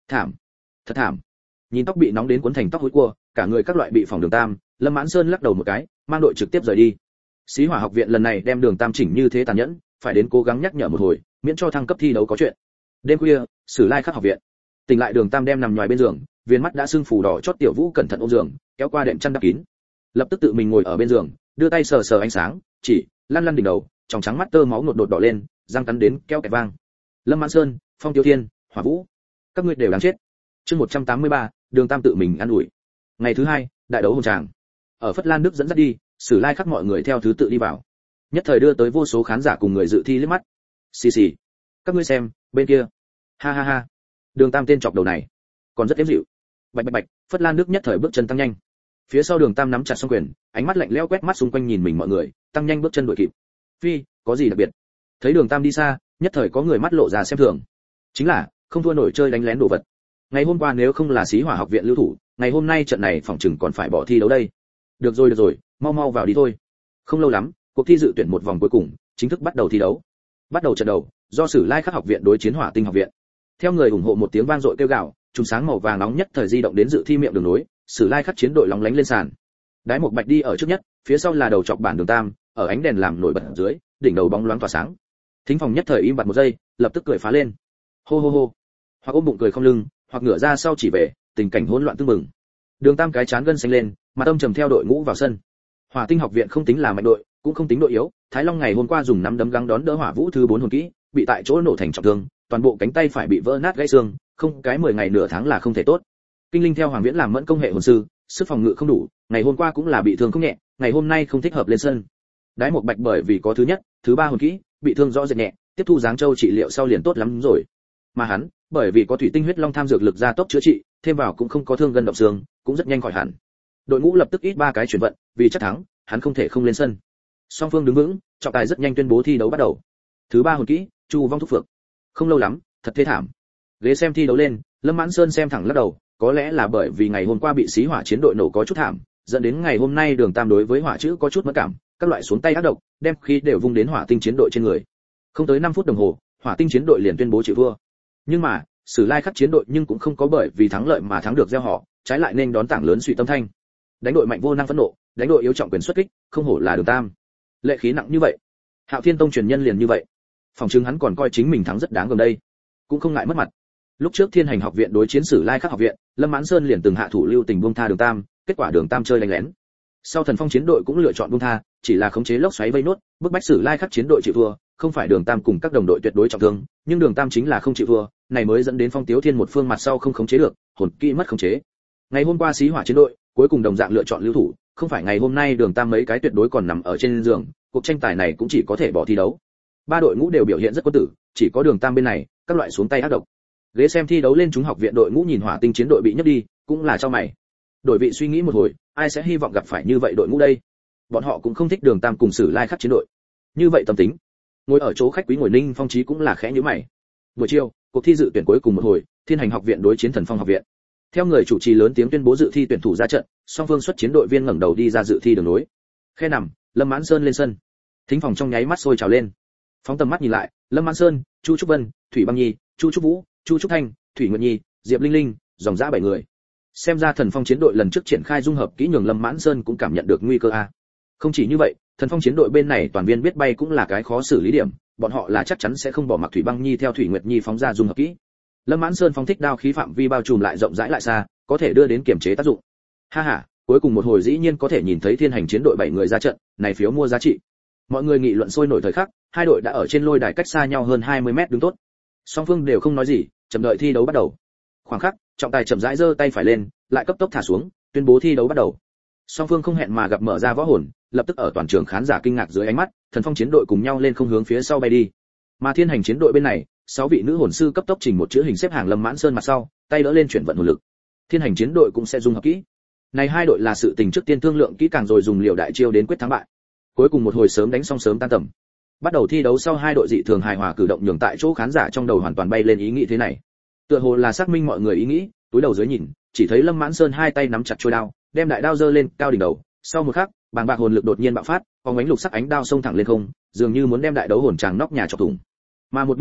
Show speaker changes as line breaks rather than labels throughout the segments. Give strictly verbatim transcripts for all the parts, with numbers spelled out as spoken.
Thảm, thật thảm. Nhìn tóc bị nóng đến cuốn thành tóc hối cua, cả người các loại bị phỏng Đường Tam, Lâm Mãn Sơn lắc đầu một cái, mang đội trực tiếp rời đi. Xí Hỏa học viện lần này đem Đường Tam chỉnh như thế tàn nhẫn, phải đến cố gắng nhắc nhở một hồi, miễn cho thăng cấp thi đấu có chuyện. Đêm khuya, Sử Lai Khắc học viện. Tỉnh lại Đường Tam đem nằm nhòi bên giường, viên mắt đã sưng phù đỏ chót Tiểu Vũ cẩn thận ôm giường, kéo qua đệm chăn đắp kín. Lập tức tự mình ngồi ở bên giường, đưa tay sờ sờ ánh sáng, chỉ lăn lăn đỉnh đầu, trong trắng mắt tơ máu nột đột đỏ lên, răng cắn đến keo kẹt vang. Lâm Mãn Sơn, Phong Tiêu Thiên, Hỏa Vũ, các ngươi đều đáng chết. Chương một trăm tám mươi ba, Đường Tam tự mình an ủi. Ngày thứ hai, đại đấu hồn tràng. Ở Phất Lan Đức dẫn dắt đi, Sử Lai Khắc mọi người theo thứ tự đi vào. Nhất thời đưa tới vô số khán giả cùng người dự thi liếc mắt. Xì xì, các ngươi xem, bên kia. Ha ha ha. Đường Tam tên chọc đầu này, còn rất êm dịu. Bạch bạch bạch, Phất Lan Đức nhất thời bước chân tăng nhanh. Phía sau Đường Tam nắm chặt song quyền, ánh mắt lạnh lẽo quét mắt xung quanh nhìn mình mọi người, tăng nhanh bước chân đuổi kịp. Phi, có gì đặc biệt? Thấy Đường Tam đi xa, nhất thời có người mắt lộ ra xem thường. Chính là, không thua nổi chơi đánh lén đồ vật. Ngày hôm qua nếu không là Xí Hỏa học viện lưu thủ, ngày hôm nay trận này phòng chừng còn phải bỏ thi đấu đây. Được rồi được rồi, mau mau vào đi thôi. Không lâu lắm, cuộc thi dự tuyển một vòng cuối cùng, chính thức bắt đầu thi đấu. Bắt đầu trận đầu, do Sử Lai Khắc học viện đối chiến Hỏa Tinh học viện. Theo người ủng hộ một tiếng vang dội kêu gào, chùm sáng màu vàng nóng nhất thời di động đến dự thi miệng đường nối, Sử Lai Khắc chiến đội lóng lánh lên sàn. Đái Mộc Bạch đi ở trước nhất, phía sau là đầu chọc bản Đường Tam, ở ánh đèn làm nổi bật dưới, đỉnh đầu bóng loáng tỏa sáng. Thính phòng nhất thời im bặt một giây, lập tức cười phá lên. Hô hô hô. Hoặc ôm bụng cười không lưng, hoặc ngửa ra sau chỉ về, tình cảnh hỗn loạn tương mừng. Đường Tam cái chán gân xanh lên, mà tâm trầm theo đội ngũ vào sân. Hỏa Tinh học viện không tính là mạnh đội, cũng không tính đội yếu, Thái Long ngày hôm qua dùng nắm đấm gắng đón đỡ Hỏa Vũ thứ bốn hồn kỹ, bị tại chỗ nổ thành trọng thương, toàn bộ cánh tay phải bị vỡ nát gãy xương, không cái mười ngày nửa tháng là không thể tốt. Kinh Linh theo Hoàng Viễn làm mẫn công hệ hồn sư, sức phòng ngự không đủ, ngày hôm qua cũng là bị thương không nhẹ, ngày hôm nay không thích hợp lên sân. Đái Mộc Bạch bởi vì có thứ nhất, thứ ba hồn kỹ, bị thương rõ rệt nhẹ, tiếp thu Giáng Châu trị liệu sau liền tốt lắm rồi. Mà hắn, bởi vì có thủy tinh huyết long tham dược lực gia tốc chữa trị, thêm vào cũng không có thương gân động xương, cũng rất nhanh khỏi hẳn. Đội ngũ lập tức ít ba cái chuyển vận, vì chắc thắng, hắn không thể không lên sân. Song phương đứng vững, trọng tài rất nhanh tuyên bố thi đấu bắt đầu. Thứ ba hồn kỹ, Chu Vong Thúc Phượng. Không lâu lắm, thật thê thảm. Ghế xem thi đấu lên, Lâm Mãn Sơn xem thẳng lắc đầu, có lẽ là bởi vì ngày hôm qua bị Xí Hỏa chiến đội nổ có chút thảm, dẫn đến ngày hôm nay Đường Tam đối với hỏa chữ có chút mất cảm, các loại xuống tay ác độc, đem khí đều vung đến Hỏa Tinh chiến đội trên người. Không tới năm phút đồng hồ, Hỏa Tinh chiến đội liền tuyên bố chịu thua. Nhưng mà, Sử Lai Khắc chiến đội nhưng cũng không có bởi vì thắng lợi mà thắng được gieo họ, trái lại nên đón tảng lớn suy tâm thanh. Đánh đội mạnh vô năng phẫn nộ, đánh đội yếu trọng quyền xuất kích, không hổ là Đường Tam. Lệ khí nặng như vậy. Hạo Thiên Tông truyền nhân liền như vậy. Phòng chứng hắn còn coi chính mình thắng rất đáng gần đây, cũng không ngại mất mặt. Lúc trước Thiên Hành học viện đối chiến Sử Lai Khắc học viện, Lâm Mãn Sơn liền từng hạ thủ lưu tình buông tha Đường Tam, kết quả Đường Tam chơi đánh lén. Sau Thần Phong chiến đội cũng lựa chọn buông tha, chỉ là khống chế lốc xoáy vây nốt, bức bách Sử Lai Khắc chiến đội chịu thua, không phải Đường Tam cùng các đồng đội tuyệt đối trọng thương, nhưng Đường Tam chính là không chịu thua, này mới dẫn đến Phong Tiếu Thiên một phương mặt sau không khống chế được, hồn kỹ mất khống chế. Ngày hôm qua Xí Hỏa chiến đội, cuối cùng đồng dạng lựa chọn lưu thủ, không phải ngày hôm nay Đường Tam mấy cái tuyệt đối còn nằm ở trên giường, cuộc tranh tài này cũng chỉ có thể bỏ thi đấu. Ba đội ngũ đều biểu hiện rất quân tử, chỉ có Đường Tam bên này, các loại xuống tay ác độc. Ghế xem thi đấu lên chúng học viện đội ngũ nhìn Hỏa Tinh chiến đội bị nhấc đi, cũng là cho mày. Đội vị suy nghĩ một hồi, ai sẽ hy vọng gặp phải như vậy đội ngũ đây? Bọn họ cũng không thích Đường Tam cùng Sử Lai Khắc chiến đội. Như vậy tâm tính. Ngồi ở chỗ khách quý ngồi Ninh Phong Chí cũng là khẽ nhíu mày. Buổi chiều, cuộc thi dự tuyển cuối cùng một hồi, Thiên Hành học viện đối chiến Thần Phong học viện. Theo người chủ trì lớn tiếng tuyên bố dự thi tuyển thủ ra trận, song phương xuất chiến đội viên ngẩng đầu đi ra dự thi đường nối. Khe nằm, Lâm Mãn Sơn lên sân. Thính phòng trong nháy mắt sôi trào lên. Phóng tầm mắt nhìn lại, Lâm Mãn Sơn, Chu Trúc Vân, Thủy Băng Nhi, Chu Trúc Vũ, Chu Trúc Thanh, Thủy Nguyệt Nhi, Diệp Linh Linh, dòng dã bảy người. Xem ra Thần Phong chiến đội lần trước triển khai dung hợp kỹ nhường Lâm Mãn Sơn cũng cảm nhận được nguy cơ a. Không chỉ như vậy, Thần Phong chiến đội bên này toàn viên biết bay cũng là cái khó xử lý điểm, bọn họ là chắc chắn sẽ không bỏ mặc Thủy Băng Nhi theo Thủy Nguyệt Nhi phóng ra dung hợp kỹ. Lâm Mãn Sơn phóng thích đao khí phạm vi bao trùm lại rộng rãi lại xa, có thể đưa đến kiểm chế tác dụng. Ha ha, cuối cùng một hồi dĩ nhiên có thể nhìn thấy Thiên Hành chiến đội bảy người ra trận, này phiếu mua giá trị. Mọi người nghị luận sôi nổi thời khắc, hai đội đã ở trên lôi đài cách xa nhau hơn hai mươi mét đứng tốt. Song phương đều không nói gì, chậm đợi thi đấu bắt đầu. Khoảng khắc, trọng tài chậm rãi giơ tay phải lên, lại cấp tốc thả xuống, tuyên bố thi đấu bắt đầu. Song phương không hẹn mà gặp mở ra võ hồn, lập tức ở toàn trường khán giả kinh ngạc dưới ánh mắt, Thần Phong chiến đội cùng nhau lên không hướng phía sau bay đi. Mà Thiên Hành chiến đội bên này, sáu vị nữ hồn sư cấp tốc chỉnh một chữ hình xếp hàng Lâm Mãn Sơn mặt sau, tay đỡ lên chuyển vận hồn lực. Thiên Hành chiến đội cũng sẽ dung hợp kỹ. Này hai đội là sự tình trước tiên thương lượng kỹ càng rồi dùng liều đại chiêu đến quyết thắng bại. Cuối cùng một hồi sớm đánh xong sớm tan tầm. Bắt đầu thi đấu sau hai đội dị thường hài hòa cử động nhường tại chỗ khán giả trong đầu hoàn toàn bay lên ý nghĩ thế này. Tựa hồ là xác minh mọi người ý nghĩ, túi đầu dưới nhìn, chỉ thấy Lâm Mãn Sơn hai tay nắm chặt chuôi đao, đem đại đao giơ lên cao đỉnh đầu, sau một khắc, bàng bạc hồn lực đột nhiên bạo phát, phóng ánh lục sắc ánh đao xông thẳng lên không, dường như muốn đem đại đấu hồn tràng nóc nhà chọc thủng. Mà một bên khác,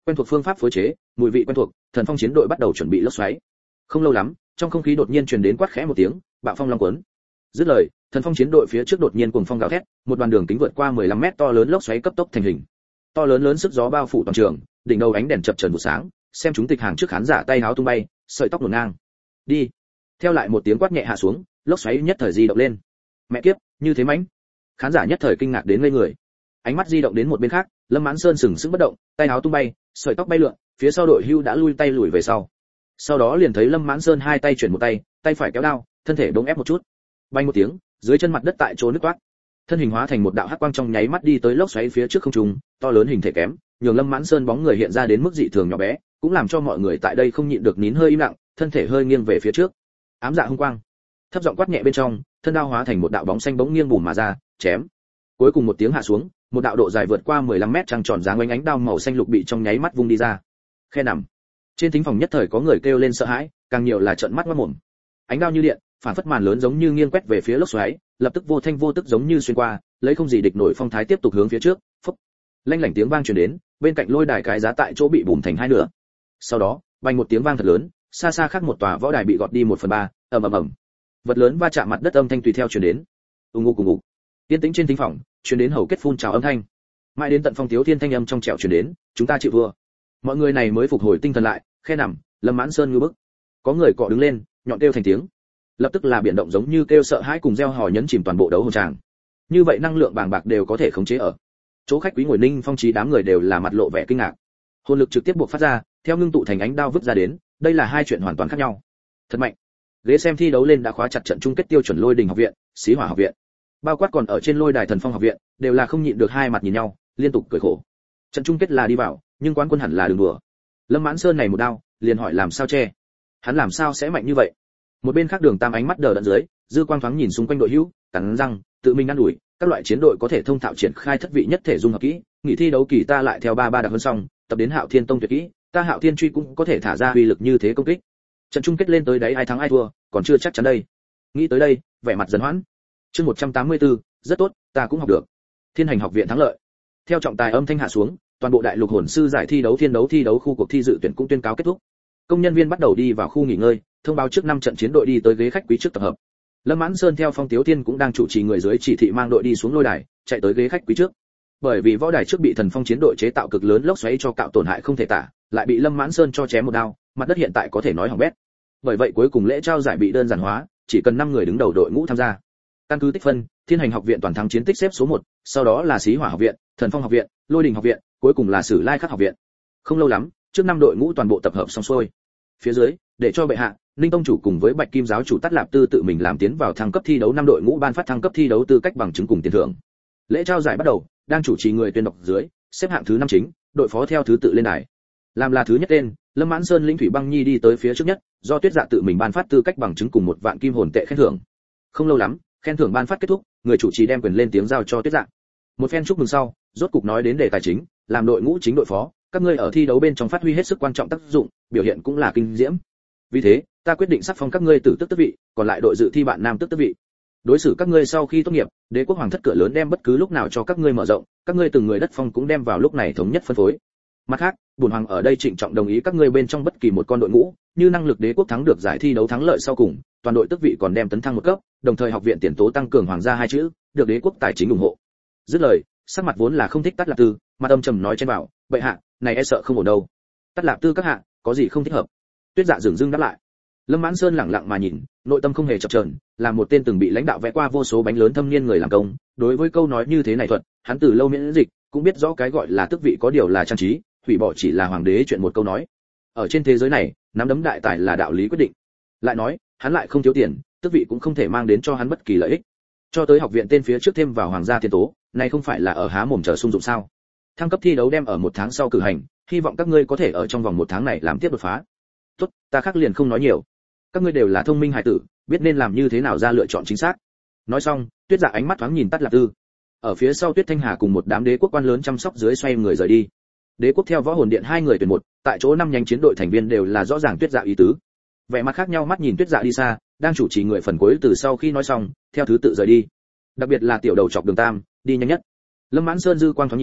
quen thuộc phương pháp phối chế, mùi vị quen thuộc, thần phong chiến đội bắt đầu chuẩn bị lốc xoáy. Không lâu lắm, trong không khí đột nhiên truyền đến quát khẽ một tiếng, bạo phong long cuốn. Dứt lời, thần phong chiến đội phía trước đột nhiên cuồng phong gào thét, một đoàn đường kính vượt qua mười lăm mét to lớn lốc xoáy cấp tốc thành hình. To lớn lớn sức gió bao phủ toàn trường, đỉnh đầu ánh đèn chập chờn vụ sáng, xem chúng tịch hàng trước khán giả tay háo tung bay, sợi tóc hỗn ngang. Đi. Theo lại một tiếng quát nhẹ hạ xuống, lốc xoáy nhất thời di động lên. Mẹ kiếp, như thế mãnh. Khán giả nhất thời kinh ngạc đến ngây người. Ánh mắt di động đến một bên khác, Lâm Mãn Sơn sừng sững bất động, tay áo tung bay, sợi tóc bay lượn, phía sau đội hưu đã lui tay lùi về sau. Sau đó liền thấy Lâm Mãn Sơn hai tay chuyển một tay, tay phải kéo đao, thân thể đống ép một chút. Bay một tiếng, dưới chân mặt đất tại chỗ nứt toát. Thân hình hóa thành một đạo hắc quang trong nháy mắt đi tới lốc xoáy phía trước không trung, to lớn hình thể kém, nhường Lâm Mãn Sơn bóng người hiện ra đến mức dị thường nhỏ bé, cũng làm cho mọi người tại đây không nhịn được nín hơi im lặng, thân thể hơi nghiêng về phía trước. Ám dạ hung quang. Thấp giọng quát nhẹ bên trong, thân đao hóa thành một đạo bóng xanh bỗng nghiêng bùm mà ra, chém. Cuối cùng một tiếng hạ xuống, một đạo độ dài vượt qua mười lăm mét trăng tròn dáng ánh ánh đao màu xanh lục bị trong nháy mắt vung đi ra. Khe nằm. Trên thính phòng nhất thời có người kêu lên sợ hãi, càng nhiều là trợn mắt ngoác mồm. Ánh đao như điện, phản phất màn lớn giống như nghiêng quét về phía lốc xoáy, lập tức vô thanh vô tức giống như xuyên qua, lấy không gì địch nổi phong thái tiếp tục hướng phía trước. Phốc. Lanh lảnh tiếng vang truyền đến, bên cạnh lôi đài cái giá tại chỗ bị bùm thành hai nửa. Sau đó, vang một tiếng vang thật lớn, xa xa khác một tòa võ đài bị gọt đi một phần ba, ầm ầm ầm. Vật lớn va chạm mặt đất âm thanh tùy theo truyền đến. Ùng ục ùng ục. Yên tĩnh trên thính phòng, truyền đến hầu kết phun trào âm thanh. Mãi đến tận Phong Tiếu Thiên thanh âm trong trẻo truyền đến, chúng ta chịu thua. Mọi người này mới phục hồi tinh thần lại, khe nằm, Lâm Mãn Sơn ngư bức. Có người cọ đứng lên, nhọn kêu thành tiếng. Lập tức là biển động giống như kêu sợ hãi cùng reo hò nhấn chìm toàn bộ đấu hồn tràng. Như vậy năng lượng bàng bạc đều có thể khống chế ở. Chỗ khách quý ngồi Ninh Phong Chí đám người đều là mặt lộ vẻ kinh ngạc. Hồn lực trực tiếp buộc phát ra, theo ngưng tụ thành ánh đao vứt ra đến, đây là hai chuyện hoàn toàn khác nhau. Thật mạnh. Ghế xem thi đấu lên đã khóa chặt trận chung kết tiêu chuẩn Lôi Đình học viện, Xí Hỏa học viện. Bao quát còn ở trên lôi đài Thần Phong học viện, đều là không nhịn được hai mặt nhìn nhau, liên tục cười khổ. Trận chung kết là đi vào, nhưng quán quân hẳn là đường đùa. Lâm Mãn Sơn này một đao, liền hỏi làm sao che? Hắn làm sao sẽ mạnh như vậy? Một bên khác Đường Tam ánh mắt đờ đẫn dưới, dư quang thoáng nhìn xung quanh đội hữu, cắn răng, tự mình ăn đuổi, các loại chiến đội có thể thông thạo triển khai thất vị nhất thể dung hợp kỹ, nghỉ thi đấu kỳ ta lại theo ba ba đặc hơn xong, tập đến Hạo Thiên Tông tuyệt kỹ, ta Hạo Thiên truy cũng có thể thả ra uy lực như thế công kích. Trận chung kết lên tới đấy ai thắng ai thua, còn chưa chắc chắn đây. Nghĩ tới đây, vẻ mặt dần hoãn. Chương một trăm tám mươi tư, rất tốt, ta cũng học được. Thiên Hành học viện thắng lợi. Theo trọng tài âm thanh hạ xuống, toàn bộ đại lục hồn sư giải thi đấu thiên đấu thi đấu khu cuộc thi dự tuyển cũng tuyên cáo kết thúc. Công nhân viên bắt đầu đi vào khu nghỉ ngơi, thông báo trước năm trận chiến đội đi tới ghế khách quý trước tập hợp. Lâm Mãn Sơn theo Phong Tiếu Thiên cũng đang chủ trì người dưới chỉ thị mang đội đi xuống lôi đài, chạy tới ghế khách quý trước. Bởi vì võ đài trước bị Thần Phong chiến đội chế tạo cực lớn lốc xoáy cho cạo tổn hại không thể tả, lại bị Lâm Mãn Sơn cho chém một đao, mặt đất hiện tại có thể nói hỏng bét. Bởi vậy cuối cùng lễ trao giải bị đơn giản hóa, chỉ cần năm người đứng đầu đội ngũ tham gia. Căn cứ tích phân, Thiên Hành học viện toàn thắng chiến tích xếp số một, sau đó là Xí Hỏa học viện, Thần Phong học viện, Lôi Đình học viện, cuối cùng là Sử Lai Khắc học viện. Không lâu lắm, trước năm đội ngũ toàn bộ tập hợp xong xuôi. Phía dưới, để cho bệ hạ, Ninh tông chủ cùng với Bạch Kim giáo chủ Tát Lạp Tư tự mình làm tiến vào thăng cấp thi đấu năm đội ngũ ban phát thăng cấp thi đấu tư cách bằng chứng cùng tiền thưởng. Lễ trao giải bắt đầu, đang chủ trì người tuyên đọc dưới, xếp hạng thứ năm chính, đội phó theo thứ tự lên đài. Làm là thứ nhất tên, Lâm Mãn Sơn lĩnh Thủy Băng Nhi đi tới phía trước nhất, do Tuyết Dạ tự mình ban phát tư cách bằng chứng cùng một vạn kim hồn tệ khen thưởng. Không lâu lắm, khen thưởng ban phát kết thúc, người chủ trì đem quyền lên tiếng giao cho Tuyết Dạ. Một phen chúc mừng sau, rốt cục nói đến đề tài chính, làm đội ngũ chính đội phó, các ngươi ở thi đấu bên trong phát huy hết sức quan trọng tác dụng, biểu hiện cũng là kinh diễm. Vì thế, ta quyết định sắc phong các ngươi tử tước tước vị, còn lại đội dự thi bạn nam tước tước vị. Đối xử các ngươi sau khi tốt nghiệp, đế quốc hoàng thất cửa lớn đem bất cứ lúc nào cho các ngươi mở rộng, các ngươi từng người đất phong cũng đem vào lúc này thống nhất phân phối. Mặt khác, bổn hoàng ở đây trịnh trọng đồng ý các ngươi bên trong bất kỳ một con đội ngũ, như năng lực đế quốc thắng được giải thi đấu thắng lợi sau cùng, toàn đội tước vị còn đem tấn thăng một cấp, đồng thời học viện tiền tố tăng cường hoàng gia hai chữ, được đế quốc tài chính ủng hộ. Dứt lời, sắc mặt vốn là không thích Tát Lạp Tư, mặt âm trầm nói trên bảo, bệ hạ, này e sợ không ổn đâu. Tát Lạp Tư các hạ, có gì không thích hợp? Tuyết Dạ dửng dưng đáp lại. Lâm Mãn Sơn lặng lặng mà nhìn, nội tâm không hề chập chờn, là một tên từng bị lãnh đạo vẽ qua vô số bánh lớn thâm niên người làm công, đối với câu nói như thế này thuật, hắn từ lâu miễn dịch, cũng biết rõ cái gọi là tước vị có điều là trang trí, hủy bỏ chỉ là hoàng đế chuyện một câu nói. Ở trên thế giới này, nắm đấm đại tài là đạo lý quyết định. Lại nói, hắn lại không thiếu tiền, tước vị cũng không thể mang đến cho hắn bất kỳ lợi ích. Cho tới học viện tên phía trước thêm vào hoàng gia tiền tố, này không phải là ở há mồm chờ sung dụng sao? Thăng cấp thi đấu đem ở một tháng sau cử hành, hy vọng các ngươi có thể ở trong vòng một tháng này làm tiếp đột phá. Tốt, ta khác liền không nói nhiều. Các ngươi đều là thông minh hải tử, biết nên làm như thế nào ra lựa chọn chính xác. Nói xong, Tuyết Dạ ánh mắt thoáng nhìn Tát Lạp Tư. Ở phía sau Tuyết Thanh Hà cùng một đám đế quốc quan lớn chăm sóc dưới xoay người rời đi. Đế quốc theo võ hồn điện hai người tuyển một, tại chỗ năm nhánh chiến đội thành viên đều là rõ ràng Tuyết Dạ ý tứ. Vẻ mặt khác nhau mắt nhìn Tuyết Dạ đi xa, đang chủ trì người phần cuối từ sau khi nói xong, theo thứ tự rời đi. Đặc biệt là tiểu đầu chọc Đường Tam, đi nhanh nhất. Lâm Mãn Sơn dư quang thoáng nhìn,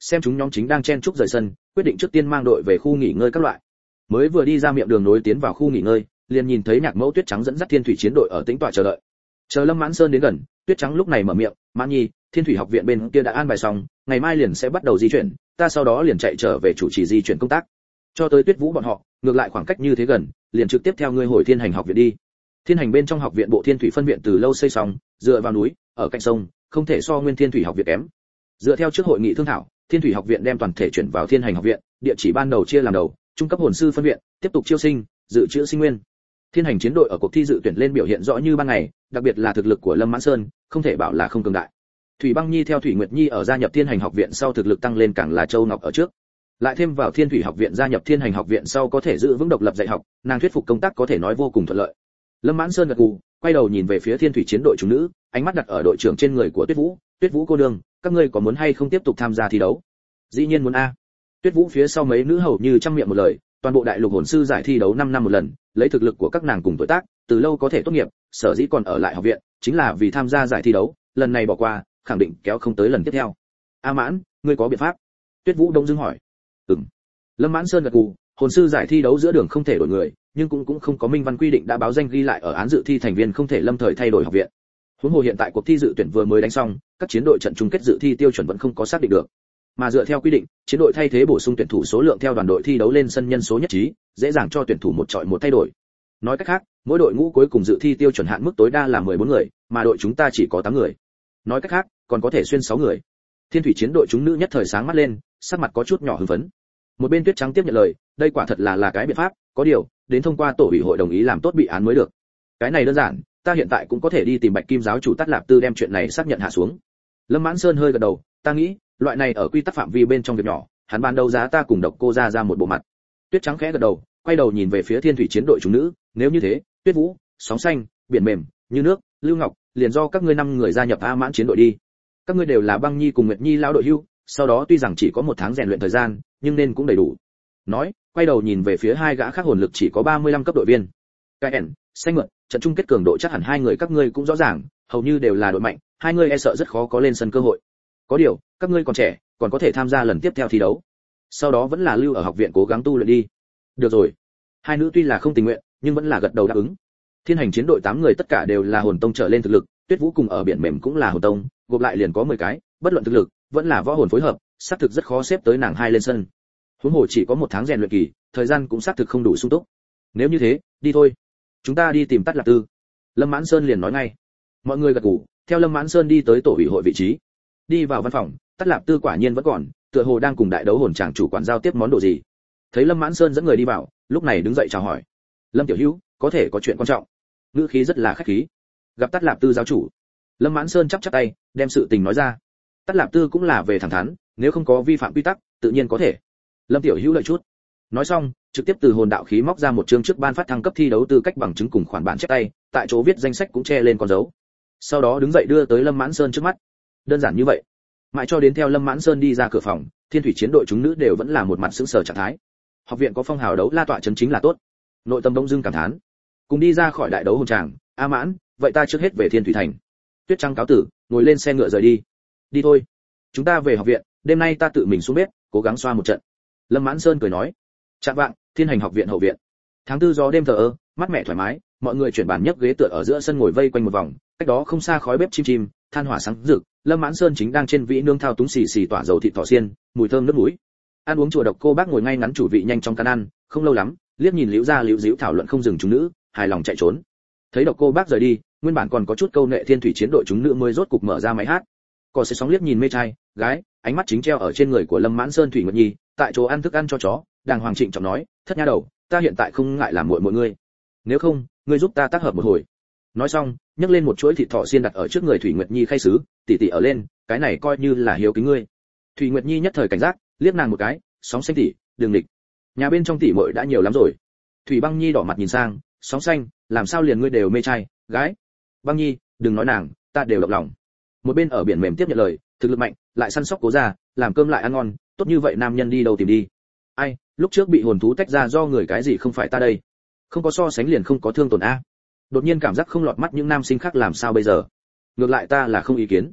xem chúng nhóm chính đang chen chúc rời sân, quyết định trước tiên mang đội về khu nghỉ ngơi các loại. Mới vừa đi ra miệng đường nối tiến vào khu nghỉ ngơi, liền nhìn thấy Nhạc Mẫu Tuyết Trắng dẫn dắt Thiên Thủy chiến đội ở tĩnh tọa chờ đợi. Chờ Lâm Mãn Sơn đến gần, Tuyết Trắng lúc này mở miệng, "Mãn Nhi, Thiên Thủy học viện bên kia đã an bài xong, ngày mai liền sẽ bắt đầu di chuyển, ta sau đó liền chạy trở về chủ trì di chuyển công tác. Cho tới Tuyết Vũ bọn họ, ngược lại khoảng cách như thế gần, liền trực tiếp theo ngươi hồi Thiên Hành học viện đi." Thiên Hành bên trong học viện bộ Thiên Thủy phân viện từ lâu xây xong, dựa vào núi, ở cạnh sông, không thể so Nguyên Thiên Thủy học viện kém. Dựa theo trước hội nghị thương thảo, Thiên Thủy học viện đem toàn thể chuyển vào Thiên Hành học viện, địa chỉ ban đầu chia làm đầu, trung cấp hồn sư phân viện, tiếp tục chiêu sinh, dự trữ sinh nguyên. Thiên Hành chiến đội ở cuộc thi dự tuyển lên biểu hiện rõ như ban ngày, đặc biệt là thực lực của Lâm Mãn Sơn, không thể bảo là không cường đại. Thủy Băng Nhi theo Thủy Nguyệt Nhi ở gia nhập Thiên Hành học viện sau thực lực tăng lên càng là châu ngọc ở trước. Lại thêm vào Thiên Thủy học viện gia nhập Thiên Hành học viện sau có thể giữ vững độc lập dạy học, nàng thuyết phục công tác có thể nói vô cùng thuận lợi. Lâm Mãn Sơn gật gù, quay đầu nhìn về phía Thiên Thủy chiến đội chúng nữ, ánh mắt đặt ở đội trưởng trên người của Tuyết Vũ, "Tuyết Vũ cô nương, các ngươi có muốn hay không tiếp tục tham gia thi đấu?" "Dĩ nhiên muốn a." Tuyết Vũ phía sau mấy nữ hầu như trăm miệng một lời, toàn bộ đại lục hồn sư giải thi đấu năm năm một lần, lấy thực lực của các nàng cùng tuổi tác, từ lâu có thể tốt nghiệp, sở dĩ còn ở lại học viện, chính là vì tham gia giải thi đấu, lần này bỏ qua, khẳng định kéo không tới lần tiếp theo. "A Mãn, ngươi có biện pháp?" Tuyết Vũ đông dưng hỏi. "Ừm." Lâm Mãn Sơn gật gù, hồn sư giải thi đấu giữa đường không thể đổi người, nhưng cũng cũng không có minh văn quy định đã báo danh ghi lại ở án dự thi thành viên không thể lâm thời thay đổi học viện. Huống hồ hiện tại cuộc thi dự tuyển vừa mới đánh xong, các chiến đội trận chung kết dự thi tiêu chuẩn vẫn không có xác định được. Mà dựa theo quy định, chiến đội thay thế bổ sung tuyển thủ số lượng theo đoàn đội thi đấu lên sân nhân số nhất trí, dễ dàng cho tuyển thủ một chọi một thay đổi. Nói cách khác, mỗi đội ngũ cuối cùng dự thi tiêu chuẩn hạn mức tối đa là mười bốn người, mà đội chúng ta chỉ có tám người. Nói cách khác, còn có thể xuyên sáu người. Thiên Thủy chiến đội chúng nữ nhất thời sáng mắt lên, sắc mặt có chút nhỏ hưng phấn. Một bên Tuyết Trắng tiếp nhận lời, đây quả thật là là cái biện pháp, có điều, đến thông qua tổ ủy hội đồng ý làm tốt bị án mới được. Cái này đơn giản, ta hiện tại cũng có thể đi tìm Bạch Kim giáo chủ Tát Lạp Tư đem chuyện này xác nhận hạ xuống. Lâm Mãn Sơn hơi gật đầu, ta nghĩ, loại này ở quy tắc phạm vi bên trong việc nhỏ, hắn ban đầu giá ta cùng Độc Cô ra ra một bộ mặt. Tuyết Trắng khẽ gật đầu, quay đầu nhìn về phía Thiên Thủy chiến đội chúng nữ, nếu như thế, Tuyết Vũ, Sóng Xanh, Biển Mềm, Như Nước, Lưu Ngọc, liền do các ngươi năm người gia nhập A Mãn chiến đội đi. Các ngươi đều là Băng Nhi cùng Nguyệt Nhi lão đội hưu, sau đó tuy rằng chỉ có một tháng rèn luyện thời gian, nhưng nên cũng đầy đủ. Nói, quay đầu nhìn về phía hai gã khác hồn lực chỉ có ba mươi lăm cấp đội viên. Cái ẻn, Xanh Mượn, trận chung kết cường độ chắc hẳn hai người các ngươi cũng rõ ràng, hầu như đều là đội mạnh, hai người e sợ rất khó có lên sân cơ hội. Có điều, các ngươi còn trẻ, còn có thể tham gia lần tiếp theo thi đấu. Sau đó vẫn là lưu ở học viện cố gắng tu luyện đi. Được rồi. Hai nữ tuy là không tình nguyện, nhưng vẫn là gật đầu đáp ứng. Thiên Hành chiến đội tám người tất cả đều là hồn tông trở lên thực lực, Tuyết Vũ cùng ở Biển Mềm cũng là hồn tông, gộp lại liền có mười cái, bất luận thực lực, vẫn là võ hồn phối hợp, xác thực rất khó xếp tới nàng hai lên sân. Huống hồ chỉ có một tháng rèn luyện kỳ, thời gian cũng xác thực không đủ sung túc. Nếu như thế, đi thôi. Chúng ta đi tìm Tát Lạp Tư. Lâm Mãn Sơn liền nói ngay. Mọi người gật gù, theo Lâm Mãn Sơn đi tới tổ ủy hội vị trí. Đi vào văn phòng, Tát Lạp Tư quả nhiên vẫn còn, tựa hồ đang cùng đại đấu hồn tràng chủ quản giao tiếp món đồ gì. Thấy Lâm Mãn Sơn dẫn người đi vào, lúc này đứng dậy chào hỏi. Lâm tiểu hữu, có thể có chuyện quan trọng. Ngữ khí rất là khách khí. Gặp Tát Lạp Tư giáo chủ. Lâm Mãn Sơn chắp chắp tay, đem sự tình nói ra. Tát Lạp Tư cũng là về thẳng thắn, nếu không có vi phạm quy tắc, tự nhiên có thể. Lâm tiểu hữu lợi chút. Nói xong, trực tiếp từ hồn đạo khí móc ra một chương trước ban phát thăng cấp thi đấu tư cách bằng chứng cùng khoản bản chép tay, tại chỗ viết danh sách cũng che lên con dấu. Sau đó đứng dậy đưa tới Lâm Mãn Sơn trước mắt. Đơn giản như vậy. Mãi cho đến theo Lâm Mãn Sơn đi ra cửa phòng, Thiên Thủy chiến đội chúng nữ đều vẫn là một mặt sững sờ trạng thái. Học viện có phong hào đấu la tọa chân chính là tốt. Nội tâm đông dưng cảm thán. Cùng đi ra khỏi đại đấu hồn tràng, A Mãn, vậy ta trước hết về Thiên Thủy thành. Tuyết Trắng cáo tử, ngồi lên xe ngựa rời đi. Đi thôi. Chúng ta về học viện, đêm nay ta tự mình xuống bếp, cố gắng xoa một trận. Lâm Mãn Sơn cười nói. Trạng vạng, Thiên Hành học viện hậu viện. Tháng tư gió đêm thờ ơ, mát mẻ thoải mái, mọi người chuyển bàn nhấc ghế tựa ở giữa sân ngồi vây quanh một vòng, cách đó không xa khói bếp chim chim, than hỏa sáng rực, Lâm Mãn Sơn chính đang trên vĩ nương thao túng xì xì tỏa dầu thịt thỏ xiên, mùi thơm nước mũi. Ăn uống chùa Độc Cô Bác ngồi ngay ngắn chủ vị nhanh trong căn ăn, không lâu lắm, liếc nhìn liễu gia liễu díu thảo luận không dừng chúng nữ, hài lòng chạy trốn. Thấy Độc Cô Bác rời đi, nguyên bản còn có chút câu nệ Thiên Thủy chiến đội chúng nữ mới rốt cục mở ra máy hát. Cỏ sẽ sóng liếc nhìn mê trai, gái, ánh mắt chính treo ở trên người của Lâm Mãn Sơn Thủy Nguyệt Nhi, tại chỗ ăn thức ăn cho chó, đàng hoàng trịnh trọng nói, thất nha đầu, ta hiện tại không ngại làm muội muội ngươi. Nếu không, ngươi giúp ta tác hợp một hồi. Nói xong, nhấc lên một chuỗi thịt thỏ xiên đặt ở trước người Thủy Nguyệt Nhi khay sứ, tỉ tỉ ở lên, cái này coi như là hiếu kính ngươi. Thủy Nguyệt Nhi nhất thời cảnh giác, liếc nàng một cái, Sóng Xanh tỉ, đừng địch. Nhà bên trong tỉ muội đã nhiều lắm rồi. Thủy Băng Nhi đỏ mặt nhìn sang, Sóng Xanh, làm sao liền ngươi đều mê trai, gái. Băng Nhi, đừng nói nàng, ta đều động lòng. Một bên ở Biển Mềm tiếp nhận lời, thực lực mạnh, lại săn sóc cố ra, làm cơm lại ăn ngon, tốt như vậy nam nhân đi đâu tìm đi. Ai, lúc trước bị hồn thú tách ra do người cái gì không phải ta đây. Không có so sánh liền không có thương tổn a. Đột nhiên cảm giác không lọt mắt những nam sinh khác làm sao bây giờ. Ngược lại ta là không ý kiến.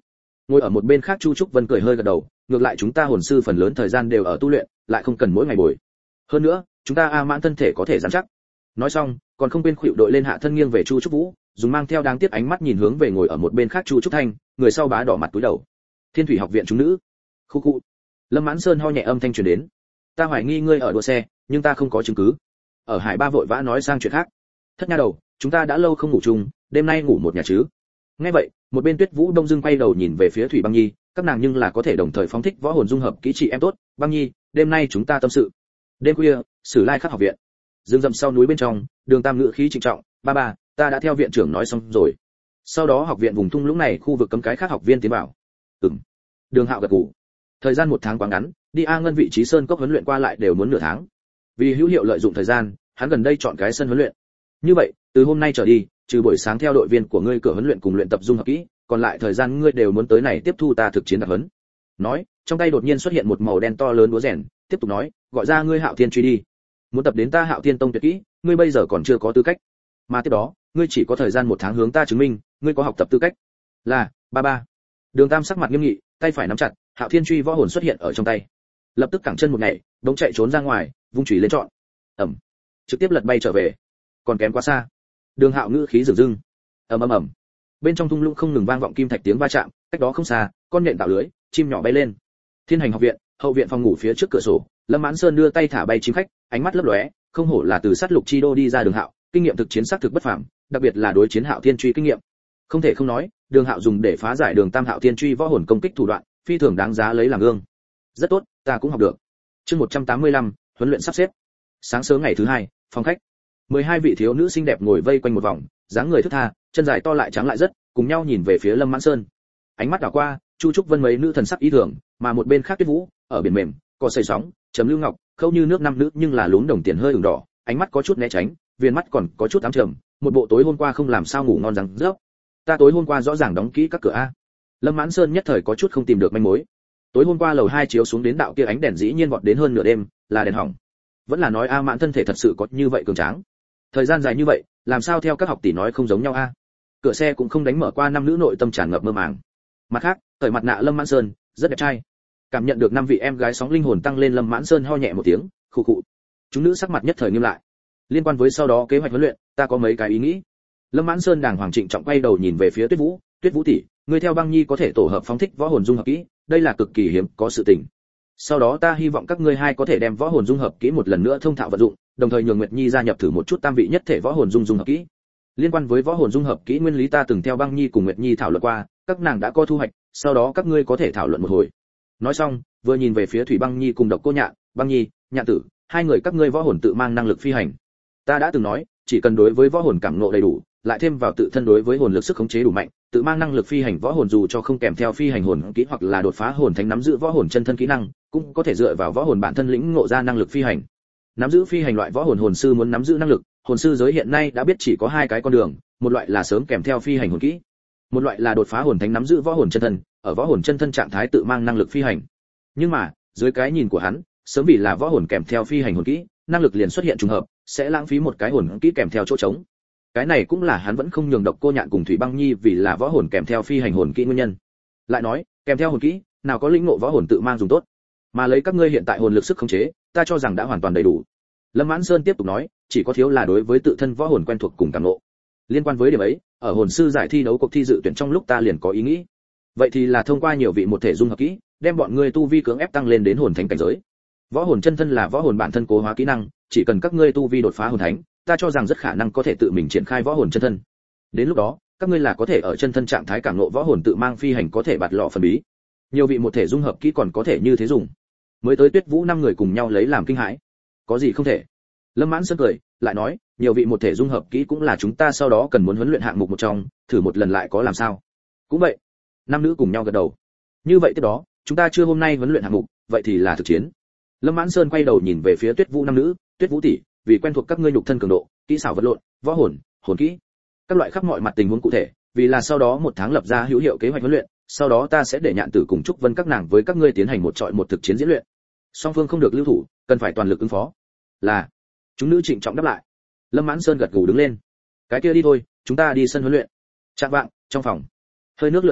Ngồi ở một bên khác Chu Trúc Vân cười hơi gật đầu, ngược lại chúng ta hồn sư phần lớn thời gian đều ở tu luyện, lại không cần mỗi ngày bồi. Hơn nữa, chúng ta a mãn thân thể có thể rắn chắc. Nói xong, còn không quên khuỵu đội lên hạ thân nghiêng về Chu Trúc Vũ, dùng mang theo đáng tiếc ánh mắt nhìn hướng về ngồi ở một bên khác Chu Trúc Thanh, người sau bá đỏ mặt túi đầu. Thiên Thủy học viện chúng nữ. Khu khu. Lâm Mãn Sơn ho nhẹ âm thanh truyền đến. Ta hoài nghi ngươi ở đua xe, nhưng ta không có chứng cứ. Ở Hải Ba vội vã nói sang chuyện khác. Thất nha đầu, chúng ta đã lâu không ngủ chung, đêm nay ngủ một nhà chứ? Nghe vậy, một bên Tuyết Vũ Đông dưng quay đầu nhìn về phía Thủy Băng Nhi, các nàng nhưng là có thể đồng thời phóng thích võ hồn dung hợp kỹ trị em tốt. Băng Nhi, đêm nay chúng ta tâm sự. Đêm khuya, Sử Lai Khắc học viện. Dương rậm sau núi bên trong, Đường Tam ngữ khí trịnh trọng, ba ba, ta đã theo viện trưởng nói xong rồi. Sau đó học viện vùng thung lũng này khu vực cấm cái khác học viên tiến vào. Ừm. Đường Hạo gật gù. Thời gian một tháng quá ngắn, đi A Ngân vị trí sơn cốc huấn luyện qua lại đều muốn nửa tháng. Vì hữu hiệu lợi dụng thời gian, hắn gần đây chọn cái sân huấn luyện. Như vậy, từ hôm nay trở đi, trừ buổi sáng theo đội viên của ngươi cửa huấn luyện cùng luyện tập dung hợp kỹ, còn lại thời gian ngươi đều muốn tới này tiếp thu ta thực chiến đặc huấn. Nói, trong tay đột nhiên xuất hiện một màu đen to lớn búa rèn, tiếp tục nói, gọi ra ngươi Hạo Thiên truy đi. Muốn tập đến ta Hạo Thiên tông tuyệt kỹ, ngươi bây giờ còn chưa có tư cách. Mà tiếp đó, ngươi chỉ có thời gian một tháng hướng ta chứng minh, ngươi có học tập tư cách. Là, ba ba. Đường Tam sắc mặt nghiêm nghị, tay phải nắm chặt, Hạo Thiên truy võ hồn xuất hiện ở trong tay. Lập tức cẳng chân một nhảy, đống chạy trốn ra ngoài, vung chùy lên trọn. Ầm. Trực tiếp lật bay trở về. Còn kém quá xa. Đường Hạo ngữ khí rừng rưng. Ầm ầm ầm. Bên trong thung lũng không ngừng vang vọng kim thạch tiếng va chạm, cách đó không xa, con nhện tạo lưới, chim nhỏ bay lên. Thiên Hành học viện, hậu viện phòng ngủ phía trước cửa sổ, Lâm Mãn Sơn đưa tay thả bay chim khách, ánh mắt lấp lóe, không hổ là từ sát lục chi đô đi ra Đường Hạo, kinh nghiệm thực chiến xác thực bất phàm, đặc biệt là đối chiến Hạo Thiên truy kinh nghiệm. Không thể không nói, Đường Hạo dùng để phá giải Đường Tam Hạo Thiên truy võ hồn công kích thủ đoạn, phi thường đáng giá lấy làm gương. Rất tốt, ta cũng học được. Chương một trăm tám mươi lăm, huấn luyện sắp xếp. Sáng sớm ngày thứ hai, phòng khách. mười hai vị thiếu nữ xinh đẹp ngồi vây quanh một vòng, dáng người thướt tha, chân dài to lại trắng lại rất, cùng nhau nhìn về phía Lâm Mãn Sơn. Ánh mắt đảo qua, Chu Trúc Vân mấy nữ thần sắc ý thường, mà một bên khác Tuyết Vũ, ở biển mềm, có xây sóng, chấm lưu ngọc, khâu như nước năm nữ nhưng là lún đồng tiền hơi ửng đỏ, ánh mắt có chút né tránh, viền mắt còn có chút ám trầm, một bộ tối hôm qua không làm sao ngủ ngon rằng rớp. Ta tối hôm qua rõ ràng đóng kỹ các cửa a. Lâm Mãn Sơn nhất thời có chút không tìm được manh mối. Tối hôm qua lầu hai chiếu xuống đến đạo kia ánh đèn dĩ nhiên vọt đến hơn nửa đêm, là đèn hỏng. Vẫn là nói A Mãn thân thể thật sự có như vậy cường tráng. Thời gian dài như vậy, làm sao theo các học tỷ nói không giống nhau a? Cửa xe cũng không đánh mở qua, năm nữ nội tâm tràn ngập mơ màng. Mặt khác, cởi mặt nạ Lâm Mãn Sơn, rất đẹp trai. Cảm nhận được năm vị em gái sóng linh hồn tăng lên, Lâm Mãn Sơn ho nhẹ một tiếng, khụ khụ. Chúng nữ sắc mặt nhất thời nghiêm lại. Liên quan với sau đó kế hoạch huấn luyện, ta có mấy cái ý nghĩ. Lâm Mãn Sơn đàng hoàng trịnh trọng quay đầu nhìn về phía Tuyết Vũ, Tuyết Vũ tỷ, ngươi theo Băng Nhi có thể tổ hợp phóng thích võ hồn dung hợp kỹ, đây là cực kỳ hiếm có sự tình. Sau đó ta hy vọng các ngươi hai có thể đem võ hồn dung hợp kỹ một lần nữa thông thạo vận dụng, đồng thời nhường Nguyệt Nhi gia nhập thử một chút tam vị nhất thể võ hồn dung dung hợp kỹ. Liên quan với võ hồn dung hợp kỹ nguyên lý ta từng theo Băng Nhi cùng Nguyệt Nhi thảo luận qua, các nàng đã có thu hoạch, sau đó các ngươi có thể thảo luận một hồi. Nói xong, vừa nhìn về phía Thủy Băng Nhi cùng Độc Cô Nhạn, Băng Nhi, Nhạn tử, hai người các ngươi võ hồn tự mang năng lực phi hành. Ta đã từng nói, chỉ cần đối với võ hồn cảm ngộ đầy đủ, lại thêm vào tự thân đối với hồn lực sức khống chế đủ mạnh, tự mang năng lực phi hành võ hồn dù cho không kèm theo phi hành hồn kỹ hoặc là đột phá hồn thánh nắm giữ võ hồn chân thân kỹ năng, cũng có thể dựa vào võ hồn bản thân lĩnh ngộ ra năng lực phi hành. Nắm giữ phi hành loại võ hồn hồn sư muốn nắm giữ năng lực, hồn sư giới hiện nay đã biết chỉ có hai cái con đường, một loại là sớm kèm theo phi hành hồn kỹ, một loại là đột phá hồn thánh nắm giữ võ hồn chân thân, ở võ hồn chân thân trạng thái tự mang năng lực phi hành. Nhưng mà, dưới cái nhìn của hắn, sớm vì là võ hồn kèm theo phi hành hồn kỹ, năng lực liền xuất hiện trùng hợp, sẽ lãng phí một cái hồn kỹ kèm theo chỗ trống. Cái này cũng là hắn vẫn không nhường Độc Cô Nhạn cùng Thủy Băng Nhi vì là võ hồn kèm theo phi hành hồn kỹ nguyên nhân. Lại nói, kèm theo hồn kỹ, nào có lĩnh ngộ võ hồn tự mang dùng tốt, mà lấy các ngươi hiện tại hồn lực sức khống chế, ta cho rằng đã hoàn toàn đầy đủ. Lâm Mãn Sơn tiếp tục nói, chỉ có thiếu là đối với tự thân võ hồn quen thuộc cùng cảm ngộ. Liên quan với điểm ấy, ở hồn sư giải thi đấu cuộc thi dự tuyển trong lúc ta liền có ý nghĩ. Vậy thì là thông qua nhiều vị một thể dung hợp kỹ, đem bọn ngươi tu vi cưỡng ép tăng lên đến hồn thánh cảnh giới. Võ hồn chân thân là võ hồn bản thân cố hóa kỹ năng, chỉ cần các ngươi tu vi đột phá hồn thánh, ta cho rằng rất khả năng có thể tự mình triển khai võ hồn chân thân. Đến lúc đó, các ngươi là có thể ở chân thân trạng thái cảm ngộ võ hồn tự mang phi hành, có thể bạt lọ phần bí. Nhiều vị một thể dung hợp kỹ còn có thể như thế dùng. Mới tới Tuyết Vũ năm người cùng nhau lấy làm kinh hãi. Có gì không thể? Lâm Mãn Sơn cười, lại nói, nhiều vị một thể dung hợp kỹ cũng là chúng ta sau đó cần muốn huấn luyện hạng mục một trong, thử một lần lại có làm sao? Cũng vậy. Năm nữ cùng nhau gật đầu. Như vậy tiếp đó, chúng ta chưa hôm nay huấn luyện hạng mục, vậy thì là thực chiến. Lâm Mãn Sơn quay đầu nhìn về phía Tuyết Vũ năm nữ, Tuyết Vũ tỷ, vì quen thuộc các ngươi nhục thân cường độ, kỹ xảo vật lộn, võ hồn, hồn kỹ, các loại khắp mọi mặt tình huống cụ thể, vì là sau đó một tháng lập ra hữu hiệu kế hoạch huấn luyện, sau đó ta sẽ để Nhạn tử cùng Trúc Vân các nàng với các ngươi tiến hành một trọi một thực chiến diễn luyện. Song phương không được lưu thủ, cần phải toàn lực ứng phó. Là. Chúng nữ trịnh trọng đáp lại. Lâm Mãn Sơn gật gù đứng lên. Cái kia đi thôi, chúng ta đi sân huấn luyện. Trạng vạng, trong phòng. Hơi nước lượn lờ,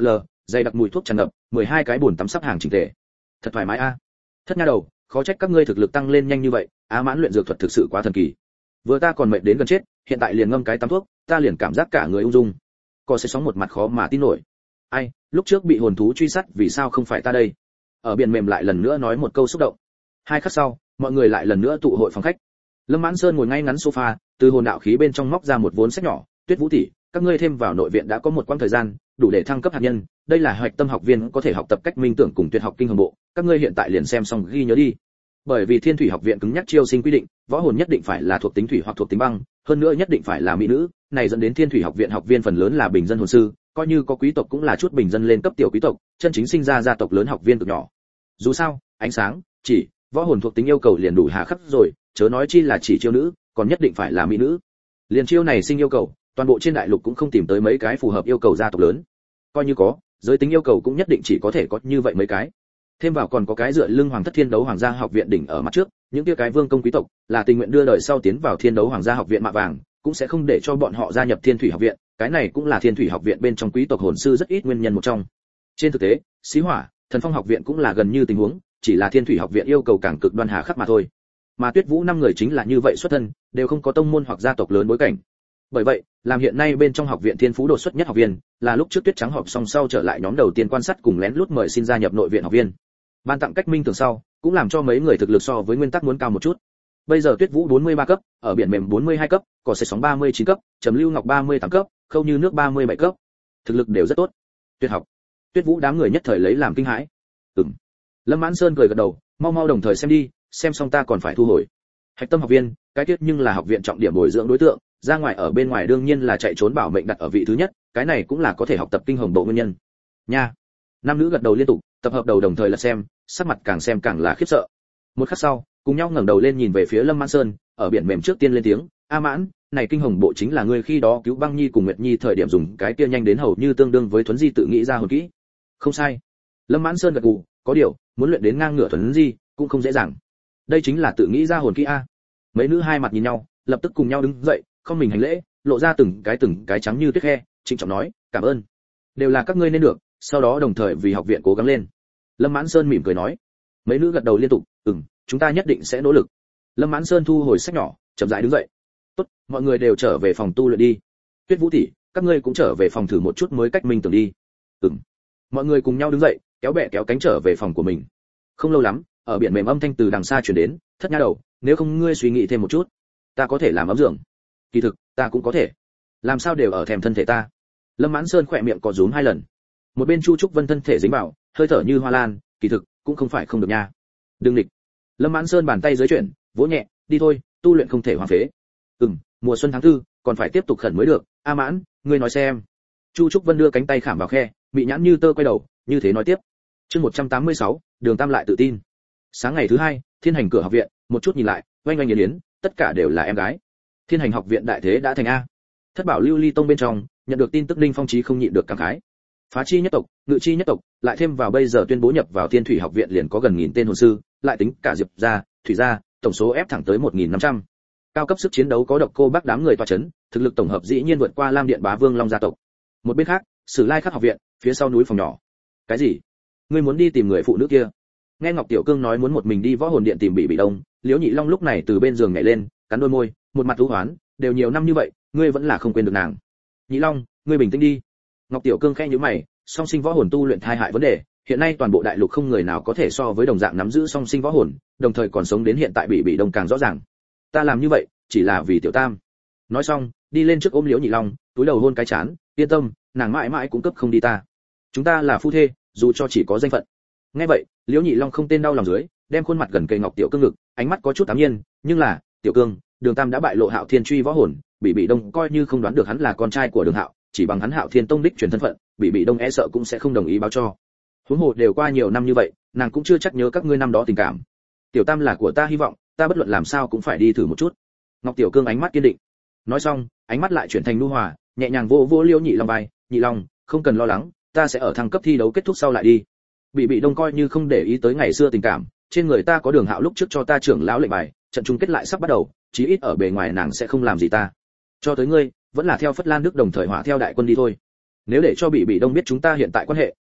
dày đặc mùi thuốc tràn ngập, mười hai cái bồn tắm sắp hàng chỉnh tề. Thật thoải mái a. Thất nha đầu, khó trách các ngươi thực lực tăng lên nhanh như vậy, Á Mãn luyện dược thuật thực sự quá thần kỳ. Vừa ta còn mệt đến gần chết, hiện tại liền ngâm cái tắm thuốc, ta liền cảm giác cả người ung dung. Có sẽ sóng một mặt khó mà tin nổi. Ai, lúc trước bị hồn thú truy sát, vì sao không phải ta đây? Ở biển mềm lại lần nữa nói một câu xúc động. Hai khắc sau, mọi người lại lần nữa tụ hội phòng khách. Lâm Mãn Sơn ngồi ngay ngắn sofa, từ hồn đạo khí bên trong móc ra một vốn sách nhỏ. Tuyết Vũ tỷ, các ngươi thêm vào nội viện đã có một quãng thời gian, đủ để thăng cấp hạt nhân, đây là hoạch tâm học viên có thể học tập cách minh tưởng cùng tuyệt học kinh hồn bộ, các ngươi hiện tại liền xem xong ghi nhớ đi. Bởi vì Thiên Thủy học viện cứng nhắc chiêu sinh quy định, võ hồn nhất định phải là thuộc tính thủy hoặc thuộc tính băng, hơn nữa nhất định phải là mỹ nữ, này dẫn đến Thiên Thủy học viện học viên phần lớn là bình dân hồn sư, coi như có quý tộc cũng là chút bình dân lên cấp tiểu quý tộc, chân chính sinh ra gia tộc lớn học viên cực nhỏ. Dù sao, ánh sáng, chỉ, võ hồn thuộc tính yêu cầu liền đủ hà khắc rồi, chớ nói chi là chỉ chiêu nữ, còn nhất định phải là mỹ nữ. Liền chiêu này sinh yêu cầu, toàn bộ trên đại lục cũng không tìm tới mấy cái phù hợp yêu cầu gia tộc lớn. Coi như có, giới tính yêu cầu cũng nhất định chỉ có thể có như vậy mấy cái. Thêm vào còn có cái dựa lưng Hoàng Thất Thiên Đấu Hoàng gia học viện đỉnh ở mặt trước, những kia cái vương công quý tộc là tình nguyện đưa đời sau tiến vào Thiên Đấu Hoàng gia học viện mạ vàng, cũng sẽ không để cho bọn họ gia nhập Thiên Thủy học viện, cái này cũng là Thiên Thủy học viện bên trong quý tộc hồn sư rất ít nguyên nhân một trong. Trên thực tế, Xí Hỏa, Thần Phong học viện cũng là gần như tình huống, chỉ là Thiên Thủy học viện yêu cầu càng cực đoan hà khắc mà thôi. Mà Tuyết Vũ năm người chính là như vậy xuất thân, đều không có tông môn hoặc gia tộc lớn bối cảnh. Bởi vậy, làm hiện nay bên trong học viện thiên phú đột xuất nhất học viên, là lúc trước Tuyết Trắng họp xong sau trở lại nhóm đầu tiên quan sát cùng lén lút mời xin gia nhập nội viện học viên. Ban tặng cách minh tưởng sau, cũng làm cho mấy người thực lực so với nguyên tắc muốn cao một chút. Bây giờ Tuyết Vũ bốn mươi ba cấp, ở biển mềm bốn mươi hai cấp, cỏ sẽ sóng ba mươi chín cấp, Trầm Lưu Ngọc ba mươi tám cấp, Khâu Như Nước ba mươi bảy cấp. Thực lực đều rất tốt. Tuyệt học. Tuyết Vũ đám người nhất thời lấy làm kinh hãi. Ừm. Lâm Mãn Sơn cười gật đầu, mau mau đồng thời xem đi, xem xong ta còn phải thu hồi. Hạch tâm học viên, cái tiết nhưng là học viện trọng điểm bồi dưỡng đối tượng, ra ngoài ở bên ngoài đương nhiên là chạy trốn bảo mệnh đặt ở vị thứ nhất, cái này cũng là có thể học tập kinh hồn bộ nguyên nhân. Nha. Nam nữ gật đầu liên tục, tập hợp đầu đồng thời là xem, sắc mặt càng xem càng là khiếp sợ. Một khắc sau, cùng nhau ngẩng đầu lên nhìn về phía Lâm Mãn Sơn, ở biển mềm trước tiên lên tiếng, "A Mãn, này kinh hồn bộ chính là ngươi khi đó cứu Băng Nhi cùng Nguyệt Nhi thời điểm dùng cái kia nhanh đến hầu như tương đương với thuấn di tự nghĩ ra hồn kỹ." Không sai. Lâm Mãn Sơn gật gù, có điều, muốn luyện đến ngang ngửa thuấn di, cũng không dễ dàng. Đây chính là tự nghĩ ra hồn kỹ a. Mấy nữ hai mặt nhìn nhau, lập tức cùng nhau đứng dậy, không mình hành lễ, lộ ra từng cái từng cái trắng như tuyết khe, trịnh trọng nói, "Cảm ơn. Đều là các ngươi nên được." Sau đó đồng thời vì học viện cố gắng lên. Lâm Mãn Sơn mỉm cười nói. Mấy nữ gật đầu liên tục, "Ừm, chúng ta nhất định sẽ nỗ lực." Lâm Mãn Sơn thu hồi sách nhỏ, chậm rãi đứng dậy. "Tốt, mọi người đều trở về phòng tu luyện đi. Tuyết Vũ tỷ, các ngươi cũng trở về phòng thử một chút mới cách minh tưởng đi." "Ừm." Mọi người cùng nhau đứng dậy, kéo bè kéo cánh trở về phòng của mình. Không lâu lắm, ở biển mềm âm thanh từ đằng xa truyền đến, "Thất nha đầu, nếu không ngươi suy nghĩ thêm một chút, ta có thể làm ấm giường." "Kỳ thực, ta cũng có thể. Làm sao đều ở thèm thân thể ta." Lâm Mãn Sơn khỏe miệng có rúm hai lần. Một bên Chu Trúc Vân thân thể dính vào, hơi thở như hoa lan, "Kỳ thực, cũng không phải không được nha." "Đừng nghịch." Lâm Mãn Sơn bàn tay dưới chuyển, vỗ nhẹ, "Đi thôi, tu luyện không thể hoang phế." "Ừm, mùa xuân tháng tư, còn phải tiếp tục khẩn mới được, A Mãn, ngươi nói xem." Chu Trúc Vân đưa cánh tay khảm vào khe, bị nhãn như tơ quay đầu, như thế nói tiếp. Chương một trăm tám mươi sáu, Đường Tam lại tự tin. Sáng ngày thứ hai, Thiên Hành cửa học viện, một chút nhìn lại, oanh oanh yến yến, tất cả đều là em gái. Thiên Hành học viện đại thế đã thành a. Thất bảo lưu ly tông bên trong, nhận được tin tức Ninh Phong Chí không nhịn được cảm khái. Phá chi nhất tộc, ngự chi nhất tộc, lại thêm vào bây giờ tuyên bố nhập vào Thiên Thủy học viện liền có gần nghìn tên hồn sư, lại tính cả Diệp gia, Thủy gia, tổng số ép thẳng tới một nghìn năm trăm. Cao cấp sức chiến đấu có Độc Cô Bác đám người tọa chấn, thực lực tổng hợp dĩ nhiên vượt qua Lam Điện Bá Vương Long gia tộc. Một bên khác, Sử Lai Khắc học viện, phía sau núi phòng nhỏ. Cái gì? Ngươi muốn đi tìm người phụ nữ kia? Nghe Ngọc Tiểu Cương nói muốn một mình đi võ hồn điện tìm Bị Bị Đông, Liễu Nhị Long lúc này từ bên giường nhảy lên, cắn đôi môi, một mặt thú hoán, đều nhiều năm như vậy, ngươi vẫn là không quên được nàng. Nhị Long, ngươi bình tĩnh đi. Ngọc Tiểu Cương khẽ nhíu mày, song sinh võ hồn tu luyện thai hại vấn đề, hiện nay toàn bộ đại lục không người nào có thể so với đồng dạng nắm giữ song sinh võ hồn, đồng thời còn sống đến hiện tại Bị Bị Đông càng rõ ràng. Ta làm như vậy, chỉ là vì Tiểu Tam. Nói xong, đi lên trước ôm Liễu Nhị Long, túi đầu hôn cái chán, yên tâm, nàng mãi mãi cũng cấp không đi ta. Chúng ta là phu thê, dù cho chỉ có danh phận. Nghe vậy, Liễu Nhị Long không tên đau lòng dưới, đem khuôn mặt gần kề Ngọc Tiểu Cương ngực, ánh mắt có chút ám nhiên, nhưng là, Tiểu Cương, Đường Tam đã bại lộ Hạo Thiên truy võ hồn, Bị Bị Đông coi như không đoán được hắn là con trai của Đường Hạo, chỉ bằng hắn Hạo Thiên tông đích truyền thân phận, Bị Bị Đông e sợ cũng sẽ không đồng ý báo cho. Huống hồ đều qua nhiều năm như vậy, nàng cũng chưa chắc nhớ các ngươi năm đó tình cảm. Tiểu Tam là của ta hy vọng, ta bất luận làm sao cũng phải đi thử một chút. Ngọc Tiểu Cương ánh mắt kiên định. Nói xong, ánh mắt lại chuyển thành nhu hòa, nhẹ nhàng vỗ vỗ Liễu Nhị Long vai, "Nhị Long, không cần lo lắng, ta sẽ ở thăng cấp thi đấu kết thúc sau lại đi." Bị Bị Đông coi như không để ý tới ngày xưa tình cảm, trên người ta có Đường Hạo lúc trước cho ta trưởng lão lệnh bài, trận chung kết lại sắp bắt đầu, chí ít ở bề ngoài nàng sẽ không làm gì ta. Cho tới ngươi, vẫn là theo Phất Lan Đức đồng thời hỏa theo đại quân đi thôi. Nếu để cho Bị Bị Đông biết chúng ta hiện tại quan hệ,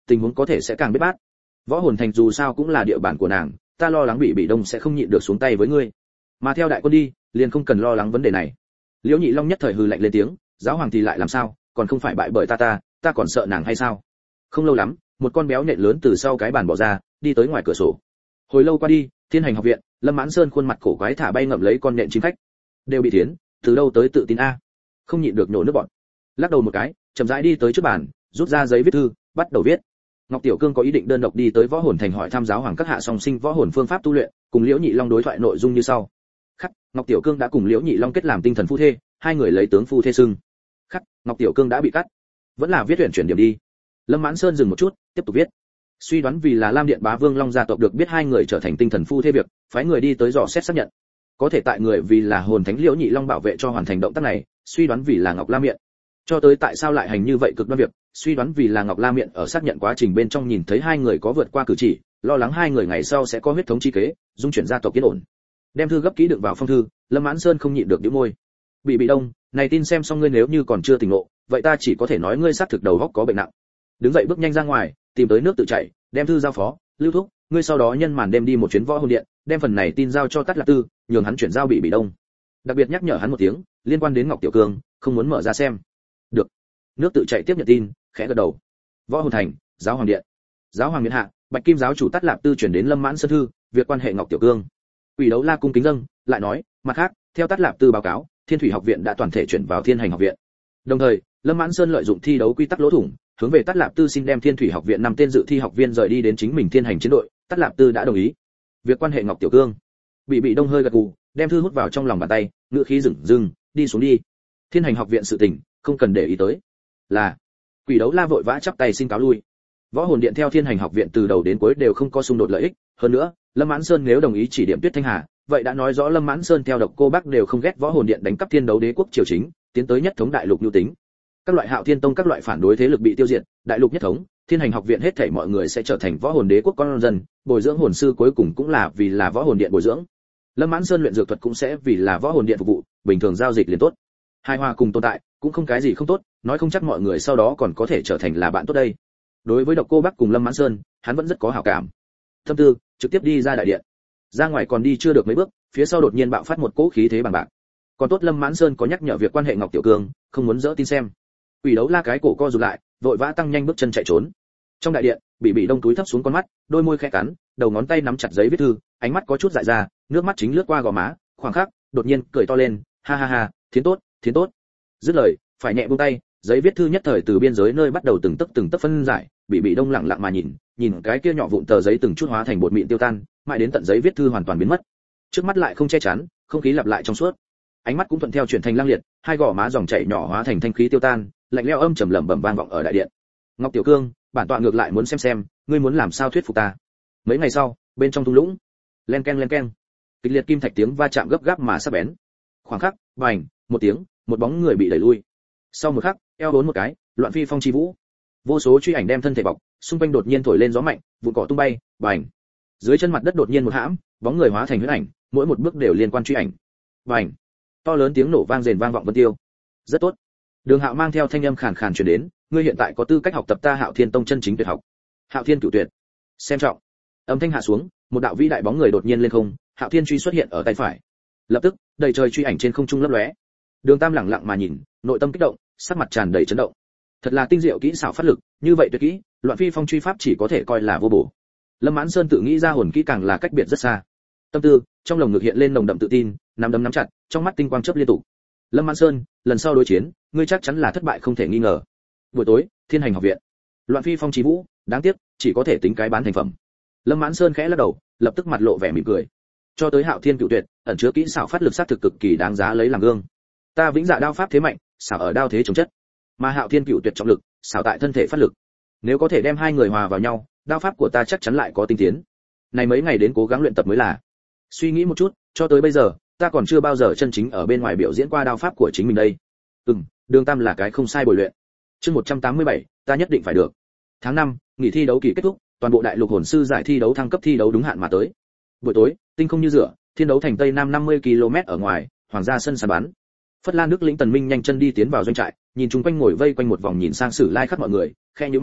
tình huống có thể sẽ càng biết bát. Võ hồn thành dù sao cũng là địa bàn của nàng, ta lo lắng bị bị đông sẽ không nhịn được xuống tay với ngươi. Mà theo đại quân đi, liền không cần lo lắng vấn đề này. Liễu Nhị Long nhất thời hừ lạnh lên tiếng, giáo hoàng thì lại làm sao, còn không phải bại bởi ta ta, ta còn sợ nàng hay sao? Không lâu lắm, một con béo nện lớn từ sau cái bàn bỏ ra, đi tới ngoài cửa sổ. Hồi lâu qua đi, Thiên Hành học viện, Lâm Mãn Sơn khuôn mặt cổ quái thả bay ngậm lấy con nện chim khách. Đều bị thiến, từ đâu tới tự tin a? Không nhịn được nhổ nước bọt. Lắc đầu một cái, chậm rãi đi tới trước bàn, rút ra giấy viết thư, bắt đầu viết. Ngọc Tiểu Cương có ý định đơn độc đi tới Võ Hồn Thành hỏi thăm giáo hoàng các hạ song sinh võ hồn phương pháp tu luyện, cùng Liễu Nhị Long đối thoại nội dung như sau. Khắc, Ngọc Tiểu Cương đã cùng Liễu Nhị Long kết làm tinh thần phu thê, hai người lấy tướng phu thê xưng. Khắc, Ngọc Tiểu Cương đã bị cắt. Vẫn là viết chuyển chuyển điểm đi. Lâm Mãn Sơn dừng một chút, tiếp tục viết. Suy đoán vì là Lam Điện Bá Vương Long gia tộc được biết hai người trở thành tinh thần phu thê việc, phái người đi tới dò xét xác nhận. Có thể tại người vì là hồn thánh Liễu Nhị Long bảo vệ cho hoàn thành động tác này, suy đoán vì là Ngọc La Miện. Cho tới tại sao lại hành như vậy cực đoan việc, suy đoán vì là Ngọc La Miện ở xác nhận quá trình bên trong nhìn thấy hai người có vượt qua cử chỉ, lo lắng hai người ngày sau sẽ có huyết thống chi kế, dung chuyển gia tộc yên ổn. Đem thư gấp kỹ đựng vào phong thư, Lâm Mãn Sơn không nhịn được nhíu môi. Bị bị đông, này tin xem xong ngươi nếu như còn chưa tỉnh ngộ, vậy ta chỉ có thể nói ngươi xác thực đầu óc có bệnh nặng. Đứng dậy bước nhanh ra ngoài, tìm tới nước tự chảy, đem thư giao phó, Lưu thúc, ngươi sau đó nhân màn đêm đi một chuyến Võ Hồn Điện, đem phần này tin giao cho Tát Lạc Tư, nhường hắn chuyển giao bị bị đông. Đặc biệt nhắc nhở hắn một tiếng, liên quan đến Ngọc Tiểu Cương, không muốn mở ra xem. Được. Nước tự chạy tiếp nhận tin, khẽ gật đầu. Võ Hồn Thành, Giáo Hoàng Điện. Giáo Hoàng miện hạ, Bạch Kim giáo chủ Tát Lạc Tư chuyển đến Lâm Mãn Sơn thư, việc quan hệ Ngọc Tiểu Cương. Quỷ Đấu La cung kính dâng, lại nói, mặt khác, theo Tát Lạc Tư báo cáo, Thiên Thủy học viện đã toàn thể chuyển vào Thiên Hành học viện. Đồng thời, Lâm Mãn Sơn lợi dụng thi đấu quy tắc lỗ thủng, hướng về Tát Lạc Tư xin đem Thiên Thủy học viện năm tên dự thi học viên rời đi đến chính mình Thiên Hành chiến đội, Tát Lạc Tư đã đồng ý. Việc quan hệ Ngọc Tiểu Cương. Bị bị đông hơi gật gù, đem thư hút vào trong lòng bàn tay, ngữ khí dửng dưng, đi xuống đi. Thiên Hành học viện sự tình, không cần để ý tới. Là. Quỷ Đấu La vội vã chắp tay xin cáo lui. Võ Hồn Điện theo Thiên Hành học viện từ đầu đến cuối đều không có xung đột lợi ích, hơn nữa, Lâm Mãn Sơn nếu đồng ý chỉ điểm Tuyết Thanh Hà, vậy đã nói rõ Lâm Mãn Sơn theo Độc Cô Bác đều không ghét Võ Hồn Điện đánh cắp Thiên Đấu Đế quốc triều chính, tiến tới nhất thống đại lục lưu tính. Các loại Hạo Thiên Tông các loại phản đối thế lực bị tiêu diệt, đại lục nhất thống, Thiên Hành học viện hết thảy mọi người sẽ trở thành Võ Hồn Đế quốc con dân, bồi dưỡng hồn sư cuối cùng cũng là vì là Võ Hồn Điện bồi dưỡng. Lâm Mãn Sơn luyện dược thuật cũng sẽ vì là Võ Hồn Điện phục vụ, bình thường giao dịch liền tốt. Hai hòa cùng tồn tại, cũng không cái gì không tốt, nói không chắc mọi người sau đó còn có thể trở thành là bạn tốt đây. Đối với Độc Cô Bác cùng Lâm Mãn Sơn, hắn vẫn rất có hảo cảm. Thâm tư, trực tiếp đi ra đại điện. Ra ngoài còn đi chưa được mấy bước, phía sau đột nhiên bạo phát một cỗ khí thế bằng bạc. Còn tốt Lâm Mãn Sơn có nhắc nhở việc quan hệ Ngọc Tiểu Cương, không muốn dỡ tin xem. Quỷ Đấu La cái cổ co rụt lại, vội vã tăng nhanh bước chân chạy trốn. Trong đại điện, Bị Bị đông túi thấp xuống con mắt, đôi môi khẽ cắn, đầu ngón tay nắm chặt giấy viết thư, ánh mắt có chút dại ra, nước mắt chính lướt qua gò má, khoảng khắc, đột nhiên cười to lên, ha ha ha, thiến tốt, thiến tốt. Dứt lời, phải nhẹ buông tay, giấy viết thư nhất thời từ biên giới nơi bắt đầu từng tấc từng tấc phân giải, Bị Bị đông lặng lặng mà nhìn, nhìn cái kia nhỏ vụn tờ giấy từng chút hóa thành bột mịn tiêu tan, mãi đến tận giấy viết thư hoàn toàn biến mất. Trước mắt lại không che chắn, không khí lặp lại trong suốt. Ánh mắt cũng thuận theo chuyển thành lăng liệt, hai gò má dòng chảy nhỏ hóa thành thanh khí tiêu tan, lạnh lẽo âm trầm lẩm bẩm vang vọng ở đại điện. Ngọc Tiểu Cương, bản tọa ngược lại muốn xem xem, ngươi muốn làm sao thuyết phục ta. Mấy ngày sau, bên trong thung lũng, len keng len keng, kịch liệt kim thạch tiếng va chạm gấp gáp mà sắc bén. Khoảng khắc, bành, một tiếng, một bóng người bị đẩy lui. Sau một khắc, eo bốn một cái, loạn phi phong chi vũ. Vô số truy ảnh đem thân thể bọc, xung quanh đột nhiên thổi lên gió mạnh, vụn cỏ tung bay, bành. Dưới chân mặt đất đột nhiên một hãm, bóng người hóa thành huyễn ảnh, mỗi một bước đều liên quan truy ảnh. Bành. To lớn tiếng nổ vang rền vang vọng vân tiêu. Rất tốt. Đường Hạo mang theo thanh âm khàn khàn truyền đến, ngươi hiện tại có tư cách học tập ta Hạo Thiên Tông chân chính tuyệt học. Hạo Thiên Cửu Tuyệt. Xem trọng. Âm thanh hạ xuống, một đạo vĩ đại bóng người đột nhiên lên không, Hạo Thiên truy xuất hiện ở tay phải. Lập tức, đầy trời truy ảnh trên không trung lấp lóe. Đường Tam lặng lặng mà nhìn, nội tâm kích động, sắc mặt tràn đầy chấn động. Thật là tinh diệu kỹ xảo phát lực, như vậy tuyệt kỹ, loạn phi phong truy pháp chỉ có thể coi là vô bổ. Lâm Mãn Sơn tự nghĩ ra hồn kỹ càng là cách biệt rất xa. Tâm tư, trong lòng ngực hiện lên nồng đậm tự tin, nắm đấm nắm chặt, trong mắt tinh quang chớp liên tục. Lâm Mãn Sơn, lần sau đối chiến, ngươi chắc chắn là thất bại không thể nghi ngờ. Buổi tối, Thiên Hành học viện. Loạn phi phong chí vũ, đáng tiếc, chỉ có thể tính cái bán thành phẩm. Lâm Mãn Sơn khẽ lắc đầu, lập tức mặt lộ vẻ mỉm cười. Cho tới Hạo Thiên Cửu Tuyệt, ẩn chứa kỹ xảo phát lực sát thực cực kỳ đáng giá lấy làm gương. Ta vĩnh dạ đao pháp thế mạnh, xảo ở đao thế chống chất, mà Hạo Thiên Cửu Tuyệt trọng lực, xảo tại thân thể phát lực. Nếu có thể đem hai người hòa vào nhau, đao pháp của ta chắc chắn lại có tinh tiến. Này mấy ngày đến cố gắng luyện tập mới là. Suy nghĩ một chút, cho tới bây giờ, ta còn chưa bao giờ chân chính ở bên ngoài biểu diễn qua đao pháp của chính mình đây. Ừm, Đường Tam là cái không sai bồi luyện. Chương một trăm tám mươi bảy, ta nhất định phải được. Tháng năm, nghỉ thi đấu kỳ kết thúc, toàn bộ đại lục hồn sư giải thi đấu thăng cấp thi đấu đúng hạn mà tới. Buổi tối, tinh không như rửa, thiên đấu thành tây nam năm mươi ki lô mét ở ngoài, hoàng gia sân sàn bắn. Phất Lan Đức lĩnh Tần Minh nhanh chân đi tiến vào doanh trại, nhìn chung quanh ngồi vây quanh một vòng nhìn sang Sử Lai Khắc mọi người, khe nhíu mày,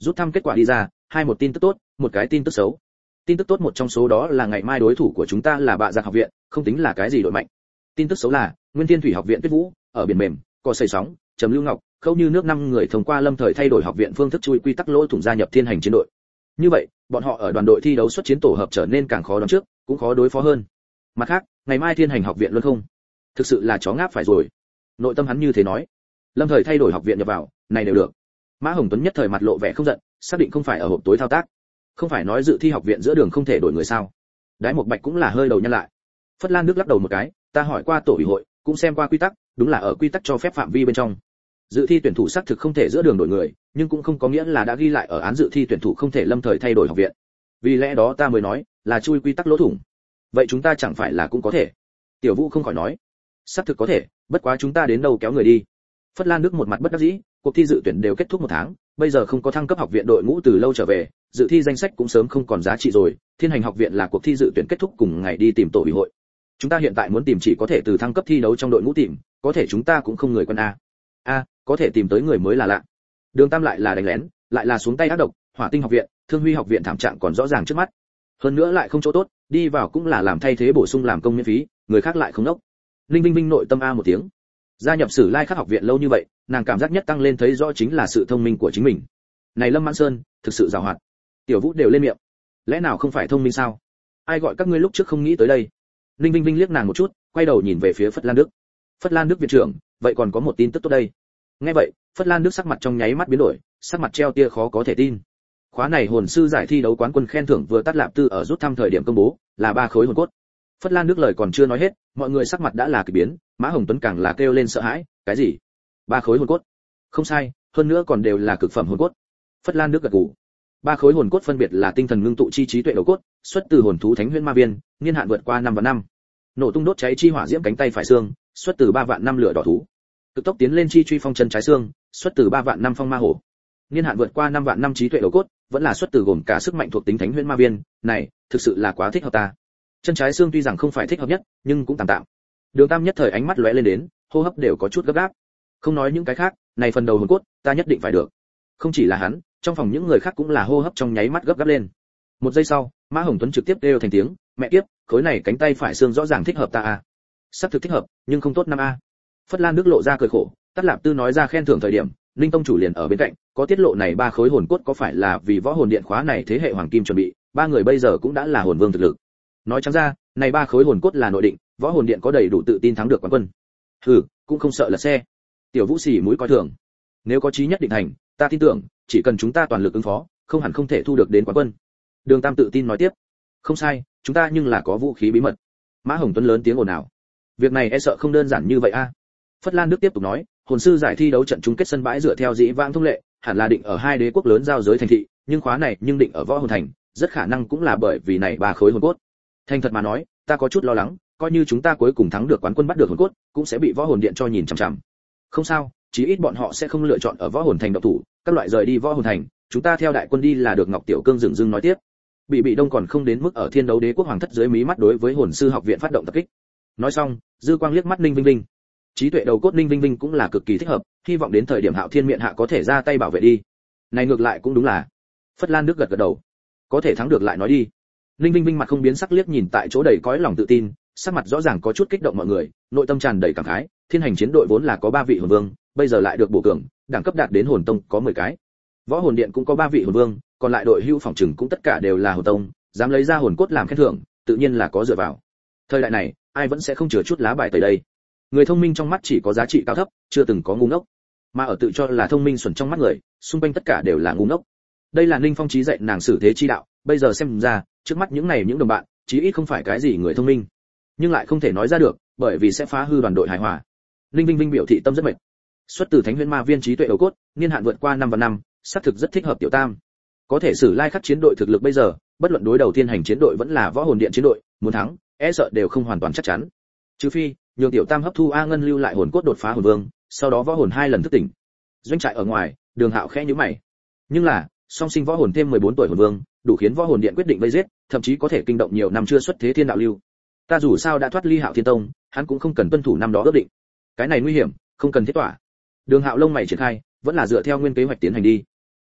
Rút thăm kết quả đi ra, hai một tin tức tốt, một cái tin tức xấu. Tin tức tốt một trong số đó là ngày mai đối thủ của chúng ta là Bạ Giặc học viện, không tính là cái gì đội mạnh. Tin tức xấu là Nguyên Thiên Thủy học viện Tuyết Vũ, ở biển mềm, có xây sóng, Trầm Lưu Ngọc, Khâu Như Nước năm người thông qua lâm thời thay đổi học viện phương thức chui quy tắc lỗ thủng gia nhập thiên hành chiến đội. Như vậy, bọn họ ở đoàn đội thi đấu xuất chiến tổ hợp trở nên càng khó đoán trước, cũng khó đối phó hơn. Mặt khác, ngày mai thiên hành học viện luôn không, thực sự là chó ngáp phải rồi. Nội tâm hắn như thế nói. Lâm thời thay đổi học viện nhập vào, này đều được. Mã Hồng Tuấn nhất thời mặt lộ vẻ không giận, xác định không phải ở hộp tối thao tác. Không phải nói dự thi học viện giữa đường không thể đổi người sao? Đái Mộc Bạch cũng là hơi đầu nhăn lại. Phất Lan Đức lắc đầu một cái, ta hỏi qua tổ ủy hội, cũng xem qua quy tắc, đúng là ở quy tắc cho phép phạm vi bên trong. Dự thi tuyển thủ xác thực không thể giữa đường đổi người, nhưng cũng không có nghĩa là đã ghi lại ở án dự thi tuyển thủ không thể lâm thời thay đổi học viện. Vì lẽ đó ta mới nói, là chui quy tắc lỗ thủng. Vậy chúng ta chẳng phải là cũng có thể? Tiểu Vũ không khỏi nói, xác thực có thể, bất quá chúng ta đến đâu kéo người đi. Phất Lan Đức một mặt bất đắc dĩ, cuộc thi dự tuyển đều kết thúc một tháng, bây giờ không có thăng cấp học viện đội ngũ từ lâu trở về, dự thi danh sách cũng sớm không còn giá trị rồi. Thiên hành học viện là cuộc thi dự tuyển kết thúc cùng ngày đi tìm tổ ủy hội. Chúng ta hiện tại muốn tìm chỉ có thể từ thăng cấp thi đấu trong đội ngũ tìm, có thể chúng ta cũng không người quân a. A, có thể tìm tới người mới là lạ. Đường Tam lại là đánh lén, lại là xuống tay ác độc, Hỏa Tinh học viện, Thương Huy học viện thảm trạng còn rõ ràng trước mắt. Hơn nữa lại không chỗ tốt, đi vào cũng là làm thay thế bổ sung làm công miễn phí, người khác lại không nốc. Linh Vinh Vinh nội tâm a một tiếng. Gia nhập Sử Lai Khắc học viện lâu như vậy, nàng cảm giác nhất tăng lên thấy rõ chính là sự thông minh của chính mình. Này Lâm Mãn Sơn, thực sự giàu hoạt. Tiểu Vũ đều lên miệng. Lẽ nào không phải thông minh sao? Ai gọi các ngươi lúc trước không nghĩ tới đây? Linh Vinh Vinh liếc nàng một chút, quay đầu nhìn về phía Phất Lan Đức. Phất Lan Đức viện trưởng, vậy còn có một tin tức tốt đây. Nghe vậy, Phất Lan Đức sắc mặt trong nháy mắt biến đổi, sắc mặt treo tia khó có thể tin. Khóa này hồn sư giải thi đấu quán quân khen thưởng vừa tắt lạp tư ở rút thăm thời điểm công bố, là ba khối hồn cốt. Phất Lan Đức lời còn chưa nói hết, mọi người sắc mặt đã là kỳ biến, Mã Hồng Tuấn càng là kêu lên sợ hãi, cái gì? Ba khối hồn cốt? Không sai, hơn nữa còn đều là cực phẩm hồn cốt. Phất Lan Đức gật gù. Ba khối hồn cốt phân biệt là tinh thần ngưng tụ chi trí tuệ đầu cốt, xuất từ hồn thú Thánh Huyễn Ma Viên, niên hạn vượt qua năm vạn năm. Nổ tung đốt cháy chi hỏa diễm cánh tay phải xương, xuất từ ba vạn năm lửa đỏ thú. Cực tốc tiến lên chi truy phong chân trái xương, xuất từ ba vạn năm phong ma hổ. Niên hạn vượt qua năm vạn năm trí tuệ đầu cốt, vẫn là xuất từ gồm cả sức mạnh thuộc tính Thánh Huyễn Ma Viên, này, thực sự là quá thích hợp ta. Chân trái xương tuy rằng không phải thích hợp nhất, nhưng cũng tạm tạm. Đường Tam nhất thời ánh mắt lóe lên đến, hô hấp đều có chút gấp gáp. Không nói những cái khác, này phần đầu hồn cốt, ta nhất định phải được. Không chỉ là hắn, trong phòng những người khác cũng là hô hấp trong nháy mắt gấp gáp lên. Một giây sau, Mã Hồng Tuấn trực tiếp kêu thành tiếng, mẹ kiếp, khối này cánh tay phải xương rõ ràng thích hợp ta a. Sắp thực thích hợp, nhưng không tốt năm a. Phất Lan Đức lộ ra cười khổ, Tát Lạp Tư nói ra khen thưởng thời điểm, Linh tông chủ liền ở bên cạnh, có tiết lộ này ba khối hồn cốt có phải là vì võ hồn điện khóa này thế hệ hoàng kim chuẩn bị, ba người bây giờ cũng đã là hồn vương thực lực. Nói trắng ra, này ba khối hồn cốt là nội định, võ hồn điện có đầy đủ tự tin thắng được quán quân. Hừ, cũng không sợ là xe. Tiểu Vũ xì mũi coi thường. Nếu có chí nhất định thành, ta tin tưởng, chỉ cần chúng ta toàn lực ứng phó, không hẳn không thể thu được đến quán quân. Đường Tam tự tin nói tiếp. Không sai, chúng ta nhưng là có vũ khí bí mật. Mã Hồng Tuấn lớn tiếng ồn ào. Việc này e sợ không đơn giản như vậy a. Phất Lan Đức tiếp tục nói, hồn sư giải thi đấu trận chung kết sân bãi dựa theo dĩ vãng thông lệ, hẳn là định ở hai đế quốc lớn giao giới thành thị, nhưng khóa này nhưng định ở võ hồn thành, rất khả năng cũng là bởi vì này ba khối hồn cốt. Thành thật mà nói, ta có chút lo lắng, coi như chúng ta cuối cùng thắng được quán quân bắt được hồn cốt, cũng sẽ bị võ hồn điện cho nhìn chằm chằm. Không sao, chí ít bọn họ sẽ không lựa chọn ở võ hồn thành động thủ, các loại rời đi võ hồn thành, chúng ta theo đại quân đi là được. Ngọc Tiểu Cương dừng dưng nói tiếp. Bị bị đông còn không đến mức ở thiên đấu đế quốc hoàng thất dưới mí mắt đối với hồn sư học viện phát động tập kích. Nói xong, dư quang liếc mắt Ninh Vinh Vinh. Trí tuệ đầu cốt Ninh Vinh Vinh cũng là cực kỳ thích hợp, hy vọng đến thời điểm Hạo Thiên miện hạ có thể ra tay bảo vệ đi. Này ngược lại cũng đúng là. Phất Lan Đức gật gật đầu. Có thể thắng được lại nói đi. Ninh Vinh Vinh mặt không biến sắc liếc nhìn tại chỗ đầy cõi lòng tự tin, sắc mặt rõ ràng có chút kích động mọi người, nội tâm tràn đầy cảm khái, thiên hành chiến đội vốn là có ba vị hồn vương, bây giờ lại được bổ cường, đẳng cấp đạt đến hồn tông có mười cái. Võ hồn điện cũng có ba vị hồn vương, còn lại đội hưu phòng trừng cũng tất cả đều là hồn tông, dám lấy ra hồn cốt làm khen thưởng, tự nhiên là có dựa vào. Thời đại này, ai vẫn sẽ không chừa chút lá bài tẩy đây. Người thông minh trong mắt chỉ có giá trị cao thấp, chưa từng có ngu ngốc. Mà ở tự cho là thông minh xuẩn trong mắt người, xung quanh tất cả đều là ngu ngốc. Đây là Ninh Phong Chí dạy nàng xử thế chi đạo, bây giờ xem ra, trước mắt những này những đồng bạn, chí ít không phải cái gì người thông minh, nhưng lại không thể nói ra được, bởi vì sẽ phá hư đoàn đội hài hòa. Ninh Vinh Vinh biểu thị tâm rất mệt. Xuất từ Thánh Huyễn Ma Viên trí tuệ đầu cốt, niên hạn vượt qua năm và năm, xác thực rất thích hợp tiểu tam. Có thể Sử Lai Khắc chiến đội thực lực bây giờ, bất luận đối đầu thiên hành chiến đội vẫn là võ hồn điện chiến đội, muốn thắng, e sợ đều không hoàn toàn chắc chắn. Trừ phi, nhường tiểu tam hấp thu A Ngân lưu lại hồn cốt đột phá hồn vương, sau đó võ hồn hai lần thức tỉnh. Doanh trại ở ngoài, Đường Hạo khẽ nhíu mày. Nhưng là, song sinh võ hồn thêm mười bốn tuổi hồn vương, đủ khiến võ hồn điện quyết định vây giết, thậm chí có thể kinh động nhiều năm chưa xuất thế thiên đạo lưu. Ta dù sao đã thoát ly Hạo Thiên Tông, hắn cũng không cần tuân thủ năm đó ước định. Cái này nguy hiểm, không cần thiết tỏa. Đường Hạo lông mày triển khai, vẫn là dựa theo nguyên kế hoạch tiến hành đi.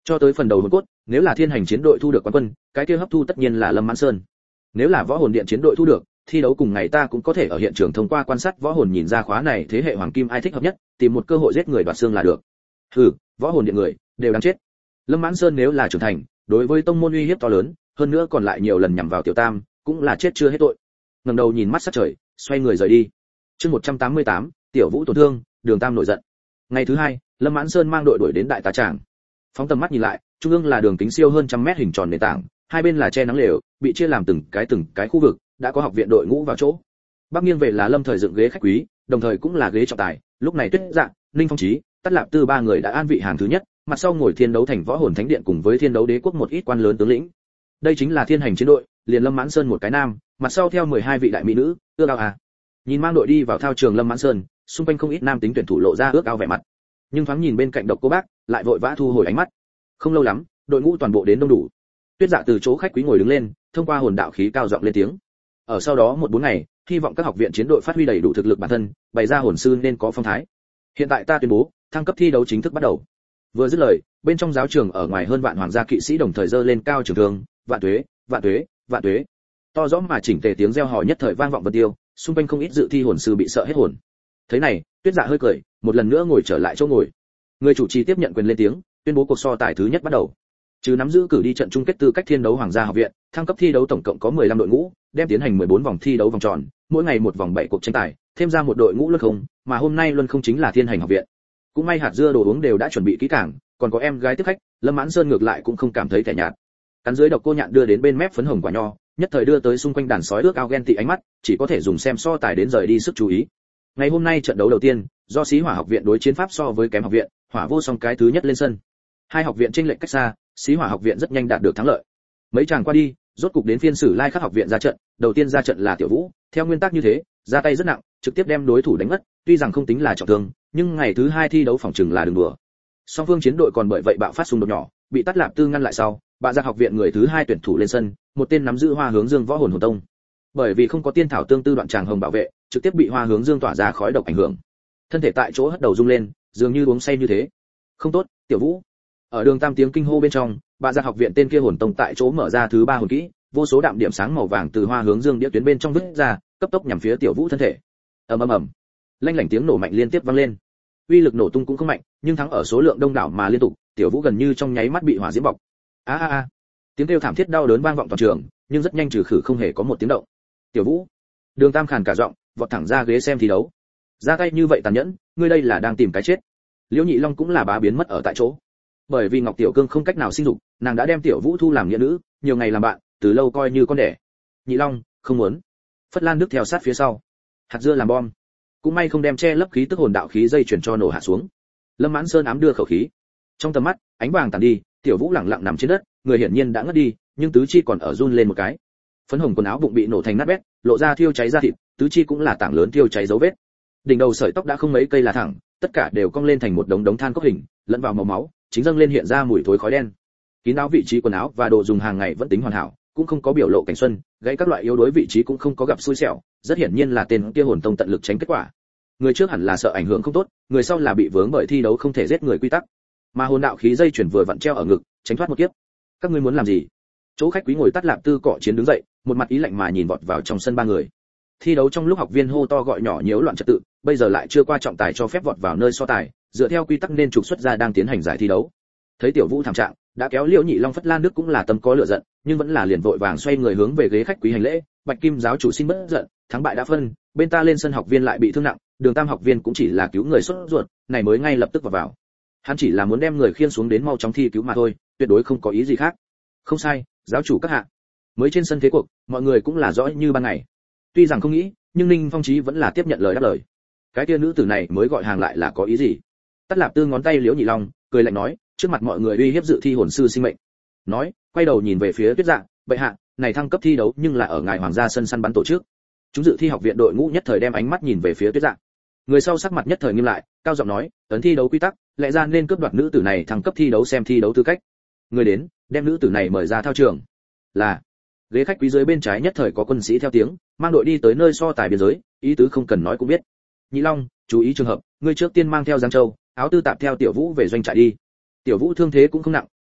Cho tới phần đầu hồn cốt, nếu là thiên hành chiến đội thu được quán quân, cái kia hấp thu tất nhiên là Lâm Mãn Sơn. Nếu là võ hồn điện chiến đội thu được, thi đấu cùng ngày ta cũng có thể ở hiện trường thông qua quan sát võ hồn nhìn ra khóa này thế hệ hoàng kim ai thích hợp nhất, tìm một cơ hội giết người đoạt xương là được. Hừ, võ hồn điện người đều đáng chết. Lâm Mãn Sơn nếu là trưởng thành, đối với tông môn uy hiếp to lớn, hơn nữa còn lại nhiều lần nhằm vào tiểu tam, cũng là chết chưa hết tội. Ngẩng đầu nhìn mắt sát trời, xoay người rời đi. Chương một trăm tám mươi tám, tiểu Vũ tổn thương, Đường Tam nổi giận. Ngày thứ hai, Lâm Mãn Sơn mang đội đuổi đến đại tá tràng. Phóng tầm mắt nhìn lại, trung ương là đường kính siêu hơn trăm mét hình tròn nền tảng, hai bên là che nắng lều, bị chia làm từng cái từng cái khu vực, đã có học viện đội ngũ vào chỗ. Bắc nghiêng về là Lâm Thời dựng ghế khách quý, đồng thời cũng là ghế trọng tài, lúc này Tuyết Dạng, Ninh Phong Chí, Tất Lạp Tư ba người đã an vị hàng thứ nhất, mặt sau ngồi Thiên Đấu Thành Võ Hồn Thánh Điện cùng với Thiên Đấu Đế Quốc một ít quan lớn tướng lĩnh. Đây chính là thiên hành chiến đội, liền Lâm Mãn Sơn một cái nam, mặt sau theo mười hai vị đại mỹ nữ, ước ao à. Nhìn mang đội đi vào thao trường Lâm Mãn Sơn, xung quanh không ít nam tính tuyển thủ lộ ra ước ao vẻ mặt. Nhưng thoáng nhìn bên cạnh Độc Cô Bác, lại vội vã thu hồi ánh mắt. Không lâu lắm, đội ngũ toàn bộ đến đông đủ. Tuyết Dạ từ chỗ khách quý ngồi đứng lên, thông qua hồn đạo khí cao giọng lên tiếng. Ở sau đó một bốn ngày, hy vọng các học viện chiến đội phát huy đầy đủ thực lực bản thân, bày ra hồn sư nên có phong thái. Hiện tại ta tuyên bố, thăng cấp thi đấu chính thức bắt đầu. Vừa dứt lời, bên trong giáo trường ở ngoài hơn vạn hoàng gia kỵ sĩ đồng thời giơ lên cao trường thương, vạn tuế, vạn tuế, vạn tuế. To rõ mà chỉnh tề tiếng reo hò nhất thời vang vọng vân tiêu, xung quanh không ít dự thi hồn sư bị sợ hết hồn. Thế này, Tuyết Dạ hơi cười, một lần nữa ngồi trở lại chỗ ngồi. Người chủ trì tiếp nhận quyền lên tiếng, tuyên bố cuộc so tài thứ nhất bắt đầu. Trừ nắm giữ cử đi trận chung kết tư cách thiên đấu hoàng gia học viện, thăng cấp thi đấu tổng cộng có mười lăm đội ngũ, đem tiến hành mười bốn vòng thi đấu vòng tròn, mỗi ngày một vòng bảy cuộc tranh tài, thêm ra một đội ngũ luân không, mà hôm nay luân không chính là thiên hành học viện. Cũng may hạt dưa đồ uống đều đã chuẩn bị kỹ càng, còn có em gái tiếp khách, Lâm Mãn Sơn ngược lại cũng không cảm thấy tẻ nhạt. Cắn dưới Độc Cô Nhạn đưa đến bên mép phấn hồng quả nho, nhất thời đưa tới xung quanh đàn sói ước ao ghen tị ánh mắt, chỉ có thể dùng xem so tài đến rời đi sức chú ý. Ngày hôm nay trận đấu đầu tiên, do Xí Hỏa học viện đối chiến pháp so với kém học viện, Hỏa Vô Song cái thứ nhất lên sân. Hai học viện chênh lệch cách xa, Xí Hỏa học viện rất nhanh đạt được thắng lợi. Mấy chàng qua đi, rốt cục đến phiên Sử Lai Khắc học viện ra trận, đầu tiên ra trận là Tiểu Vũ, theo nguyên tắc như thế, ra tay rất nặng, trực tiếp đem đối thủ đánh ngất, tuy rằng không tính là trọng thương, nhưng ngày thứ hai thi đấu phòng trừng là đường đùa. Song phương chiến đội còn bởi vậy bạo phát xung đột nhỏ, bị Tất Lạp Tư ngăn lại sau, Bạ Giặc học viện người thứ hai tuyển thủ lên sân, một tên nắm giữ Hoa Hướng Dương võ hồn hồn tông. Bởi vì không có tiên thảo tương tư đoạn tràng hồng bảo vệ, trực tiếp bị Hoa Hướng Dương tỏa ra khói độc ảnh hưởng. Thân thể tại chỗ hất đầu rung lên, dường như uống say như thế. Không tốt, Tiểu Vũ. Ở đường tam tiếng kinh hô bên trong, Bạ Giặc học viện tên kia hồn tông tại chỗ mở ra thứ ba hồn kỹ, vô số đạm điểm sáng màu vàng từ Hoa Hướng Dương địa tuyến bên trong vứt ra, cấp tốc nhằm phía Tiểu Vũ thân thể. Ầm ầm ầm. Lanh lảnh tiếng nổ mạnh liên tiếp vang lên. Uy lực nổ tung cũng không mạnh, nhưng thắng ở số lượng đông đảo mà liên tục, Tiểu Vũ gần như trong nháy mắt bị hỏa diễm bọc. A a a. Tiếng kêu thảm thiết đau đớn vang vọng toàn trường, nhưng rất nhanh trừ khử không hề có một tiếng động. Tiểu Vũ. Đường Tam khàn cả giọng, vọt thẳng ra ghế xem thi đấu. Ra tay như vậy tàn nhẫn, ngươi đây là đang tìm cái chết. Liễu Nhị Long cũng là bá biến mất ở tại chỗ. Bởi vì Ngọc Tiểu Cương không cách nào sinh dục, nàng đã đem Tiểu Vũ thu làm nghĩa nữ, nhiều ngày làm bạn, từ lâu coi như con đẻ. Nhị Long, không muốn. Phất Lan Đức theo sát phía sau. Hạt dưa làm bom. Cũng may không đem che lấp khí tức hồn đạo khí dây chuyển cho nổ hạ xuống. Lâm Mãn Sơn ám đưa khẩu khí. Trong tầm mắt, ánh vàng tàn đi, Tiểu Vũ lẳng lặng nằm trên đất, người hiển nhiên đã ngất đi, nhưng tứ chi còn ở run lên một cái. Phấn hồng quần áo bụng bị nổ thành nát bét, lộ ra thiêu cháy da thịt, tứ chi cũng là tảng lớn thiêu cháy dấu vết. Đỉnh đầu sợi tóc đã không mấy cây là thẳng, tất cả đều cong lên thành một đống đống than cốc hình, lẫn vào màu máu, chính dâng lên hiện ra mùi thối khói đen. Kín áo vị trí quần áo và đồ dùng hàng ngày vẫn tính hoàn hảo, cũng không có biểu lộ cảnh xuân, gãy các loại yếu đối vị trí cũng không có gặp xui xẻo, rất hiển nhiên là tên kia hồn tông tận lực tránh kết quả. Người trước hẳn là sợ ảnh hưởng không tốt, người sau là bị vướng bởi thi đấu không thể giết người quy tắc. Mà hồn đạo khí dây chuyển vừa vặn treo ở ngực, tránh thoát một kiếp. Các ngươi muốn làm gì? Chỗ khách quý ngồi Tất Lạp Tư cọ chiến đứng dậy, một mặt ý lạnh mà nhìn vọt vào trong sân ba người. Thi đấu trong lúc học viên hô to gọi nhỏ nhiễu loạn trật tự, bây giờ lại chưa qua trọng tài cho phép vọt vào nơi so tài, dựa theo quy tắc nên trục xuất ra đang tiến hành giải thi đấu. Thấy Tiểu Vũ thảm trạng, đã kéo Liễu Nhị Long Phất Lan Đức cũng là tâm có lửa giận, nhưng vẫn là liền vội vàng xoay người hướng về ghế khách quý hành lễ, Bạch Kim giáo chủ xin bớt giận, thắng bại đã phân, bên ta lên sân học viên lại bị thương nặng, Đường Tam học viên cũng chỉ là cứu người sốt ruột, này mới ngay lập tức vào vào. Hắn chỉ là muốn đem người khiêng xuống đến mau chóng thi cứu mà thôi, tuyệt đối không có ý gì khác. Không sai, giáo chủ các hạ. Mới trên sân thế cuộc, mọi người cũng là rõ như ban ngày. Tuy rằng không nghĩ, nhưng Ninh Phong Chí vẫn là tiếp nhận lời đáp lời. Cái kia nữ tử này mới gọi hàng lại là có ý gì? Tất Lạp Tư ngón tay Liễu Nhị Long, cười lạnh nói, trước mặt mọi người uy hiếp dự thi hồn sư sinh mệnh. Nói, quay đầu nhìn về phía Tuyết Dạ, bệ hạ, này thăng cấp thi đấu nhưng là ở ngài hoàng gia sân săn bắn tổ chức. Chúng dự thi học viện đội ngũ nhất thời đem ánh mắt nhìn về phía Tuyết Dạ. Người sau sắc mặt nhất thời nghiêm lại, cao giọng nói, ấn thi đấu quy tắc, lẽ ra nên cướp đoạt nữ tử này thăng cấp thi đấu xem thi đấu tư cách. Người đến, đem nữ tử này mời ra thao trường. Là. Ghế khách quý dưới bên trái nhất thời có quân sĩ theo tiếng, mang đội đi tới nơi so tài biên giới, ý tứ không cần nói cũng biết. Nhị Long, chú ý trường hợp, ngươi trước tiên mang theo Giang Châu, áo tư tạp theo Tiểu Vũ về doanh trại đi. Tiểu Vũ thương thế cũng không nặng,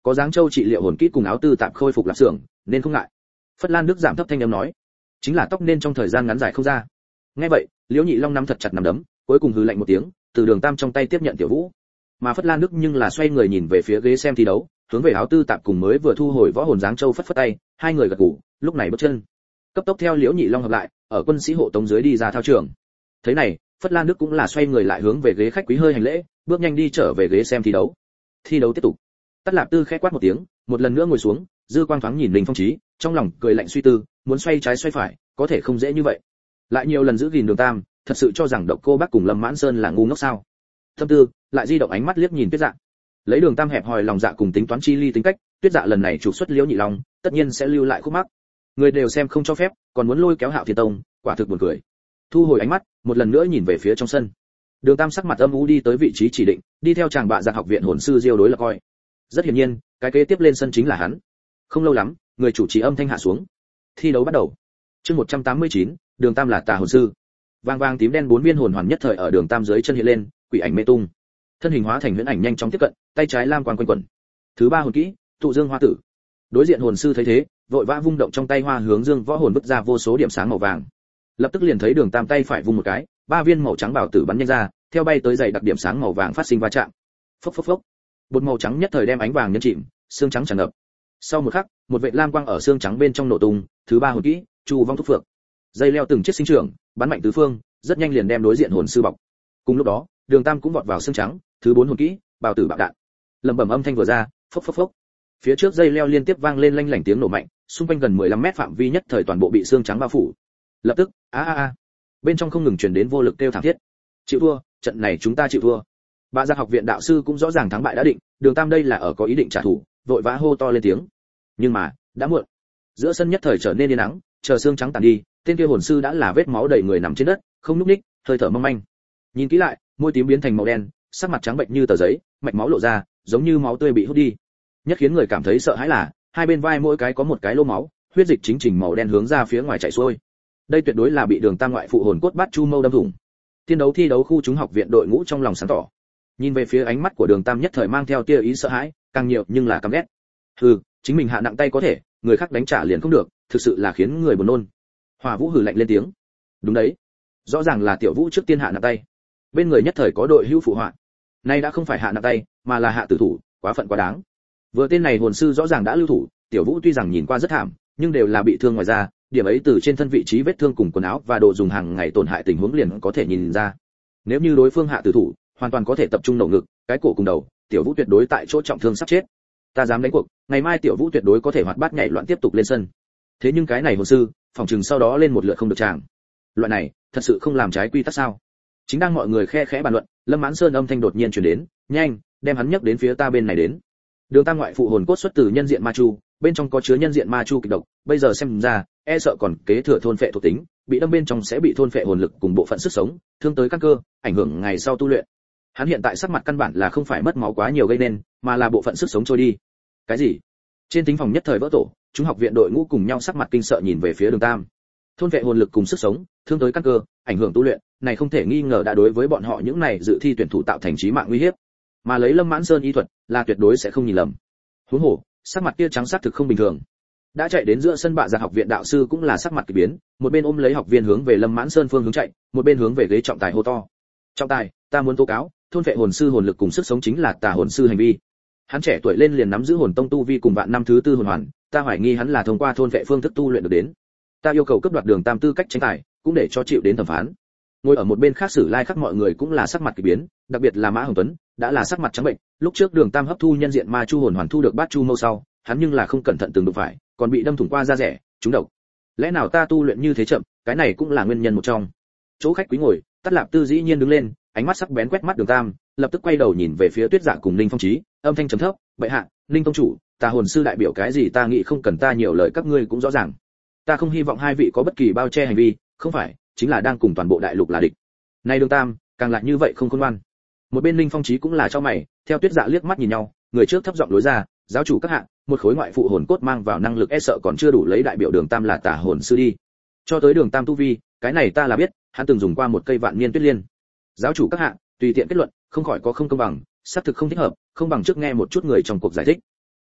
có Giáng Châu trị liệu hồn kỹ cùng áo tư tạm khôi phục lạp xưởng, nên không ngại. Phất Lan Đức giảm thấp thanh âm nói, chính là tóc nên trong thời gian ngắn dài không ra. Nghe vậy, Liễu Nhị Long nắm thật chặt nắm đấm, cuối cùng hừ lạnh một tiếng, từ Đường Tam trong tay tiếp nhận Tiểu Vũ. Mà Phất Lan Đức nhưng là xoay người nhìn về phía ghế xem thi đấu, hướng về áo tư tạm cùng mới vừa thu hồi võ hồn Giáng Châu phất phất tay, hai người gật gù, lúc này bước chân cấp tốc theo Liễu Nhị Long hợp lại, ở quân sĩ hộ tống dưới đi ra thao trường. Thế này, Phất Lan Đức cũng là xoay người lại hướng về ghế khách quý hơi hành lễ, bước nhanh đi trở về ghế xem thi đấu. Thi đấu tiếp tục. Tắt Lạp Tư khẽ quát một tiếng, một lần nữa ngồi xuống, dư quang thoáng nhìn Linh Phong Chí, trong lòng cười lạnh suy tư, muốn xoay trái xoay phải, có thể không dễ như vậy. Lại nhiều lần giữ gìn Đường Tam, thật sự cho rằng Độc Cô Bác cùng Lâm Mãn Sơn là ngu ngốc sao? Thâm Tư lại di động ánh mắt liếc nhìn Tuyết Dạ. Lấy Đường Tam hẹp hòi lòng dạ cùng tính toán chi ly tính cách, Tuyết Dạ lần này trục xuất Liễu Nhị Long, tất nhiên sẽ lưu lại khúc mắc. Người đều xem không cho phép, còn muốn lôi kéo Hạo Thiên Tông, quả thực buồn cười. Thu hồi ánh mắt, một lần nữa nhìn về phía trong sân. Đường Tam sắc mặt âm u đi tới vị trí chỉ định, đi theo chàng bạ giặc học viện hồn sư Diêu đối là coi. Rất hiển nhiên, cái kế tiếp lên sân chính là hắn. Không lâu lắm, người chủ trì âm thanh hạ xuống. Thi đấu bắt đầu. Chương một trăm tám mươi chín, Đường Tam là tà hồn sư. Vàng vàng tím đen bốn viên hồn hoàn nhất thời ở Đường Tam dưới chân hiện lên, quỷ ảnh mê tung. Thân hình hóa thành huyễn ảnh nhanh chóng tiếp cận, tay trái lam quang quanh quẩn. Thứ ba hồn kỹ, Tụ Dương Hoa Tử. Đối diện hồn sư thấy thế, vội vã vung động trong tay hoa hướng dương võ hồn bứt ra vô số điểm sáng màu vàng. Lập tức liền thấy Đường Tam tay phải vung một cái, ba viên màu trắng bảo tử bắn nhanh ra, theo bay tới dày đặc điểm sáng màu vàng phát sinh va chạm. Phốc phốc phốc. Bột màu trắng nhất thời đem ánh vàng nhấn chìm, xương trắng tràn ngập. Sau một khắc, một vệt lam quang ở xương trắng bên trong nổ tung, thứ ba hồn kỹ, Chu Vong Thúc Phượng. Dây leo từng chiếc sinh trưởng, bắn mạnh tứ phương, rất nhanh liền đem đối diện hồn sư bọc. Cùng lúc đó, Đường Tam cũng vọt vào xương trắng, thứ bốn hồn kỹ, Bào Tử Bạo Đạn. Lẩm bẩm âm thanh vừa ra, phốc phốc phốc. Phía trước dây leo liên tiếp vang lên lanh lảnh tiếng nổ mạnh, xung quanh gần mười lăm mét phạm vi nhất thời toàn bộ bị xương trắng bao phủ. Lập tức, a a a. Bên trong không ngừng truyền đến vô lực kêu thảm thiết. Chịu thua, trận này chúng ta chịu thua. Bạ Giặc học viện đạo sư cũng rõ ràng thắng bại đã định, Đường Tam đây là ở có ý định trả thù, vội vã hô to lên tiếng. Nhưng mà, đã muộn. Giữa sân nhất thời trở nên yên nắng, chờ xương trắng tàn đi, tên kia hồn sư đã là vết máu đầy người nằm trên đất, không nhúc nhích, hơi thở mong manh. Nhìn kỹ lại, môi tím biến thành màu đen, sắc mặt trắng bệnh như tờ giấy, mạch máu lộ ra, giống như máu tươi bị hút đi. Nhất khiến người cảm thấy sợ hãi là, hai bên vai mỗi cái có một cái lỗ máu, huyết dịch chính trình màu đen hướng ra phía ngoài chảy xuôi. Đây tuyệt đối là bị Đường Tam ngoại phụ hồn cốt bát chu mâu đâm thủng. Thiên đấu thi đấu khu chúng học viện đội ngũ trong lòng sáng tỏ. Nhìn về phía ánh mắt của Đường Tam nhất thời mang theo tia ý sợ hãi, càng nhiều nhưng là căm ghét. Hừ, chính mình hạ nặng tay có thể, người khác đánh trả liền không được, thực sự là khiến người buồn nôn. Hỏa Vũ hừ lạnh lên tiếng. Đúng đấy, rõ ràng là Tiểu Vũ trước tiên hạ nặng tay. Bên người nhất thời có đội hữu phụ họa. Nay đã không phải hạ nặng tay, mà là hạ tử thủ, quá phận quá đáng. Vừa tên này hồn sư rõ ràng đã lưu thủ, Tiểu Vũ tuy rằng nhìn qua rất thảm, nhưng đều là bị thương ngoài da, điểm ấy từ trên thân vị trí vết thương cùng quần áo và đồ dùng hàng ngày tổn hại tình huống liền có thể nhìn ra. Nếu như đối phương hạ tử thủ, hoàn toàn có thể tập trung nổ ngực, cái cổ cùng đầu, Tiểu Vũ tuyệt đối tại chỗ trọng thương sắp chết. Ta dám đánh cuộc, ngày mai Tiểu Vũ tuyệt đối có thể hoạt bát nhảy loạn tiếp tục lên sân. Thế nhưng cái này hồn sư, phòng trừng sau đó lên một lượt không được chàng. Loại này, thật sự không làm trái quy tắc sao? Chính đang mọi người khe khẽ bàn luận, Lâm Mãn Sơn âm thanh đột nhiên truyền đến, nhanh, đem hắn nhấc đến phía ta bên này đến. Đường Tam ngoại phụ hồn cốt xuất từ nhân diện ma chu, bên trong có chứa nhân diện ma chu kịch độc, bây giờ xem ra, e sợ còn kế thừa thôn phệ thuộc tính, bị đâm bên trong sẽ bị thôn phệ hồn lực cùng bộ phận sức sống, thương tới căn cơ, ảnh hưởng ngày sau tu luyện. Hắn hiện tại sắc mặt căn bản là không phải mất máu quá nhiều gây nên, mà là bộ phận sức sống trôi đi. Cái gì? Trên thính phòng nhất thời vỡ tổ, chúng học viện đội ngũ cùng nhau sắc mặt kinh sợ nhìn về phía Đường Tam. Thôn phệ hồn lực cùng sức sống, thương tới căn cơ, ảnh hưởng tu luyện, này không thể nghi ngờ đã đối với bọn họ những này dự thi tuyển thủ tạo thành chí mạng nguy hiểm. Mà lấy Lâm Mãn Sơn y thuật, là tuyệt đối sẽ không nhìn lầm. Huống hồ, sắc mặt kia trắng sắc thực không bình thường. Đã chạy đến giữa sân Bạ Giặc học viện đạo sư cũng là sắc mặt kỳ biến, một bên ôm lấy học viên hướng về Lâm Mãn Sơn phương hướng chạy, một bên hướng về ghế trọng tài hô to. Trọng tài, ta muốn tố cáo, thôn phệ hồn sư hồn lực cùng sức sống chính là tà hồn sư hành vi. Hắn trẻ tuổi lên liền nắm giữ hồn tông tu vi cùng vạn năm thứ tư hồn hoàn, ta hoài nghi hắn là thông qua thôn phệ phương thức tu luyện được đến. Ta yêu cầu cấp đoạt Đường Tam tư cách tranh tài, cũng để cho chịu đến thẩm phán. Ngồi ở một bên khác Sử Lai khắc mọi người cũng là sắc mặt kỳ biến, đặc biệt là Mã Hồng Tuấn, đã là sắc mặt trắng bệnh, lúc trước Đường Tam hấp thu nhân diện ma chu hồn hoàn thu được bát chu mâu sau, hắn nhưng là không cẩn thận từng đụng phải, còn bị đâm thủng qua da rẻ, trúng độc. Lẽ nào ta tu luyện như thế chậm, cái này cũng là nguyên nhân một trong. Chỗ khách quý ngồi, Tát Lạp Tư dĩ nhiên đứng lên, ánh mắt sắc bén quét mắt Đường Tam, lập tức quay đầu nhìn về phía Tuyết Dạ cùng Ninh Phong Chí, âm thanh trầm thấp, "Bệ hạ, Ninh tông chủ, ta hồn sư đại biểu cái gì ta nghĩ không cần ta nhiều lời các ngươi cũng rõ ràng. Ta không hy vọng hai vị có bất kỳ bao che hành vi, không phải, chính là đang cùng toàn bộ đại lục là địch." Nay Đường Tam, càng lại như vậy không khôn ngoan. Một bên Ninh Phong Chí cũng là cho mày, theo Tuyết Dạ liếc mắt nhìn nhau, người trước thấp giọng đối ra, "Giáo chủ các hạ, một khối ngoại phụ hồn cốt mang vào năng lực e sợ còn chưa đủ lấy đại biểu Đường Tam là tà hồn sư đi. Cho tới Đường Tam tu vi, cái này ta là biết, hắn từng dùng qua một cây vạn niên tuyết liên. Giáo chủ các hạ, tùy tiện kết luận, không khỏi có không công bằng, xác thực không thích hợp, không bằng trước nghe một chút người trong cuộc giải thích."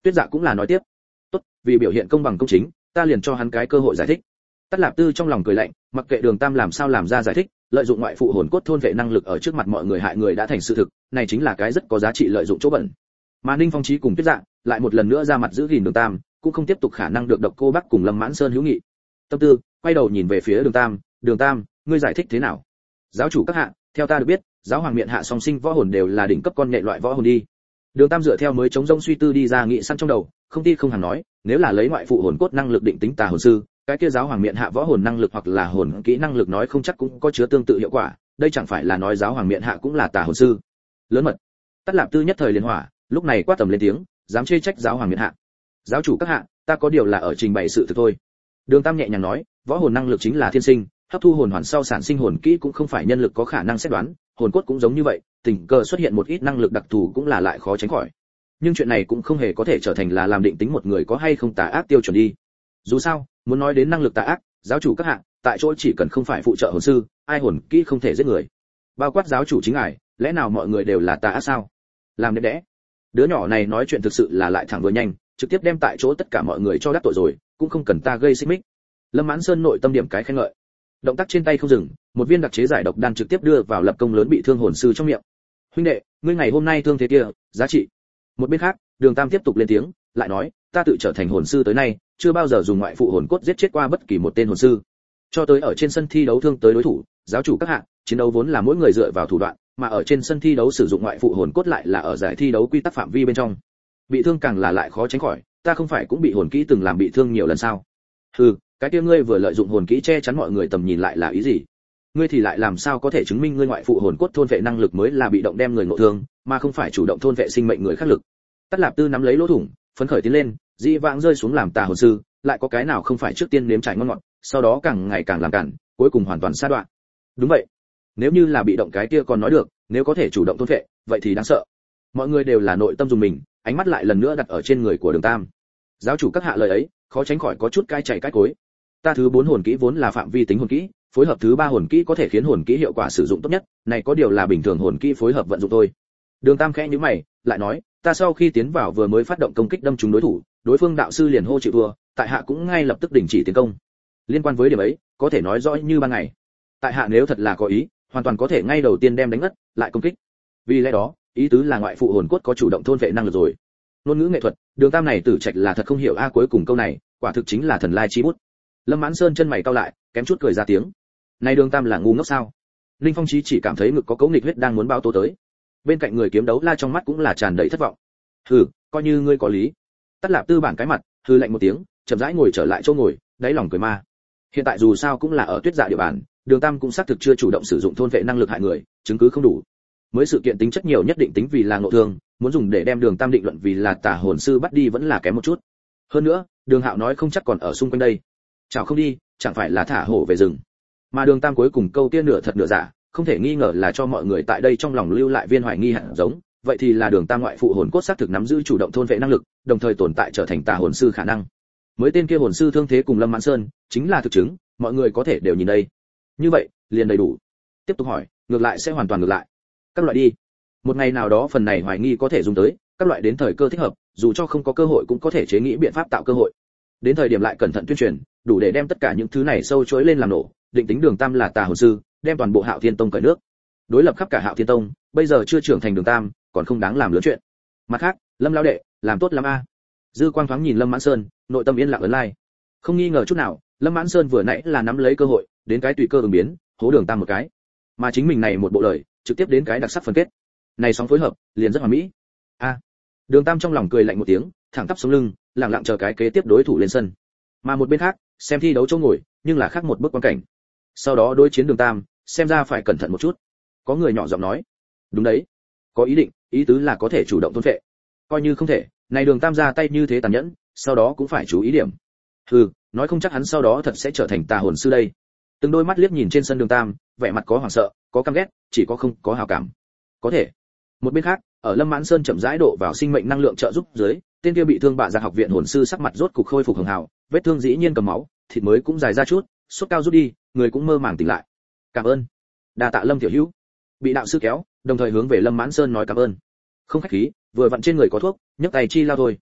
Tuyết Dạ cũng là nói tiếp, tốt, vì biểu hiện công bằng công chính, ta liền cho hắn cái cơ hội giải thích. Tất Lạp Tư trong lòng cười lạnh, mặc kệ Đường Tam làm sao làm ra giải thích, lợi dụng ngoại phụ hồn cốt thôn vệ năng lực ở trước mặt mọi người hại người đã thành sự thực, này chính là cái rất có giá trị lợi dụng chỗ bẩn. Mà Ninh Phong Chí cùng Tuyết Dạ lại một lần nữa ra mặt giữ gìn Đường Tam, cũng không tiếp tục khả năng được Độc Cô Bắc cùng Lâm Mãn Sơn hữu nghị. Tâm Tư quay đầu nhìn về phía Đường Tam, Đường Tam, ngươi giải thích thế nào? Giáo chủ các hạ, theo ta được biết, giáo hoàng miện hạ song sinh võ hồn đều là đỉnh cấp con nhện loại võ hồn đi. Đường Tam dựa theo mới chống rông suy tư đi ra nghị săn trong đầu, không ti không hẳn nói, nếu là lấy ngoại phụ hồn cốt năng lực định tính tà hồn sư, cái kia giáo hoàng miện hạ võ hồn năng lực hoặc là hồn kỹ năng lực nói không chắc cũng có chứa tương tự hiệu quả, đây chẳng phải là nói giáo hoàng miện hạ cũng là tà hồn sư. Lớn mật. Tất Lạp Tư nhất thời liên hỏa, lúc này quát tầm lên tiếng, dám chê trách giáo hoàng miện hạ. Giáo chủ các hạ, ta có điều là ở trình bày sự thực thôi. Đường Tam nhẹ nhàng nói, võ hồn năng lực chính là thiên sinh, hấp thu hồn hoàn sau sản sinh hồn kỹ cũng không phải nhân lực có khả năng xét đoán, hồn cốt cũng giống như vậy, tình cờ xuất hiện một ít năng lực đặc thù cũng là lại khó tránh khỏi. Nhưng chuyện này cũng không hề có thể trở thành là làm định tính một người có hay không tà ác tiêu chuẩn đi. Dù sao, muốn nói đến năng lực tà ác, giáo chủ các hạ, tại chỗ chỉ cần không phải phụ trợ hồn sư, ai hồn kỹ không thể giết người. Bao quát giáo chủ chính ngài, lẽ nào mọi người đều là tà ác sao? Làm đẹp đẽ. Đứa nhỏ này nói chuyện thực sự là lại thẳng vừa nhanh, trực tiếp đem tại chỗ tất cả mọi người cho đắc tội rồi, cũng không cần ta gây xích mích. Lâm Mãn Sơn nội tâm điểm cái khen ngợi. Động tác trên tay không dừng, một viên đặc chế giải độc đan trực tiếp đưa vào lập công lớn bị thương hồn sư trong miệng. Huynh đệ, ngươi ngày hôm nay thương thế kia, giá trị. Một bên khác, Đường Tam tiếp tục lên tiếng, lại nói, ta tự trở thành hồn sư tới nay, chưa bao giờ dùng ngoại phụ hồn cốt giết chết qua bất kỳ một tên hồn sư. Cho tới ở trên sân thi đấu thương tới đối thủ, giáo chủ các hạ, chiến đấu vốn là mỗi người dựa vào thủ đoạn, mà ở trên sân thi đấu sử dụng ngoại phụ hồn cốt lại là ở giải thi đấu quy tắc phạm vi bên trong. Bị thương càng là lại khó tránh khỏi, ta không phải cũng bị hồn kỹ từng làm bị thương nhiều lần sao? Hừ, cái kia ngươi vừa lợi dụng hồn kỹ che chắn mọi người tầm nhìn lại là ý gì? Ngươi thì lại làm sao có thể chứng minh ngươi ngoại phụ hồn cốt thôn vệ năng lực mới là bị động đem người ngộ thương, mà không phải chủ động thôn vệ sinh mệnh người khác lực? Tất Lạp Tư nắm lấy lỗ thủng, phấn khởi tiến lên, dị vãng rơi xuống làm tà hồn sư, lại có cái nào không phải trước tiên nếm trải ngon ngọt, sau đó càng ngày càng làm cản, cuối cùng hoàn toàn sa đoạn. Đúng vậy. Nếu như là bị động cái kia còn nói được, nếu có thể chủ động thôn vệ, vậy thì đáng sợ. Mọi người đều là nội tâm dùng mình, ánh mắt lại lần nữa đặt ở trên người của Đường Tam. Giáo chủ các hạ lời ấy, khó tránh khỏi có chút cai chạy cãi cối. Ta thứ bốn hồn kỹ vốn là phạm vi tính hồn kỹ, phối hợp thứ ba hồn kỹ có thể khiến hồn kỹ hiệu quả sử dụng tốt nhất, này có điều là bình thường hồn kỹ phối hợp vận dụng thôi. Đường Tam khẽ nhíu mày, lại nói, ta sau khi tiến vào vừa mới phát động công kích đâm trúng đối thủ, đối phương đạo sư liền hô chịu thua, tại hạ cũng ngay lập tức đình chỉ tiến công. Liên quan với điểm ấy, có thể nói rõ như ban ngày. Tại hạ nếu thật là có ý, hoàn toàn có thể ngay đầu tiên đem đánh ngất, lại công kích. Vì lẽ đó, ý tứ là ngoại phụ hồn cốt có chủ động thôn vệ năng lực rồi. Ngôn ngữ nghệ thuật, Đường Tam này tử trạch là thật không hiểu a, cuối cùng câu này, quả thực chính là thần lai chi bút. Lâm Mãn Sơn chân mày cau lại, kém chút cười ra tiếng. Này Đường Tam là ngu ngốc sao? Linh Phong Chí chỉ cảm thấy ngực có cấu nghịch huyết đang muốn bao tố tới. Bên cạnh người kiếm đấu la trong mắt cũng là tràn đầy thất vọng. Hừ, coi như ngươi có lý. Tất Lạp Tư bản cái mặt, hừ lạnh một tiếng, chậm rãi ngồi trở lại chỗ ngồi, đáy lòng cười ma. Hiện tại dù sao cũng là ở Tuyết Dạ địa bàn, Đường Tam cũng xác thực chưa chủ động sử dụng thôn vệ năng lực hại người, chứng cứ không đủ. Mới sự kiện tính chất nhiều nhất định tính vì là ngộ thương, muốn dùng để đem Đường Tam định luận vì là tà hồn sư bắt đi vẫn là kém một chút. Hơn nữa, Đường Hạo nói không chắc còn ở xung quanh đây. Chào không đi, chẳng phải là thả hổ về rừng. Mà Đường Tam cuối cùng câu tiên nửa thật nửa giả, không thể nghi ngờ là cho mọi người tại đây trong lòng lưu lại viên hoài nghi hạt giống, vậy thì là Đường Tam ngoại phụ hồn cốt xác thực nắm giữ chủ động thôn vệ năng lực, đồng thời tồn tại trở thành tà hồn sư khả năng. Mới tên kia hồn sư thương thế cùng Lâm Mãn Sơn, chính là thực chứng, mọi người có thể đều nhìn đây. Như vậy, liền đầy đủ. Tiếp tục hỏi, ngược lại sẽ hoàn toàn ngược lại. Các loại đi. Một ngày nào đó phần này hoài nghi có thể dùng tới, các loại đến thời cơ thích hợp, dù cho không có cơ hội cũng có thể chế nghĩ biện pháp tạo cơ hội. Đến thời điểm lại cẩn thận tuyên truyền, đủ để đem tất cả những thứ này sâu chối lên làm nổ, định tính Đường Tam là tà hồn sư, đem toàn bộ Hạo Thiên Tông cởi nước. Đối lập khắp cả Hạo Thiên Tông, bây giờ chưa trưởng thành Đường Tam, còn không đáng làm lớn chuyện. Mặt khác, Lâm lão đệ, làm tốt lắm a. Dư Quang thoáng nhìn Lâm Mãn Sơn, nội tâm yên lặng ấn lai. Không nghi ngờ chút nào, Lâm Mãn Sơn vừa nãy là nắm lấy cơ hội, đến cái tùy cơ ứng biến, hố Đường Tam một cái. Mà chính mình này một bộ lời, trực tiếp đến cái đặc sắc phân kết. Này sóng phối hợp, liền rất hoàn mỹ. A. Đường Tam trong lòng cười lạnh một tiếng, thẳng tắp sống lưng, lặng lặng chờ cái kế tiếp đối thủ lên sân. Mà một bên khác, xem thi đấu chỗ ngồi, nhưng là khác một bước quan cảnh. Sau đó đối chiến Đường Tam, xem ra phải cẩn thận một chút. Có người nhỏ giọng nói, đúng đấy, có ý định, ý tứ là có thể chủ động thôn vệ. Coi như không thể, này Đường Tam ra tay như thế tàn nhẫn, sau đó cũng phải chú ý điểm. Hừ, nói không chắc hắn sau đó thật sẽ trở thành tà hồn sư đây. Từng đôi mắt liếc nhìn trên sân Đường Tam, vẻ mặt có hoảng sợ, có căm ghét, chỉ có không có hảo cảm. Có thể. Một bên khác, ở Lâm Mãn Sơn chậm rãi độ vào sinh mệnh năng lượng trợ giúp dưới, tên kia bị thương bạ ra học viện hồn sư sắc mặt rốt cục khôi phục hường hào, vết thương dĩ nhiên cầm máu, thịt mới cũng dài ra chút, sốt cao rút đi, người cũng mơ màng tỉnh lại. Cảm ơn. Đa tạ Lâm tiểu hữu. Bị đạo sư kéo, đồng thời hướng về Lâm Mãn Sơn nói cảm ơn. Không khách khí, vừa vặn trên người có thuốc, nhấc tay chi lao thôi.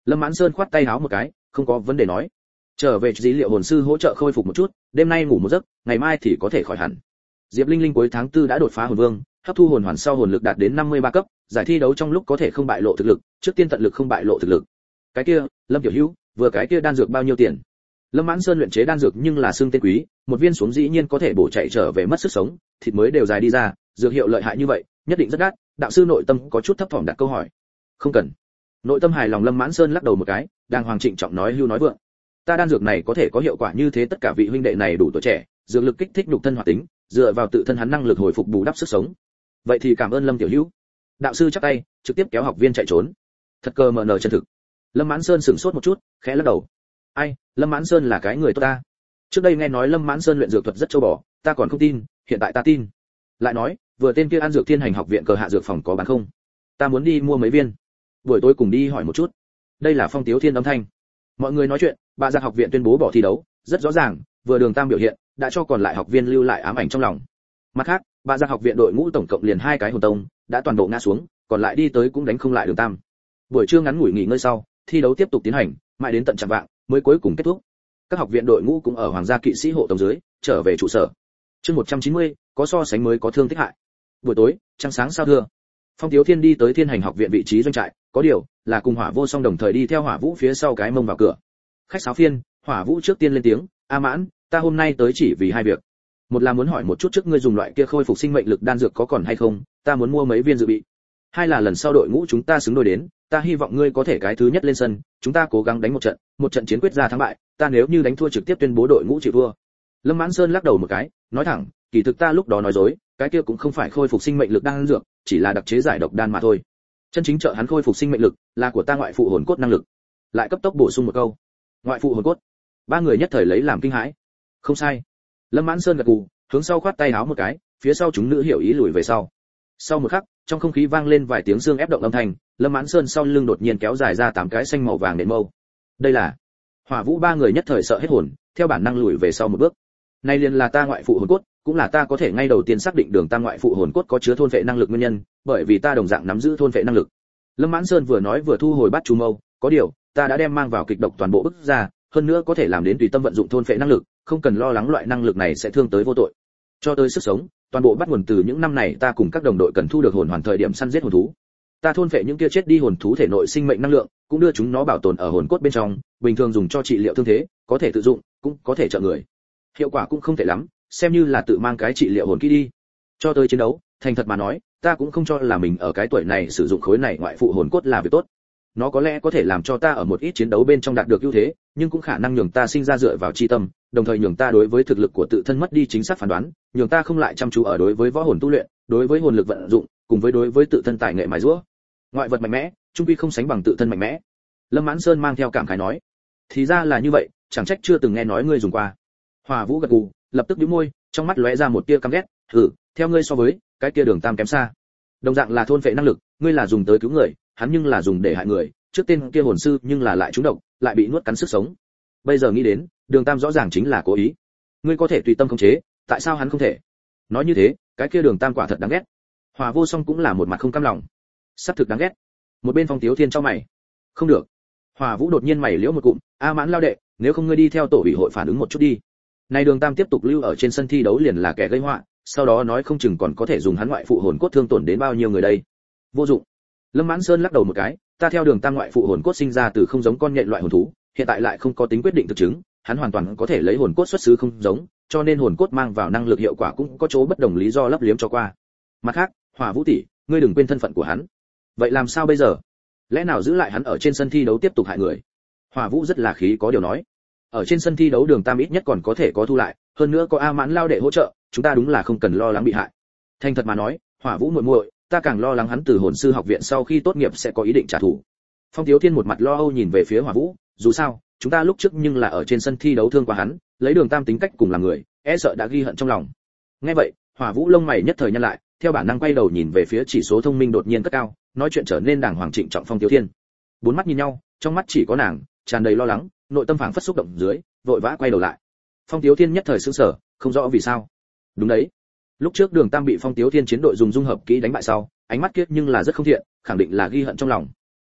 Lâm Mãn Sơn khoát tay háo một cái, không có vấn đề nói. Trở về dữ liệu hồn sư hỗ trợ khôi phục một chút, đêm nay ngủ một giấc, ngày mai thì có thể khỏi hẳn. Diệp Linh Linh cuối tháng tư đã đột phá hồn vương, hấp thu hồn hoàn sau hồn lực đạt đến năm mươi ba cấp, giải thi đấu trong lúc có thể không bại lộ thực lực, trước tiên tận lực không bại lộ thực lực. Cái kia, Lâm Tiểu Hữu, vừa cái kia đan dược bao nhiêu tiền? Lâm Mãn Sơn luyện chế đan dược nhưng là xương tên quý, một viên xuống dĩ nhiên có thể bổ chạy trở về mất sức sống, thịt mới đều dài đi ra, dược hiệu lợi hại như vậy, nhất định rất đắt. Đạo sư nội tâm có chút thấp thỏm đặt câu hỏi. Không cần. Nội tâm hài lòng Lâm Mãn Sơn lắc đầu một cái, đang hoàng trịnh trọng nói hưu nói vượng. Ta đan dược này có thể có hiệu quả như thế tất cả vị huynh đệ này đủ tuổi trẻ, dược lực kích thích nhục thân hoạt tính, dựa vào tự thân hắn năng lực hồi phục bù đắp sức sống. Vậy thì cảm ơn Lâm Tiểu Hữu. Đạo sư chắp tay, trực tiếp kéo học viên chạy trốn. Thật cơ mờ nờ chân thực. Lâm Mãn Sơn sững sốt một chút, khẽ lắc đầu. Ai, Lâm Mãn Sơn là cái người tốt ta. Trước đây nghe nói Lâm Mãn Sơn luyện dược thuật rất châu bò, ta còn không tin, hiện tại ta tin. Lại nói, vừa tên kia An Dược Thiên Hành học viện cờ hạ dược phòng có bán không? Ta muốn đi mua mấy viên. Buổi tối cùng đi hỏi một chút. Đây là Phong Tiếu Thiên âm thanh. Mọi người nói chuyện, Bạ Giặc học viện tuyên bố bỏ thi đấu, rất rõ ràng, vừa Đường Tam biểu hiện, đã cho còn lại học viên lưu lại ám ảnh trong lòng. Mặt khác, Bạ Giặc học viện đội ngũ tổng cộng liền hai cái hồn tông, đã toàn bộ ngã xuống, còn lại đi tới cũng đánh không lại Đường Tam. Buổi trưa ngắn ngủi nghỉ ngơi sau, thi đấu tiếp tục tiến hành, mãi đến tận chạng vạng mới cuối cùng kết thúc. Các học viện đội ngũ cũng ở Hoàng gia kỵ sĩ hộ tống dưới, trở về trụ sở. Chương một trăm chín mươi, có so sánh mới có thương tích hại. Buổi tối, trăng sáng sao thưa. Phong Tiếu Thiên đi tới Thiên Hành học viện vị trí doanh trại, có điều là cùng Hỏa Vô Song đồng thời đi theo Hỏa Vũ phía sau cái mông vào cửa. Khách sáo phiên, Hỏa Vũ trước tiên lên tiếng, "A Mãn, ta hôm nay tới chỉ vì hai việc. Một là muốn hỏi một chút trước ngươi dùng loại kia khôi phục sinh mệnh lực đan dược có còn hay không, ta muốn mua mấy viên dự bị. Hai là lần sau đội ngũ chúng ta xứng đôi đến, ta hy vọng ngươi có thể cái thứ nhất lên sân, chúng ta cố gắng đánh một trận, một trận chiến quyết ra thắng bại, ta nếu như đánh thua trực tiếp tuyên bố đội ngũ chịu thua." Lâm Mãn Sơn lắc đầu một cái, nói thẳng, kỳ thực ta lúc đó nói dối, cái kia cũng không phải khôi phục sinh mệnh lực đan dược, chỉ là đặc chế giải độc đan mà thôi. Chân chính trợ hắn khôi phục sinh mệnh lực là của ta ngoại phụ hồn cốt năng lực. Lại cấp tốc bổ sung một câu, ngoại phụ hồn cốt. Ba người nhất thời lấy làm kinh hãi. Không sai. Lâm Mãn Sơn gật gù, hướng sau khoát tay háo một cái, phía sau chúng nữ hiểu ý lùi về sau. Sau một khắc, trong không khí vang lên vài tiếng xương ép động âm thanh, Lâm Mãn Sơn sau lưng đột nhiên kéo dài ra tám cái xanh màu vàng nện mâu. Đây là Hỏa Vũ. Ba người nhất thời sợ hết hồn, theo bản năng lùi về sau một bước. Này liền là ta ngoại phụ hồn cốt, cũng là ta có thể ngay đầu tiên xác định Đường Tam ngoại phụ hồn cốt có chứa thôn vệ năng lực nguyên nhân, bởi vì ta đồng dạng nắm giữ thôn vệ năng lực. Lâm Mãn Sơn vừa nói vừa thu hồi bát chú mâu, có điều, ta đã đem mang vào kịch độc toàn bộ bức ra, hơn nữa có thể làm đến tùy tâm vận dụng thôn vệ năng lực, không cần lo lắng loại năng lực này sẽ thương tới vô tội. Cho tới sức sống, toàn bộ bắt nguồn từ những năm này ta cùng các đồng đội cần thu được hồn hoàn thời điểm săn giết hồn thú. Ta thôn vệ những kia chết đi hồn thú thể nội sinh mệnh năng lượng, cũng đưa chúng nó bảo tồn ở hồn cốt bên trong, bình thường dùng cho trị liệu thương thế, có thể tự dụng, cũng có thể trợ người. Hiệu quả cũng không tệ lắm, xem như là tự mang cái trị liệu hồn kỹ đi. Cho tới chiến đấu, thành thật mà nói, ta cũng không cho là mình ở cái tuổi này sử dụng khối này ngoại phụ hồn cốt là việc tốt. Nó có lẽ có thể làm cho ta ở một ít chiến đấu bên trong đạt được ưu thế, nhưng cũng khả năng nhường ta sinh ra dựa vào chi tâm, đồng thời nhường ta đối với thực lực của tự thân mất đi chính xác phán đoán, nhường ta không lại chăm chú ở đối với võ hồn tu luyện, đối với hồn lực vận dụng, cùng với đối với tự thân tài nghệ mài giũa. Ngoại vật mạnh mẽ, chung quy không sánh bằng tự thân mạnh mẽ. Lâm Mãn Sơn mang theo cảm khái nói, thì ra là như vậy, chẳng trách chưa từng nghe nói ngươi dùng qua. Hỏa Vũ gật gù, lập tức nhíu môi, trong mắt lóe ra một tia căm ghét, "Hừ, theo ngươi so với, cái kia Đường Tam kém xa. Đồng dạng là thôn vệ năng lực, ngươi là dùng tới cứu người, hắn nhưng là dùng để hại người, trước tên kia hồn sư nhưng là lại trúng độc, lại bị nuốt cắn sức sống. Bây giờ nghĩ đến, Đường Tam rõ ràng chính là cố ý. Ngươi có thể tùy tâm khống chế, tại sao hắn không thể?" Nói như thế, cái kia Đường Tam quả thật đáng ghét. Hỏa Vô Song cũng là một mặt không cam lòng. Sắp thực đáng ghét. Một bên Phong Tiếu Thiên chau mày. Không được. Hỏa Vũ đột nhiên mày liễu một cụm, "A Mãn lao đệ, nếu không ngươi đi theo tổ ủy hội phản ứng một chút đi. Này Đường Tam tiếp tục lưu ở trên sân thi đấu liền là kẻ gây họa, sau đó nói không chừng còn có thể dùng hắn ngoại phụ hồn cốt thương tổn đến bao nhiêu người đây." Vô dụng. Lâm Mãn Sơn lắc đầu một cái, "Ta theo Đường Tam ngoại phụ hồn cốt sinh ra từ không giống con nhện loại hồn thú, hiện tại lại không có tính quyết định thực chứng, hắn hoàn toàn có thể lấy hồn cốt xuất xứ không giống, cho nên hồn cốt mang vào năng lực hiệu quả cũng có chỗ bất đồng lý do lấp liếm cho qua. Mặt khác, Hỏa Vũ tỷ, ngươi đừng quên thân phận của hắn. Vậy làm sao bây giờ? Lẽ nào giữ lại hắn ở trên sân thi đấu tiếp tục hại người?" Hỏa Vũ rất là khí có điều nói. Ở trên sân thi đấu Đường Tam ít nhất còn có thể có thu lại, hơn nữa có A Mãn lao đệ hỗ trợ, chúng ta đúng là không cần lo lắng bị hại. Thành thật mà nói, Hỏa Vũ muội muội, ta càng lo lắng hắn từ hồn sư học viện sau khi tốt nghiệp sẽ có ý định trả thù. Phong Tiếu Thiên một mặt lo âu nhìn về phía Hỏa Vũ, dù sao, chúng ta lúc trước nhưng là ở trên sân thi đấu thương qua hắn, lấy Đường Tam tính cách cùng là người, e sợ đã ghi hận trong lòng. Nghe vậy, Hỏa Vũ lông mày nhất thời nhăn lại, theo bản năng quay đầu nhìn về phía chỉ số thông minh đột nhiên cất cao, nói chuyện trở nên đàng hoàng trịnh trọng Phong Tiếu Thiên. Bốn mắt nhìn nhau, trong mắt chỉ có nàng, tràn đầy lo lắng, nội tâm phảng phất xúc động dưới, vội vã quay đầu lại. Phong Tiếu Thiên nhất thời sửng sở, không rõ vì sao. Đúng đấy, lúc trước Đường Tam bị Phong Tiếu Thiên chiến đội dùng dung hợp kỹ đánh bại sau, ánh mắt kiết nhưng là rất không thiện, khẳng định là ghi hận trong lòng.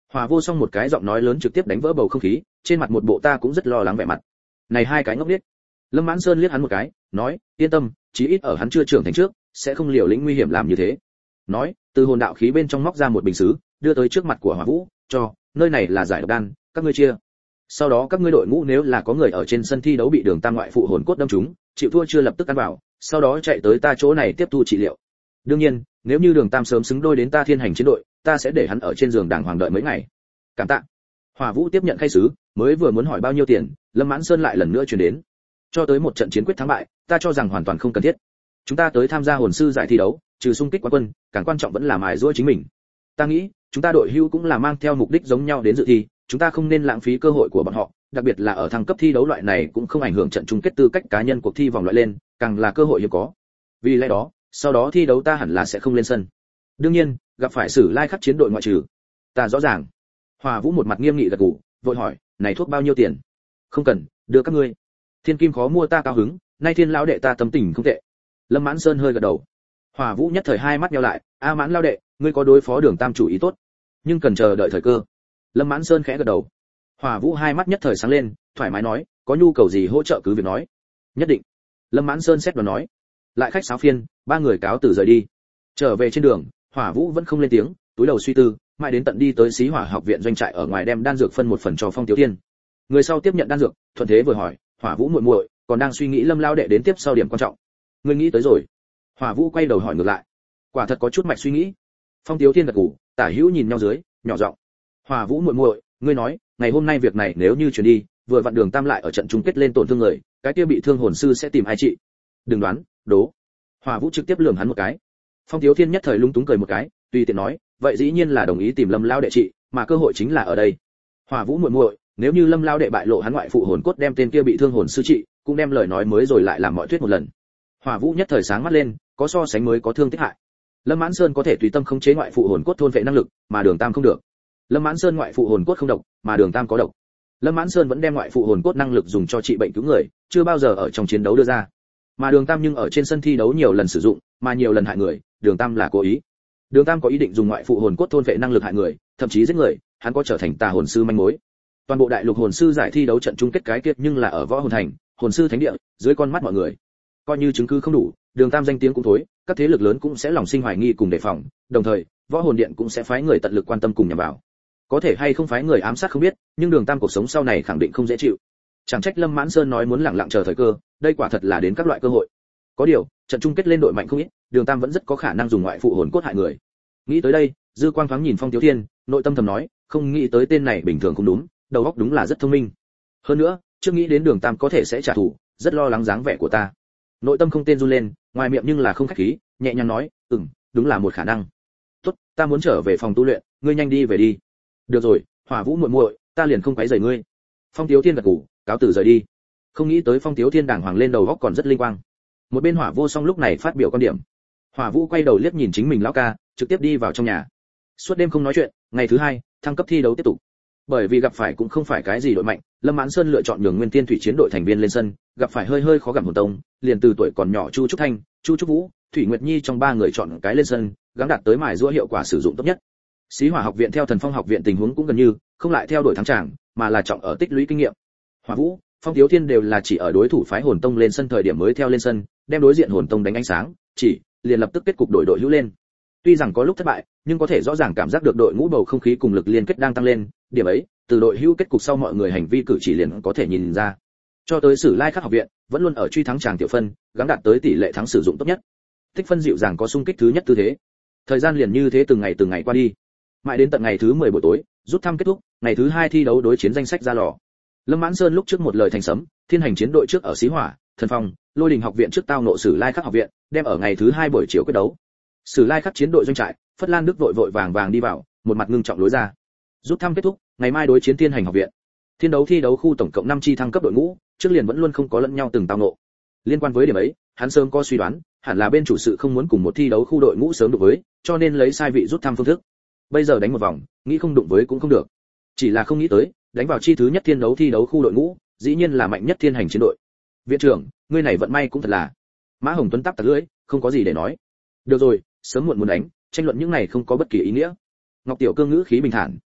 Hòa Vô Song một cái giọng nói lớn trực tiếp đánh vỡ bầu không khí, trên mặt một bộ ta cũng rất lo lắng vẻ mặt. Này hai cái ngốc điếc. Lâm Mãn Sơn liếc hắn một cái, nói, yên tâm, chí ít ở hắn chưa trưởng thành trước, sẽ không liều lĩnh nguy hiểm làm như thế. Nói, từ hồn đạo khí bên trong móc ra một bình sứ, đưa tới trước mặt của Hỏa Vũ, cho, nơi này là giải độc đan, các ngươi chia. Sau đó các ngươi đội ngũ nếu là có người ở trên sân thi đấu bị Đường Tam ngoại phụ hồn cốt đâm trúng, chịu thua chưa lập tức ăn vào, sau đó chạy tới ta chỗ này tiếp thu trị liệu. Đương nhiên, nếu như Đường Tam sớm xứng đôi đến ta Thiên Hành chiến đội, ta sẽ để hắn ở trên giường đàng hoàng đợi mấy ngày. Cảm tạ. Hỏa Vũ tiếp nhận khay sứ, mới vừa muốn hỏi bao nhiêu tiền, Lâm Mãn Sơn lại lần nữa truyền đến. Cho tới một trận chiến quyết thắng bại, ta cho rằng hoàn toàn không cần thiết. Chúng ta tới tham gia hồn sư giải thi đấu, trừ xung kích quán quân, càng quan trọng vẫn là mài giũa chính mình. Ta nghĩ, chúng ta đội hưu cũng là mang theo mục đích giống nhau đến dự thi, chúng ta không nên lãng phí cơ hội của bọn họ, đặc biệt là ở thăng cấp thi đấu loại này cũng không ảnh hưởng trận chung kết tư cách cá nhân cuộc thi vòng loại lên, càng là cơ hội hiếm có. Vì lẽ đó, sau đó thi đấu ta hẳn là sẽ không lên sân. Đương nhiên, gặp phải Sử Lai Khắc chiến đội ngoại trừ. Ta rõ ràng. Hòa Vũ một mặt nghiêm nghị gật gù, vội hỏi, này thuốc bao nhiêu tiền? Không cần, đưa các ngươi. Thiên kim khó mua ta cao hứng, nay Thiên lão đệ ta tâm tình không tệ. Lâm Mãn Sơn hơi gật đầu. Hòa Vũ nhất thời hai mắt nheo lại, a Mãn lão đệ, ngươi có đối phó Đường Tam chủ ý tốt, nhưng cần chờ đợi thời cơ. Lâm Mãn Sơn khẽ gật đầu. Hòa Vũ hai mắt nhất thời sáng lên, thoải mái nói, có nhu cầu gì hỗ trợ cứ việc nói. Nhất định. Lâm Mãn Sơn xét đoán nói. Lại khách sáo phiên, ba người cáo từ rời đi. Trở về trên đường, Hỏa Vũ vẫn không lên tiếng, túi đầu suy tư, mãi đến tận đi tới Xí Hỏa học viện doanh trại ở ngoài đem đan dược phân một phần cho Phong Tiếu Thiên. Người sau tiếp nhận đan dược, thuận thế vừa hỏi, Hỏa Vũ muội muội, còn đang suy nghĩ Lâm lao đệ đến tiếp sau điểm quan trọng. Ngươi nghĩ tới rồi? Hỏa Vũ quay đầu hỏi ngược lại. Quả thật có chút mạch suy nghĩ. Phong Tiếu Thiên gật gù, tả hữu nhìn nhau dưới, nhỏ giọng. Hỏa Vũ muội muội, ngươi nói, ngày hôm nay việc này nếu như chuyển đi, vừa vặn Đường Tam lại ở trận chung kết lên tổn thương người, cái kia bị thương hồn sư sẽ tìm ai trị? Đừng đoán, đố. Hỏa Vũ trực tiếp lườm hắn một cái. Phong Tiếu Thiên nhất thời lúng túng cười một cái, tùy tiện nói, vậy dĩ nhiên là đồng ý tìm Lâm lao đệ trị, mà cơ hội chính là ở đây. Hỏa Vũ muội muội, nếu như Lâm lao đệ bại lộ hắn ngoại phụ hồn cốt đem tên kia bị thương hồn sư trị, cũng đem lời nói mới rồi lại làm mọi thuyết một lần. Hỏa Vũ nhất thời sáng mắt lên, có so sánh mới có thương tích hại. Lâm Mãn Sơn có thể tùy tâm khống chế ngoại phụ hồn cốt thôn vệ năng lực, mà Đường Tam không được. Lâm Mãn Sơn ngoại phụ hồn cốt không độc, mà Đường Tam có độc. Lâm Mãn Sơn vẫn đem ngoại phụ hồn cốt năng lực dùng cho trị bệnh cứu người, chưa bao giờ ở trong chiến đấu đưa ra. Mà Đường Tam nhưng ở trên sân thi đấu nhiều lần sử dụng, mà nhiều lần hại người, Đường Tam là cố ý. Đường Tam có ý định dùng ngoại phụ hồn cốt thôn vệ năng lực hại người, thậm chí giết người, hắn có trở thành tà hồn sư manh mối. Toàn bộ đại lục hồn sư giải thi đấu trận chung kết cái kiệt nhưng là ở Võ Hồn Thành, hồn sư thánh địa, dưới con mắt mọi người. Coi như chứng cứ không đủ, Đường Tam danh tiếng cũng thối, các thế lực lớn cũng sẽ lòng sinh hoài nghi cùng đề phòng, đồng thời, Võ Hồn Điện cũng sẽ phái người tận lực quan tâm cùng nhằm vào. Có thể hay không phái người ám sát không biết, nhưng Đường Tam cuộc sống sau này khẳng định không dễ chịu. Chẳng trách Lâm Mãn Sơn nói muốn lẳng lặng chờ thời cơ, đây quả thật là đến các loại cơ hội. Có điều, trận chung kết lên đội mạnh không ít, Đường Tam vẫn rất có khả năng dùng ngoại phụ hồn cốt hại người. Nghĩ tới đây, Dư Quang thoáng nhìn Phong Tiếu Thiên, nội tâm thầm nói, không nghĩ tới tên này bình thường không đúng, đầu óc đúng là rất thông minh. Hơn nữa, chưa nghĩ đến Đường Tam có thể sẽ trả thù, rất lo lắng dáng vẻ của ta. Nội tâm không tên run lên, ngoài miệng nhưng là không khách khí, nhẹ nhàng nói, "Ừm, đúng là một khả năng." "Tốt, ta muốn trở về phòng tu luyện, ngươi nhanh đi về đi." "Được rồi, Hỏa Vũ muội muội, ta liền không quấy rầy ngươi." Phong Tiếu Thiên gật gù, cáo từ rời đi. Không nghĩ tới Phong Tiếu Thiên đàng hoàng lên đầu óc còn rất linh quang. Một bên Hỏa Vô Song lúc này phát biểu quan điểm. Hỏa Vũ quay đầu liếc nhìn chính mình lão ca, trực tiếp đi vào trong nhà. Suốt đêm không nói chuyện, ngày thứ hai, thăng cấp thi đấu tiếp tục. Bởi vì gặp phải cũng không phải cái gì đội mạnh, Lâm Mãn Sơn lựa chọn nhường Nguyên Tiên Thủy chiến đội thành viên lên sân, gặp phải hơi hơi khó gặm hồn tông, liền từ tuổi còn nhỏ Chu Trúc Thanh, Chu Trúc Vũ, Thủy Nguyệt Nhi trong ba người chọn cái lên sân, gắng đạt tới mài giũa hiệu quả sử dụng tốt nhất. Xí Hỏa học viện theo Thần Phong học viện tình huống cũng gần như, không lại theo đuổi thắng tràng, mà là trọng ở tích lũy kinh nghiệm. Hỏa Vũ, Phong Tiếu Thiên đều là chỉ ở đối thủ phái hồn tông lên sân thời điểm mới theo lên sân, đem đối diện hồn tông đánh ánh sáng, chỉ liền lập tức kết cục đổi đội hữu lên. Tuy rằng có lúc thất bại, nhưng có thể rõ ràng cảm giác được đội ngũ bầu không khí cùng lực liên kết đang tăng lên, điểm ấy, từ đội hữu kết cục sau mọi người hành vi cử chỉ liền có thể nhìn ra. Cho tới Sử Lai Khắc học viện, vẫn luôn ở truy thắng tràng tiểu phân, gắng đạt tới tỷ lệ thắng sử dụng tốt nhất. Tích phân dịu dàng có xung kích thứ nhất tư thế. Thời gian liền như thế từng ngày từng ngày qua đi. Mãi đến tận ngày thứ mười buổi tối, rút thăm kết thúc, ngày thứ hai thi đấu đối chiến danh sách ra lò. Lâm Mãn Sơn lúc trước một lời thành sấm, Thiên Hành chiến đội trước ở Xí Hỏa, Thần Phong, Lôi Đình học viện trước tao nộ Sử Lai Khắc học viện, đem ở ngày thứ hai buổi chiều quyết đấu. Sử Lai Khắc chiến đội doanh trại, Phất Lan Đức vội vội vàng vàng đi vào, một mặt ngưng trọng lối ra. Rút thăm kết thúc, ngày mai đối chiến Thiên Hành học viện. Thiên đấu thi đấu khu tổng cộng năm chi thăng cấp đội ngũ, trước liền vẫn luôn không có lẫn nhau từng tao nộ. Liên quan với điểm ấy, hắn sớm có suy đoán, hẳn là bên chủ sự không muốn cùng một thi đấu khu đội ngũ sớm đụng với, cho nên lấy sai vị rút thăm phương thức. Bây giờ đánh một vòng, nghĩ không đụng với cũng không được. Chỉ là không nghĩ tới, đánh vào chi thứ nhất thiên đấu thi đấu khu đội ngũ, dĩ nhiên là mạnh nhất Thiên Hành chiến đội. Viện trưởng, ngươi này vận may cũng thật là. Mã Hồng Tuấn tắp tặc lưỡi, không có gì để nói. Được rồi, sớm muộn muốn đánh, tranh luận những này không có bất kỳ ý nghĩa. Ngọc Tiểu Cương ngữ khí bình thản,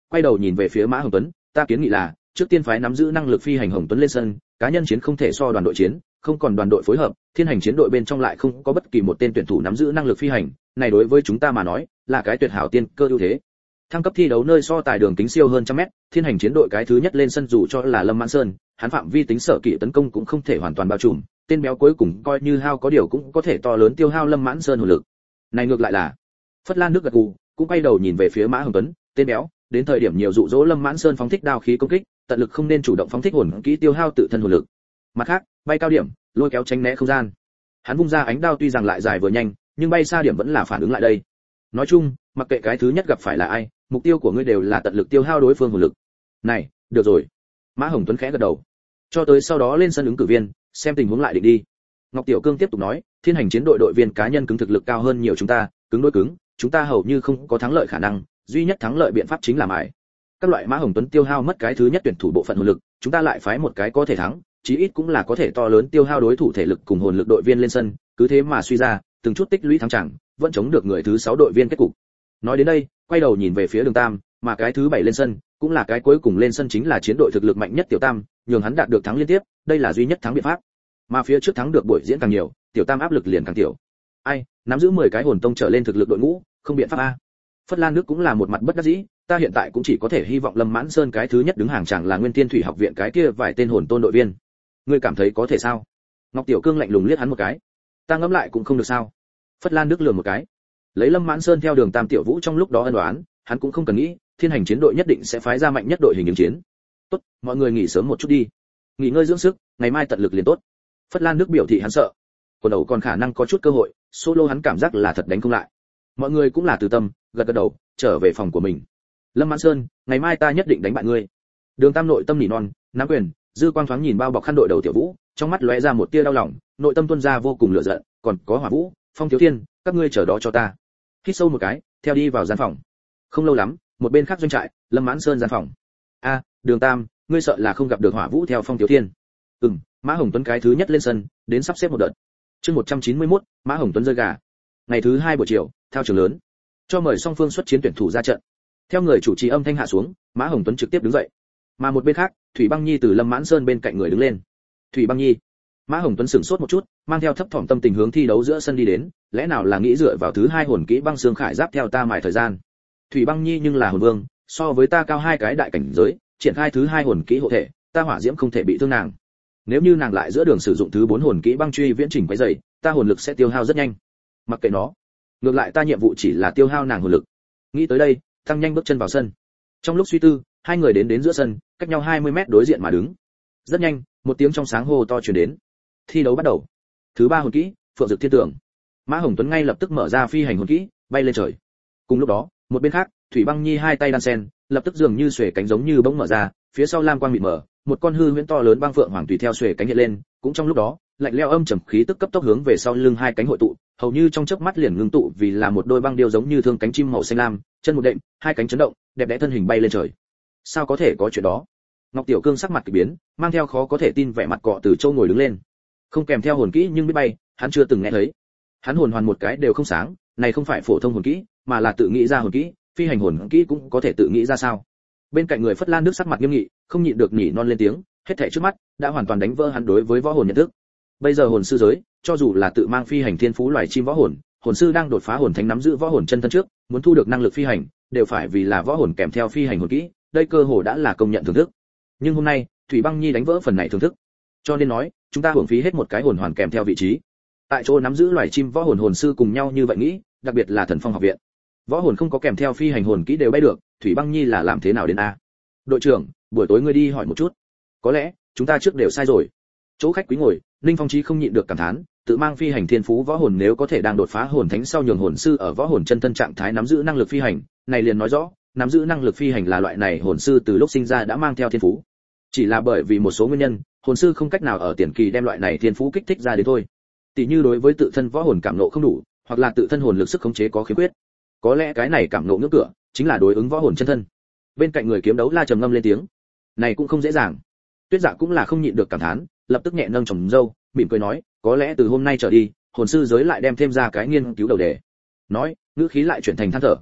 quay đầu nhìn về phía Mã Hồng Tuấn, ta kiến nghị là trước tiên phái nắm giữ năng lực phi hành Hồng Tuấn lên sân, cá nhân chiến không thể so đoàn đội chiến, không còn đoàn đội phối hợp, thiên hành chiến đội bên trong lại không có bất kỳ một tên tuyển thủ nắm giữ năng lực phi hành, này đối với chúng ta mà nói là cái tuyệt hảo tiên cơ ưu thế. Thăng cấp thi đấu nơi so tài đường kính siêu hơn trăm mét, thiên hành chiến đội cái thứ nhất lên sân dù cho là Lâm Mãn Sơn, hắn phạm vi tính sở kỵ tấn công cũng không thể hoàn toàn bao trùm, tên béo cuối cùng coi như hao có điều cũng có thể to lớn tiêu hao Lâm Mãn Sơn hồn lực. Này ngược lại là, Phất Lan nước gật gù, cũng quay đầu nhìn về phía Mã Hồng Tuấn, tên béo, đến thời điểm nhiều dụ dỗ Lâm Mãn Sơn phóng thích đao khí công kích, tận lực không nên chủ động phóng thích hồn kỹ tiêu hao tự thân hồn lực. Mặt khác, bay cao điểm, lôi kéo tránh né không gian. Hắn vung ra ánh đao tuy rằng lại dài vừa nhanh, nhưng bay xa điểm vẫn là phản ứng lại đây. Nói chung, mặc kệ cái thứ nhất gặp phải là ai, mục tiêu của ngươi đều là tận lực tiêu hao đối phương hồn lực. Này, được rồi. Mã Hồng Tuấn khẽ gật đầu. Cho tới sau đó lên sân ứng cử viên, xem tình huống lại định đi. Ngọc Tiểu Cương tiếp tục nói, thiên hành chiến đội đội viên cá nhân cứng thực lực cao hơn nhiều chúng ta, cứng đối cứng, chúng ta hầu như không có thắng lợi khả năng, duy nhất thắng lợi biện pháp chính là mãi. Các loại Mã Hồng Tuấn tiêu hao mất cái thứ nhất tuyển thủ bộ phận hồn lực, chúng ta lại phái một cái có thể thắng, chí ít cũng là có thể to lớn tiêu hao đối thủ thể lực cùng hồn lực đội viên lên sân, cứ thế mà suy ra, từng chút tích lũy thắng chẳng, vẫn chống được người thứ sáu đội viên kết cục. Nói đến đây, quay đầu nhìn về phía Đường Tam, mà cái thứ bảy lên sân, cũng là cái cuối cùng lên sân chính là chiến đội thực lực mạnh nhất Tiểu Tam, nhường hắn đạt được thắng liên tiếp, đây là duy nhất thắng biện pháp. Mà phía trước thắng được buổi diễn càng nhiều, Tiểu Tam áp lực liền càng tiểu. Ai, nắm giữ mười cái hồn tông trở lên thực lực đội ngũ, không biện pháp a. Phất Lan nước cũng là một mặt bất đắc dĩ, ta hiện tại cũng chỉ có thể hy vọng Lâm Mãn Sơn cái thứ nhất đứng hàng chẳng là Nguyên Tiên Thủy học viện cái kia vài tên hồn tôn đội viên. Ngươi cảm thấy có thể sao? Ngọc Tiểu Cương lạnh lùng liếc hắn một cái. Ta ngẫm lại cũng không được sao? Phất Lan nước lườm một cái. Lấy Lâm Mãn Sơn theo Đường Tam Tiểu Vũ trong lúc đó ân đoán, hắn cũng không cần nghĩ, thiên hành chiến đội nhất định sẽ phái ra mạnh nhất đội hình ứng chiến. Tốt, mọi người nghỉ sớm một chút đi, nghỉ ngơi dưỡng sức, ngày mai tận lực liền tốt. Phất Lan nước biểu thị hắn sợ, quần đầu còn khả năng có chút cơ hội, solo hắn cảm giác là thật đánh không lại. Mọi người cũng là từ tâm, gật gật đầu, trở về phòng của mình. Lâm Mãn Sơn, ngày mai ta nhất định đánh bại ngươi. Đường Tam nội tâm nỉ non, nắm quyền, dư quang thoáng nhìn bao bọc khăn đội đầu Tiểu Vũ, trong mắt lóe ra một tia đau lòng, nội tâm tuôn ra vô cùng lửa giận, còn có Hỏa Vũ, Phong Thiếu Thiên, các ngươi chờ đó cho ta. Hít sâu một cái, theo đi vào gian phòng. Không lâu lắm, một bên khác doanh trại, Lâm Mãn Sơn gian phòng. A, Đường Tam, ngươi sợ là không gặp được Hỏa Vũ theo Phong Thiếu Thiên. Ừm, Mã Hồng Tuấn cái thứ nhất lên sân, đến sắp xếp một đợt. Chương một trăm chín mươi mốt, Mã Hồng Tuấn rơi gà. Ngày thứ hai buổi chiều, theo trường lớn, cho mời song phương xuất chiến tuyển thủ ra trận. Theo người chủ trì âm thanh hạ xuống, Mã Hồng Tuấn trực tiếp đứng dậy. Mà một bên khác, Thủy Băng Nhi từ Lâm Mãn Sơn bên cạnh người đứng lên. Thủy Băng Nhi. Mã Hồng Tuấn sửng sốt một chút, mang theo thấp thỏm tâm tình hướng thi đấu giữa sân đi đến, lẽ nào là nghĩ dựa vào thứ hai hồn kỹ băng xương khải giáp theo ta mài thời gian. Thủy Băng Nhi nhưng là hồn vương, so với ta cao hai cái đại cảnh giới, triển khai thứ hai hồn kỹ hộ thể, ta hỏa diễm không thể bị thương nàng. Nếu như nàng lại giữa đường sử dụng thứ bốn hồn kỹ băng truy viễn chỉnh quấy rầy, ta hồn lực sẽ tiêu hao rất nhanh. Mặc kệ nó, ngược lại ta nhiệm vụ chỉ là tiêu hao nàng hồn lực. Nghĩ tới đây, tăng nhanh bước chân vào sân. Trong lúc suy tư, hai người đến đến giữa sân, cách nhau hai mươi mét đối diện mà đứng. Rất nhanh, một tiếng trong sáng hô to truyền đến. Thi đấu bắt đầu. Thứ ba hồn kỹ, Phượng Dực Thiên Tưởng. Mã Hồng Tuấn ngay lập tức mở ra phi hành hồn kỹ, bay lên trời. Cùng lúc đó, một bên khác, Thủy Băng Nhi hai tay đan sen, lập tức dường như xuề cánh giống như bỗng mở ra, phía sau lam quang mịt mờ, một con hư huyễn to lớn băng phượng hoàng tùy theo xuề cánh hiện lên, cũng trong lúc đó, lạnh lẽo âm trầm khí tức cấp tốc hướng về sau lưng hai cánh hội tụ, hầu như trong chớp mắt liền ngưng tụ vì là một đôi băng điêu giống như thương cánh chim màu xanh lam, chân một đệm, hai cánh chấn động, đẹp đẽ thân hình bay lên trời. Sao có thể có chuyện đó? Ngọc Tiểu Cương sắc mặt kỳ biến, mang theo khó có thể tin vẻ mặt cọ từ châu ngồi đứng lên. Không kèm theo hồn kỹ nhưng biết bay, hắn chưa từng nghe thấy. Hắn hồn hoàn một cái đều không sáng, này không phải phổ thông hồn kỹ, mà là tự nghĩ ra hồn kỹ, phi hành hồn kỹ cũng có thể tự nghĩ ra sao? Bên cạnh người Phất Lan nước sắc mặt nghiêm nghị, không nhịn được nhỉ non lên tiếng, hết thảy trước mắt đã hoàn toàn đánh vỡ hắn đối với võ hồn nhận thức. Bây giờ hồn sư giới, cho dù là tự mang phi hành thiên phú loài chim võ hồn, hồn sư đang đột phá hồn thánh nắm giữ võ hồn chân thân trước, muốn thu được năng lực phi hành, đều phải vì là võ hồn kèm theo phi hành hồn kỹ, đây cơ hồ đã là công nhận thưởng thức. Nhưng hôm nay, Thủy Băng Nhi đánh vỡ phần này thưởng thức. Cho nên nói, chúng ta hưởng phí hết một cái hồn hoàn kèm theo vị trí. Tại chỗ nắm giữ loài chim võ hồn hồn sư cùng nhau như vậy nghĩ, đặc biệt là Thần Phong học viện. Võ hồn không có kèm theo phi hành hồn kỹ đều bay được, Thủy Băng Nhi là làm thế nào đến a? Đội trưởng, buổi tối ngươi đi hỏi một chút. Có lẽ, chúng ta trước đều sai rồi. Chỗ khách quý ngồi, Ninh Phong Chí không nhịn được cảm thán, tự mang phi hành thiên phú võ hồn nếu có thể đang đột phá hồn thánh sau nhường hồn sư ở võ hồn chân thân trạng thái nắm giữ năng lực phi hành, này liền nói rõ, nắm giữ năng lực phi hành là loại này hồn sư từ lúc sinh ra đã mang theo thiên phú. Chỉ là bởi vì một số nguyên nhân, hồn sư không cách nào ở tiền kỳ đem loại này thiên phú kích thích ra đến thôi. Tỷ như đối với tự thân võ hồn cảm ngộ không đủ, hoặc là tự thân hồn lực sức khống chế có khiếm khuyết. Có lẽ cái này cảm ngộ ngưỡng cửa, chính là đối ứng võ hồn chân thân. Bên cạnh người kiếm đấu la trầm ngâm lên tiếng, này cũng không dễ dàng. Tuyết Dạ cũng là không nhịn được cảm thán, lập tức nhẹ nâng tròng râu, mỉm cười nói, có lẽ từ hôm nay trở đi, hồn sư giới lại đem thêm ra cái nghiên cứu đầu đề. Nói, ngữ khí lại chuyển thành than thở.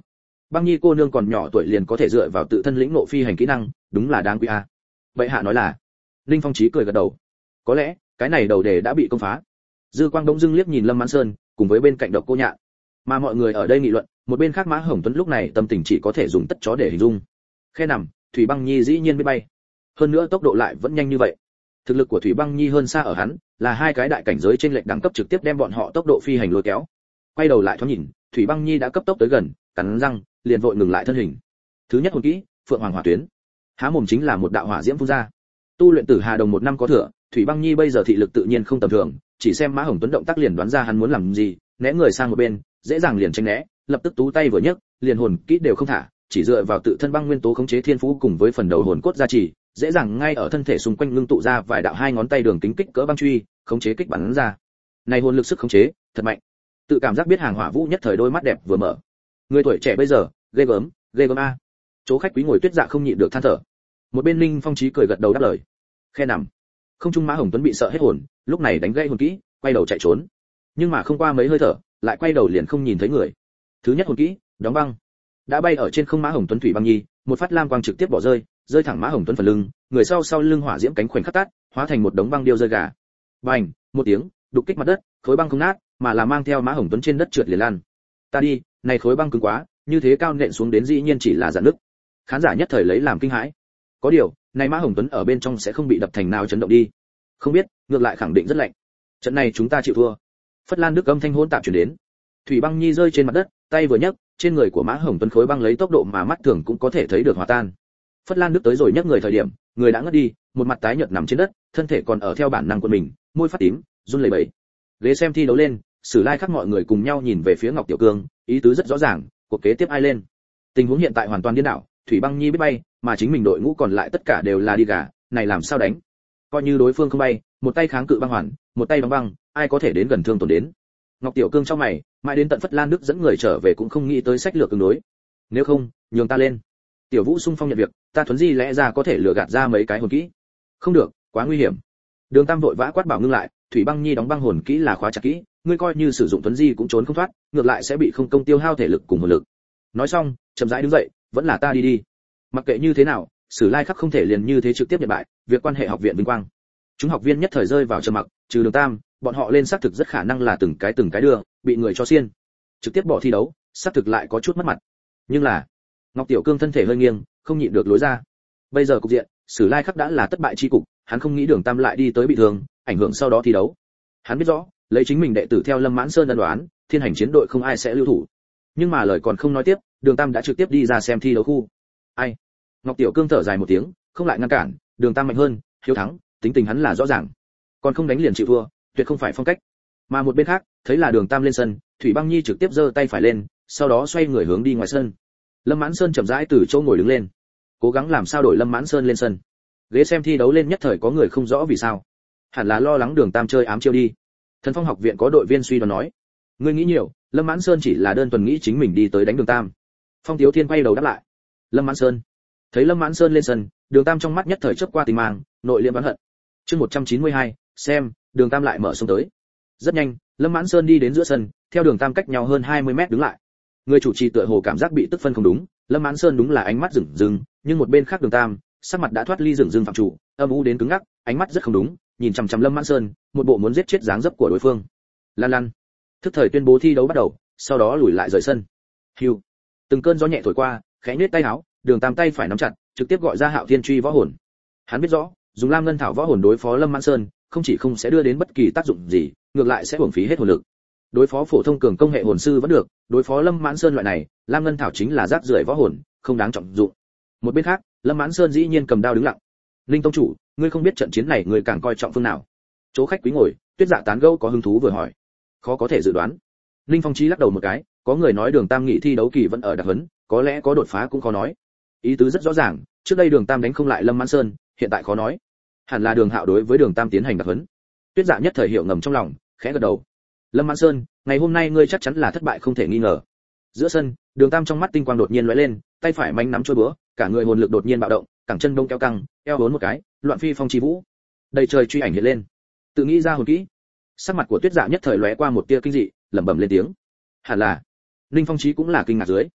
Băng Nhi cô nương còn nhỏ tuổi liền có thể dựa vào tự thân lĩnh ngộ phi hành kỹ năng, đúng là đáng quý a. Bệ hạ nói là. Linh Phong Chí cười gật đầu. Có lẽ cái này đầu đề đã bị công phá. Dư Quang Đông dưng liếc nhìn Lâm Mãn Sơn, cùng với bên cạnh Độc Cô Nhạn. Mà mọi người ở đây nghị luận, một bên khác Mã Hồng Tuấn lúc này tâm tình chỉ có thể dùng tất chó để hình dung. Khe nằm, Thủy Băng Nhi dĩ nhiên biết bay. Hơn nữa tốc độ lại vẫn nhanh như vậy. Thực lực của Thủy Băng Nhi hơn xa ở hắn, là hai cái đại cảnh giới trên lệch đẳng cấp trực tiếp đem bọn họ tốc độ phi hành lôi kéo. Quay đầu lại thoáng nhìn, Thủy Băng Nhi đã cấp tốc tới gần, cắn răng, liền vội ngừng lại thân hình. Thứ nhất hồn kỹ, Phượng Hoàng Hỏa Tuyến. Há mồm chính là một đạo hỏa diễm phun ra. Tu luyện Tử Hà Đồng một năm có thừa, Thủy Băng Nhi bây giờ thị lực tự nhiên không tầm thường, chỉ xem Mã Hồng Tuấn động tác liền đoán ra hắn muốn làm gì, né người sang một bên, dễ dàng liền tránh né, lập tức tú tay vừa nhấc, liền hồn kỹ đều không thả, chỉ dựa vào tự thân băng nguyên tố khống chế thiên phú cùng với phần đầu hồn cốt gia trì, dễ dàng ngay ở thân thể xung quanh ngưng tụ ra vài đạo hai ngón tay đường kính kích cỡ băng truy, khống chế kích bắn ra. Này hồn lực sức khống chế, thật mạnh. Tự cảm giác biết hàng hỏa vũ nhất thời đôi mắt đẹp vừa mở. Người tuổi trẻ bây giờ, ghê gớm, ghê gớm a. Chỗ khách quý ngồi Tuyết Dạ không nhịn được than thở. Một bên Linh Phong Chí cười gật đầu đáp lời. Khe nằm. Không trung Mã Hồng Tuấn bị sợ hết hồn, lúc này đánh gãy hồn kỹ, quay đầu chạy trốn. Nhưng mà không qua mấy hơi thở, lại quay đầu liền không nhìn thấy người. Thứ nhất hồn kỹ, đóng băng. Đã bay ở trên không Mã Hồng Tuấn Thủy Băng Nhi, một phát lam quang trực tiếp bỏ rơi, rơi thẳng Mã Hồng Tuấn phần lưng, người sau sau lưng hỏa diễm cánh khoảnh khắc tát, hóa thành một đống băng điêu rơi gà. Bành, một tiếng, đục kích mặt đất, khối băng không nát, mà là mang theo Mã Hồng Tuấn trên đất trượt liền lan. Ta đi, này khối băng cứng quá, như thế cao nện xuống đến dĩ nhiên chỉ là dạn nứt. Khán giả nhất thời lấy làm kinh hãi. Có điều, này Mã Hồng Tuấn ở bên trong sẽ không bị đập thành nào chấn động đi. Không biết, ngược lại khẳng định rất lạnh. Trận này chúng ta chịu thua. Phất Lan Đức âm thanh hỗn tạp truyền đến. Thủy Băng Nhi rơi trên mặt đất, tay vừa nhấc, trên người của Mã Hồng Tuấn khối băng lấy tốc độ mà mắt thường cũng có thể thấy được hòa tan. Phất Lan Đức tới rồi nhấc người thời điểm, người đã ngất đi, một mặt tái nhợt nằm trên đất, thân thể còn ở theo bản năng của mình, môi phát tím, run lẩy bẩy. Ghế xem thi đấu lên, Sử Lai Khắc mọi người cùng nhau nhìn về phía Ngọc Tiểu Cương, ý tứ rất rõ ràng, cuộc kế tiếp ai lên. Tình huống hiện tại hoàn toàn điên đảo, Thủy Băng Nhi biết bay, mà chính mình đội ngũ còn lại tất cả đều là đi gà, này làm sao đánh? Coi như đối phương không bay, một tay kháng cự băng hoàn, một tay băng băng, ai có thể đến gần thương tổn đến. Ngọc Tiểu Cương trong mày, mãi đến tận Phất Lan Đức dẫn người trở về cũng không nghĩ tới sách lược ứng đối. Nếu không, nhường ta lên. Tiểu Vũ xung phong nhận việc, ta thuấn di lẽ ra có thể lừa gạt ra mấy cái hồn kỹ. Không được, quá nguy hiểm. Đường Tam vội vã quát bảo ngưng lại, Thủy Băng Nhi đóng băng hồn kỹ là khóa chặt kỹ, ngươi coi như sử dụng thuấn di cũng trốn không thoát, ngược lại sẽ bị không công tiêu hao thể lực cùng hồn lực. Nói xong, chậm rãi đứng dậy, vẫn là ta đi đi. Mặc kệ như thế nào, Sử Lai Khắc không thể liền như thế trực tiếp nhận bại, việc quan hệ học viện vinh quang. Chúng học viên nhất thời rơi vào trầm mặc, trừ Đường Tam, bọn họ lên xác thực rất khả năng là từng cái từng cái đưa, bị người cho xiên. Trực tiếp bỏ thi đấu, xác thực lại có chút mất mặt. Nhưng là, Ngọc Tiểu Cương thân thể hơi nghiêng, không nhịn được lối ra. Bây giờ cục diện, Sử Lai Khắc đã là thất bại chi cục, hắn không nghĩ Đường Tam lại đi tới bị thương, ảnh hưởng sau đó thi đấu. Hắn biết rõ, lấy chính mình đệ tử theo Lâm Mãn Sơn ân đoán, thiên hành chiến đội không ai sẽ lưu thủ. Nhưng mà lời còn không nói tiếp, Đường Tam đã trực tiếp đi ra xem thi đấu khu. Ai? Ngọc Tiểu Cương thở dài một tiếng, không lại ngăn cản, Đường Tam mạnh hơn, hiếu thắng, tính tình hắn là rõ ràng. Còn không đánh liền chịu thua, tuyệt không phải phong cách. Mà một bên khác, thấy là Đường Tam lên sân, Thủy Băng Nhi trực tiếp giơ tay phải lên, sau đó xoay người hướng đi ngoài sân. Lâm Mãn Sơn chậm rãi từ chỗ ngồi đứng lên, cố gắng làm sao đổi Lâm Mãn Sơn lên sân. Ghế xem thi đấu lên nhất thời có người không rõ vì sao, hẳn là lo lắng Đường Tam chơi ám chiêu đi. Thần Phong học viện có đội viên suy đoán nói, ngươi nghĩ nhiều, Lâm Mãn Sơn chỉ là đơn thuần nghĩ chính mình đi tới đánh Đường Tam. Phong Tiếu Thiên quay đầu đáp lại, Lâm Mãn Sơn. Thấy Lâm Mãn Sơn lên sân, Đường Tam trong mắt nhất thời chớp qua tình mang, nội liễm oán hận. Chương một trăm chín mươi hai, xem, Đường Tam lại mở sông tới. Rất nhanh, Lâm Mãn Sơn đi đến giữa sân, theo Đường Tam cách nhau hơn hai mươi mét đứng lại. Người chủ trì tựa hồ cảm giác bị tức phân không đúng, Lâm Mãn Sơn đúng là ánh mắt rừng rừng, nhưng một bên khác Đường Tam, sắc mặt đã thoát ly rừng rừng phạm chủ, âm u đến cứng ngắc, ánh mắt rất không đúng, nhìn chằm chằm Lâm Mãn Sơn, một bộ muốn giết chết dáng dấp của đối phương. Lan Lan, thức thời tuyên bố thi đấu bắt đầu, sau đó lùi lại rời sân. Hưu, từng cơn gió nhẹ thổi qua, khẽ nhếch tay áo, Đường Tam tay phải nắm chặt, trực tiếp gọi ra Hạo Thiên Truy võ hồn. Hắn biết rõ, dùng Lam Ngân Thảo võ hồn đối phó Lâm Mãn Sơn, không chỉ không sẽ đưa đến bất kỳ tác dụng gì, ngược lại sẽ uổng phí hết hồn lực. Đối phó phổ thông cường công hệ hồn sư vẫn được, đối phó Lâm Mãn Sơn loại này, Lam Ngân Thảo chính là rác rưởi võ hồn, không đáng trọng dụng. Một bên khác, Lâm Mãn Sơn dĩ nhiên cầm đao đứng lặng. Linh tông chủ, ngươi không biết trận chiến này người càng coi trọng phương nào? Chỗ khách quý ngồi, Tuyết Dạ tán gẫu có hứng thú vừa hỏi. Khó có thể dự đoán. Linh Phong Chí lắc đầu một cái, có người nói Đường Tam nghị thi đấu kỳ vẫn ở đặc huấn, có lẽ có đột phá cũng khó nói. Ý tứ rất rõ ràng, trước đây Đường Tam đánh không lại Lâm Mãn Sơn, hiện tại khó nói. Hẳn là Đường Hạo đối với Đường Tam tiến hành đặc huấn. Tuyết Dạ nhất thời hiểu ngầm trong lòng, khẽ gật đầu. Lâm Mãn Sơn, ngày hôm nay ngươi chắc chắn là thất bại không thể nghi ngờ. Giữa sân, Đường Tam trong mắt tinh quang đột nhiên lóe lên, tay phải mạnh nắm chuôi búa, cả người hồn lực đột nhiên bạo động, cẳng chân đông kéo căng, eo bốn một cái, loạn phi phong chi vũ. Đầy trời truy ảnh hiện lên. Tự nghĩ ra hồn kỹ. Sắc mặt của Tuyết Dạ nhất thời lóe qua một tia kinh dị, lẩm bẩm lên tiếng. Hẳn là. Ninh Phong Chí cũng là kinh ngạc dưới.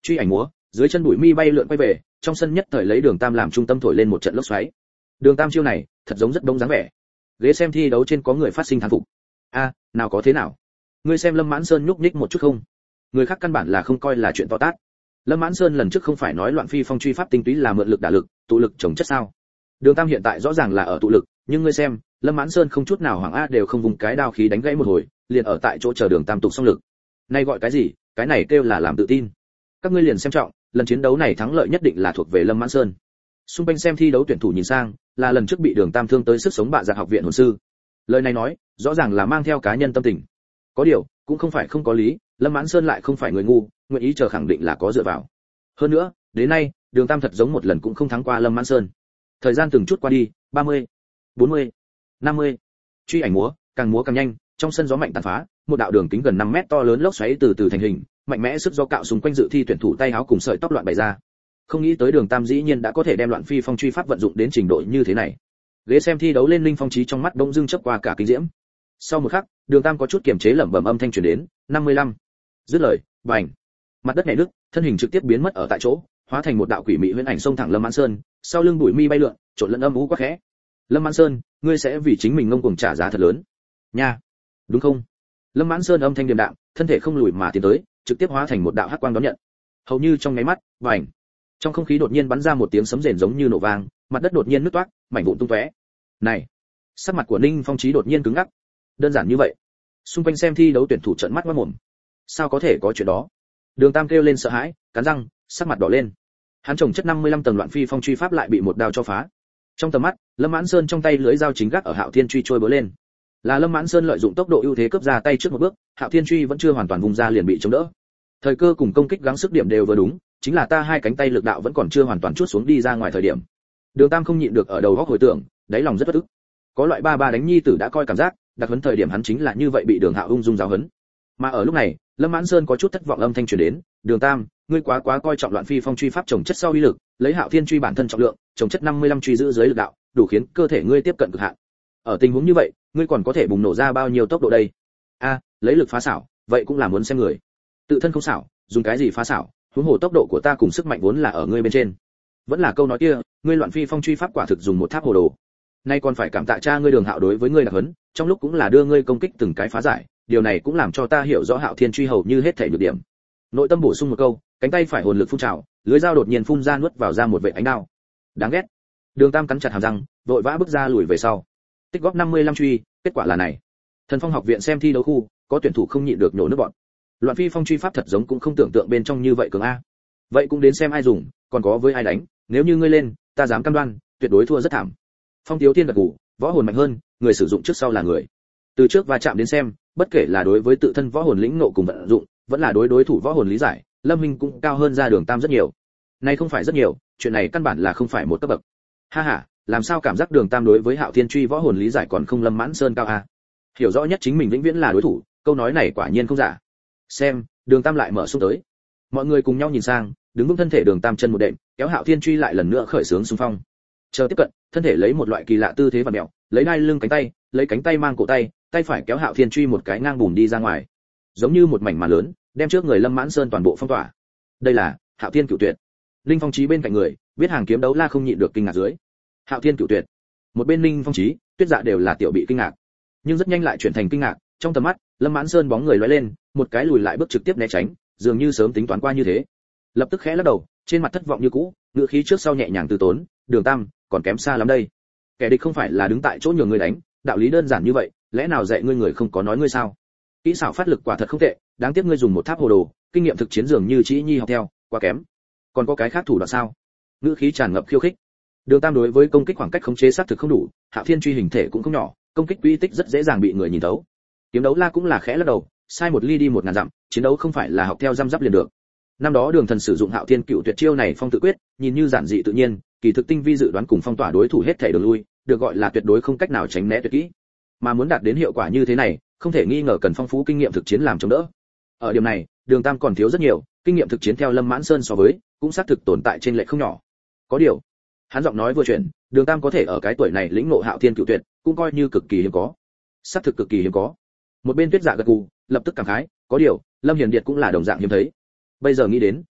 truy ảnh múa, dưới chân bụi mi bay lượn quay về, trong sân nhất thời lấy Đường Tam làm trung tâm thổi lên một trận lốc xoáy. Đường Tam chiêu này, thật giống rất bóng dáng vẻ. Ghế xem thi đấu trên có người phát sinh thán phục. A, nào có thế nào? Ngươi xem Lâm Mãn Sơn nhúc nhích một chút không? Người khác căn bản là không coi là chuyện to tát. Lâm Mãn Sơn lần trước không phải nói loạn phi phong truy pháp tinh túy là mượn lực đả lực, tụ lực chống chất sao? Đường Tam hiện tại rõ ràng là ở tụ lực, nhưng ngươi xem, Lâm Mãn Sơn không chút nào hoảng a đều không vùng cái đao khí đánh gãy một hồi, liền ở tại chỗ chờ Đường Tam tục xong lực. Nay gọi cái gì? Cái này kêu là làm tự tin. Các ngươi liền xem trọng, lần chiến đấu này thắng lợi nhất định là thuộc về Lâm Mãn Sơn. Xung quanh xem thi đấu tuyển thủ nhìn sang, là lần trước bị Đường Tam thương tới sức sống bạ giặc học viện hồn sư. Lời này nói, rõ ràng là mang theo cá nhân tâm tình. Có điều, cũng không phải không có lý, Lâm Mãn Sơn lại không phải người ngu, nguyện ý chờ khẳng định là có dựa vào. Hơn nữa, đến nay, Đường Tam thật giống một lần cũng không thắng qua Lâm Mãn Sơn. Thời gian từng chút qua đi, ba mươi, bốn mươi, năm mươi. Truy ảnh múa, càng múa càng nhanh, trong sân gió mạnh tàn phá, một đạo đường kính gần năm mét to lớn lốc xoáy từ từ thành hình, mạnh mẽ sức gió cạo xung quanh dự thi tuyển thủ tay áo cùng sợi tóc loạn bày ra. Không nghĩ tới Đường Tam dĩ nhiên đã có thể đem loạn phi phong truy pháp vận dụng đến trình độ như thế này. Ghế xem thi đấu lên Linh Phong Chí trong mắt bỗng dưng chớp qua cả kinh diễm. Sau một khắc, Đường Tam có chút kiềm chế lẩm bẩm âm thanh truyền đến, năm mươi lăm. Dứt lời, bành. Mặt đất nhẹ nước, thân hình trực tiếp biến mất ở tại chỗ, hóa thành một đạo quỷ mị huyễn ảnh xông thẳng Lâm Mãn Sơn, sau lưng bụi mi bay lượn, trộn lẫn âm u quá khẽ. Lâm Mãn Sơn, ngươi sẽ vì chính mình ngông cuồng trả giá thật lớn. Nha. Đúng không? Lâm Mãn Sơn âm thanh điềm đạm, thân thể không lùi mà tiến tới, trực tiếp hóa thành một đạo hắc quang đón nhận. Hầu như trong nháy mắt, bành. Trong không khí đột nhiên bắn ra một tiếng sấm rền giống như nổ vang, mặt đất đột nhiên nứt toác, mảnh vụn tung tóe. Này, sắc mặt của Ninh Phong Chí đột nhiên cứng ngắc. Đơn giản như vậy? Xung quanh xem thi đấu tuyển thủ trợn mắt ngoác mồm. Sao có thể có chuyện đó? Đường Tam kêu lên sợ hãi, cắn răng, sắc mặt đỏ lên. Hắn trồng chất năm mươi lăm tầng loạn phi phong truy pháp lại bị một đao cho phá. Trong tầm mắt, Lâm Mãn Sơn trong tay lưỡi dao chính gác ở Hạo Thiên truy trôi bớ lên. Là Lâm Mãn Sơn lợi dụng tốc độ ưu thế cướp ra tay trước một bước, Hạo Thiên truy vẫn chưa hoàn toàn vùng ra liền bị chống đỡ. Thời cơ cùng công kích gắng sức điểm đều vừa đúng, chính là ta hai cánh tay lực đạo vẫn còn chưa hoàn toàn chuốt xuống đi ra ngoài thời điểm. Đường Tam không nhịn được ở đầu góc hồi tưởng, đáy lòng rất bất ức. Có loại ba ba đánh nhi tử đã coi cảm giác, đặc huấn thời điểm hắn chính là như vậy bị Đường Hạo ung dung giáo huấn. Mà ở lúc này, Lâm Mãn Sơn có chút thất vọng âm thanh truyền đến, "Đường Tam, ngươi quá quá coi trọng loạn phi phong truy pháp trồng chất sau uy lực, lấy Hạo Thiên truy bản thân trọng lượng, trồng chất năm mươi lăm truy giữ dưới lực đạo, đủ khiến cơ thể ngươi tiếp cận cực hạn. Ở tình huống như vậy, ngươi còn có thể bùng nổ ra bao nhiêu tốc độ đây?" A, lấy lực phá xảo, vậy cũng là muốn xem người. Tự thân không xảo, dùng cái gì phá xảo, huống hồ tốc độ của ta cùng sức mạnh vốn là ở ngươi bên trên. Vẫn là câu nói kia, ngươi loạn phi phong truy pháp quả thực dùng một tháp hồ đồ. Nay còn phải cảm tạ cha ngươi Đường Hạo đối với ngươi đặc huấn, trong lúc cũng là đưa ngươi công kích từng cái phá giải, điều này cũng làm cho ta hiểu rõ Hạo Thiên truy hầu như hết thể nhược điểm. Nội tâm bổ sung một câu, cánh tay phải hồn lực phun trào, lưới dao đột nhiên phun ra nuốt vào ra một vệt ánh đao. Đáng ghét. Đường Tam cắn chặt hàm răng, vội vã bước ra lùi về sau. Tích góp năm mươi lăm truy, kết quả là này. Thần Phong học viện xem thi đấu khu, có tuyển thủ không nhịn được nhổ nước bọt. Loạn phi phong truy pháp thật giống cũng không tưởng tượng bên trong như vậy cường a. Vậy cũng đến xem ai dùng, còn có với ai đánh, nếu như ngươi lên, ta dám cam đoan, tuyệt đối thua rất thảm. Phong Tiếu Thiên gật gù, võ hồn mạnh hơn, người sử dụng trước sau là người. Từ trước va chạm đến xem, bất kể là đối với tự thân võ hồn lĩnh ngộ cùng vận dụng, vẫn là đối đối thủ võ hồn lý giải, Lâm Minh cũng cao hơn ra Đường Tam rất nhiều. Này không phải rất nhiều, chuyện này căn bản là không phải một cấp bậc. Ha ha, làm sao cảm giác Đường Tam đối với Hạo Thiên truy võ hồn lý giải còn không Lâm Mãn Sơn cao a? Hiểu rõ nhất chính mình vĩnh viễn là đối thủ, câu nói này quả nhiên không giả. Xem, Đường Tam lại mở xung tới. Mọi người cùng nhau nhìn sang, đứng vững thân thể Đường Tam chân một đệm, kéo Hạo Thiên truy lại lần nữa khởi xướng xung phong. Chờ tiếp cận, thân thể lấy một loại kỳ lạ tư thế vặn mèo, lấy đai lưng cánh tay, lấy cánh tay mang cổ tay, tay phải kéo Hạo Thiên truy một cái ngang bùn đi ra ngoài, giống như một mảnh màn lớn, đem trước người Lâm Mãn Sơn toàn bộ phong tỏa. Đây là Hạo Thiên Cửu Tuyệt. Linh Phong Chí bên cạnh người, biết hàng kiếm đấu la không nhịn được kinh ngạc dưới. Hạo Thiên Cửu Tuyệt. Một bên Linh Phong Chí, Tuyết Dạ đều là tiểu bị kinh ngạc, nhưng rất nhanh lại chuyển thành kinh ngạc, trong tầm mắt, Lâm Mãn Sơn bóng người lóe lên, một cái lùi lại bước trực tiếp né tránh, dường như sớm tính toán qua như thế. Lập tức khẽ lắc đầu, trên mặt thất vọng như cũ, ngữ khí trước sau nhẹ nhàng từ tốn, "Đường Tam, còn kém xa lắm đây. Kẻ địch không phải là đứng tại chỗ nhường người đánh, đạo lý đơn giản như vậy, lẽ nào dạy ngươi người không có nói ngươi sao? Kỹ xảo phát lực quả thật không tệ, đáng tiếc ngươi dùng một tháp hồ đồ, kinh nghiệm thực chiến dường như chỉ nhi học theo, quá kém. Còn có cái khác thủ đoạn sao?" Ngữ khí tràn ngập khiêu khích. Đường Tam đối với công kích khoảng cách khống chế sát thực không đủ, Hạo Thiên truy hình thể cũng không nhỏ, công kích quy tích rất dễ dàng bị người nhìn thấu. Kiếm đấu la cũng là khẽ lắc đầu, sai một ly đi một ngàn dặm, chiến đấu không phải là học theo răm rắp liền được. Năm đó Đường Thần sử dụng Hạo Thiên Cựu Tuyệt chiêu này phong tự quyết, nhìn như giản dị tự nhiên, kỳ thực tinh vi dự đoán cùng phong tỏa đối thủ hết thể đường lui, được gọi là tuyệt đối không cách nào tránh né tuyệt kỹ. Mà muốn đạt đến hiệu quả như thế này, không thể nghi ngờ cần phong phú kinh nghiệm thực chiến làm chống đỡ. Ở điểm này, Đường Tam còn thiếu rất nhiều, kinh nghiệm thực chiến theo Lâm Mãn Sơn so với, cũng xác thực tồn tại trên lệch không nhỏ. Có điều, hắn giọng nói vừa chuyển, Đường Tam có thể ở cái tuổi này lĩnh ngộ Hạo Thiên Cựu Tuyệt, cũng coi như cực kỳ hiếm có. Xác thực cực kỳ hiếm có. Một bên Tuyết Dạ gật gù, lập tức cảm khái, có điều, Lâm Hiền Điệt cũng là đồng dạng hiếm thấy. Bây giờ nghĩ đến,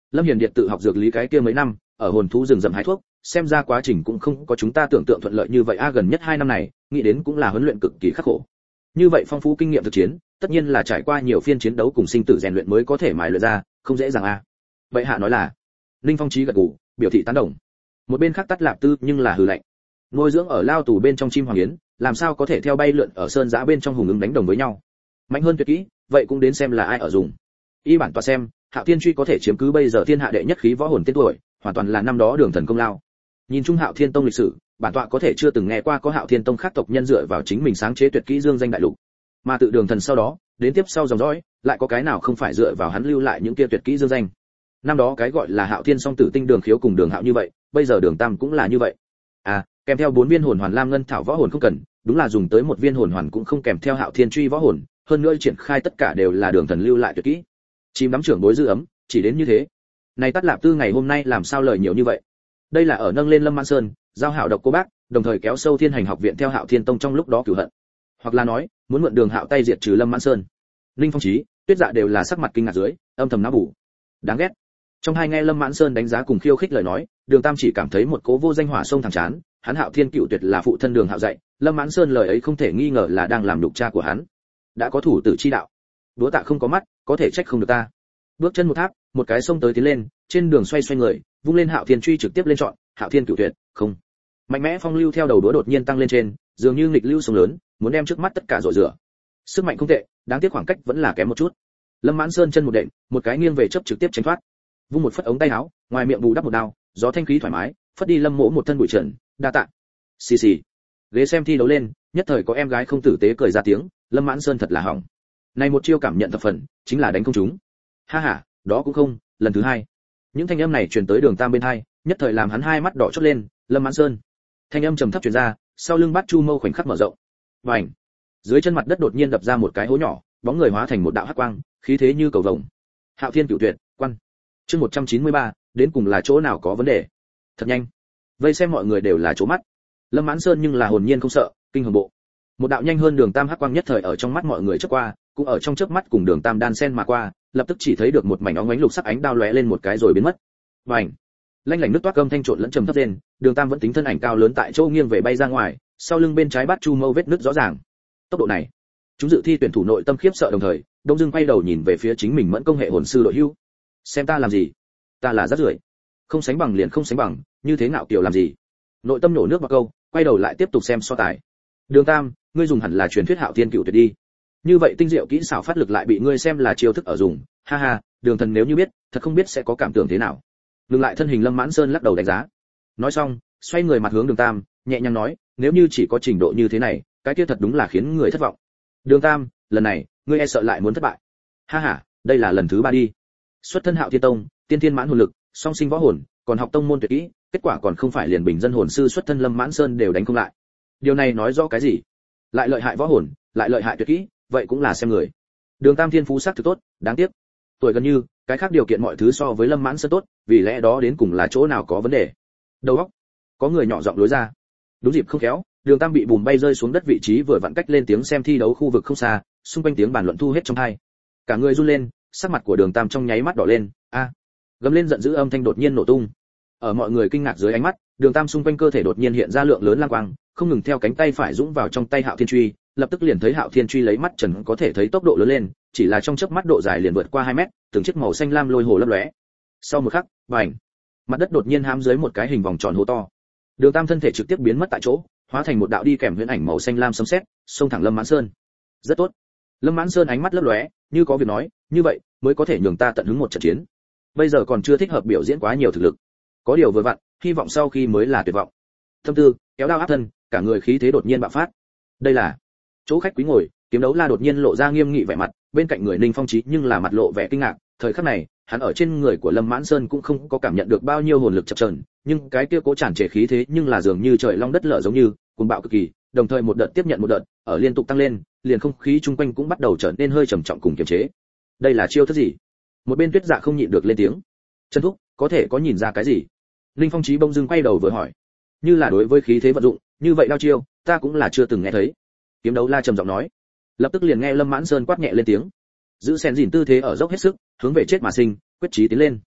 Lâm Hiền Điệt tự học dược lý cái kia mấy năm, ở hồn thú rừng rậm hái thuốc, xem ra quá trình cũng không có chúng ta tưởng tượng thuận lợi như vậy a, gần nhất hai năm này, nghĩ đến cũng là huấn luyện cực kỳ khắc khổ. Như vậy phong phú kinh nghiệm thực chiến, tất nhiên là trải qua nhiều phiên chiến đấu cùng sinh tử rèn luyện mới có thể mài luyện ra, không dễ dàng a. Vậy hạ nói là. Linh Phong Chí gật gù, biểu thị tán đồng. Một bên khác Tắt Lạp Tư nhưng là hừ lạnh. Nuôi dưỡng ở lao tù bên trong chim hoàng yến, làm sao có thể theo bay lượn ở sơn giã bên trong hùng ứng đánh đồng với nhau. Mạnh hơn tuyệt kỹ, vậy cũng đến xem là ai ở dùng. Y bản tọa xem, Hạo Thiên truy có thể chiếm cứ bây giờ thiên hạ đệ nhất khí võ hồn tên tuổi, hoàn toàn là năm đó Đường Thần công lao. Nhìn chung Hạo Thiên tông lịch sử, bản tọa có thể chưa từng nghe qua có Hạo Thiên tông khác tộc nhân dựa vào chính mình sáng chế tuyệt kỹ dương danh đại lục. Mà tự Đường Thần sau đó, đến tiếp sau dòng dõi, lại có cái nào không phải dựa vào hắn lưu lại những kia tuyệt kỹ dương danh. Năm đó cái gọi là Hạo Thiên song tử tinh Đường Khiếu cùng Đường Hạo như vậy, bây giờ Đường Tam cũng là như vậy. À, kèm theo bốn viên hồn hoàn lam ngân thảo võ hồn không cần, đúng là dùng tới một viên hồn hoàn cũng không kèm theo Hạo Thiên truy võ hồn, hơn nữa triển khai tất cả đều là Đường Thần lưu lại tuyệt kỹ. Chim đắm trưởng bối dư ấm, chỉ đến như thế. Này Tắt Lạp Tư ngày hôm nay làm sao lời nhiều như vậy? Đây là ở nâng lên Lâm Mãn Sơn, giao hảo độc cô bác, đồng thời kéo sâu Thiên Hành học viện theo Hạo Thiên tông trong lúc đó cửu hận. Hoặc là nói, muốn mượn Đường Hạo tay diệt trừ Lâm Mãn Sơn. Linh Phong Chí, Tuyết Dạ đều là sắc mặt kinh ngạc dưới, âm thầm não bổ. Đáng ghét. Trong hai nghe Lâm Mãn Sơn đánh giá cùng khiêu khích lời nói, Đường Tam chỉ cảm thấy một cố vô danh hỏa sông thẳng chán, hắn Hạo Thiên cựu tuyệt là phụ thân Đường Hạo dạy, Lâm Mãn Sơn lời ấy không thể nghi ngờ là đang làm nhục cha của hắn. Đã có thủ tử chi đạo, đúa tạ không có mắt, có thể trách không được ta. Bước chân một tháp, một cái sông tới tiến lên, trên đường xoay xoay người, vung lên Hạo Thiên truy trực tiếp lên chọn, Hạo Thiên cửu tuyệt, không. Mạnh mẽ phong lưu theo đầu đũa đột nhiên tăng lên trên, dường như nghịch lưu sông lớn, muốn đem trước mắt tất cả rọi rửa. Sức mạnh không tệ, đáng tiếc khoảng cách vẫn là kém một chút. Lâm Mãn Sơn chân một đệm, một cái nghiêng về chấp trực tiếp tránh thoát. Vung một phất ống tay áo, ngoài miệng bù đắp một đao, gió thanh khí thoải mái, phất đi Lâm Mỗ một thân bụi trần, đa tạ. Xì xì. Ghế xem thi đấu lên, nhất thời có em gái không tử tế cười ra tiếng, Lâm Mãn Sơn thật là hỏng. Này một chiêu cảm nhận thập phần, chính là đánh không trúng. Ha ha, đó cũng không, lần thứ hai. Những thanh âm này truyền tới Đường Tam bên hai, nhất thời làm hắn hai mắt đỏ chót lên, Lâm Mãn Sơn. Thanh âm trầm thấp truyền ra, sau lưng Bát Chu Mâu khoảnh khắc mở rộng. Bành! Dưới chân mặt đất đột nhiên đập ra một cái hố nhỏ, bóng người hóa thành một đạo hắc quang, khí thế như cầu vồng. Hạo Thiên cửu tuyệt, quan. Chương một trăm chín mươi ba, đến cùng là chỗ nào có vấn đề? Thật nhanh. Vây xem mọi người đều là chố mắt. Lâm Mãn Sơn nhưng là hồn nhiên không sợ, kinh hồn bộ. Một đạo nhanh hơn Đường Tam hắc quang nhất thời ở trong mắt mọi người chớp qua, cũng ở trong chớp mắt cùng Đường Tam đan sen mà qua, lập tức chỉ thấy được một mảnh óng ánh lục sắc ánh đao lóe lên một cái rồi biến mất. Bành! Lanh lảnh nước toát cơm thanh trộn lẫn trầm thấp lên, Đường Tam vẫn tính thân ảnh cao lớn tại chỗ nghiêng về bay ra ngoài, sau lưng bên trái Bát Chu Mâu vết nứt rõ ràng. Tốc độ này, chúng dự thi tuyển thủ nội tâm khiếp sợ đồng thời, Đông Dương quay đầu nhìn về phía chính mình Mẫn Công hệ hồn sư đội hưu. Xem ta làm gì? Ta là rác rưởi. Không sánh bằng liền không sánh bằng, như thế nào kiểu làm gì? Nội tâm nổ nước vào câu, quay đầu lại tiếp tục xem so tài. Đường Tam, ngươi dùng hẳn là truyền thuyết Hạo Thiên cửu tuyệt đi. Như vậy tinh diệu kỹ xảo phát lực lại bị ngươi xem là chiêu thức ở dùng, ha ha, Đường Thần nếu như biết, thật không biết sẽ có cảm tưởng thế nào. Ngừng lại thân hình Lâm Mãn Sơn lắc đầu đánh giá. Nói xong, xoay người mặt hướng Đường Tam, nhẹ nhàng nói, nếu như chỉ có trình độ như thế này, cái kia thật đúng là khiến người thất vọng. Đường Tam, lần này, ngươi e sợ lại muốn thất bại. Ha ha, đây là lần thứ ba đi. Xuất thân Hạo Thiên tông, tiên thiên mãn hồn lực, song sinh võ hồn, còn học tông môn tuyệt kỹ, kết quả còn không phải liền bình dân hồn sư xuất thân Lâm Mãn Sơn đều đánh không lại. Điều này nói rõ cái gì? Lại lợi hại võ hồn, lại lợi hại tuyệt kỹ, vậy cũng là xem người. Đường Tam thiên phú sắc thực tốt, đáng tiếc, tuổi gần như, cái khác điều kiện mọi thứ so với Lâm Mãn Sơn tốt, vì lẽ đó đến cùng là chỗ nào có vấn đề. Đầu óc. Có người nhỏ giọng lối ra. Đúng dịp không khéo, Đường Tam bị bùm bay rơi xuống đất vị trí vừa vặn cách lên tiếng xem thi đấu khu vực không xa, xung quanh tiếng bàn luận thu hết trong tai. Cả người run lên, sắc mặt của Đường Tam trong nháy mắt đỏ lên, a. À. Gầm lên giận dữ âm thanh đột nhiên nổ tung. Ở mọi người kinh ngạc dưới ánh mắt, Đường Tam xung quanh cơ thể đột nhiên hiện ra lượng lớn lang quang, không ngừng theo cánh tay phải dũng vào trong tay Hạo Thiên truy, lập tức liền thấy Hạo Thiên truy lấy mắt trần có thể thấy tốc độ lớn lên, chỉ là trong chớp mắt độ dài liền vượt qua hai mét, từng chiếc màu xanh lam lôi hồ lấp lóe. Sau một khắc, bành, mặt đất đột nhiên hám dưới một cái hình vòng tròn hố to. Đường Tam thân thể trực tiếp biến mất tại chỗ, hóa thành một đạo đi kèm huyễn ảnh màu xanh lam sấm sét, xông thẳng Lâm Mãn Sơn. Rất tốt. Lâm Mãn Sơn ánh mắt lấp lóe, như có việc nói, như vậy mới có thể nhường ta tận hứng một trận chiến. Bây giờ còn chưa thích hợp biểu diễn quá nhiều thực lực. Có điều vừa vặn, hy vọng sau khi mới là tuyệt vọng. Thâm tư, kéo đao áp thân, cả người khí thế đột nhiên bạo phát. Đây là chỗ khách quý ngồi, Kiếm Đấu La đột nhiên lộ ra nghiêm nghị vẻ mặt, bên cạnh người Ninh Phong Chí nhưng là mặt lộ vẻ kinh ngạc. Thời khắc này, hắn ở trên người của Lâm Mãn Sơn cũng không có cảm nhận được bao nhiêu hồn lực chập chờn, nhưng cái kia cố tràn trề khí thế nhưng là dường như trời long đất lở giống như cuồng bạo cực kỳ, đồng thời một đợt tiếp nhận một đợt, ở liên tục tăng lên, liền không khí chung quanh cũng bắt đầu trở nên hơi trầm trọng cùng kiềm chế. Đây là chiêu thức gì? Một bên Tuyết Dạ không nhịn được lên tiếng. Trần thúc, có thể có nhìn ra cái gì? Ninh Phong Chí bỗng dưng quay đầu vừa hỏi. Như là đối với khí thế vận dụng, như vậy đao chiêu, ta cũng là chưa từng nghe thấy. Kiếm Đấu La trầm giọng nói. Lập tức liền nghe Lâm Mãn Sơn quát nhẹ lên tiếng. Giữ sen gìn tư thế ở dốc hết sức, hướng về chết mà sinh, quyết chí tiến lên.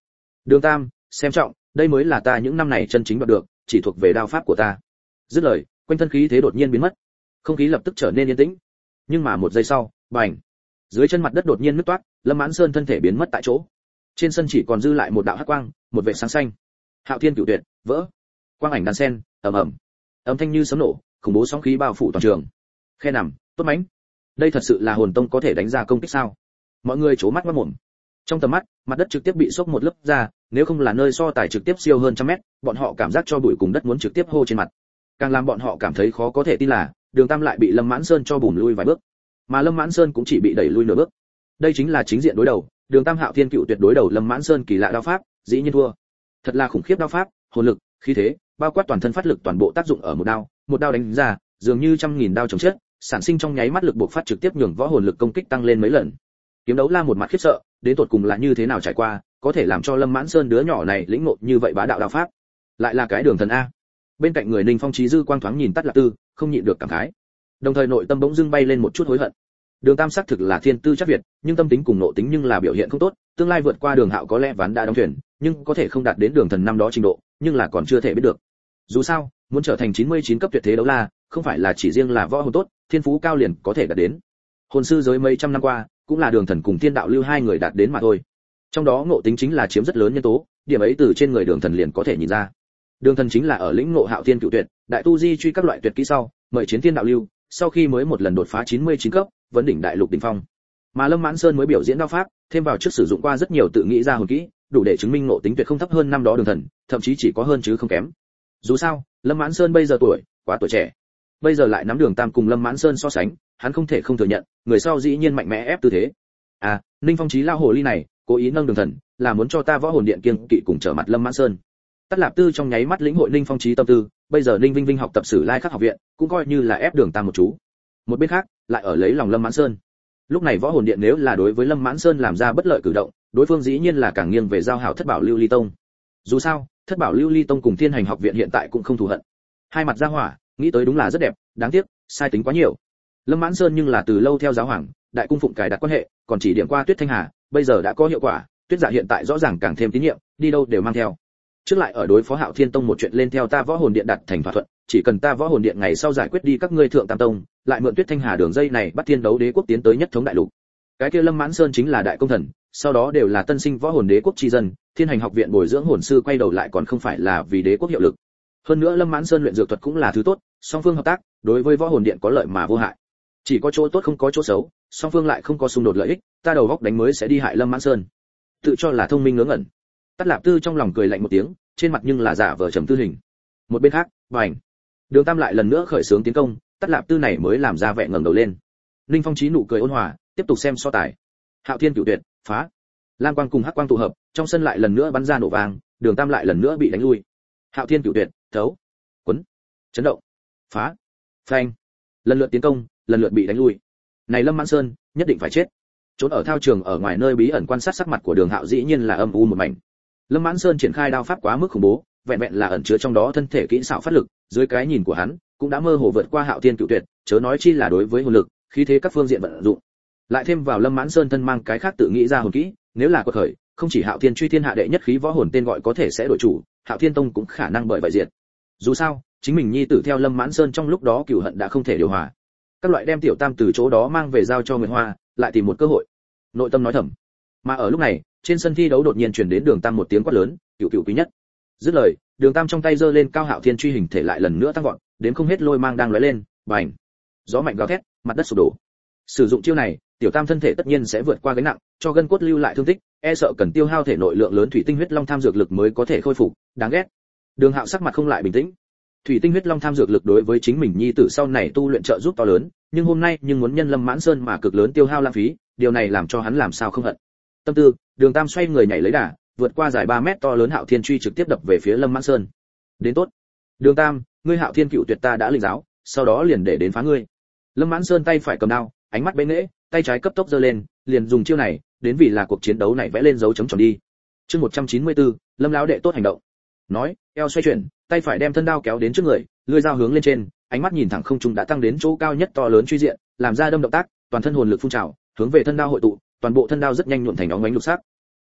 Đường Tam, xem trọng, đây mới là ta những năm này chân chính đoạt được, chỉ thuộc về đao pháp của ta. Dứt lời, quanh thân khí thế đột nhiên biến mất, không khí lập tức trở nên yên tĩnh. Nhưng mà một giây sau, bành, dưới chân mặt đất đột nhiên nứt toát, Lâm Mãn Sơn thân thể biến mất tại chỗ. Trên sân chỉ còn dư lại một đạo hắc quang, một vệt sáng xanh. Hạo Thiên Cửu Tuyệt, vỡ. Quang ảnh đan sen, ầm ầm. Âm thanh như sấm nổ, khủng bố sóng khí bao phủ toàn trường. Khe nằm, tốt mãnh. Đây thật sự là hồn tông có thể đánh ra công kích sao? Mọi người trố mắt mắt mồm. Trong tầm mắt, mặt đất trực tiếp bị sốc một lớp ra, nếu không là nơi so tài trực tiếp siêu hơn trăm mét, bọn họ cảm giác cho bụi cùng đất muốn trực tiếp hô trên mặt. Càng làm bọn họ cảm thấy khó có thể tin là, Đường Tam lại bị Lâm Mãn Sơn cho bùm lui vài bước, mà Lâm Mãn Sơn cũng chỉ bị đẩy lui nửa bước. Đây chính là chính diện đối đầu, Đường Tam Hạo Thiên Cựu Tuyệt đối đầu Lâm Mãn Sơn kỳ lạ đao pháp, dĩ nhiên thua. Thật là khủng khiếp đao pháp, hồn lực, khí thế, bao quát toàn thân phát lực toàn bộ tác dụng ở một đao, một đao đánh ra, dường như trăm nghìn đao chồng chết, sản sinh trong nháy mắt lực bộc phát trực tiếp nhường võ hồn lực công kích tăng lên mấy lần. Kiếm đấu la một mặt khiếp sợ, đến tột cùng là như thế nào trải qua, có thể làm cho Lâm Mãn Sơn đứa nhỏ này lĩnh ngộ như vậy bá đạo đao pháp, lại là cái đường thần a. Bên cạnh người Ninh Phong Chí dư quang thoáng nhìn Tắt Lạc Tư, không nhịn được cảm khái. Đồng thời nội tâm bỗng dưng bay lên một chút hối hận. Đường Tam sắc thực là thiên tư chắc việt, nhưng tâm tính cùng nộ tính nhưng là biểu hiện không tốt, tương lai vượt qua Đường Hạo có lẽ ván đã đóng thuyền, nhưng có thể không đạt đến đường thần năm đó trình độ, nhưng là còn chưa thể biết được. Dù sao, muốn trở thành chín mươi chín cấp tuyệt thế đấu la, không phải là chỉ riêng là võ hồn tốt, thiên phú cao liền có thể đạt đến. Hồn sư giới mấy trăm năm qua, cũng là Đường Thần cùng Thiên Đạo Lưu hai người đạt đến mà thôi. Trong đó ngộ tính chính là chiếm rất lớn nhân tố, điểm ấy từ trên người Đường Thần liền có thể nhìn ra. Đường Thần chính là ở lĩnh ngộ Hạo Thiên Cửu Tuyệt, đại tu di truy các loại tuyệt kỹ sau, mời chiến Thiên Đạo Lưu, sau khi mới một lần đột phá chín mươi chín cấp, vấn đỉnh đại lục đỉnh phong. Mà Lâm Mãn Sơn mới biểu diễn đao pháp, thêm vào trước sử dụng qua rất nhiều tự nghĩ ra hồn kỹ, đủ để chứng minh ngộ tính tuyệt không thấp hơn năm đó Đường Thần, thậm chí chỉ có hơn chứ không kém. Dù sao, Lâm Mãn Sơn bây giờ tuổi quá tuổi trẻ, bây giờ lại nắm Đường Tam cùng Lâm Mãn Sơn so sánh, hắn không thể không thừa nhận, người sau dĩ nhiên mạnh mẽ ép tư thế. À, Ninh Phong Chí lao hồ ly này, cố ý nâng Đường Thần, là muốn cho ta võ hồn điện kiêng kỵ cùng trở mặt Lâm Mãn Sơn. Tắt Lạp Tư trong nháy mắt lĩnh hội Ninh Phong Chí tâm tư, bây giờ Ninh Vinh Vinh học tập Sử Lai Khắc học viện, cũng coi như là ép Đường Tam một chú. Một bên khác, lại ở lấy lòng Lâm Mãn Sơn. Lúc này võ hồn điện nếu là đối với Lâm Mãn Sơn làm ra bất lợi cử động, đối phương dĩ nhiên là càng nghiêng về giao hảo Thất Bảo Lưu Ly Tông. Dù sao, Thất Bảo Lưu Ly Tông cùng Thiên Hành học viện hiện tại cũng không thù hận. Hai mặt gia hỏa, nghĩ tới đúng là rất đẹp, đáng tiếc, sai tính quá nhiều. Lâm Mãn Sơn nhưng là từ lâu theo giáo hoàng, đại cung phụng cài đặt quan hệ, còn chỉ điểm qua Tuyết Thanh Hà, bây giờ đã có hiệu quả, Tuyết Dạ hiện tại rõ ràng càng thêm tín nhiệm, đi đâu đều mang theo. Trước lại ở đối phó Hạo Thiên Tông một chuyện lên theo ta võ hồn điện đặt thành thỏa thuận, chỉ cần ta võ hồn điện ngày sau giải quyết đi các ngươi thượng tam tông, lại mượn Tuyết Thanh Hà đường dây này bắt Thiên Đấu Đế quốc tiến tới nhất thống đại lục. Cái kia Lâm Mãn Sơn chính là đại công thần, sau đó đều là tân sinh võ hồn đế quốc chi dân, Thiên Hành học viện bồi dưỡng hồn sư quay đầu lại còn không phải là vì đế quốc hiệu lực. Hơn nữa Lâm Mãn Sơn luyện dược thuật cũng là thứ tốt, song phương hợp tác, đối với võ hồn điện có lợi mà vô hại. Chỉ có chỗ tốt không có chỗ xấu, song phương lại không có xung đột lợi ích, ta đầu góc đánh mới sẽ đi hại Lâm Mãn Sơn. Tự cho là thông minh ngớ ngẩn. Tắt Lạp Tư trong lòng cười lạnh một tiếng, trên mặt nhưng là giả vờ trầm tư hình. Một bên khác, bành, Đường Tam lại lần nữa khởi xướng tiến công, Tắt Lạp Tư này mới làm ra vẻ ngẩng đầu lên. Linh Phong Chí nụ cười ôn hòa, tiếp tục xem so tài. Hạo Thiên Cửu Tuyệt, phá. Lam quang cùng hắc quang tụ hợp, trong sân lại lần nữa bắn ra nổ vàng, Đường Tam lại lần nữa bị đánh lui. Hạo Thiên Cửu Tuyệt, thấu, quấn, chấn động, phá, phanh. Lần lượt tiến công, lần lượt bị đánh lui. Này Lâm Mãn Sơn, nhất định phải chết. Trốn ở thao trường ở ngoài nơi bí ẩn quan sát sắc mặt của Đường Hạo dĩ nhiên là âm u một mảnh. Lâm Mãn Sơn triển khai đao pháp quá mức khủng bố, vẹn vẹn là ẩn chứa trong đó thân thể kỹ xảo phát lực, dưới cái nhìn của hắn, cũng đã mơ hồ vượt qua Hạo Thiên Cửu Tuyệt, chớ nói chi là đối với hồn lực, khí thế các phương diện vận dụng. Lại thêm vào Lâm Mãn Sơn thân mang cái khác tự nghĩ ra hồn kỹ, nếu là quật khởi, không chỉ Hạo Thiên truy thiên hạ đệ nhất khí võ hồn tên gọi có thể sẽ đổi chủ, Hạo Thiên Tông cũng khả năng bởi vậy diệt. Dù sao, chính mình nhi tử theo Lâm Mãn Sơn trong lúc đó cừu hận đã không thể điều hòa. Các loại đem tiểu tam từ chỗ đó mang về giao cho Nguyệt Hoa, lại tìm một cơ hội. Nội tâm nói thầm. Mà ở lúc này, trên sân thi đấu đột nhiên truyền đến Đường Tam một tiếng quát lớn, "Cửu cửu quý nhất." Dứt lời, Đường Tam trong tay giơ lên cao Hạo Thiên truy hình thể lại lần nữa tăng vọt, đến không hết lôi mang đang lóe lên, bành. Gió mạnh gào thét, mặt đất sụp đổ. Sử dụng chiêu này, tiểu tam thân thể tất nhiên sẽ vượt qua gánh nặng, cho gân cốt lưu lại thương tích, e sợ cần tiêu hao thể nội lượng lớn thủy tinh huyết long tham dược lực mới có thể khôi phục, đáng ghét. Đường Hạo sắc mặt không lại bình tĩnh. Thủy tinh huyết long tham dược lực đối với chính mình nhi tử sau này tu luyện trợ giúp to lớn, nhưng hôm nay nhưng muốn nhân Lâm Mãn Sơn mà cực lớn tiêu hao lãng phí, điều này làm cho hắn làm sao không hận. Tâm tư, Đường Tam xoay người nhảy lấy đà, vượt qua dài ba mét to lớn Hạo Thiên truy trực tiếp đập về phía Lâm Mãn Sơn. Đến tốt. Đường Tam, ngươi Hạo Thiên Cựu Tuyệt ta đã linh giáo, sau đó liền để đến phá ngươi. Lâm Mãn Sơn tay phải cầm đao, ánh mắt bén nễ, tay trái cấp tốc giơ lên, liền dùng chiêu này, đến vì là cuộc chiến đấu này vẽ lên dấu chấm tròn đi. Chương một trăm chín mươi tư, Lâm lão đệ tốt hành động. Nói, eo xoay chuyển, tay phải đem thân đao kéo đến trước người, lưỡi dao hướng lên trên, ánh mắt nhìn thẳng không trung đã tăng đến chỗ cao nhất to lớn truy diện, làm ra đâm động tác, toàn thân hồn lực phun trào, hướng về thân đao hội tụ, toàn bộ thân đao rất nhanh nhuộm thành óng ánh lục sắc.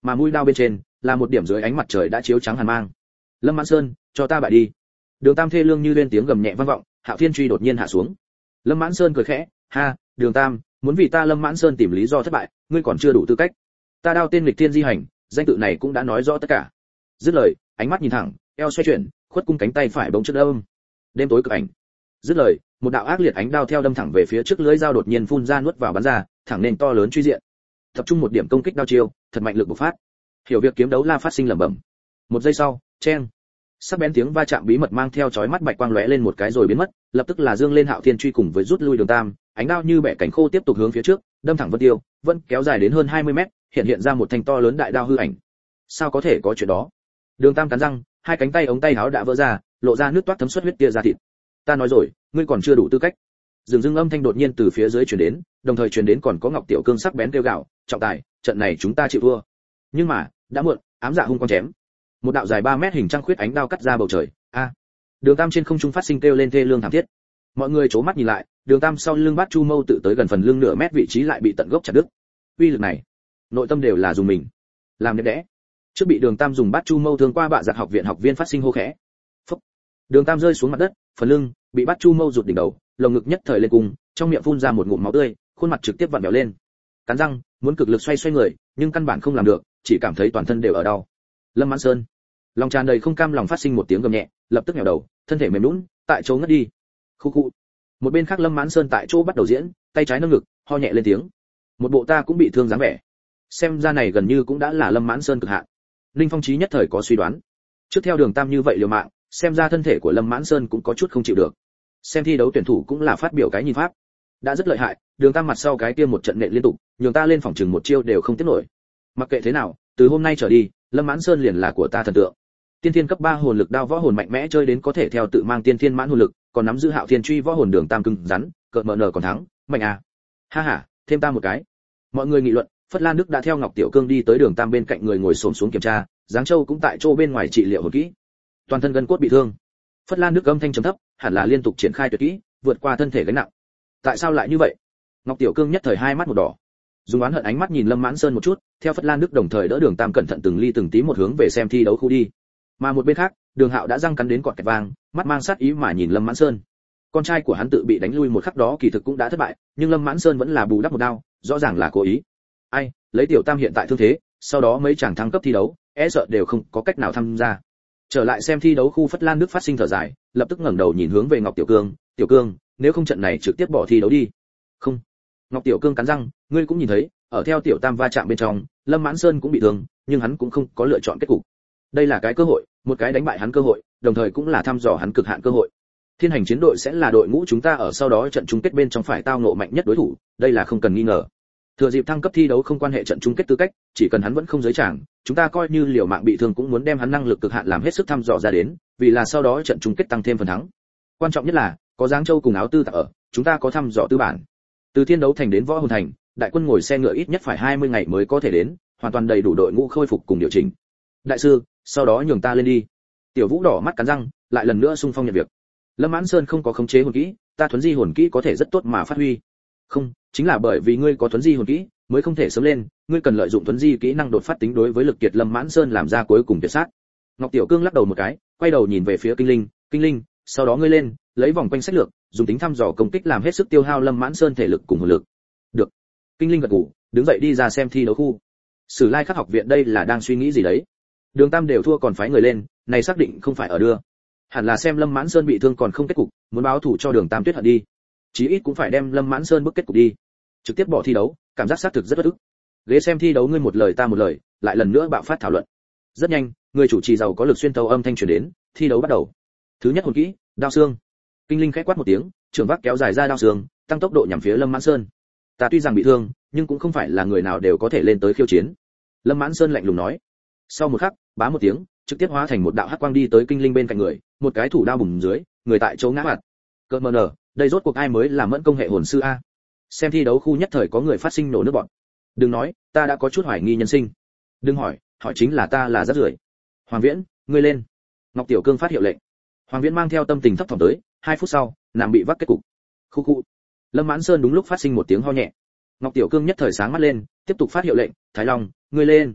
mà mũi đao bên trên là một điểm dưới ánh mặt trời đã chiếu trắng hàn mang. Lâm Mãn Sơn, cho ta bại đi. Đường Tam thê lương như lên tiếng gầm nhẹ vang vọng, Hạo Thiên truy đột nhiên hạ xuống. Lâm Mãn Sơn cười khẽ, ha, Đường Tam, muốn vì ta Lâm Mãn Sơn tìm lý do thất bại, ngươi còn chưa đủ tư cách. Ta đao tên nghịch thiên di hành, danh tự này cũng đã nói rõ tất cả. Dứt lời, ánh mắt nhìn thẳng, eo xoay chuyển, khuất cung cánh tay phải bỗng trước đâm. Đêm tối cực ảnh. Dứt lời, một đạo ác liệt ánh đao theo đâm thẳng về phía trước, lưỡi dao đột nhiên phun ra nuốt vào bắn ra, thẳng nên to lớn truy diện. Tập trung một điểm công kích đao chiêu, thật mạnh lực bộc phát. Hiểu việc kiếm đấu la phát sinh lẩm bẩm. Một giây sau, chen. Sắc bén tiếng va chạm bí mật mang theo chói mắt bạch quang lóe lên một cái rồi biến mất, lập tức là dương lên Hạo Thiên truy cùng với rút lui Đường Tam, ánh đao như bẻ cánh khô tiếp tục hướng phía trước, đâm thẳng vân tiêu, vẫn kéo dài đến hơn hai mươi mét, hiện hiện ra một thanh to lớn đại đao hư ảnh. Sao có thể có chuyện đó? Đường Tam cắn răng, hai cánh tay ống tay áo đã vỡ ra, lộ ra nước toát thấm xuất huyết tia ra thịt. Ta nói rồi, ngươi còn chưa đủ tư cách. Dừng dưng âm thanh đột nhiên từ phía dưới truyền đến, đồng thời truyền đến còn có Ngọc Tiểu Cương sắc bén kêu gào, trọng tài, trận này chúng ta chịu thua. Nhưng mà, đã muộn, ám dạ hung quang chém. Một đạo dài ba mét hình trăng khuyết ánh đao cắt ra bầu trời. A! Đường Tam trên không trung phát sinh kêu lên thê lương thảm thiết. Mọi người chố mắt nhìn lại, Đường Tam sau lưng Bát Chu Mâu tự tới gần phần lưng nửa mét vị trí lại bị tận gốc chặt đứt. Uy lực này, nội tâm đều là dùng mình. Làm đẹp đẽ. Trước bị Đường Tam dùng Bát Chu Mâu thương qua Bạ Giặc học viện học viên phát sinh hô khẽ. Phốc. Đường Tam rơi xuống mặt đất, phần lưng bị Bát Chu Mâu rụt đỉnh đầu, lồng ngực nhất thời lên cùng, trong miệng phun ra một ngụm máu tươi, khuôn mặt trực tiếp vặn vẹo lên. Cắn răng, muốn cực lực xoay xoay người, nhưng căn bản không làm được, chỉ cảm thấy toàn thân đều ở đau. Lâm Mãn Sơn, lòng tràn đầy không cam lòng phát sinh một tiếng gầm nhẹ, lập tức nhào đầu, thân thể mềm nhũn, tại chỗ ngất đi. Khu khu. Một bên khác Lâm Mãn Sơn tại chỗ bắt đầu diễn, tay trái nâng ngực, ho nhẹ lên tiếng. Một bộ ta cũng bị thương dáng vẻ. Xem ra này gần như cũng đã là Lâm Mãn Sơn cực hạn. Linh Phong Chí nhất thời có suy đoán. Trước theo Đường Tam như vậy liều mạng, xem ra thân thể của Lâm Mãn Sơn cũng có chút không chịu được. Xem thi đấu tuyển thủ cũng là phát biểu cái nhìn pháp. Đã rất lợi hại, Đường Tam mặt sau cái kia một trận nện liên tục, nhường ta lên phòng chừng một chiêu đều không tiếp nổi. Mặc kệ thế nào, từ hôm nay trở đi, Lâm Mãn Sơn liền là của ta thần tượng. Tiên thiên cấp ba hồn lực đao võ hồn mạnh mẽ chơi đến có thể theo tự mang tiên thiên mãn hồn lực, còn nắm giữ Hạo Thiên truy võ hồn Đường Tam cứng rắn, cợt mờ nở còn thắng, mạnh à. Ha ha, thêm ta một cái. Mọi người nghị luận, Phất Lan Đức đã theo Ngọc Tiểu Cương đi tới Đường Tam bên cạnh người ngồi xổm xuống kiểm tra, Giáng Châu cũng tại chỗ bên ngoài trị liệu hồn kỹ. Toàn thân gân cốt bị thương. Phất Lan Đức âm thanh trầm thấp, hẳn là liên tục triển khai tuyệt kỹ, vượt qua thân thể gánh nặng. Tại sao lại như vậy? Ngọc Tiểu Cương nhất thời hai mắt một đỏ, dùng oán hận ánh mắt nhìn Lâm Mãn Sơn một chút, theo Phất Lan Đức đồng thời đỡ Đường Tam cẩn thận từng ly từng tí một hướng về xem thi đấu khu đi. Mà một bên khác, Đường Hạo đã răng cắn đến cọt kẹt vang, mắt mang sát ý mà nhìn Lâm Mãn Sơn. Con trai của hắn tự bị đánh lui một khắc đó kỳ thực cũng đã thất bại, nhưng Lâm Mãn Sơn vẫn là bù đắp một đao, rõ ràng là cố ý. Ai, lấy Tiểu Tam hiện tại thương thế, sau đó mấy chàng thăng cấp thi đấu, e sợ đều không có cách nào tham gia. Trở lại xem thi đấu khu, Phất Lan Đức phát sinh thở dài, lập tức ngẩng đầu nhìn hướng về Ngọc Tiểu Cương, "Tiểu Cương, nếu không trận này trực tiếp bỏ thi đấu đi." "Không." Ngọc Tiểu Cương cắn răng, "Ngươi cũng nhìn thấy, ở theo Tiểu Tam va chạm bên trong, Lâm Mãn Sơn cũng bị thương, nhưng hắn cũng không có lựa chọn kết cục. Đây là cái cơ hội, một cái đánh bại hắn cơ hội, đồng thời cũng là thăm dò hắn cực hạn cơ hội. Thiên Hành chiến đội sẽ là đội ngũ chúng ta ở sau đó trận chung kết bên trong phải tao ngộ mạnh nhất đối thủ, đây là không cần nghi ngờ. Thừa dịp thăng cấp thi đấu không quan hệ trận chung kết tư cách, chỉ cần hắn vẫn không giới tràng, chúng ta coi như liều mạng bị thương cũng muốn đem hắn năng lực cực hạn làm hết sức thăm dò ra đến, vì là sau đó trận chung kết tăng thêm phần thắng. Quan trọng nhất là, có Giáng Châu cùng áo tư tạc ở, chúng ta có thăm dò tư bản. Từ Thiên Đấu Thành đến Võ Hồn Thành, đại quân ngồi xe ngựa ít nhất phải hai mươi ngày mới có thể đến, hoàn toàn đầy đủ đội ngũ khôi phục cùng điều chỉnh. Đại sư, sau đó nhường ta lên đi." Tiểu Vũ đỏ mắt cắn răng, lại lần nữa xung phong nhận việc. Lâm Mãn Sơn không có khống chế hồn kỹ, ta thuấn di hồn kỹ có thể rất tốt mà phát huy. Không, chính là bởi vì ngươi có thuấn di hồn kỹ, mới không thể sớm lên, ngươi cần lợi dụng thuấn di kỹ năng đột phát tính đối với lực kiệt Lâm Mãn Sơn làm ra cuối cùng tuyệt sát. Ngọc Tiểu Cương lắc đầu một cái, quay đầu nhìn về phía Kinh Linh, "Kinh Linh, sau đó ngươi lên, lấy vòng quanh sách lược, dùng tính thăm dò công kích làm hết sức tiêu hao Lâm Mãn Sơn thể lực cùng hồn lực." "Được." Kinh Linh gật gù, đứng dậy đi ra xem thi đấu khu. Sử Lai Khắc học viện đây là đang suy nghĩ gì đấy? Đường Tam đều thua còn phái người lên, này xác định không phải ở đưa. Hẳn là xem Lâm Mãn Sơn bị thương còn không kết cục, muốn báo thủ cho Đường Tam tuyết hận đi. Chí ít cũng phải đem Lâm Mãn Sơn bức kết cục đi. Trực tiếp bỏ thi đấu, cảm giác xác thực rất bất ức. Ghế xem thi đấu ngươi một lời ta một lời, lại lần nữa bạo phát thảo luận. Rất nhanh, người chủ trì giàu có lực xuyên tấu âm thanh truyền đến, thi đấu bắt đầu. Thứ nhất hồn kỹ, đao xương. Kinh Linh khẽ quát một tiếng, trường vác kéo dài ra đao xương, tăng tốc độ nhằm phía Lâm Mãn Sơn. Ta tuy rằng bị thương, nhưng cũng không phải là người nào đều có thể lên tới khiêu chiến. Lâm Mãn Sơn lạnh lùng nói. Sau một khắc, bá một tiếng, trực tiếp hóa thành một đạo hắc quang đi tới Kinh Linh bên cạnh người, một cái thủ đao bùng dưới, người tại chỗ ngã mặt. Cơn mờ nở, đây rốt cuộc ai mới là mẫn công hệ hồn sư a? Xem thi đấu khu nhất thời có người phát sinh nổ nước bọt. Đừng nói, ta đã có chút hoài nghi nhân sinh. Đừng hỏi, hỏi chính là ta là rất rưởi. Hoàng Viễn, ngươi lên. Ngọc Tiểu Cương phát hiệu lệnh. Hoàng Viễn mang theo tâm tình thấp thỏm tới, hai phút sau, nàng bị vắt kết cục. Khu khu. Lâm Mãn Sơn đúng lúc phát sinh một tiếng ho nhẹ. Ngọc Tiểu Cương nhất thời sáng mắt lên, tiếp tục phát hiệu lệnh, Thái Long, ngươi lên.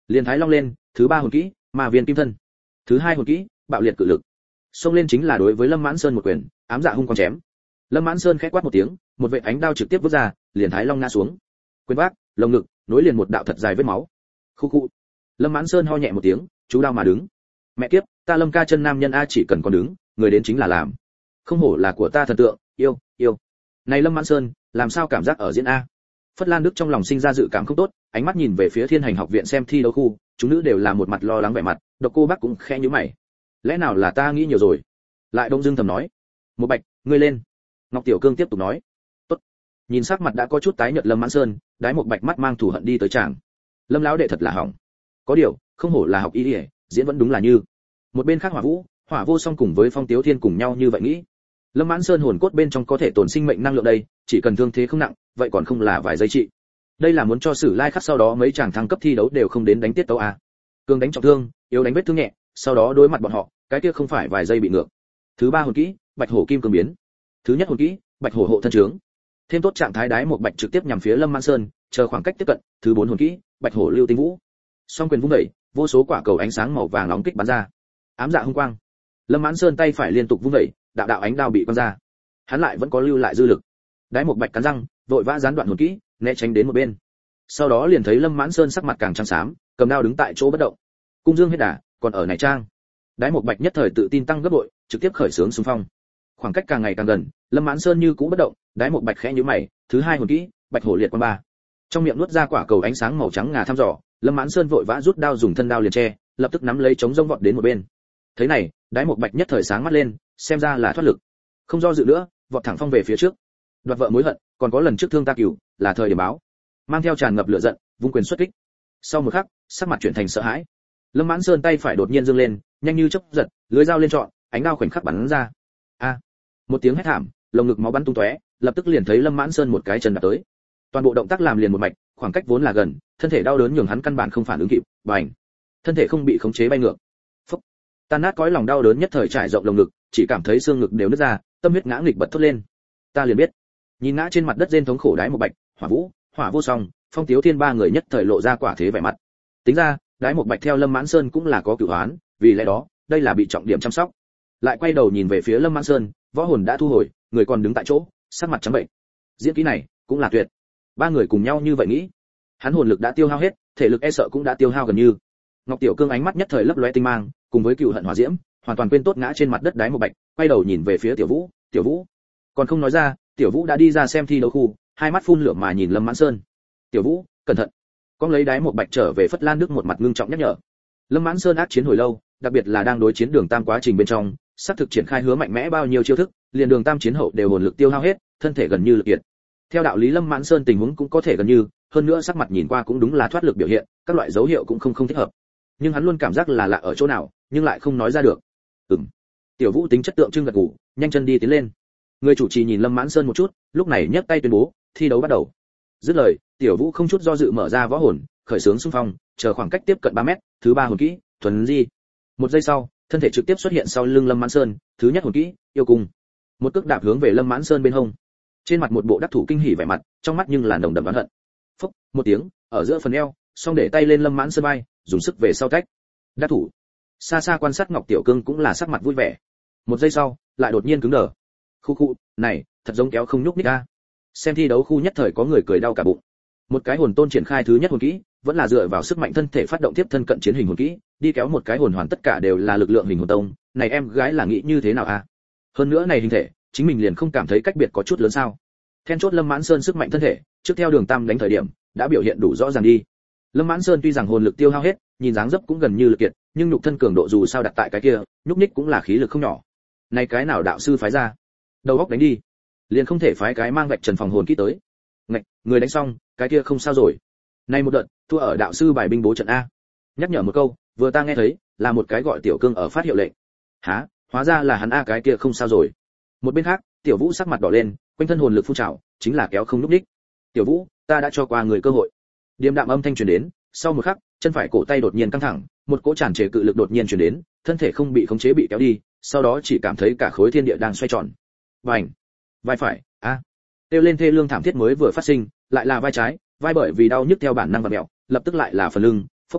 Liền Thái Long lên, thứ ba hồn kỹ, Ma Viên Kim Thân. Thứ hai hồn kỹ, Bạo Liệt Cự Lực. Xông lên chính là đối với Lâm Mãn Sơn một quyền, ám dạ hung quang chém. Lâm Mãn Sơn khẽ quát một tiếng, một vệt ánh đao trực tiếp vút ra, liền Thái Long ngã xuống. Quyền vác, lồng ngực, nối liền một đạo thật dài vết máu. Khu khu. Lâm Mãn Sơn ho nhẹ một tiếng, chú đao mà đứng. Mẹ kiếp, ta Lâm ca chân nam nhân a, chỉ cần còn đứng, người đến chính là làm. Không hổ là của ta thần tượng, yêu, yêu. Này Lâm Mãn Sơn, làm sao cảm giác ở diễn a? Phất Lan Đức trong lòng sinh ra dự cảm không tốt, ánh mắt nhìn về phía Thiên Hành học viện xem thi đấu khu, chúng nữ đều là một mặt lo lắng vẻ mặt, Độc Cô Bác cũng khẽ nhíu mày. Lẽ nào là ta nghĩ nhiều rồi? Lại Đông Dương thầm nói. Một Bạch, ngươi lên. Ngọc Tiểu Cương tiếp tục nói. Tốt. Nhìn sắc mặt đã có chút tái nhợt Lâm Mãn Sơn, Đái Một Bạch mắt mang thù hận đi tới chàng. Lâm lão đệ thật là hỏng. Có điều, không hổ là học y y, diễn vẫn đúng là như. Một bên khác Hỏa Vũ, Hỏa Vô Song cùng với Phong Tiếu Thiên cùng nhau như vậy nghĩ. Lâm Mãn Sơn hồn cốt bên trong có thể tồn sinh mệnh năng lượng đây, chỉ cần thương thế không nặng, vậy còn không là vài giây trị. Đây là muốn cho Sử Lai Khắc sau đó mấy chàng thăng cấp thi đấu đều không đến đánh tiết tấu à? Cường đánh trọng thương, yếu đánh vết thương nhẹ, sau đó đối mặt bọn họ, cái kia không phải vài giây bị ngược. Thứ ba hồn kỹ, Bạch Hổ Kim Cương biến. Thứ nhất hồn kỹ, Bạch Hổ hộ thân trướng. Thêm tốt trạng thái đái một bạch trực tiếp nhằm phía Lâm Mãn Sơn, chờ khoảng cách tiếp cận. Thứ bốn hồn kỹ, Bạch Hổ Lưu Tinh Vũ. Song quyền vung đẩy, vô số quả cầu ánh sáng màu vàng nóng kích bắn ra. Ám dạ hung quang. Lâm Mãn Sơn tay phải liên tục vung đẩy, đạo đạo ánh đao bị quăng ra. Hắn lại vẫn có lưu lại dư lực. Đái một bạch cắn răng, vội vã gián đoạn hồn kỹ, né tránh đến một bên. Sau đó liền thấy Lâm Mãn Sơn sắc mặt càng trắng xám, cầm đao đứng tại chỗ bất động. Cung dương hết đà, còn ở này trang. Đái một bạch nhất thời tự tin tăng gấp bội, trực tiếp khởi xướng xung phong. Khoảng cách càng ngày càng gần, Lâm Mãn Sơn như cũ bất động, Đái một bạch khẽ nhíu mày, thứ hai hồn kỹ, Bạch Hổ Liệt Quang ba. Trong miệng nuốt ra quả cầu ánh sáng màu trắng ngà thăm dò, Lâm Mãn Sơn vội vã rút đao dùng thân đao liền che, lập tức nắm lấy chống rông vọt đến một bên. Thế này, Đái một bạch nhất thời sáng mắt lên, xem ra là thoát lực. Không do dự nữa, vọt thẳng phong về phía trước. Đoạt vợ mối hận, còn có lần trước thương ta cửu, là thời điểm báo. Mang theo tràn ngập lửa giận, vung quyền xuất kích. Sau một khắc, sắc mặt chuyển thành sợ hãi. Lâm Mãn Sơn tay phải đột nhiên giương lên, nhanh như chớp giật, lưới dao lên trọn, ánh đao khoảnh khắc bắn ra. A! Một tiếng hét thảm, lồng ngực máu bắn tung tóe, lập tức liền thấy Lâm Mãn Sơn một cái chân đạp tới. Toàn bộ động tác làm liền một mạch, khoảng cách vốn là gần, thân thể đau đớn nhường hắn căn bản không phản ứng kịp, bành. Thân thể không bị khống chế bay ngược. Phốc. Tan nát cõi lòng đau đớn nhất thời trải rộng lồng ngực, chỉ cảm thấy xương ngực đều nứt ra, tâm huyết ngã nghịch bật thốt lên. Ta liền biết. Nhìn ngã trên mặt đất rên thống khổ Đái một bạch, Hỏa Vũ, Hỏa Vô Song, Phong Tiếu Thiên ba người nhất thời lộ ra quả thế vẻ mặt. Tính ra, Đái một bạch theo Lâm Mãn Sơn cũng là có cửu hoán, vì lẽ đó, đây là bị trọng điểm chăm sóc. Lại quay đầu nhìn về phía Lâm Mãn Sơn, võ hồn đã thu hồi, người còn đứng tại chỗ, sắc mặt trắng bệnh. Diễn kỹ này, cũng là tuyệt. Ba người cùng nhau như vậy nghĩ. Hắn hồn lực đã tiêu hao hết, thể lực e sợ cũng đã tiêu hao gần như. Ngọc Tiểu Cương ánh mắt nhất thời lấp lóe tinh mang, cùng với cựu hận hỏa diễm, hoàn toàn quên tốt ngã trên mặt đất Đái một bạch, quay đầu nhìn về phía Tiểu Vũ, Tiểu Vũ. Còn không nói ra, Tiểu Vũ đã đi ra xem thi đấu khu, hai mắt phun lửa mà nhìn Lâm Mãn Sơn. Tiểu Vũ, cẩn thận. Con lấy Đái một bạch trở về Phất Lan Đức một mặt ngưng trọng nhắc nhở. Lâm Mãn Sơn ác chiến hồi lâu, đặc biệt là đang đối chiến Đường Tam quá trình bên trong, sắp thực triển khai hứa mạnh mẽ bao nhiêu chiêu thức, liền Đường Tam chiến hậu đều hồn lực tiêu hao hết, thân thể gần như lực kiệt. Theo đạo lý Lâm Mãn Sơn tình huống cũng có thể gần như, hơn nữa sắc mặt nhìn qua cũng đúng là thoát lực biểu hiện, các loại dấu hiệu cũng không không thích hợp. Nhưng hắn luôn cảm giác là lạ ở chỗ nào, nhưng lại không nói ra được. Ừm. Tiểu Vũ tính chất tượng trưng gật gù, nhanh chân đi tiến lên. Người chủ trì nhìn Lâm Mãn Sơn một chút, lúc này nhấc tay tuyên bố, thi đấu bắt đầu. Dứt lời, Tiểu Vũ không chút do dự mở ra võ hồn, khởi xướng xung phong, chờ khoảng cách tiếp cận ba mét, thứ ba hồn kỹ, thuần di. Một giây sau, thân thể trực tiếp xuất hiện sau lưng Lâm Mãn Sơn, thứ nhất hồn kỹ, yêu cung. Một cước đạp hướng về Lâm Mãn Sơn bên hông. Trên mặt một bộ đắc thủ kinh hỉ vẻ mặt, trong mắt nhưng là nồng đậm oán hận. Phốc, một tiếng, ở giữa phần eo, xong để tay lên Lâm Mãn Sơn vai, dùng sức về sau tách. Đắc thủ. Xa xa quan sát Ngọc Tiểu Cương cũng là sắc mặt vui vẻ. Một giây sau, lại đột nhiên cứng đờ. Khu khu, này, thật giống kéo không nhúc nhích a. Xem thi đấu khu nhất thời có người cười đau cả bụng. Một cái hồn tôn triển khai thứ nhất hồn kỹ, vẫn là dựa vào sức mạnh thân thể phát động tiếp thân cận chiến hình hồn kỹ, đi kéo một cái hồn hoàn tất cả đều là lực lượng hình hồn tông, này em gái là nghĩ như thế nào a? Hơn nữa này hình thể, chính mình liền không cảm thấy cách biệt có chút lớn sao? Then chốt Lâm Mãn Sơn sức mạnh thân thể, trước theo Đường Tam đánh thời điểm, đã biểu hiện đủ rõ ràng đi. Lâm Mãn Sơn tuy rằng hồn lực tiêu hao hết, nhìn dáng dấp cũng gần như lực kiệt, nhưng nhục thân cường độ dù sao đặt tại cái kia, nhúc nhích cũng là khí lực không nhỏ. Này cái nào đạo sư phái ra? Đầu óc đánh đi. Liền không thể phái cái mang vạch trần phòng hồn kỹ tới. Ngạch, người đánh xong, cái kia không sao rồi. Nay một đợt, thua ở đạo sư bài binh bố trận a. Nhắc nhở một câu, vừa ta nghe thấy, là một cái gọi Tiểu Cương ở phát hiệu lệnh. Hả? Hóa ra là hắn a, cái kia không sao rồi. Một bên khác, Tiểu Vũ sắc mặt đỏ lên, quanh thân hồn lực phun trào, chính là kéo không lúc đích. Tiểu Vũ, ta đã cho qua người cơ hội. Điềm đạm âm thanh truyền đến, sau một khắc, chân phải cổ tay đột nhiên căng thẳng, một cỗ tràn trề cự lực đột nhiên truyền đến, thân thể không bị khống chế bị kéo đi, sau đó chỉ cảm thấy cả khối thiên địa đang xoay tròn. Bành! Vai phải, a. À. Tiêu lên thê lương thảm thiết mới vừa phát sinh, lại là vai trái, vai bởi vì đau nhức theo bản năng vặn mèo, lập tức lại là phần lưng, phúc.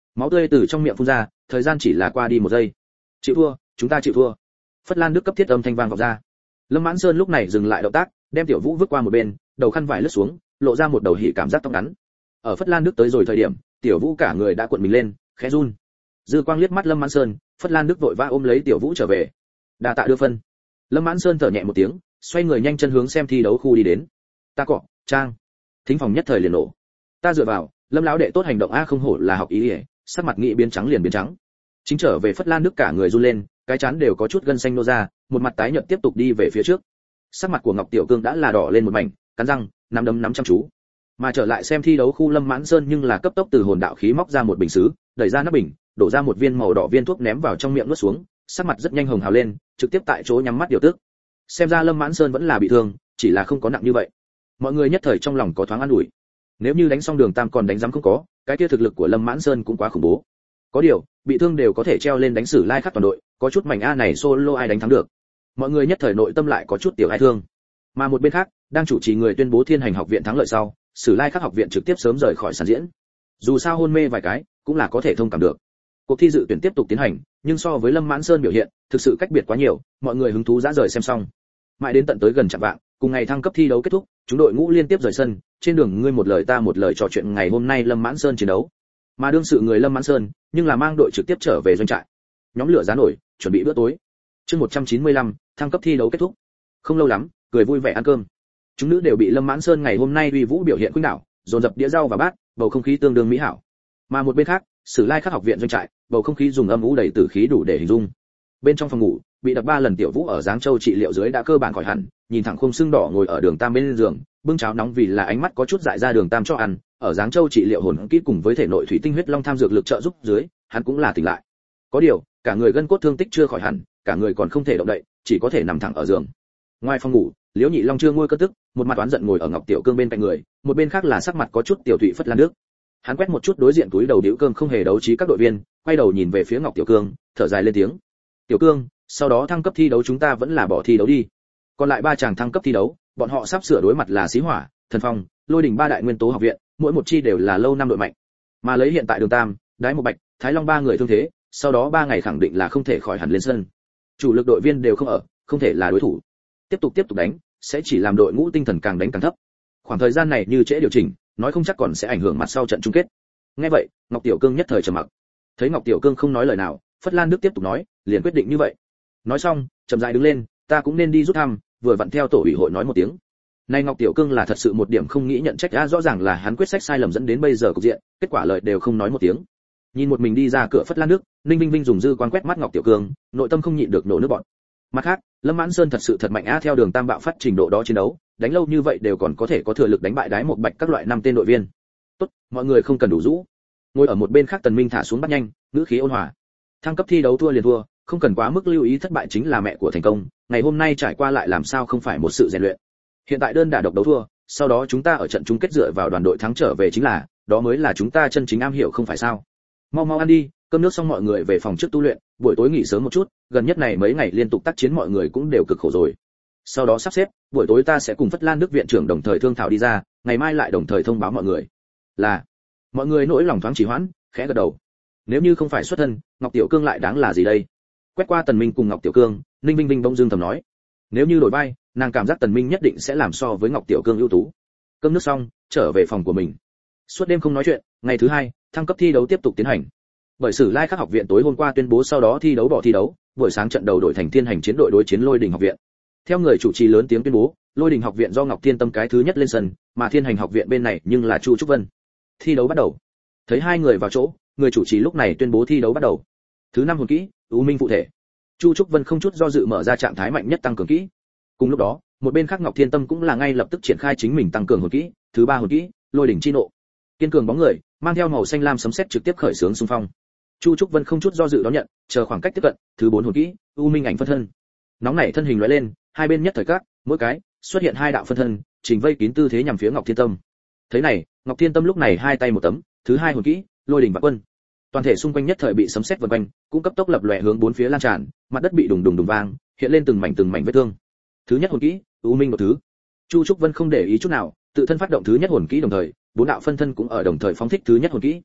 máu tươi từ trong miệng phun ra, thời gian chỉ là qua đi một giây. Chịu thua, chúng ta chịu thua. Phất Lan Đức cấp thiết âm thanh vang vọng ra. Lâm Mãn Sơn lúc này dừng lại động tác, đem Tiểu Vũ vứt qua một bên, đầu khăn vải lướt xuống, lộ ra một đầu hỉ cảm giác tóc ngắn. Ở Phất Lan Đức tới rồi thời điểm, Tiểu Vũ cả người đã cuộn mình lên, khẽ run. Dư Quang liếc mắt Lâm Mãn Sơn, Phất Lan Đức vội vã ôm lấy Tiểu Vũ trở về. Đa tạ đưa phân. Lâm Mãn Sơn thở nhẹ một tiếng, xoay người nhanh chân hướng xem thi đấu khu đi đến. Ta cọ, trang. Thính phòng nhất thời liền nổ. Ta dựa vào, Lâm lão đệ tốt hành động a, không hổ là học ý ỉa, sắc mặt nghị biến trắng liền biến trắng. Chính trở về Phất Lan Đức cả người run lên, cái chán đều có chút gân xanh nô ra, một mặt tái nhợt tiếp tục đi về phía trước. Sắc mặt của Ngọc Tiểu Cương đã là đỏ lên một mảnh, cắn răng, nắm đấm nắm chăm chú. Mà trở lại xem thi đấu khu Lâm Mãn Sơn nhưng là cấp tốc từ hồn đạo khí móc ra một bình sứ, đẩy ra nắp bình, đổ ra một viên màu đỏ viên thuốc ném vào trong miệng nuốt xuống, sắc mặt rất nhanh hồng hào lên, trực tiếp tại chỗ nhắm mắt điều tức. Xem ra Lâm Mãn Sơn vẫn là bị thương, chỉ là không có nặng như vậy. Mọi người nhất thời trong lòng có thoáng an ủi. Nếu như đánh xong Đường Tam còn đánh giám không có, cái kia thực lực của Lâm Mãn Sơn cũng quá khủng bố. Có điều, bị thương đều có thể treo lên đánh Sử Lai Khắc toàn đội, có chút mảnh a này solo ai đánh thắng được. Mọi người nhất thời nội tâm lại có chút tiểu ai thương. Mà một bên khác, đang chủ trì người tuyên bố Thiên Hành học viện thắng lợi sau, Sử Lai Khắc học viện trực tiếp sớm rời khỏi sàn diễn. Dù sao hôn mê vài cái, cũng là có thể thông cảm được. Cuộc thi dự tuyển tiếp tục tiến hành, nhưng so với Lâm Mãn Sơn biểu hiện, thực sự cách biệt quá nhiều, mọi người hứng thú dã rời xem xong. Mãi đến tận tới gần chạng vạng, cùng ngày thăng cấp thi đấu kết thúc, chúng đội ngũ liên tiếp rời sân, trên đường ngươi một lời ta một lời trò chuyện ngày hôm nay Lâm Mãn Sơn chiến đấu. Mà đương sự người Lâm Mãn Sơn, nhưng là mang đội trực tiếp trở về doanh trại. Nhóm lửa giá nổi, chuẩn bị bữa tối. Chương một trăm chín mươi lăm, thăng cấp thi đấu kết thúc. Không lâu lắm, cười vui vẻ ăn cơm. Chúng nữ đều bị Lâm Mãn Sơn ngày hôm nay uy vũ biểu hiện khuynh đảo, dồn dập đĩa rau và bát, bầu không khí tương đương mỹ hảo. Mà một bên khác, Sử Lai Khắc học viện doanh trại, bầu không khí dùng âm u đầy tử khí đủ để hình dung. Bên trong phòng ngủ, bị đập ba lần Tiểu Vũ ở Giáng Châu trị liệu dưới đã cơ bản khỏi hẳn, nhìn thẳng khung xương đỏ ngồi ở Đường Tam bên giường, bưng cháo nóng vì là ánh mắt có chút dại ra Đường Tam cho ăn, ở Giáng Châu trị liệu hồn kỹ cùng với thể nội thủy tinh huyết long tham dược lực trợ giúp dưới, hắn cũng là tỉnh lại. Có điều, cả người gân cốt thương tích chưa khỏi hẳn, cả người còn không thể động đậy, chỉ có thể nằm thẳng ở giường. Ngoài phòng ngủ, Liễu Nhị Long chưa nguôi cơn tức, một mặt oán giận ngồi ở Ngọc Tiểu Cương bên cạnh người, một bên khác là sắc mặt có chút tiểu thụy Phất Lan Đức. Hắn quét một chút đối diện túi đầu điếu cơm không hề đấu trí các đội viên, quay đầu nhìn về phía Ngọc Tiểu Cương, thở dài lên tiếng. Tiểu Cương, sau đó thăng cấp thi đấu chúng ta vẫn là bỏ thi đấu đi. Còn lại ba chàng thăng cấp thi đấu, bọn họ sắp sửa đối mặt là Xí Hỏa, Thần Phong, Lôi Đình ba đại nguyên tố học viện, mỗi một chi đều là lâu năm đội mạnh. Mà lấy hiện tại Đường Tam, Đái Một Bạch, Thái Long ba người thương thế, sau đó ba ngày khẳng định là không thể khỏi hẳn lên sân. Chủ lực đội viên đều không ở, không thể là đối thủ. Tiếp tục tiếp tục đánh, sẽ chỉ làm đội ngũ tinh thần càng đánh càng thấp. Khoảng thời gian này như trễ điều chỉnh, nói không chắc còn sẽ ảnh hưởng mặt sau trận chung kết. Nghe vậy, Ngọc Tiểu Cương nhất thời trầm mặc. Thấy Ngọc Tiểu Cương không nói lời nào, Phất Lan Đức tiếp tục nói, liền quyết định như vậy. Nói xong, chậm rãi đứng lên, ta cũng nên đi rút thăm, vừa vặn theo tổ ủy hội nói một tiếng. Nay Ngọc Tiểu Cương là thật sự một điểm không nghĩ nhận trách, đã rõ ràng là hắn quyết sách sai lầm dẫn đến bây giờ cục diện, kết quả lời đều không nói một tiếng. Nhìn một mình đi ra cửa Phất Lan Đức, Ninh Vinh Vinh dùng dư quan quét mắt Ngọc Tiểu Cương, nội tâm không nhịn được nổ nước bọt. Mặt khác, Lâm Mãn Sơn thật sự thật mạnh á, theo Đường Tam bạo phát trình độ đó chiến đấu, đánh lâu như vậy đều còn có thể có thừa lực đánh bại Đái Một Bạch các loại năm tên đội viên. Tốt, mọi người không cần đủ rũ. Ngồi ở một bên khác Tần Minh thả xuống bắt nhanh, ngữ khí ôn hòa. Thăng cấp thi đấu thua liền thua, không cần quá mức lưu ý thất bại chính là mẹ của thành công, ngày hôm nay trải qua lại làm sao không phải một sự rèn luyện. Hiện tại đơn đả độc đấu thua, sau đó chúng ta ở trận chung kết dựa vào đoàn đội thắng trở về chính là, đó mới là chúng ta chân chính am hiểu không phải sao? Mau mau ăn đi, cơm nước xong mọi người về phòng trước tu luyện, buổi tối nghỉ sớm một chút, gần nhất này mấy ngày liên tục tác chiến mọi người cũng đều cực khổ rồi. Sau đó sắp xếp, buổi tối ta sẽ cùng Phất Lan Đức viện trưởng đồng thời thương thảo đi ra, ngày mai lại đồng thời thông báo mọi người. Là, mọi người nỗi lòng thoáng trì hoãn, khẽ gật đầu. Nếu như không phải xuất thân, Ngọc Tiểu Cương lại đáng là gì đây? Quét qua Tần Minh cùng Ngọc Tiểu Cương, Ninh Vinh Vinh bỗng dưng thầm nói, nếu như đổi vai, nàng cảm giác Tần Minh nhất định sẽ làm so với Ngọc Tiểu Cương ưu tú. Cơm nước xong, trở về phòng của mình. Suốt đêm không nói chuyện, ngày thứ hai, thăng cấp thi đấu tiếp tục tiến hành. Bởi Sử Lai Khắc học viện tối hôm qua tuyên bố sau đó thi đấu bỏ thi đấu, buổi sáng trận đầu đổi thành Thiên Hành chiến đội đối chiến Lôi Đình học viện. Theo người chủ trì lớn tiếng tuyên bố, Lôi Đình học viện do Ngọc Thiên Tâm cái thứ nhất lên sân, mà Thiên Hành học viện bên này nhưng là Chu Trúc Vân. Thi đấu bắt đầu. Thấy hai người vào chỗ, người chủ trì lúc này tuyên bố thi đấu bắt đầu. Thứ năm hồn kỹ, U Minh phụ thể. Chu Trúc Vân không chút do dự mở ra trạng thái mạnh nhất tăng cường kỹ. Cùng lúc đó, một bên khác Ngọc Thiên Tâm cũng là ngay lập tức triển khai chính mình tăng cường hồn kỹ, thứ ba hồn kỹ, Lôi Đỉnh chi nộ. Kiên cường bóng người, mang theo màu xanh lam sấm sét trực tiếp khởi xướng xung phong. Chu Trúc Vân không chút do dự đón nhận, chờ khoảng cách tiếp cận, thứ bốn hồn kỹ, U Minh ảnh phân thân. Nóng nảy thân hình lóe lên, hai bên nhất thời các, mỗi cái xuất hiện hai đạo phân thân, trình vây kín tư thế nhằm phía Ngọc Thiên Tâm. Thế này, Ngọc Thiên Tâm lúc này hai tay một tấm, thứ hai hồn kỹ, Lôi Đỉnh Vạn Quân. Toàn thể xung quanh nhất thời bị sấm sét vần quanh, cũng cấp tốc lập lòe hướng bốn phía lan tràn, mặt đất bị đùng đùng đùng vang, hiện lên từng mảnh từng mảnh vết thương. Thứ nhất hồn kỹ, U Minh một thứ. Chu Trúc Vân không để ý chút nào, tự thân phát động thứ nhất hồn kỹ đồng thời, bốn đạo phân thân cũng ở đồng thời phóng thích thứ nhất hồn kỹ.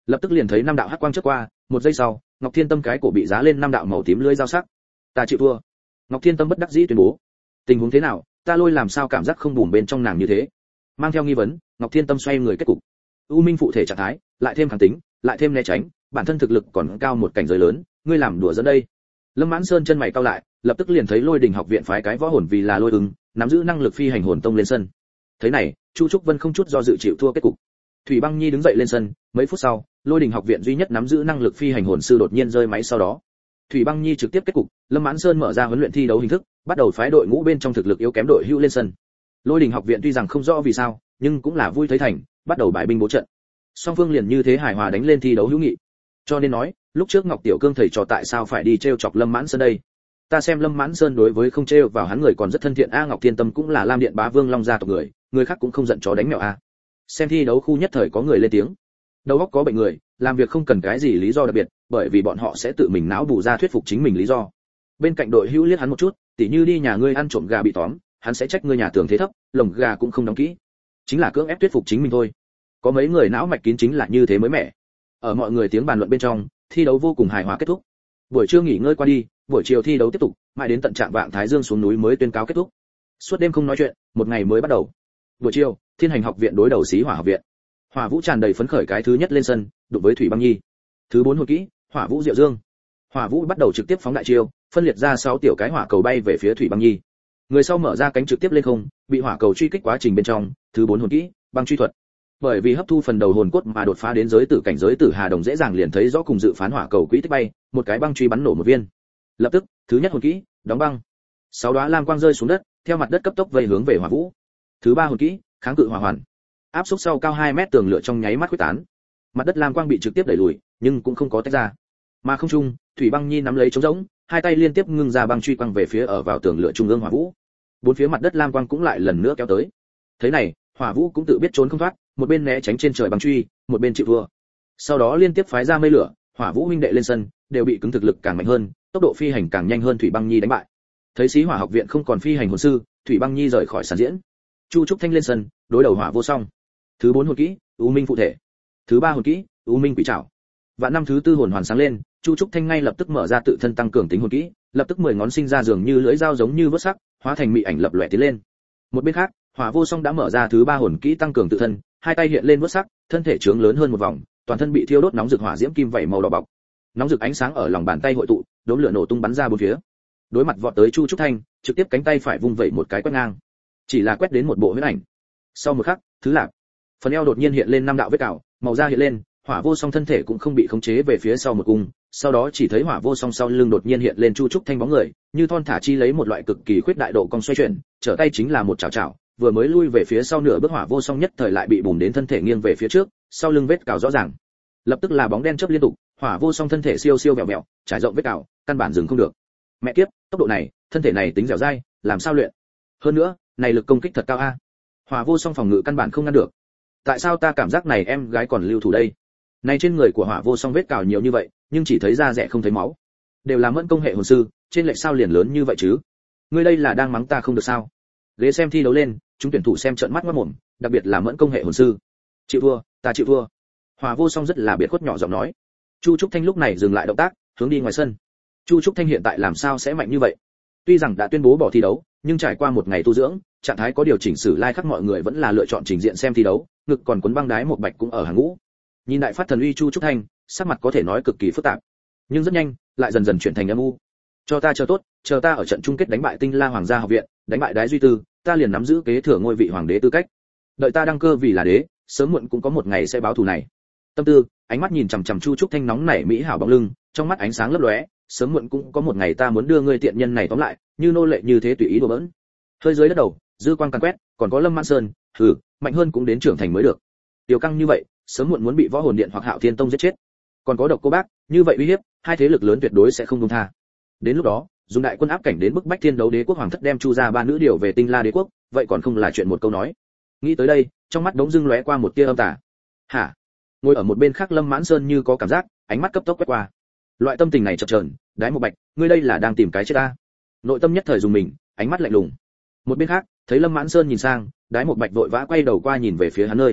lập tức liền thấy năm đạo hắc quang chớp qua, một giây sau, Ngọc Thiên Tâm cái cổ bị giá lên năm đạo màu tím lưỡi dao sắc. Ta chịu thua. Ngọc Thiên Tâm bất đắc dĩ tuyên bố. Tình huống thế nào, ta lôi làm sao cảm giác không bùm bên trong nàng như thế? Mang theo nghi vấn, Ngọc Thiên Tâm xoay người kết cục. U Minh phụ thể trạng thái, lại thêm kháng tính, lại thêm né tránh, bản thân thực lực còn cao một cảnh giới lớn, ngươi làm đùa dẫn đây. Lâm Mãn Sơn chân mày cau lại, lập tức liền thấy Lôi Đình học viện phái cái võ hồn vì là Lôi ứng, nắm giữ năng lực phi hành hồn tông lên sân. Thế này, Chu Trúc Vân không chút do dự chịu thua kết cục. Thủy Băng Nhi đứng dậy lên sân, mấy phút sau, Lôi Đình học viện duy nhất nắm giữ năng lực phi hành hồn sư đột nhiên rơi máy sau đó. Thủy Băng Nhi trực tiếp kết cục, Lâm Mãn Sơn mở ra huấn luyện thi đấu hình thức, bắt đầu phái đội ngũ bên trong thực lực yếu kém đội hữu lên sân. Lôi Đình học viện tuy rằng không rõ vì sao, nhưng cũng là vui thấy thành, bắt đầu bài binh bố trận. Song phương liền như thế hài hòa đánh lên thi đấu hữu nghị. Cho nên nói, lúc trước Ngọc Tiểu Cương thầy trò tại sao phải đi trêu chọc Lâm Mãn Sơn đây? Ta xem Lâm Mãn Sơn đối với không trêu vào hắn người còn rất thân thiện a. Ngọc Thiên Tâm cũng là Lam Điện Bá Vương Long gia tộc người, người khác cũng không giận chó đánh mèo a. Xem thi đấu khu nhất thời có người lên tiếng. Đầu óc có bệnh người, làm việc không cần cái gì lý do đặc biệt, bởi vì bọn họ sẽ tự mình não bù ra thuyết phục chính mình lý do. Bên cạnh đội hữu liếc hắn một chút, tỉ như đi nhà ngươi ăn trộm gà bị tóm, hắn sẽ trách ngươi nhà tường thế thấp, lồng gà cũng không đóng kỹ. Chính là cưỡng ép thuyết phục chính mình thôi. Có mấy người não mạch kín chính là như thế mới mẻ. Ở mọi người tiếng bàn luận bên trong, thi đấu vô cùng hài hòa kết thúc. Buổi trưa nghỉ ngơi qua đi, buổi chiều thi đấu tiếp tục, mãi đến tận trạng vạng thái dương xuống núi mới tuyên cáo kết thúc. Suốt đêm không nói chuyện, một ngày mới bắt đầu. Buổi chiều, Thiên Hành học viện đối đầu Xí Hỏa học viện. Hỏa Vũ tràn đầy phấn khởi cái thứ nhất lên sân, đụng với Thủy Băng Nhi. Thứ bốn hồn kỹ, Hỏa Vũ Diệu Dương. Hỏa Vũ bắt đầu trực tiếp phóng đại chiêu, phân liệt ra sáu tiểu cái hỏa cầu bay về phía Thủy Băng Nhi. Người sau mở ra cánh trực tiếp lên không, bị hỏa cầu truy kích quá trình bên trong, thứ bốn hồn kỹ, băng truy thuật. Bởi vì hấp thu phần đầu hồn cốt mà đột phá đến giới tử cảnh giới tử Hà Đồng dễ dàng liền thấy rõ cùng dự phán hỏa cầu quỹ tích bay, một cái băng truy bắn nổ một viên. Lập tức, thứ nhất hồn kỹ, đóng băng. Sáu đóa lam quang rơi xuống đất, theo mặt đất cấp tốc vây hướng về Hỏa Vũ. Thứ ba hồn kỹ, kháng cự hỏa hoàn. Áp xúc sau cao hai mét tường lửa trong nháy mắt khuếch tán. Mặt đất lam quang bị trực tiếp đẩy lùi, nhưng cũng không có tách ra. Mà không trung, Thủy Băng Nhi nắm lấy trống rỗng, hai tay liên tiếp ngưng ra băng truy quăng về phía ở vào tường lửa trung ương Hỏa Vũ. Bốn phía mặt đất lam quang cũng lại lần nữa kéo tới. Thế này, Hỏa Vũ cũng tự biết trốn không thoát, một bên né tránh trên trời băng truy, một bên chịu thua. Sau đó liên tiếp phái ra mây lửa, Hỏa Vũ huynh đệ lên sân, đều bị cứng thực lực càng mạnh hơn, tốc độ phi hành càng nhanh hơn Thủy Băng Nhi đánh bại. Thấy Xí Hỏa học viện không còn phi hành hồn sư, Thủy Băng Nhi rời khỏi sàn diễn. Chu Trúc Thanh lên sân, đối đầu Hỏa Vô Song. Thứ bốn hồn kỹ, U Minh phụ thể. Thứ ba hồn kỹ, U Minh quỷ trảo. Vạn năm thứ tư hồn hoàn sáng lên, Chu Trúc Thanh ngay lập tức mở ra tự thân tăng cường tính hồn kỹ, lập tức mười ngón sinh ra dường như lưỡi dao giống như vớt sắc, hóa thành mị ảnh lập lòe tiến lên. Một bên khác, Hỏa Vô Song đã mở ra thứ ba hồn kỹ tăng cường tự thân, hai tay hiện lên vớt sắc, thân thể trướng lớn hơn một vòng, toàn thân bị thiêu đốt nóng rực hỏa diễm kim vảy màu đỏ bọc. Nóng rực ánh sáng ở lòng bàn tay hội tụ, đốm lửa nổ tung bắn ra bốn phía. Đối mặt vọt tới Chu Trúc Thanh, trực tiếp cánh tay phải vung vẩy một cái quét ngang. Chỉ là quét đến một bộ huyết ảnh. Sau một khắc, thứ lạc, phần eo đột nhiên hiện lên năm đạo vết cào, màu da hiện lên, Hỏa Vô Song thân thể cũng không bị khống chế về phía sau một cung, sau đó chỉ thấy Hỏa Vô Song sau lưng đột nhiên hiện lên Chu Trúc Thanh bóng người, như thon thả chi lấy một loại cực kỳ khuyết đại độ cong xoay chuyển, trở tay chính là một chảo chảo, vừa mới lui về phía sau nửa bước Hỏa Vô Song nhất thời lại bị bùn đến thân thể nghiêng về phía trước, sau lưng vết cào rõ ràng. Lập tức là bóng đen chớp liên tục, Hỏa Vô Song thân thể siêu siêu vẹo vẹo, trải rộng vết cào, căn bản dừng không được. Mẹ kiếp, tốc độ này, thân thể này tính dẻo dai, làm sao luyện? Hơn nữa, này lực công kích thật cao a. Hỏa Vô Song phòng ngự căn bản không ngăn được. Tại sao ta cảm giác này em gái còn lưu thủ đây? Này trên người của Hỏa Vô Song vết cào nhiều như vậy, nhưng chỉ thấy da rẻ không thấy máu. Đều là mẫn công hệ hồn sư, trên lệch sao liền lớn như vậy chứ? Ngươi đây là đang mắng ta không được sao? Ghế xem thi đấu lên, chúng tuyển thủ xem trợn mắt ngoác mồm, đặc biệt là mẫn công hệ hồn sư. Chịu thua, ta chịu thua. Hỏa Vô Song rất là biệt khuất nhỏ giọng nói. Chu Trúc Thanh lúc này dừng lại động tác, hướng đi ngoài sân. Chu Trúc Thanh hiện tại làm sao sẽ mạnh như vậy? Tuy rằng đã tuyên bố bỏ thi đấu, nhưng trải qua một ngày tu dưỡng, trạng thái có điều chỉnh sử lai khắc mọi người vẫn là lựa chọn trình diện xem thi đấu, ngực còn quấn băng đái một bạch cũng ở hàng ngũ. Nhìn đại phát thần uy Chu Trúc Thanh, sắc mặt có thể nói cực kỳ phức tạp, nhưng rất nhanh lại dần dần chuyển thành âm u. Cho ta chờ tốt, chờ ta ở trận chung kết đánh bại Tinh La Hoàng gia học viện, đánh bại Đái Duy Tư, ta liền nắm giữ kế thừa ngôi vị hoàng đế tư cách. Đợi ta đăng cơ vì là đế, sớm muộn cũng có một ngày sẽ báo thù này. Tâm tư, ánh mắt nhìn chằm chằm Chu Trúc Thanh nóng nảy mỹ hảo bóng lưng, trong mắt ánh sáng lấp lóe, sớm muộn cũng có một ngày ta muốn đưa ngươi tiện nhân này tóm lại, như nô lệ như thế tùy ý đùa bỡn. Hơi dưới đất đầu, dư quang càn quét, còn có Lâm Mãn Sơn, hừ, mạnh hơn cũng đến trưởng thành mới được. Tiểu căng như vậy, sớm muộn muốn bị Võ Hồn Điện hoặc Hạo Thiên Tông giết chết. Còn có Độc Cô Bác, như vậy uy hiếp, hai thế lực lớn tuyệt đối sẽ không buông tha. Đến lúc đó, dùng đại quân áp cảnh đến bức bách Thiên Đấu Đế quốc hoàng thất đem Chu gia ba nữ điều về Tinh La Đế quốc, vậy còn không là chuyện một câu nói. Nghĩ tới đây, trong mắt đống dưng lóe qua một tia âm tà. Hả? Ngồi ở một bên khác Lâm Mãn Sơn như có cảm giác, ánh mắt cấp tốc quét qua. Loại tâm tình này chập chờn, Đái Một Bạch, ngươi đây là đang tìm cái chết ta? Nội tâm nhất thời dùng mình, ánh mắt lạnh lùng. Một bên khác, thấy Lâm Mãn Sơn nhìn sang, Đái Một Bạch vội vã quay đầu qua nhìn về phía hắn nơi.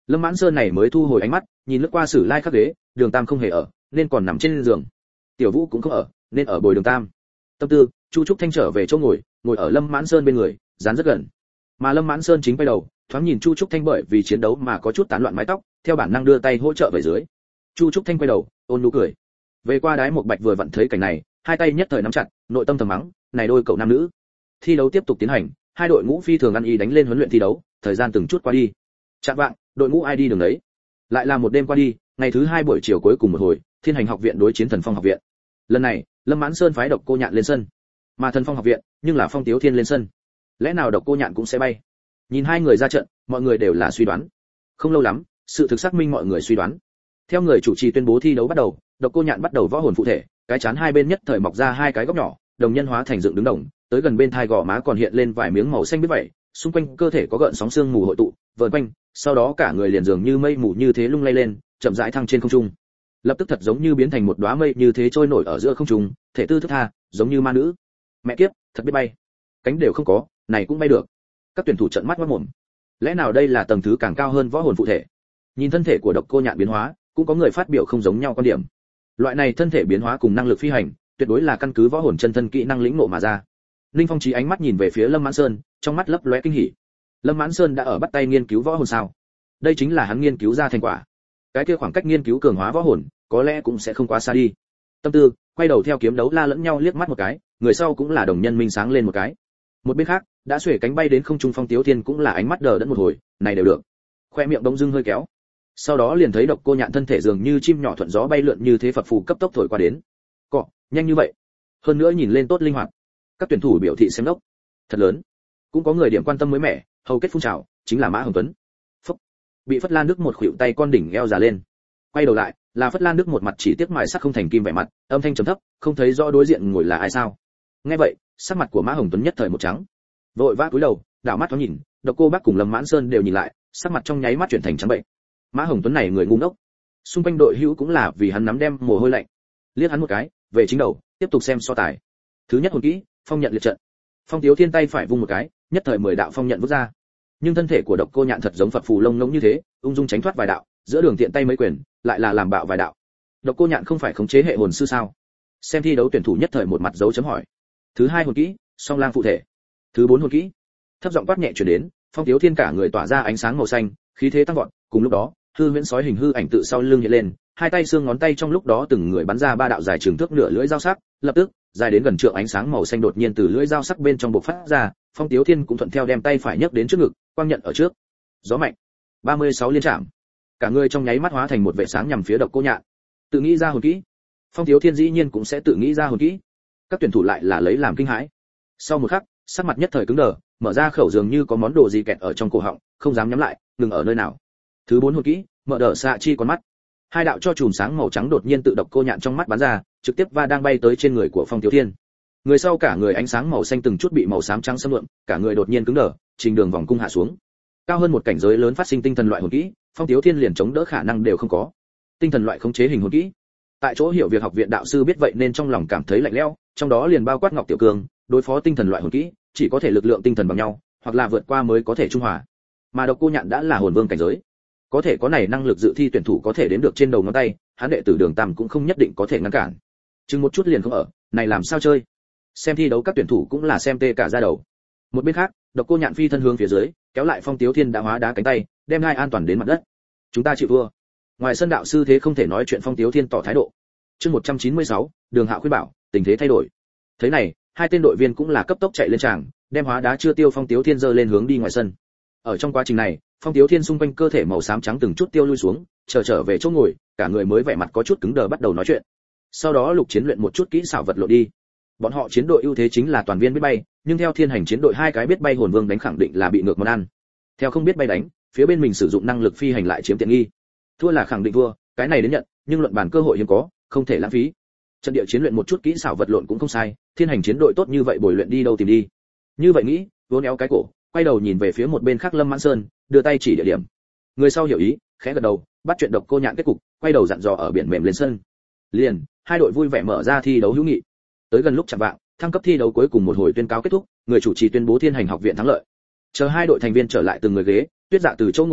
Lâm Mãn Sơn này mới thu hồi ánh mắt, nhìn lướt qua Sử Lai Khắc ghế, Đường Tam không hề ở, nên còn nằm trên giường. Tiểu Vũ cũng không ở, nên ở bồi Đường Tam. Tâm tư, Chu Trúc Thanh trở về chỗ ngồi, ngồi ở Lâm Mãn Sơn bên người, dán rất gần. Mà Lâm Mãn Sơn chính quay đầu, thoáng nhìn Chu Trúc Thanh bởi vì chiến đấu mà có chút tán loạn mái tóc, theo bản năng đưa tay hỗ trợ về dưới. Chu Trúc Thanh quay đầu, ôn nhu cười. Về qua đái một bạch vừa vặn thấy cảnh này, hai tay nhất thời nắm chặt, nội tâm thầm mắng, này đôi cậu nam nữ. Thi đấu tiếp tục tiến hành, hai đội ngũ phi thường ăn ý đánh lên huấn luyện thi đấu, thời gian từng chút qua đi. Chạm vạng, đội ngũ ai đi đường đấy. Lại là một đêm qua đi, ngày thứ hai buổi chiều cuối cùng một hồi, Thiên Hành học viện đối chiến Thần Phong học viện. Lần này, Lâm Mãn Sơn phái Độc Cô Nhạn lên sân, mà Thần Phong học viện, nhưng là Phong Tiếu Thiên lên sân. Lẽ nào Độc Cô Nhạn cũng sẽ bay? Nhìn hai người ra trận, mọi người đều là suy đoán. Không lâu lắm, sự thực xác minh mọi người suy đoán. Theo người chủ trì tuyên bố thi đấu bắt đầu, Độc Cô Nhạn bắt đầu võ hồn phụ thể, cái chán hai bên nhất thời mọc ra hai cái góc nhỏ, đồng nhân hóa thành dựng đứng đồng, tới gần bên thai gò má còn hiện lên vài miếng màu xanh biết vậy, xung quanh cơ thể có gợn sóng xương mù hội tụ, vờn quanh, sau đó cả người liền dường như mây mù như thế lung lay lên, chậm rãi thăng trên không trung. Lập tức thật giống như biến thành một đóa mây như thế trôi nổi ở giữa không trung, thể tư thức tha, giống như ma nữ. Mẹ kiếp, thật biết bay. Cánh đều không có, này cũng bay được. Các tuyển thủ trợn mắt ngất mồm. Lẽ nào đây là tầng thứ càng cao hơn võ hồn phụ thể? Nhìn thân thể của Độc Cô Nhạn biến hóa, cũng có người phát biểu không giống nhau quan điểm. Loại này thân thể biến hóa cùng năng lực phi hành, tuyệt đối là căn cứ võ hồn chân thân kỹ năng lĩnh ngộ mà ra. Linh Phong Chí ánh mắt nhìn về phía Lâm Mãn Sơn, trong mắt lấp lóe kinh hỉ. Lâm Mãn Sơn đã ở bắt tay nghiên cứu võ hồn sao? Đây chính là hắn nghiên cứu ra thành quả. Cái kia khoảng cách nghiên cứu cường hóa võ hồn, có lẽ cũng sẽ không quá xa đi. Tâm tư, quay đầu theo kiếm đấu la lẫn nhau liếc mắt một cái, người sau cũng là đồng nhân minh sáng lên một cái. Một bên khác, đã xuể cánh bay đến không trung Phong Tiếu Thiên cũng là ánh mắt đờ đẫn một hồi, này đều được. Khoe miệng bỗng dưng hơi kéo. Sau đó liền thấy Độc Cô Nhạn thân thể dường như chim nhỏ thuận gió bay lượn như thế phập phù cấp tốc thổi qua đến. Cọ, nhanh như vậy. Hơn nữa nhìn lên tốt linh hoạt. Các tuyển thủ biểu thị xem đốc. Thật lớn. Cũng có người điểm quan tâm mới mẻ, hầu kết phun trào, chính là Mã Hồng Tuấn. Phốc. Bị Phất Lan Đức một khuỷu tay con đỉnh eo già lên. Quay đầu lại, là Phất Lan Đức một mặt chỉ tiếc mài sắc không thành kim vẻ mặt, âm thanh trầm thấp, không thấy rõ đối diện ngồi là ai sao. Nghe vậy, sắc mặt của Mã Hồng Tuấn nhất thời một trắng. Vội vã cúi đầu, đảo mắt thoáng nhìn, Độc Cô Bác cùng Lâm Mãn Sơn đều nhìn lại, sắc mặt trong nháy mắt chuyển thành trắng bệnh. Mã Hồng Tuấn này người ngu ngốc. Xung quanh đội hữu cũng là vì hắn nắm đem mồ hôi lạnh. Liếc hắn một cái, về chính đầu, tiếp tục xem so tài. Thứ nhất hồn kỹ, phong nhận liệt trận. Phong Tiếu Thiên tay phải vung một cái, nhất thời mười đạo phong nhận vút ra. Nhưng thân thể của Độc Cô Nhạn thật giống phập phù lông ngỗng như thế, ung dung tránh thoát vài đạo, giữa đường tiện tay mấy quyền, lại là làm bạo vài đạo. Độc Cô Nhạn không phải khống chế hệ hồn sư sao? Xem thi đấu tuyển thủ nhất thời một mặt dấu chấm hỏi. Thứ hai hồn kỹ, song lang phụ thể. Thứ bốn hồn kỹ. Thấp giọng quát nhẹ truyền đến, Phong Tiếu Thiên cả người tỏa ra ánh sáng màu xanh, khí thế tăng vọt, cùng lúc đó, hư huyễn sói hình hư ảnh tự sau lưng hiện lên, hai tay xương ngón tay trong lúc đó từng người bắn ra ba đạo dài trường thước nửa lưỡi dao sắc, lập tức, dài đến gần trượng ánh sáng màu xanh đột nhiên từ lưỡi dao sắc bên trong bộc phát ra, Phong Tiếu Thiên cũng thuận theo đem tay phải nhấc đến trước ngực, quang nhận ở trước. Gió mạnh. ba mươi sáu liên chạm. Cả người trong nháy mắt hóa thành một vệ sáng nhằm phía Độc Cô Nhạn. Tự nghĩ ra hồn kỹ. Phong Tiếu Thiên dĩ nhiên cũng sẽ tự nghĩ ra hồn kỹ. Các tuyển thủ lại là lấy làm kinh hãi. Sau một khắc, sắc mặt nhất thời cứng đờ, mở ra khẩu dường như có món đồ gì kẹt ở trong cổ họng, không dám nhắm lại, ngừng ở nơi nào. Thứ bốn hồn kỹ, mở đờ xạ chi con mắt. Hai đạo cho chùm sáng màu trắng đột nhiên tự Độc Cô Nhạn trong mắt bắn ra, trực tiếp va đang bay tới trên người của Phong Tiếu Thiên. Người sau cả người ánh sáng màu xanh từng chút bị màu xám trắng xâm lượm, cả người đột nhiên cứng đờ, trình đường vòng cung hạ xuống. Cao hơn một cảnh giới lớn phát sinh tinh thần loại hồn kỹ, Phong Tiếu Thiên liền chống đỡ khả năng đều không có. Tinh thần loại khống chế hình hồn kỹ. Tại chỗ hiểu việc học viện đạo sư biết vậy nên trong lòng cảm thấy lạnh lẽo, trong đó liền bao quát Ngọc Tiểu Cường, đối phó tinh thần loại hồn kỹ, chỉ có thể lực lượng tinh thần bằng nhau, hoặc là vượt qua mới có thể trung hòa. Mà Độc Cô Nhạn đã là hồn vương cảnh giới, có thể có này năng lực dự thi tuyển thủ có thể đến được trên đầu ngón tay, hắn đệ tử Đường Tam cũng không nhất định có thể ngăn cản. Chừng một chút liền không ở, này làm sao chơi? Xem thi đấu các tuyển thủ cũng là xem tê cả da đầu. Một bên khác, Độc Cô Nhạn phi thân hướng phía dưới, kéo lại Phong Tiếu Thiên đã hóa đá cánh tay, đem hai an toàn đến mặt đất. Chúng ta chịu thua. Ngoài sân đạo sư thế không thể nói chuyện, Phong Tiếu Thiên tỏ thái độ. Chương một trăm chín mươi sáu, Đường Hạo khuyên bảo, tình thế thay đổi. Thế này, hai tên đội viên cũng là cấp tốc chạy lên tràng, đem hóa đá chưa tiêu Phong Tiếu Thiên giơ lên hướng đi ngoài sân. Ở trong quá trình này, Phong Tiếu Thiên xung quanh cơ thể màu xám trắng từng chút tiêu lui xuống, chờ trở về chỗ ngồi, cả người mới vẻ mặt có chút cứng đờ bắt đầu nói chuyện. Sau đó Lục Chiến luyện một chút kỹ xảo vật lộn đi. Bọn họ chiến đội ưu thế chính là toàn viên biết bay, nhưng theo Thiên Hành chiến đội hai cái biết bay hồn vương đánh khẳng định là bị ngược món ăn. Theo không biết bay đánh, phía bên mình sử dụng năng lực phi hành lại chiếm tiện nghi. Thua là khẳng định thua, cái này đến nhận, nhưng luận bàn cơ hội hiếm có, không thể lãng phí. Trận địa chiến luyện một chút kỹ xảo vật lộn cũng không sai, Thiên Hành chiến đội tốt như vậy bồi luyện đi đâu tìm đi. Như vậy nghĩ, vốn éo cái cổ, quay đầu nhìn về phía một bên khác Lâm Mãn Sơn, đưa tay chỉ địa điểm. Người sau hiểu ý, khẽ gật đầu, bắt chuyện Độc Cô Nhạn kết cục, quay đầu dặn dò ở biển mềm lên sân. Liền, hai đội vui vẻ mở ra thi đấu hữu nghị. Tới gần lúc chạm vạng, thăng cấp thi đấu cuối cùng một hồi tuyên cáo kết thúc, người chủ trì tuyên bố Thiên Hành học viện thắng lợi. Chờ hai đội thành viên trở lại từng người ghế, Tuyết Dạ từ chỗ ngồi đứng dậy,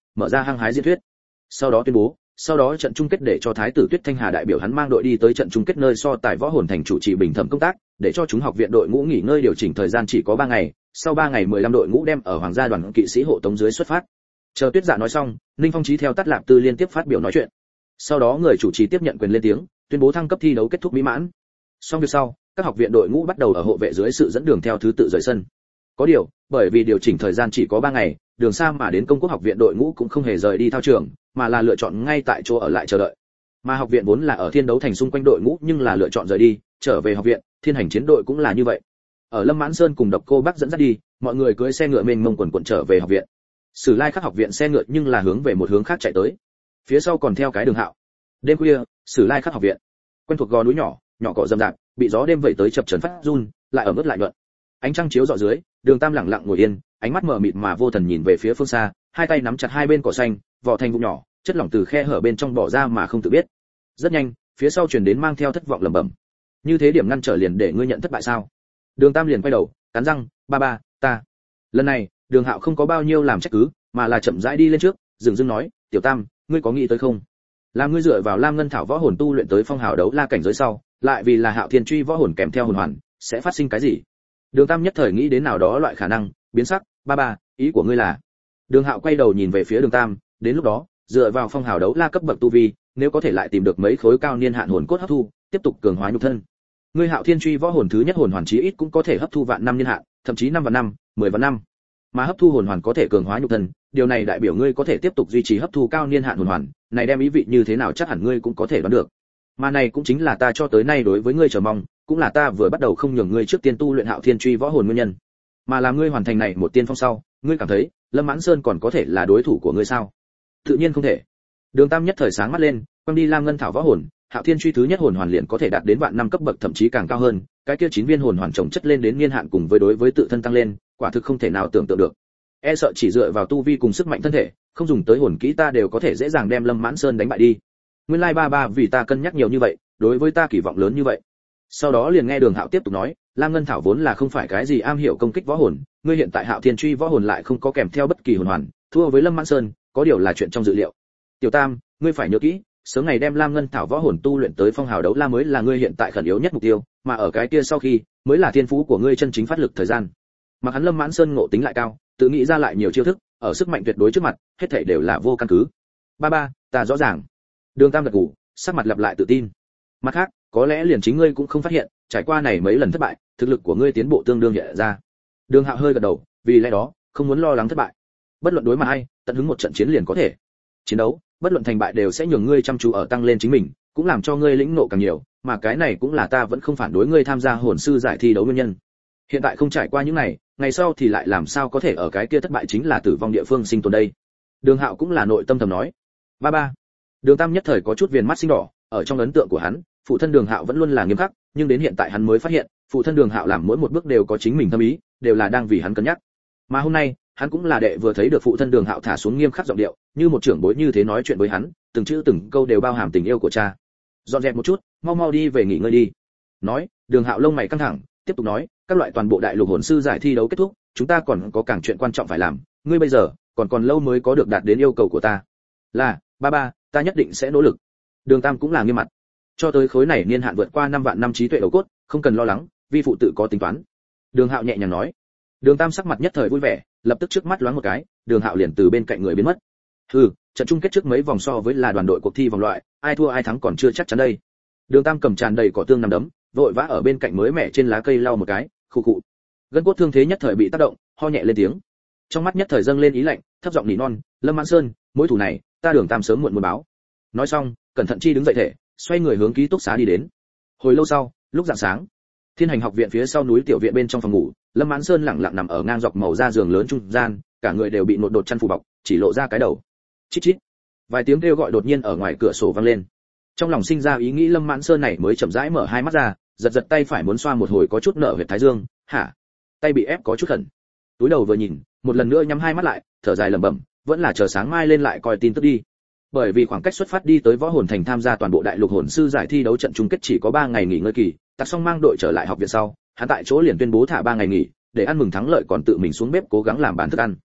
mở ra hăng hái diễn thuyết. Sau đó tuyên bố, sau đó trận chung kết để cho thái tử Tuyết Thanh Hà đại biểu hắn mang đội đi tới trận chung kết nơi so tài võ hồn thành chủ trì bình thẩm công tác, để cho chúng học viện đội ngũ nghỉ ngơi điều chỉnh thời gian chỉ có ba ngày, sau ba ngày mười lăm đội ngũ đem ở hoàng gia đoàn kỵ sĩ hộ tống dưới xuất phát. Chờ Tuyết Dạ nói xong, Ninh Phong Chí theo Tát Lạp Tư liên tiếp phát biểu nói chuyện. Sau đó người chủ trì tiếp nhận quyền lên tiếng, tuyên bố thăng cấp thi đấu kết thúc mỹ mãn. Xong việc sau, các học viện đội ngũ bắt đầu ở hộ vệ dưới sự dẫn đường theo thứ tự rời sân. Có điều, bởi vì điều chỉnh thời gian chỉ có ba ngày, đường xa mà đến Công Quốc học viện đội ngũ cũng không hề rời đi thao trường, mà là lựa chọn ngay tại chỗ ở lại chờ đợi. Mà học viện vốn là ở thiên đấu thành xung quanh đội ngũ nhưng là lựa chọn rời đi, trở về học viện, Thiên Hành chiến đội cũng là như vậy. Ở Lâm Mãn Sơn cùng Độc Cô Bắc dẫn dắt đi, mọi người cưỡi xe ngựa mênh mông quần quần trở về học viện. Sử Lai Khắc học viện xe ngựa nhưng là hướng về một hướng khác chạy tới. Phía sau còn theo cái đường hạo. Đêm khuya, Sử Lai Khắc học viện. Quen thuộc gò núi nhỏ, nhỏ cỏ rậm rạp, bị gió đêm vẩy tới chập chờn phát run, lại ở mức lại nhuận. Ánh trăng chiếu rọi dưới, Đường Tam lặng lặng ngồi yên, ánh mắt mờ mịt mà vô thần nhìn về phía phương xa, hai tay nắm chặt hai bên cỏ xanh, vỏ thành vụn nhỏ, chất lỏng từ khe hở bên trong bỏ ra mà không tự biết. Rất nhanh, phía sau truyền đến mang theo thất vọng lẩm bẩm. Như thế điểm ngăn trở liền để ngươi nhận thất bại sao? Đường Tam liền quay đầu, cắn răng, ba ba, ta. Lần này, Đường Hạo không có bao nhiêu làm trách cứ, mà là chậm rãi đi lên trước, dừng dưng nói, tiểu Tam, ngươi có nghĩ tới không? Là ngươi dựa vào Lam Ngân Thảo võ hồn tu luyện tới phong hào đấu la cảnh giới sau, lại vì là Hạo Thiên truy võ hồn kèm theo hồn hoàn, sẽ phát sinh cái gì? Đường Tam nhất thời nghĩ đến nào đó loại khả năng, biến sắc, ba ba, ý của ngươi là? Đường Hạo quay đầu nhìn về phía Đường Tam, đến lúc đó, dựa vào phong hào đấu la cấp bậc tu vi, nếu có thể lại tìm được mấy khối cao niên hạn hồn cốt hấp thu, tiếp tục cường hóa nhục thân. Ngươi Hạo Thiên truy võ hồn thứ nhất hồn hoàn chí ít cũng có thể hấp thu vạn năm niên hạn, thậm chí năm vạn năm, mười vạn năm. Mà hấp thu hồn hoàn có thể cường hóa nhục thân, điều này đại biểu ngươi có thể tiếp tục duy trì hấp thu cao niên hạn hồn hoàn, này đem ý vị như thế nào chắc hẳn ngươi cũng có thể đoán được. Mà này cũng chính là ta cho tới nay đối với ngươi chờ mong, cũng là ta vừa bắt đầu không nhường ngươi trước tiên tu luyện Hạo Thiên truy võ hồn nguyên nhân. Mà làm ngươi hoàn thành này một tiên phong sau, ngươi cảm thấy, Lâm Mãn Sơn còn có thể là đối thủ của ngươi sao? Tự nhiên không thể. Đường Tam nhất thời sáng mắt lên, quăng đi Lam Ngân Thảo võ hồn, Hạo Thiên truy thứ nhất hồn hoàn liền có thể đạt đến vạn năm cấp bậc thậm chí càng cao hơn, cái kia chín viên hồn hoàn chồng chất lên đến niên hạn cùng với đối với tự thân tăng lên, quả thực không thể nào tưởng tượng được. E sợ chỉ dựa vào tu vi cùng sức mạnh thân thể, không dùng tới hồn kỹ ta đều có thể dễ dàng đem Lâm Mãn Sơn đánh bại đi. Nguyên lai ba ba vì ta cân nhắc nhiều như vậy, đối với ta kỳ vọng lớn như vậy. Sau đó liền nghe Đường Hạo tiếp tục nói, Lam Ngân Thảo vốn là không phải cái gì am hiểu công kích võ hồn, ngươi hiện tại Hạo Thiên truy võ hồn lại không có kèm theo bất kỳ hồn hoàn, thua với Lâm Mãn Sơn, có điều là chuyện trong dự liệu. Tiểu Tam, ngươi phải nhớ kỹ, sớm ngày đem Lam Ngân Thảo võ hồn tu luyện tới phong hào đấu la mới là ngươi hiện tại khẩn yếu nhất mục tiêu, mà ở cái kia sau khi, mới là thiên phú của ngươi chân chính phát lực thời gian. Mà hắn Lâm Mãn Sơn ngộ tính lại cao, tự nghĩ ra lại nhiều chiêu thức, ở sức mạnh tuyệt đối trước mặt, hết thảy đều là vô căn cứ. Ba ba, ta rõ ràng. Đường Tam gật gù, sắc mặt lặp lại tự tin. Mặt khác, có lẽ liền chính ngươi cũng không phát hiện, trải qua này mấy lần thất bại, thực lực của ngươi tiến bộ tương đương hiện ra. Đường Hạo hơi gật đầu, vì lẽ đó, không muốn lo lắng thất bại. Bất luận đối mặt ai, tận hứng một trận chiến liền có thể. Chiến đấu, bất luận thành bại đều sẽ nhường ngươi chăm chú ở tăng lên chính mình, cũng làm cho ngươi lĩnh ngộ càng nhiều, mà cái này cũng là ta vẫn không phản đối ngươi tham gia hồn sư giải thi đấu nguyên nhân. Hiện tại không trải qua những này, ngày sau thì lại làm sao có thể ở cái kia thất bại chính là tử vong địa phương sinh tồn đây. Đường Hạo cũng là nội tâm thầm nói. Ba ba. Đường Tam nhất thời có chút viền mắt sinh đỏ, ở trong ấn tượng của hắn, phụ thân Đường Hạo vẫn luôn là nghiêm khắc, nhưng đến hiện tại hắn mới phát hiện, phụ thân Đường Hạo làm mỗi một bước đều có chính mình tâm ý, đều là đang vì hắn cân nhắc. Mà hôm nay, hắn cũng là đệ vừa thấy được phụ thân Đường Hạo thả xuống nghiêm khắc giọng điệu, như một trưởng bối như thế nói chuyện với hắn, từng chữ từng câu đều bao hàm tình yêu của cha. Dọn dẹp một chút, mau mau đi về nghỉ ngơi đi. Nói, Đường Hạo lông mày căng thẳng, tiếp tục nói, các loại toàn bộ đại lục hồn sư giải thi đấu kết thúc, chúng ta còn có càng chuyện quan trọng phải làm, ngươi bây giờ còn còn lâu mới có được đạt đến yêu cầu của ta. Là, ba ba, ta nhất định sẽ nỗ lực. Đường Tam cũng là nghiêm mặt. Cho tới khối này niên hạn vượt qua năm vạn năm trí tuệ đầu cốt, không cần lo lắng, vi phụ tự có tính toán. Đường Hạo nhẹ nhàng nói. Đường Tam sắc mặt nhất thời vui vẻ, lập tức trước mắt loáng một cái, Đường Hạo liền từ bên cạnh người biến mất. Hừ, trận chung kết trước mấy vòng so với là đoàn đội cuộc thi vòng loại, ai thua ai thắng còn chưa chắc chắn đây. Đường Tam cầm tràn đầy cỏ tương nằm đấm, vội vã ở bên cạnh mới mẻ trên lá cây lau một cái, khụ khụ. Gân cốt thương thế nhất thời bị tác động, ho nhẹ lên tiếng. Trong mắt nhất thời dâng lên ý lạnh, thấp giọng nỉ non, Lâm Mãn Sơn, mối thù này, ta Đường Tam sớm muộn muốn báo. Nói xong, cẩn thận chi đứng dậy thể, xoay người hướng ký túc xá đi đến. Hồi lâu sau, lúc rạng sáng, Thiên Hành học viện phía sau núi tiểu viện bên trong phòng ngủ, Lâm Mãn Sơn lặng lặng nằm ở ngang dọc màu da giường lớn trung gian, cả người đều bị nột đột chăn phủ bọc, chỉ lộ ra cái đầu. Chít chít. Vài tiếng kêu gọi đột nhiên ở ngoài cửa sổ vang lên. Trong lòng sinh ra ý nghĩ Lâm Mãn Sơn này mới chậm rãi mở hai mắt ra, giật giật tay phải muốn xoa một hồi có chút nở huyệt thái dương, hả? Tay bị ép có chút khẩn. Túi đầu vừa nhìn, một lần nữa nhắm hai mắt lại, thở dài lẩm bẩm, vẫn là chờ sáng mai lên lại coi tin tức đi. Bởi vì khoảng cách xuất phát đi tới Võ Hồn Thành tham gia toàn bộ đại lục hồn sư giải thi đấu trận chung kết chỉ có ba ngày nghỉ ngơi kỳ, Tạc Song mang đội trở lại học viện sau, hắn tại chỗ liền tuyên bố thả ba ngày nghỉ, để ăn mừng thắng lợi còn tự mình xuống bếp cố gắng làm bàn thức ăn.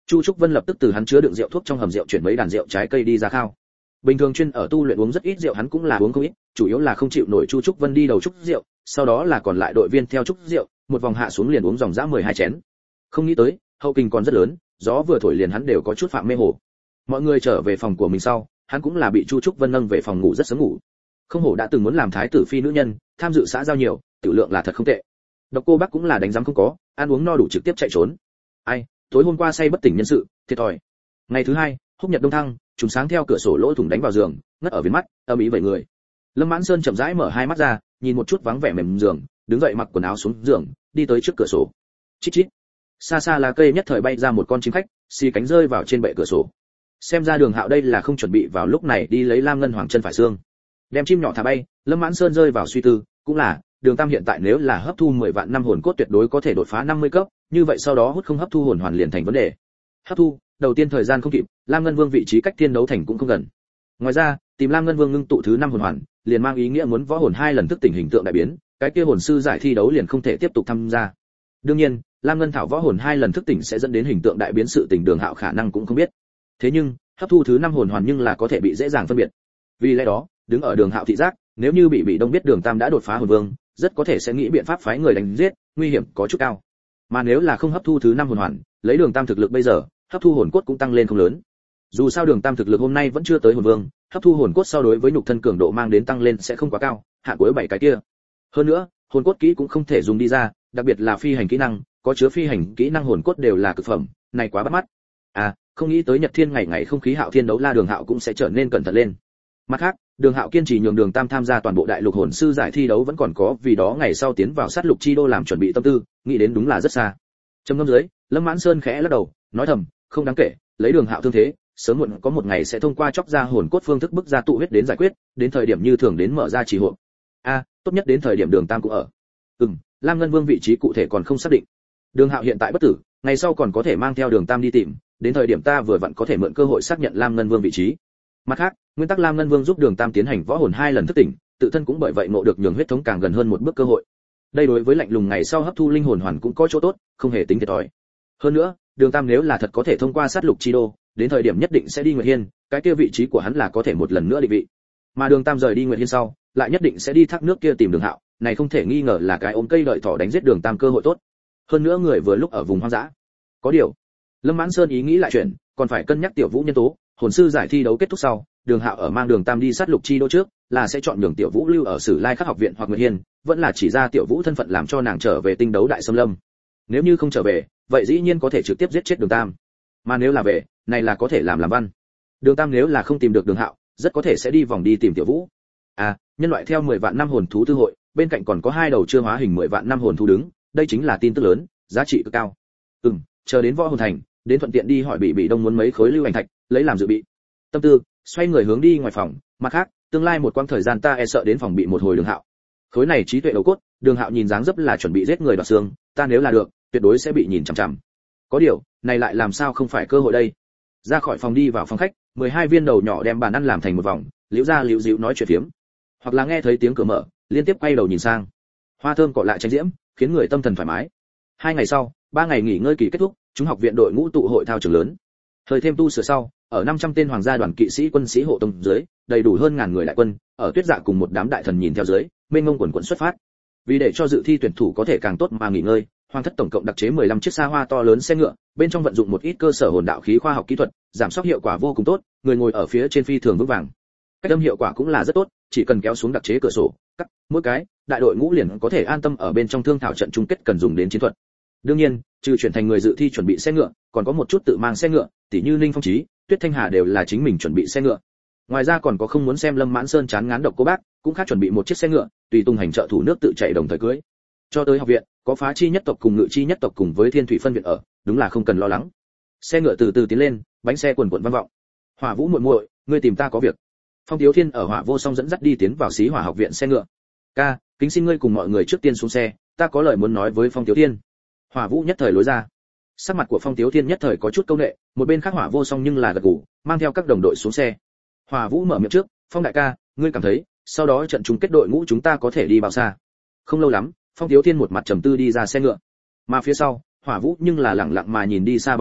Chu Trúc Vân lập tức từ hắn chứa đựng rượu thuốc trong hầm rượu chuyển mấy đàn rượu trái cây đi ra khao. Bình thường chuyên ở tu luyện uống rất ít rượu hắn cũng là uống không ít, chủ yếu là không chịu nổi Chu Trúc Vân đi đầu chúc rượu, sau đó là còn lại đội viên theo chúc rượu, một vòng hạ xuống liền uống dòng dã mười hai chén. Không nghĩ tới, hậu kình còn rất lớn, gió vừa thổi liền hắn đều có chút phạm mê hồ. Mọi người trở về phòng của mình sau, hắn cũng là bị Chu Trúc Vân nâng về phòng ngủ rất sớm ngủ. Không hổ đã từng muốn làm thái tử phi nữ nhân, tham dự xã giao nhiều, tiểu lượng là thật không tệ. Độc Cô Bác cũng là đánh giám không có, ăn uống no đủ trực tiếp chạy trốn. Ai, tối hôm qua say bất tỉnh nhân sự, thiệt thòi. Ngày thứ hai, húc nhật đông thăng, trùng sáng theo cửa sổ lỗ thủng đánh vào giường, ngất ở viền mắt, âm ý vậy người. Lâm Mãn Sơn chậm rãi mở hai mắt ra, nhìn một chút vắng vẻ mềm giường, đứng dậy mặc quần áo xuống giường, đi tới trước cửa sổ. Chít chít. Xa xa lá cây nhất thời bay ra một con chim khách, xì cánh rơi vào trên bệ cửa sổ. Xem ra Đường Hạo đây là không chuẩn bị vào lúc này đi lấy Lam Ngân Hoàng chân phải xương. Đem chim nhỏ thả bay, Lâm Mãn Sơn rơi vào suy tư, cũng là, Đường Tam hiện tại nếu là hấp thu mười vạn năm hồn cốt tuyệt đối có thể đột phá năm mươi cấp, như vậy sau đó hút không hấp thu hồn hoàn liền thành vấn đề. Hấp thu, đầu tiên thời gian không kịp, Lam Ngân Vương vị trí cách thiên đấu thành cũng không gần. Ngoài ra, tìm Lam Ngân Vương ngưng tụ thứ năm hồn hoàn, liền mang ý nghĩa muốn võ hồn hai lần thức tỉnh hình tượng đại biến, cái kia hồn sư giải thi đấu liền không thể tiếp tục tham gia. Đương nhiên, Lam Ngân thảo võ hồn hai lần thức tỉnh sẽ dẫn đến hình tượng đại biến, sự tình Đường Hạo khả năng cũng không biết. Thế nhưng, hấp thu thứ năm hồn hoàn nhưng là có thể bị dễ dàng phân biệt. Vì lẽ đó, đứng ở Đường Hạo thị giác, nếu như bị bị đông biết Đường Tam đã đột phá hồn vương, rất có thể sẽ nghĩ biện pháp phái người đánh giết, nguy hiểm có chút cao. Mà nếu là không hấp thu thứ năm hồn hoàn, lấy Đường Tam thực lực bây giờ, hấp thu hồn cốt cũng tăng lên không lớn. Dù sao Đường Tam thực lực hôm nay vẫn chưa tới hồn vương, hấp thu hồn cốt so đối với nhục thân cường độ mang đến tăng lên sẽ không quá cao, hạn cuối bảy cái kia. Hơn nữa, hồn cốt kỹ cũng không thể dùng đi ra, đặc biệt là phi hành kỹ năng, có chứa phi hành kỹ năng hồn cốt đều là cực phẩm, này quá bắt mắt. À, không nghĩ tới Nhật Thiên ngày ngày không khí Hạo Thiên đấu la Đường Hạo cũng sẽ trở nên cẩn thận lên. Mặt khác, Đường Hạo kiên trì nhường Đường Tam tham gia toàn bộ đại lục hồn sư giải thi đấu vẫn còn có vì đó ngày sau tiến vào sát lục chi đô làm chuẩn bị tâm tư, nghĩ đến đúng là rất xa. Trầm ngâm dưới, Lâm Mãn Sơn khẽ lắc đầu, nói thầm, không đáng kể, lấy Đường Hạo thương thế, sớm muộn có một ngày sẽ thông qua chóc ra hồn cốt phương thức bức ra tụ huyết đến giải quyết, đến thời điểm như thường đến mở ra chỉ hộ. A, à, tốt nhất đến thời điểm Đường Tam cũng ở. Ừm, Lam Ngân Vương vị trí cụ thể còn không xác định. Đường Hạo hiện tại bất tử, ngày sau còn có thể mang theo Đường Tam đi tìm, đến thời điểm ta vừa vặn có thể mượn cơ hội xác nhận Lam Ngân Vương vị trí. Mặt khác, nguyên tắc Lam Ngân Vương giúp Đường Tam tiến hành võ hồn hai lần thức tỉnh, tự thân cũng bởi vậy ngộ được nhường huyết thống càng gần hơn một bước cơ hội. Đây đối với lạnh lùng ngày sau hấp thu linh hồn hoàn cũng có chỗ tốt, không hề tính thiệt thòi. Hơn nữa, Đường Tam nếu là thật có thể thông qua sát lục chi đô, đến thời điểm nhất định sẽ đi Nguyệt Hiên, cái kia vị trí của hắn là có thể một lần nữa định vị. Mà Đường Tam rời đi Nguyệt Hiên sau, lại nhất định sẽ đi thác nước kia tìm Đường Hạo, này không thể nghi ngờ là cái ôm cây đợi thỏ đánh giết Đường Tam cơ hội tốt. Hơn nữa người vừa lúc ở vùng hoang dã. Có điều, Lâm Mãn Sơn ý nghĩ lại chuyện, còn phải cân nhắc Tiểu Vũ nhân tố, hồn sư giải thi đấu kết thúc sau, Đường Hạo ở mang Đường Tam đi sát lục chi đô trước, là sẽ chọn nhường Tiểu Vũ lưu ở Sử Lai Khắc học viện hoặc Nguyệt Hiên, vẫn là chỉ ra Tiểu Vũ thân phận làm cho nàng trở về tinh đấu đại xâm lâm. Nếu như không trở về, vậy dĩ nhiên có thể trực tiếp giết chết Đường Tam. Mà nếu là về, này là có thể làm làm văn. Đường Tam nếu là không tìm được Đường Hạo, rất có thể sẽ đi vòng đi tìm Tiểu Vũ. À, nhân loại theo mười vạn năm hồn thú tư hội, bên cạnh còn có hai đầu chưa hóa hình mười vạn năm hồn thú đứng, đây chính là tin tức lớn, giá trị cực cao. Ừm, chờ đến võ hồn thành, đến thuận tiện đi hỏi Bị Bị Đông muốn mấy khối lưu ảnh thạch, lấy làm dự bị. Tâm tư, xoay người hướng đi ngoài phòng, mặt khác, tương lai một quãng thời gian ta e sợ đến phòng bị một hồi Đường Hạo. Khối này trí tuệ đầu cốt, Đường Hạo nhìn dáng dấp là chuẩn bị giết người đoạt xương, ta nếu là được, tuyệt đối sẽ bị nhìn chằm chằm. Có điều, này lại làm sao không phải cơ hội đây. Ra khỏi phòng đi vào phòng khách, mười hai viên đầu nhỏ đem bàn ăn làm thành một vòng, liễu ra liễu dịu nói chuyện phiếm. Hoặc là nghe thấy tiếng cửa mở, liên tiếp quay đầu nhìn sang. Hoa thơm cọ lại tranh diễm, khiến người tâm thần thoải mái. Hai ngày sau, ba ngày nghỉ ngơi kỳ kết thúc, chúng học viện đội ngũ tụ hội thao trường lớn. Thời thêm tu sửa sau, ở năm trăm tên hoàng gia đoàn kỵ sĩ quân sĩ hộ tông dưới, đầy đủ hơn ngàn người đại quân, ở Tuyết Dạ cùng một đám đại thần nhìn theo dưới, mênh mông quần quần xuất phát. Vì để cho dự thi tuyển thủ có thể càng tốt mà nghỉ ngơi, Hoàng thất tổng cộng đặc chế mười lăm chiếc xa hoa to lớn xe ngựa, bên trong vận dụng một ít cơ sở hồn đạo khí khoa học kỹ thuật, giảm sóc hiệu quả vô cùng tốt, người ngồi ở phía trên phi thường vững vàng. Cách âm hiệu quả cũng là rất tốt, chỉ cần kéo xuống đặc chế cửa sổ, cắt mỗi cái, đại đội ngũ liền có thể an tâm ở bên trong thương thảo trận chung kết cần dùng đến chiến thuật. Đương nhiên, trừ chuyển thành người dự thi chuẩn bị xe ngựa, còn có một chút tự mang xe ngựa, tỉ như Ninh Phong Chí, Tuyết Thanh Hà đều là chính mình chuẩn bị xe ngựa. Ngoài ra còn có không muốn xem Lâm Mãn Sơn chán ngán Độc Cô Bác, cũng khác chuẩn bị một chiếc xe ngựa, tùy tung hành trợ thủ nước tự chạy đồng thời cưới. Cho tới học viện, có Phá Chi nhất tộc cùng Ngự Chi nhất tộc cùng với Thiên Thủy phân viện ở, đúng là không cần lo lắng. Xe ngựa từ từ tiến lên, bánh xe quần quần vang vọng. Hỏa Vũ muội muội, ngươi tìm ta có việc. Phong Tiếu Thiên ở Hỏa Vô Song dẫn dắt đi tiến vào Xí Hỏa học viện xe ngựa. Ca, kính xin ngươi cùng mọi người trước tiên xuống xe, ta có lời muốn nói với Phong Tiếu Thiên. Hỏa Vũ nhất thời lối ra. Sắc mặt của Phong Tiếu Thiên nhất thời có chút câu nệ, một bên khác Hỏa Vô Song nhưng là gật gù, mang theo các đồng đội xuống xe. Hỏa Vũ mở miệng trước, Phong đại ca, ngươi cảm thấy, sau đó trận chung kết đội ngũ chúng ta có thể đi bao xa? Không lâu lắm, Phong Tiếu Thiên một mặt trầm tư đi ra xe ngựa, mà phía sau, Hỏa Vũ nhưng là lặng lặng mà nhìn đi xa bóng lưng,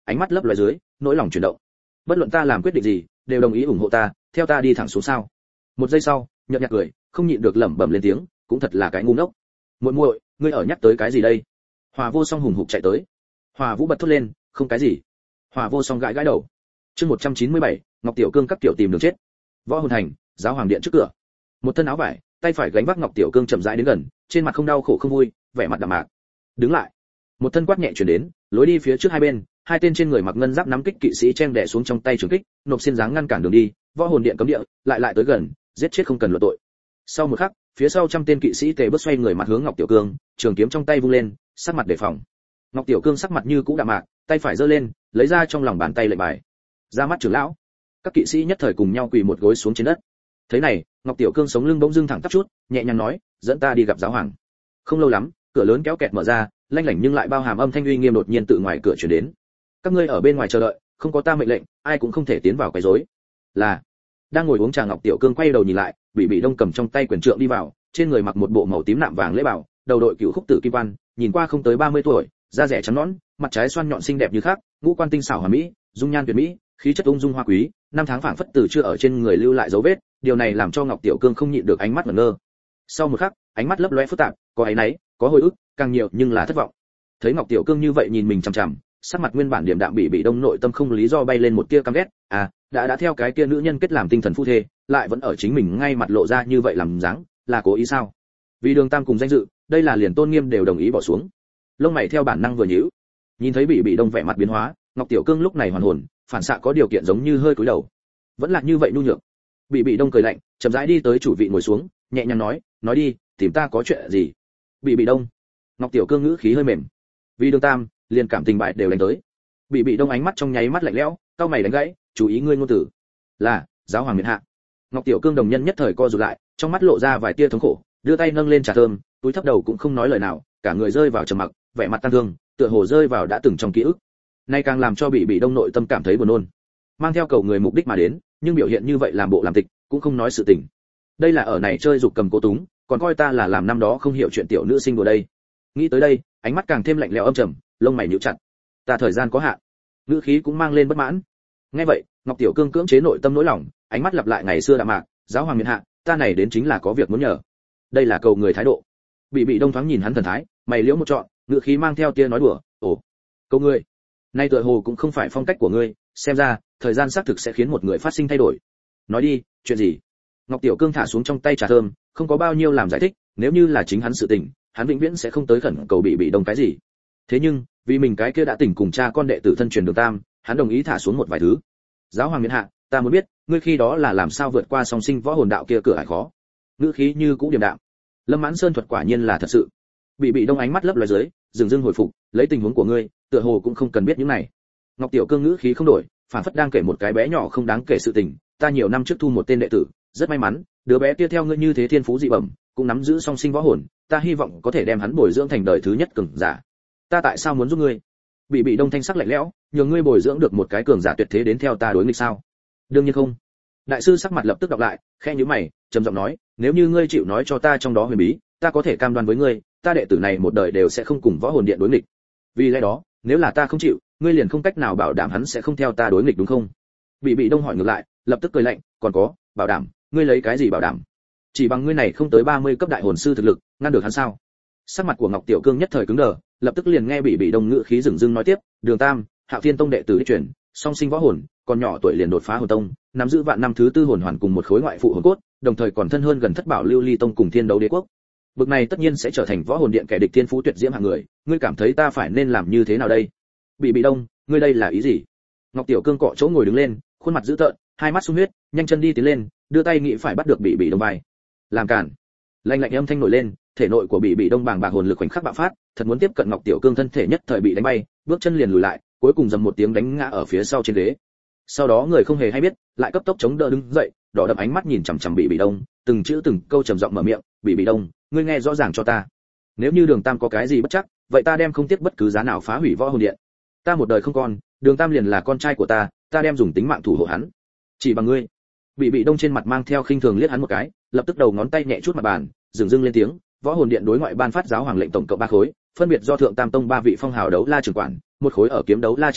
ánh mắt lấp loài dưới nỗi lòng chuyển động. Bất luận ta làm quyết định gì đều đồng ý ủng hộ ta, theo ta đi thẳng xuống sao. Một giây sau nhợt nhạt cười, không nhịn được lẩm bẩm lên tiếng, cũng thật là cái ngu ngốc. Muội muội, ngươi ở nhắc tới cái gì đây? Hòa Vô Song hùng hục chạy tới. Hòa Vũ bật thốt lên, không cái gì. Hòa Vô Song gãi gãi đầu. Chương một trăm chín mươi bảy, Ngọc Tiểu Cương các kiểu tìm đường chết. Võ Hồn Thành, giáo hoàng điện trước cửa. Một thân áo vải, tay phải gánh vác Ngọc Tiểu Cương chậm rãi đến gần, trên mặt không đau khổ không vui, vẻ mặt đạm mạc. Đứng lại. Một thân quát nhẹ truyền đến, lối đi phía trước hai bên, hai tên trên người mặc ngân giáp nắm kích kỵ sĩ chen đè xuống trong tay trường kích, nộp xiên dáng ngăn cản đường đi. Võ Hồn điện cấm địa, lại lại tới gần, giết chết không cần luận tội. Sau một khắc, phía sau trăm tên kỵ sĩ tề bước xoay người mặt hướng Ngọc Tiểu Cương, trường kiếm trong tay vung lên, sắc mặt đề phòng. Ngọc Tiểu Cương sắc mặt như cũ đạm mạc, tay phải giơ lên, lấy ra trong lòng bàn tay lệnh bài. Ra mắt trưởng lão. Các kỵ sĩ nhất thời cùng nhau quỳ một gối xuống trên đất. Thế này, Ngọc Tiểu Cương sống lưng bỗng dưng thẳng tắp chút, nhẹ nhàng nói, dẫn ta đi gặp giáo hoàng. Không lâu lắm, cửa lớn kéo kẹt mở ra, lanh lảnh nhưng lại bao hàm âm thanh uy nghiêm đột nhiên tự ngoài cửa truyền đến. Các ngươi ở bên ngoài chờ đợi, không có ta mệnh lệnh, ai cũng không thể tiến vào quấy rối. Là. Đang ngồi uống trà Ngọc Tiểu Cương quay đầu nhìn lại, Bị Bị Đông cầm trong tay quyền trượng đi vào, trên người mặc một bộ màu tím nạm vàng lễ bảo, đầu đội cửu khúc tử kim quan, nhìn qua không tới ba mươi tuổi, da rẻ trắng nõn, mặt trái xoăn nhọn xinh đẹp như khác, ngũ quan tinh xảo hoàn mỹ, dung nhan tuyệt mỹ, khí chất ung dung hoa quý, năm tháng phảng phất từ chưa ở trên người lưu lại dấu vết, điều này làm cho Ngọc Tiểu Cương không nhịn được ánh mắt ngẩn ngơ. Sau một khắc, ánh mắt lấp lóe phức tạp, có áy náy, có hồi ức, càng nhiều nhưng là thất vọng. Thấy Ngọc Tiểu Cương như vậy nhìn mình chằm chằm, sắc mặt nguyên bản điềm đạm Bị Bị Đông nội tâm không lý do bay lên một tia căm ghét, à, đã đã theo cái kia nữ nhân kết làm tinh thần phu thê, lại vẫn ở chính mình ngay mặt lộ ra như vậy làm dáng, là cố ý sao? Vì Đường Tam cùng danh dự, đây là liền tôn nghiêm đều đồng ý bỏ xuống. Lông mày theo bản năng vừa nhíu. Nhìn thấy Bị Bị Đông vẻ mặt biến hóa, Ngọc Tiểu Cương lúc này hoàn hồn, phản xạ có điều kiện giống như hơi cúi đầu. Vẫn là như vậy nhu nhược. Bị Bị Đông cười lạnh, chậm rãi đi tới chủ vị ngồi xuống, nhẹ nhàng nói, nói đi, tìm ta có chuyện gì? Bị Bị Đông. Ngọc Tiểu Cương ngữ khí hơi mềm. Vì Đường Tam, liền cảm tình bại đều đánh tới. Bị Bị Đông ánh mắt trong nháy mắt lạnh lẽo, cau mày đánh gãy, chú ý ngươi ngôn tử. Là, giáo hoàng miện hạ. Ngọc Tiểu Cương đồng nhân nhất thời co rụt lại, trong mắt lộ ra vài tia thống khổ, đưa tay nâng lên trà thơm, túi thấp đầu cũng không nói lời nào, cả người rơi vào trầm mặc, vẻ mặt tan thương, tựa hồ rơi vào đã từng trong ký ức. Nay càng làm cho Bị Bị Đông nội tâm cảm thấy buồn nôn. Mang theo cầu người mục đích mà đến, nhưng biểu hiện như vậy làm bộ làm tịch, cũng không nói sự tình. Đây là ở này chơi dục cầm cố túng, còn coi ta là làm năm đó không hiểu chuyện tiểu nữ sinh đùa đây. Nghĩ tới đây, ánh mắt càng thêm lạnh lẽo âm trầm, lông mày nhíu chặt. Ta thời gian có hạn. Ngữ khí cũng mang lên bất mãn. Nghe vậy, Ngọc Tiểu Cương cưỡng chế nội tâm nỗi lòng, ánh mắt lặp lại ngày xưa đạm mạc, giáo hoàng miện hạ, ta này đến chính là có việc muốn nhờ. Đây là cầu người thái độ. Bị Bị Đông thoáng nhìn hắn thần thái, mày liễu một trọn, ngữ khí mang theo tia nói đùa, ồ, cầu người. Nay tựa hồ cũng không phải phong cách của ngươi, xem ra, thời gian xác thực sẽ khiến một người phát sinh thay đổi. Nói đi, chuyện gì? Ngọc Tiểu Cương thả xuống trong tay trà thơm, không có bao nhiêu làm giải thích, nếu như là chính hắn sự tình, hắn vĩnh viễn sẽ không tới khẩn cầu Bị Bị Đông cái gì. Thế nhưng, vì mình cái kia đã tỉnh cùng cha con đệ tử thân truyền Đường Tam, hắn đồng ý thả xuống một vài thứ. Giáo hoàng miện hạ, ta muốn biết, ngươi khi đó là làm sao vượt qua song sinh võ hồn đạo kia cửa ải khó. Ngữ khí như cũ điềm đạm. Lâm Mãn Sơn thuật quả nhiên là thật sự. Bị Bị Đông ánh mắt lấp loài dưới, dừng dưng hồi phục, lấy tình huống của ngươi, tựa hồ cũng không cần biết những này. Ngọc Tiểu Cương ngữ khí không đổi, phản phất đang kể một cái bé nhỏ không đáng kể sự tình, ta nhiều năm trước thu một tên đệ tử, rất may mắn, đứa bé kia theo ngươi như thế thiên phú dị bẩm, cũng nắm giữ song sinh võ hồn, ta hy vọng có thể đem hắn bồi dưỡng thành đời thứ nhất cường giả. Ta tại sao muốn giúp ngươi? Bị Bị Đông thanh sắc lạnh lẽo, nhờ ngươi bồi dưỡng được một cái cường giả tuyệt thế đến theo ta đối nghịch sao? Đương nhiên không. Đại sư sắc mặt lập tức đọc lại, khẽ nhíu mày, trầm giọng nói, nếu như ngươi chịu nói cho ta trong đó huyền bí, ta có thể cam đoan với ngươi, ta đệ tử này một đời đều sẽ không cùng võ hồn điện đối nghịch. Vì lẽ đó, nếu là ta không chịu, ngươi liền không cách nào bảo đảm hắn sẽ không theo ta đối nghịch đúng không? Bị Bị Đông hỏi ngược lại, lập tức cười lạnh, còn có, bảo đảm, ngươi lấy cái gì bảo đảm? Chỉ bằng ngươi này không tới ba mươi cấp đại hồn sư thực lực, ngăn được hắn sao? Sắc mặt của Ngọc Tiểu Cương nhất thời cứng đờ, lập tức liền nghe Bị Bị Đông ngữ khí dửng dưng nói tiếp, Đường Tam, Hạo Thiên Tông đệ tử đi truyền, song sinh võ hồn, còn nhỏ tuổi liền đột phá hồn tông, nắm giữ vạn năm thứ tư hồn hoàn cùng một khối ngoại phụ hồn cốt, đồng thời còn thân hơn gần thất bảo lưu ly tông cùng thiên đấu đế quốc. Bực này tất nhiên sẽ trở thành võ hồn điện kẻ địch thiên phú tuyệt diễm hạng người, ngươi cảm thấy ta phải nên làm như thế nào đây? Bị Bị Đông, ngươi đây là ý gì? Ngọc Tiểu Cương cọ chỗ ngồi đứng lên, khuôn mặt dữ tợn, hai mắt sung huyết, nhanh chân đi tiến lên, đưa tay nghĩ phải bắt được Bị Bị Đông vai. Làm cản. Lạnh lạnh âm thanh nổi lên, thể nội của Bị Bị Đông bàng bạc hồn lực khoảnh khắc bạo phát, thật muốn tiếp cận Ngọc Tiểu Cương thân thể nhất thời bị đánh bay, bước chân liền lùi lại, cuối cùng dầm một tiếng đánh ngã ở phía sau trên ghế. Sau đó người không hề hay biết, lại cấp tốc chống đỡ đứng dậy, đỏ đậm ánh mắt nhìn chằm chằm Bị Bị Đông, từng chữ từng câu trầm giọng mở miệng, "Bị Bị Đông, ngươi nghe rõ ràng cho ta. Nếu như Đường Tam có cái gì bất chắc, vậy ta đem không tiếc bất cứ giá nào phá hủy võ hồn điện. Ta một đời không con, Đường Tam liền là con trai của ta, ta đem dùng tính mạng thủ hộ hắn. Chỉ bằng ngươi." Bị Bị Đông trên mặt mang theo khinh thường liếc hắn một cái, lập tức đầu ngón tay nhẹ chút mặt bàn, dừng dưng lên tiếng, "Võ hồn điện đối ngoại ban phát giáo hoàng lệnh tổng cộng ba khối, phân biệt do thượng tam tông ba vị phong hào đấu la trưởng quản, một khối ở kiếm đấu la trên tay,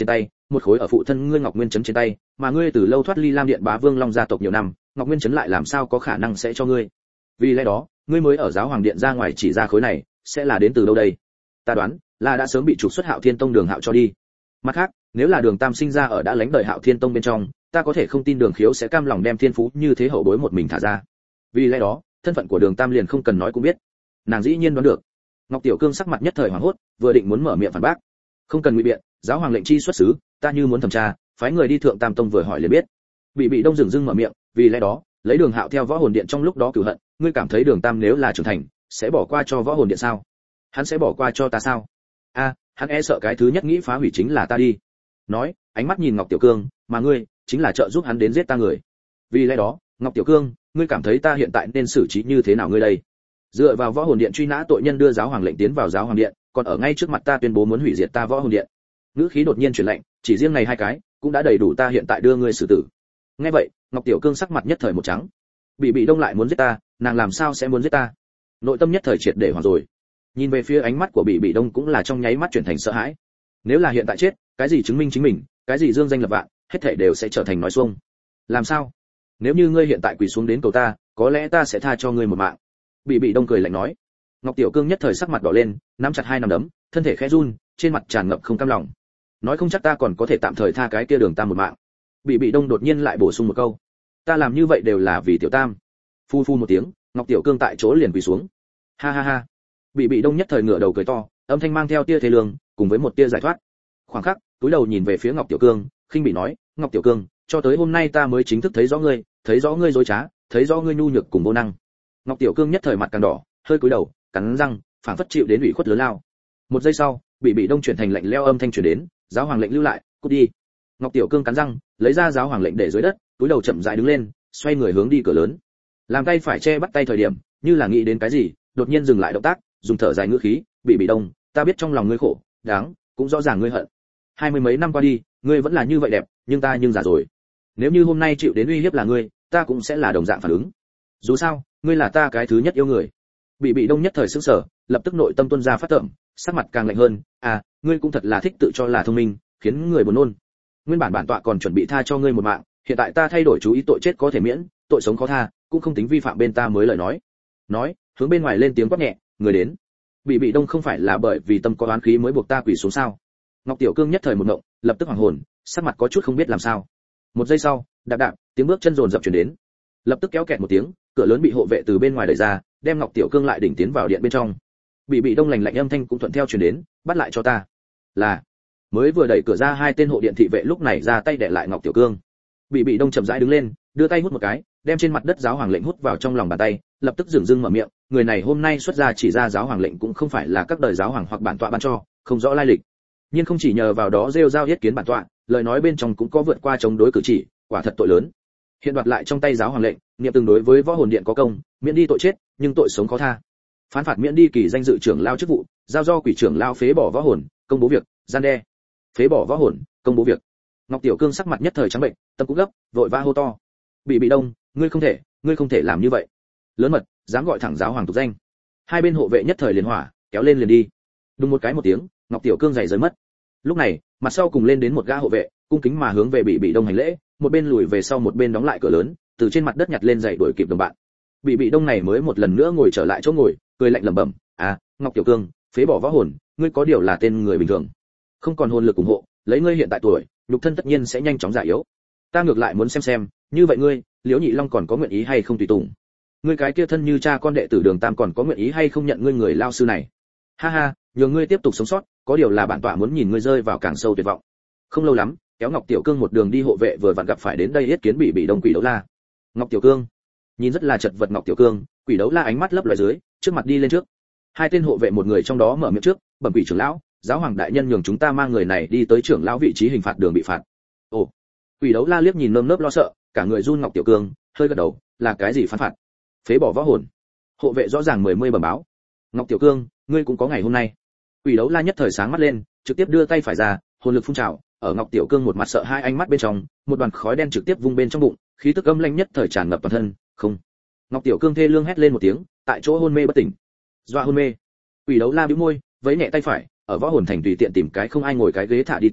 một khối ở phụ thân ngươi Ngọc Nguyên Trấn trên tay, mà ngươi từ lâu thoát ly Lam Điện Bá Vương Long gia tộc nhiều năm, Ngọc Nguyên Trấn lại làm sao có khả năng sẽ cho ngươi? Vì lẽ đó, ngươi mới ở giáo hoàng điện ra ngoài chỉ ra khối này, sẽ là đến từ đâu đây? Ta đoán, là đã sớm bị trục xuất Hạo Thiên Tông Đường Hạo cho đi. Mặt khác, nếu là Đường Tam sinh ra ở đã lánh đời Hạo Thiên Tông bên trong, ta có thể không tin Đường Khiếu sẽ cam lòng đem thiên phú như thế hậu bối một mình thả ra. Vì lẽ đó, thân phận của Đường Tam liền không cần nói cũng biết. Nàng dĩ nhiên đoán được. Ngọc Tiểu Cương sắc mặt nhất thời hoảng hốt, vừa định muốn mở miệng phản bác. Không cần ngụy biện, giáo hoàng lệnh chi xuất xứ, ta như muốn thẩm tra, phái người đi thượng Tam Tông vừa hỏi liền biết. Bị bị Đông dừng dưng mở miệng, vì lẽ đó, lấy Đường Hạo theo võ hồn điện trong lúc đó cửu hận, ngươi cảm thấy Đường Tam nếu là trưởng thành, sẽ bỏ qua cho võ hồn điện sao? Hắn sẽ bỏ qua cho ta sao? A, hắn e sợ cái thứ nhất nghĩ phá hủy chính là ta đi. Nói, ánh mắt nhìn Ngọc Tiểu Cương, mà ngươi chính là trợ giúp hắn đến giết ta người. Vì lẽ đó, Ngọc Tiểu Cương, ngươi cảm thấy ta hiện tại nên xử trí như thế nào ngươi đây? Dựa vào võ hồn điện truy nã tội nhân đưa giáo hoàng lệnh tiến vào giáo hoàng điện, còn ở ngay trước mặt ta tuyên bố muốn hủy diệt ta võ hồn điện. Ngữ khí đột nhiên chuyển lạnh, chỉ riêng này hai cái, cũng đã đầy đủ ta hiện tại đưa ngươi xử tử. Nghe vậy, Ngọc Tiểu Cương sắc mặt nhất thời một trắng. Bị bị Đông lại muốn giết ta, nàng làm sao sẽ muốn giết ta? Nội tâm nhất thời triệt để hoảng rồi. Nhìn về phía ánh mắt của Bị bị Đông cũng là trong nháy mắt chuyển thành sợ hãi. Nếu là hiện tại chết, cái gì chứng minh chính mình, cái gì dương danh lập vạn, hết thảy đều sẽ trở thành nói xuông. Làm sao? Nếu như ngươi hiện tại quỳ xuống đến cầu ta, có lẽ ta sẽ tha cho ngươi một mạng. Bị bị Đông cười lạnh nói. Ngọc Tiểu Cương nhất thời sắc mặt đỏ lên, nắm chặt hai nắm đấm, thân thể khẽ run, trên mặt tràn ngập không cam lòng. Nói không chắc ta còn có thể tạm thời tha cái kia Đường Tam một mạng. Bị bị Đông đột nhiên lại bổ sung một câu. Ta làm như vậy đều là vì Tiểu Tam. Phu phu một tiếng, Ngọc Tiểu Cương tại chỗ liền quỳ xuống. Ha ha ha. Bị bị Đông nhất thời ngửa đầu cười to, âm thanh mang theo tia thế lương, cùng với một tia giải thoát. Khoảng khắc, túi đầu nhìn về phía Ngọc Tiểu Cương, khinh bị nói, Ngọc Tiểu Cương, cho tới hôm nay ta mới chính thức thấy rõ ngươi, thấy rõ ngươi dối trá, thấy rõ ngươi nhu nhược cùng vô năng. Ngọc Tiểu Cương nhất thời mặt càng đỏ, hơi cúi đầu, cắn răng, phảng phất chịu đến ủy khuất lớn lao. Một giây sau, bị bị Đông chuyển thành lạnh lẽo âm thanh truyền đến, giáo hoàng lệnh lưu lại, cút đi. Ngọc Tiểu Cương cắn răng, lấy ra giáo hoàng lệnh để dưới đất, túi đầu chậm rãi đứng lên, xoay người hướng đi cửa lớn. Làm tay phải che bắt tay thời điểm, như là nghĩ đến cái gì, đột nhiên dừng lại động tác, dùng thở dài ngữ khí, bị bị Đông, ta biết trong lòng ngươi khổ, đáng, cũng rõ ràng ngươi hận. Hai mươi mấy năm qua đi, ngươi vẫn là như vậy đẹp, nhưng ta nhưng già rồi. Nếu như hôm nay chịu đến uy hiếp là ngươi, ta cũng sẽ là đồng dạng phản ứng. Dù sao, ngươi là ta cái thứ nhất yêu người. Bị bị Đông nhất thời sững sờ, lập tức nội tâm tuôn ra phát tởm, sắc mặt càng lạnh hơn, à, ngươi cũng thật là thích tự cho là thông minh, khiến người buồn nôn. Nguyên bản bản tọa còn chuẩn bị tha cho ngươi một mạng, hiện tại ta thay đổi chú ý tội chết có thể miễn, tội sống khó tha, cũng không tính vi phạm bên ta mới lời nói. Nói, hướng bên ngoài lên tiếng quát nhẹ, người đến. Bị bị Đông không phải là bởi vì tâm có oán khí mới buộc ta quỳ xuống sao? Ngọc Tiểu Cương nhất thời một ngộng, lập tức hoàng hồn, sắc mặt có chút không biết làm sao. Một giây sau, đạp đạp, tiếng bước chân rồn rập truyền đến. Lập tức kéo kẹt một tiếng, cửa lớn bị hộ vệ từ bên ngoài đẩy ra, đem Ngọc Tiểu Cương lại đỉnh tiến vào điện bên trong. Bị bị Đông lạnh lạnh âm thanh cũng thuận theo truyền đến, bắt lại cho ta. Là. Mới vừa đẩy cửa ra hai tên hộ điện thị vệ lúc này ra tay đè lại Ngọc Tiểu Cương. Bị bị Đông chậm rãi đứng lên, đưa tay hút một cái, đem trên mặt đất giáo hoàng lệnh hút vào trong lòng bàn tay, lập tức dửng dưng mở miệng, người này hôm nay xuất ra chỉ ra giáo hoàng lệnh cũng không phải là các đời giáo hoàng hoặc bản tọa ban cho, không rõ lai lịch. Nhưng không chỉ nhờ vào đó rêu rao yết kiến bản tọa, lời nói bên trong cũng có vượt qua chống đối cử chỉ, quả thật tội lớn. Hiện đoạt lại trong tay giáo hoàng lệnh, niệm tương đối với võ hồn điện có công, miễn đi tội chết, nhưng tội sống khó tha. Phán phạt miễn đi kỳ danh dự trưởng lao chức vụ, giao do quỷ trưởng lao phế bỏ võ hồn, công bố việc, gian đe. Phế bỏ võ hồn, công bố việc. Ngọc Tiểu Cương sắc mặt nhất thời trắng bệnh, tâm cũng gấp, vội vã hô to. Bị bị Đông, ngươi không thể, ngươi không thể làm như vậy. Lớn mật, dám gọi thẳng giáo hoàng tục danh. Hai bên hộ vệ nhất thời liền hỏa, kéo lên liền đi. Đùng một cái một tiếng, Ngọc Tiểu Cương giày rơi mất. Lúc này, mặt sau cùng lên đến một gã hộ vệ, cung kính mà hướng về bị bị Đông hành lễ, một bên lùi về sau một bên đóng lại cửa lớn, từ trên mặt đất nhặt lên giày đuổi kịp đồng bạn. Bị bị Đông này mới một lần nữa ngồi trở lại chỗ ngồi, cười lạnh lẩm bẩm, "À, Ngọc Tiểu Cương, phế bỏ võ hồn, ngươi có điều là tên người bình thường, không còn hồn lực ủng hộ, lấy ngươi hiện tại tuổi, nhục thân tất nhiên sẽ nhanh chóng già yếu. Ta ngược lại muốn xem xem, như vậy ngươi, Liễu Nhị Long còn có nguyện ý hay không tùy tùng? Ngươi cái kia thân như cha con đệ tử Đường Tam còn có nguyện ý hay không nhận ngươi người lao sư này? Ha ha, nhường ngươi tiếp tục sống sót, có điều là bản tọa muốn nhìn ngươi rơi vào càng sâu tuyệt vọng." Không lâu lắm, kéo Ngọc Tiểu Cương một đường đi hộ vệ vừa vặn gặp phải đến đây yết kiến bị bị Đông Quỷ Đấu La. Ngọc Tiểu Cương, nhìn rất là chật vật Ngọc Tiểu Cương, Quỷ Đấu La ánh mắt lấp loài dưới, trước mặt đi lên trước. Hai tên hộ vệ một người trong đó mở miệng trước, bẩm quỷ trưởng lão, giáo hoàng đại nhân nhường chúng ta mang người này đi tới trưởng lão vị trí hình phạt đường bị phạt. Ồ. Quỷ Đấu La liếc nhìn nơm nớp lo sợ, cả người run. Ngọc Tiểu Cương hơi gật đầu, là cái gì phán phạt? Phế bỏ võ hồn. Hộ vệ rõ ràng mười mươi bẩm báo. Ngọc Tiểu Cương, ngươi cũng có ngày hôm nay. Quỷ Đấu La nhất thời sáng mắt lên, trực tiếp đưa tay phải ra, hồn lực phun trào, ở Ngọc Tiểu Cương một mặt sợ hai ánh mắt bên trong, một đoàn khói đen trực tiếp vung bên trong bụng, khí tức âm lãnh nhất thời tràn ngập toàn thân. Không. Ngọc Tiểu Cương thê lương hét lên một tiếng, tại chỗ hôn mê bất tỉnh. Doa hôn mê. Quỷ Đấu La bĩu môi, vẫy nhẹ tay phải, ở võ hồn thành tùy tiện tìm cái không ai ngồi cái ghế thả đi tới,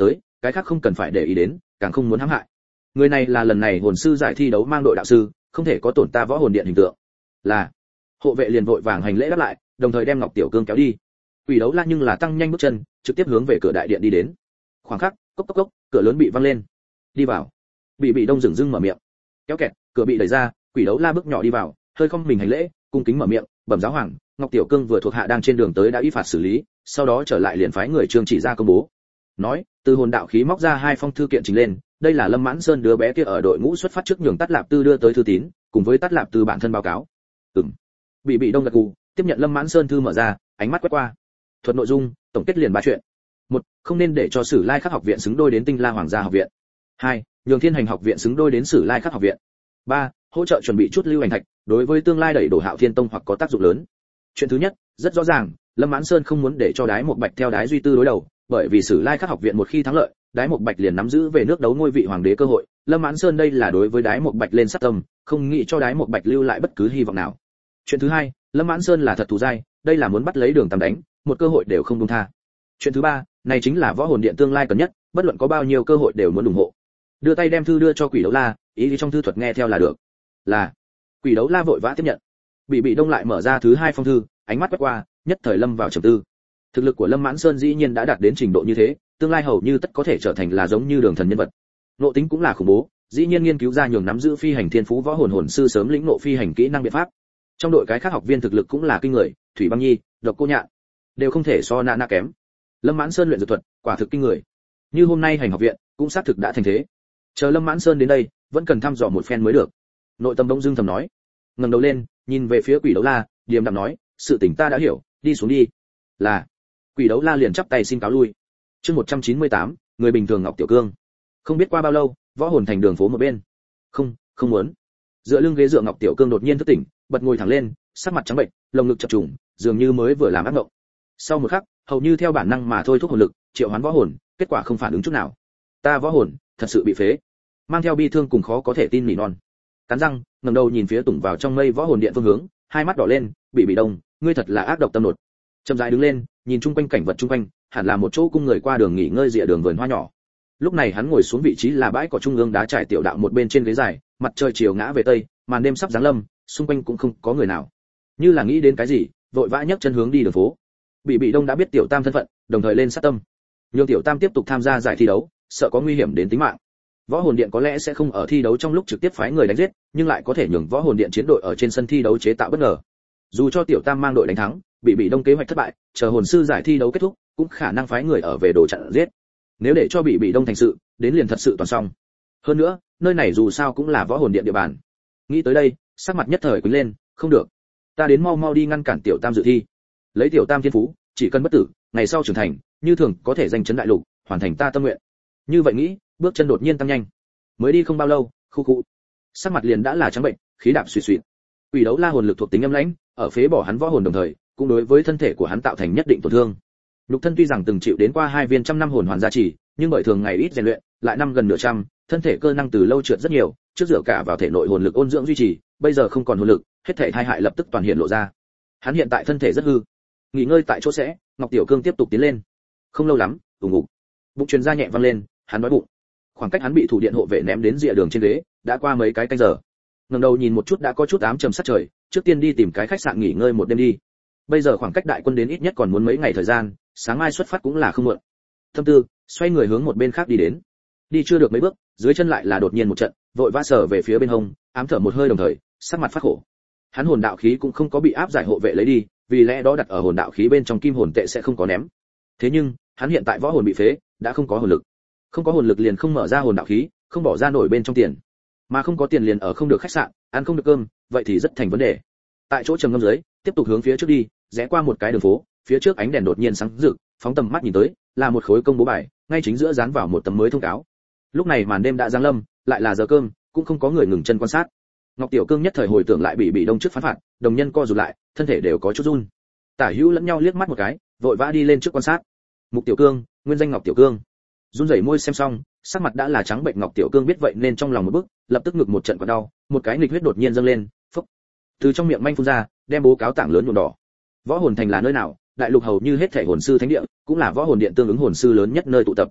cái khác không cần phải để ý đến, càng không muốn hãm hại. Người này là lần này hồn sư giải thi đấu mang đội đạo sư, không thể có tổn ta võ hồn điện hình tượng. Là. Hộ vệ liền vội vàng hành lễ đáp lại, đồng thời đem Ngọc Tiểu Cương kéo đi. Quỷ đấu la nhưng là tăng nhanh bước chân, trực tiếp hướng về cửa đại điện đi đến. Khoảng khắc, cốc cốc cốc, cửa lớn bị văng lên. Đi vào. Bị bị đông dừng dưng mở miệng. Kéo kẹt, cửa bị đẩy ra, quỷ đấu la bước nhỏ đi vào, hơi không mình hành lễ, cung kính mở miệng, bẩm giáo hoàng, Ngọc Tiểu Cương vừa thuộc hạ đang trên đường tới đã y phạt xử lý, sau đó trở lại liền phái người trương chỉ ra công bố. Nói, từ hồn đạo khí móc ra hai phong thư kiện trình lên, đây là Lâm Mãn Sơn đứa bé kia ở đội ngũ xuất phát trước nhường Tát Lạp Tư đưa tới thư tín, cùng với Tát Lạp Tư bản thân báo cáo. Ừm. Bị bị đông gật gù, tiếp nhận Lâm Mãn Sơn thư mở ra, ánh mắt quét qua. Thuật nội dung, tổng kết liền ba chuyện. Một, không nên để cho Sử Lai Khắc học viện xứng đôi đến Tinh La Hoàng gia học viện. Hai, nhường Thiên Hành học viện xứng đôi đến Sử Lai Khắc học viện. Ba, hỗ trợ chuẩn bị chút lưu hành thạch, đối với tương lai đẩy đổ Hạo Thiên Tông hoặc có tác dụng lớn. Chuyện thứ nhất, rất rõ ràng, Lâm Mãn Sơn không muốn để cho Đái Một Bạch theo Đái Duy Tư đối đầu, bởi vì Sử Lai Khắc học viện một khi thắng lợi, Đái Một Bạch liền nắm giữ về nước đấu ngôi vị hoàng đế cơ hội. Lâm Mãn Sơn đây là đối với Đái Một Bạch lên sát tâm, không nghĩ cho Đái Một Bạch lưu lại bất cứ hy vọng nào. Chuyện thứ hai, Lâm Mãn Sơn là thật thù dai, đây là muốn bắt lấy Đường Tam đánh, một cơ hội đều không buông tha. Chuyện thứ ba, này chính là võ hồn điện tương lai cần nhất, bất luận có bao nhiêu cơ hội đều muốn ủng hộ. Đưa tay đem thư đưa cho Quỷ Đấu La, ý trong thư thuật nghe theo là được. Là. Quỷ Đấu La vội vã tiếp nhận. Bị bị đông lại mở ra thứ hai phong thư, ánh mắt quét qua, nhất thời lâm vào trầm tư. Thực lực của Lâm Mãn Sơn dĩ nhiên đã đạt đến trình độ như thế, tương lai hầu như tất có thể trở thành là giống như Đường thần nhân vật. Nộ tính cũng là khủng bố, dĩ nhiên nghiên cứu ra nhường nắm giữ phi hành thiên phú võ hồn hồn sư sớm lĩnh ngộ phi hành kỹ năng biện pháp. Trong đội cái khác học viên thực lực cũng là kinh người, Thủy Băng Nhi, Độc Cô Nhạn đều không thể so Na Na kém. Lâm Mãn Sơn luyện dược thuật, quả thực kinh người. Như hôm nay hành học viện, cũng xác thực đã thành thế. Chờ Lâm Mãn Sơn đến đây, vẫn cần thăm dò một phen mới được. Nội tâm Đông Dương thầm nói. Ngẩng đầu lên, nhìn về phía Quỷ Đấu La, điềm đạm nói, sự tình ta đã hiểu, đi xuống đi. Là. Quỷ Đấu La liền chắp tay xin cáo lui. Chương một trăm chín mươi tám, người bình thường Ngọc Tiểu Cương. Không biết qua bao lâu, võ hồn thành đường phố một bên. Không, không muốn. Dựa lưng ghế dựa Ngọc Tiểu Cương đột nhiên thức tỉnh, bật ngồi thẳng lên, sắc mặt trắng bệch, lồng ngực chập trùng, dường như mới vừa làm ác mộng. Sau một khắc, hầu như theo bản năng mà thôi thúc hồn lực, triệu hoán võ hồn, kết quả không phản ứng chút nào. Ta võ hồn, thật sự bị phế. Mang theo bi thương cùng khó có thể tin nỉ non. Cắn răng, ngẩng đầu nhìn phía tủng vào trong mây võ hồn điện phương hướng, hai mắt đỏ lên, bị bị đông, ngươi thật là ác độc tâm nột. Chậm rãi đứng lên, nhìn chung quanh cảnh vật chung quanh, hẳn là một chỗ cung người qua đường nghỉ ngơi rìa đường vườn hoa nhỏ. Lúc này hắn ngồi xuống vị trí là bãi cỏ trung ương đá trải tiểu đạo một bên trên ghế dài, mặt trời chiều ngã về tây, màn đêm sắp giáng lâm, xung quanh cũng không có người nào. Như là nghĩ đến cái gì, vội vã nhấc chân hướng đi đường phố. Bị bị đông đã biết tiểu tam thân phận, đồng thời lên sát tâm. Nhưng tiểu tam tiếp tục tham gia giải thi đấu, sợ có nguy hiểm đến tính mạng. Võ hồn điện có lẽ sẽ không ở thi đấu trong lúc trực tiếp phái người đánh giết, nhưng lại có thể nhường võ hồn điện chiến đội ở trên sân thi đấu chế tạo bất ngờ. Dù cho tiểu tam mang đội đánh thắng, bị bị đông kế hoạch thất bại, chờ hồn sư giải thi đấu kết thúc, cũng khả năng phái người ở về đồ chặn giết. Nếu để cho bị bị đông thành sự, đến liền thật sự toàn xong. Hơn nữa, nơi này dù sao cũng là võ hồn điện địa bàn. Nghĩ tới đây, sắc mặt nhất thời quýnh lên, không được, ta đến mau mau đi ngăn cản tiểu tam dự thi. Lấy tiểu tam thiên phú, chỉ cần bất tử, ngày sau trưởng thành, như thường có thể danh chấn đại lục, hoàn thành ta tâm nguyện. Như vậy nghĩ, bước chân đột nhiên tăng nhanh. Mới đi không bao lâu, khu khu, sắc mặt liền đã là trắng bệnh, khí đạp suy suy. Quỷ Đấu La hồn lực thuộc tính âm lãnh, ở phế bỏ hắn võ hồn đồng thời, cũng đối với thân thể của hắn tạo thành nhất định tổn thương. Lục thân tuy rằng từng chịu đến qua hai viên trăm năm hồn hoàn gia trì, nhưng bởi thường ngày ít rèn luyện, lại năm gần nửa trăm, thân thể cơ năng từ lâu trượt rất nhiều, trước dựa cả vào thể nội hồn lực ôn dưỡng duy trì, bây giờ không còn hồn lực, hết thể tai hại lập tức toàn hiện lộ ra. Hắn hiện tại thân thể rất hư, nghỉ ngơi tại chỗ sẽ, Ngọc Tiểu Cương tiếp tục tiến lên. Không lâu lắm, ù ngục, bụng truyền ra nhẹ vang lên, hắn đói bụng. Khoảng cách hắn bị thủ điện hộ vệ ném đến rìa đường trên ghế, đã qua mấy cái canh giờ. Ngẩng đầu nhìn một chút đã có chút ám trầm sát trời, trước tiên đi tìm cái khách sạn nghỉ ngơi một đêm đi. Bây giờ khoảng cách đại quân đến ít nhất còn muốn mấy ngày thời gian, sáng mai xuất phát cũng là không muộn. Thâm tư, xoay người hướng một bên khác đi đến. Đi chưa được mấy bước, dưới chân lại là đột nhiên một trận, vội vã sở về phía bên hông, ám thở một hơi đồng thời, sắc mặt phát khổ. Hắn hồn đạo khí cũng không có bị áp giải hộ vệ lấy đi, vì lẽ đó đặt ở hồn đạo khí bên trong kim hồn tệ sẽ không có ném. Thế nhưng, hắn hiện tại võ hồn bị phế, đã không có hồn lực. Không có hồn lực liền không mở ra hồn đạo khí, không bỏ ra nổi bên trong tiền. Mà không có tiền liền ở không được khách sạn, ăn không được cơm, vậy thì rất thành vấn đề. Tại chỗ trầm ngâm dưới, tiếp tục hướng phía trước đi, rẽ qua một cái đường phố, phía trước ánh đèn đột nhiên sáng rực, phóng tầm mắt nhìn tới, là một khối công bố bài, ngay chính giữa dán vào một tấm mới thông cáo. Lúc này màn đêm đã giáng lâm, lại là giờ cơm, cũng không có người ngừng chân quan sát. Ngọc Tiểu Cương nhất thời hồi tưởng lại bị bị đông trước phán phạt, đồng nhân co rụt lại, thân thể đều có chút run. Tả hữu lẫn nhau liếc mắt một cái, vội vã đi lên trước quan sát. Mục Tiểu Cương, nguyên danh Ngọc Tiểu Cương. Run rẩy môi xem xong, sắc mặt đã là trắng bệnh. Ngọc Tiểu Cương biết vậy nên trong lòng một bức, lập tức ngực một trận quặn đau, một cái nghịch huyết đột nhiên dâng lên, phốc. Từ trong miệng manh phun ra, đem bố cáo tảng lớn nhuộm đỏ. Võ hồn thành là nơi nào? Đại lục hầu như hết thảy hồn sư thánh địa, cũng là võ hồn điện tương ứng hồn sư lớn nhất nơi tụ tập.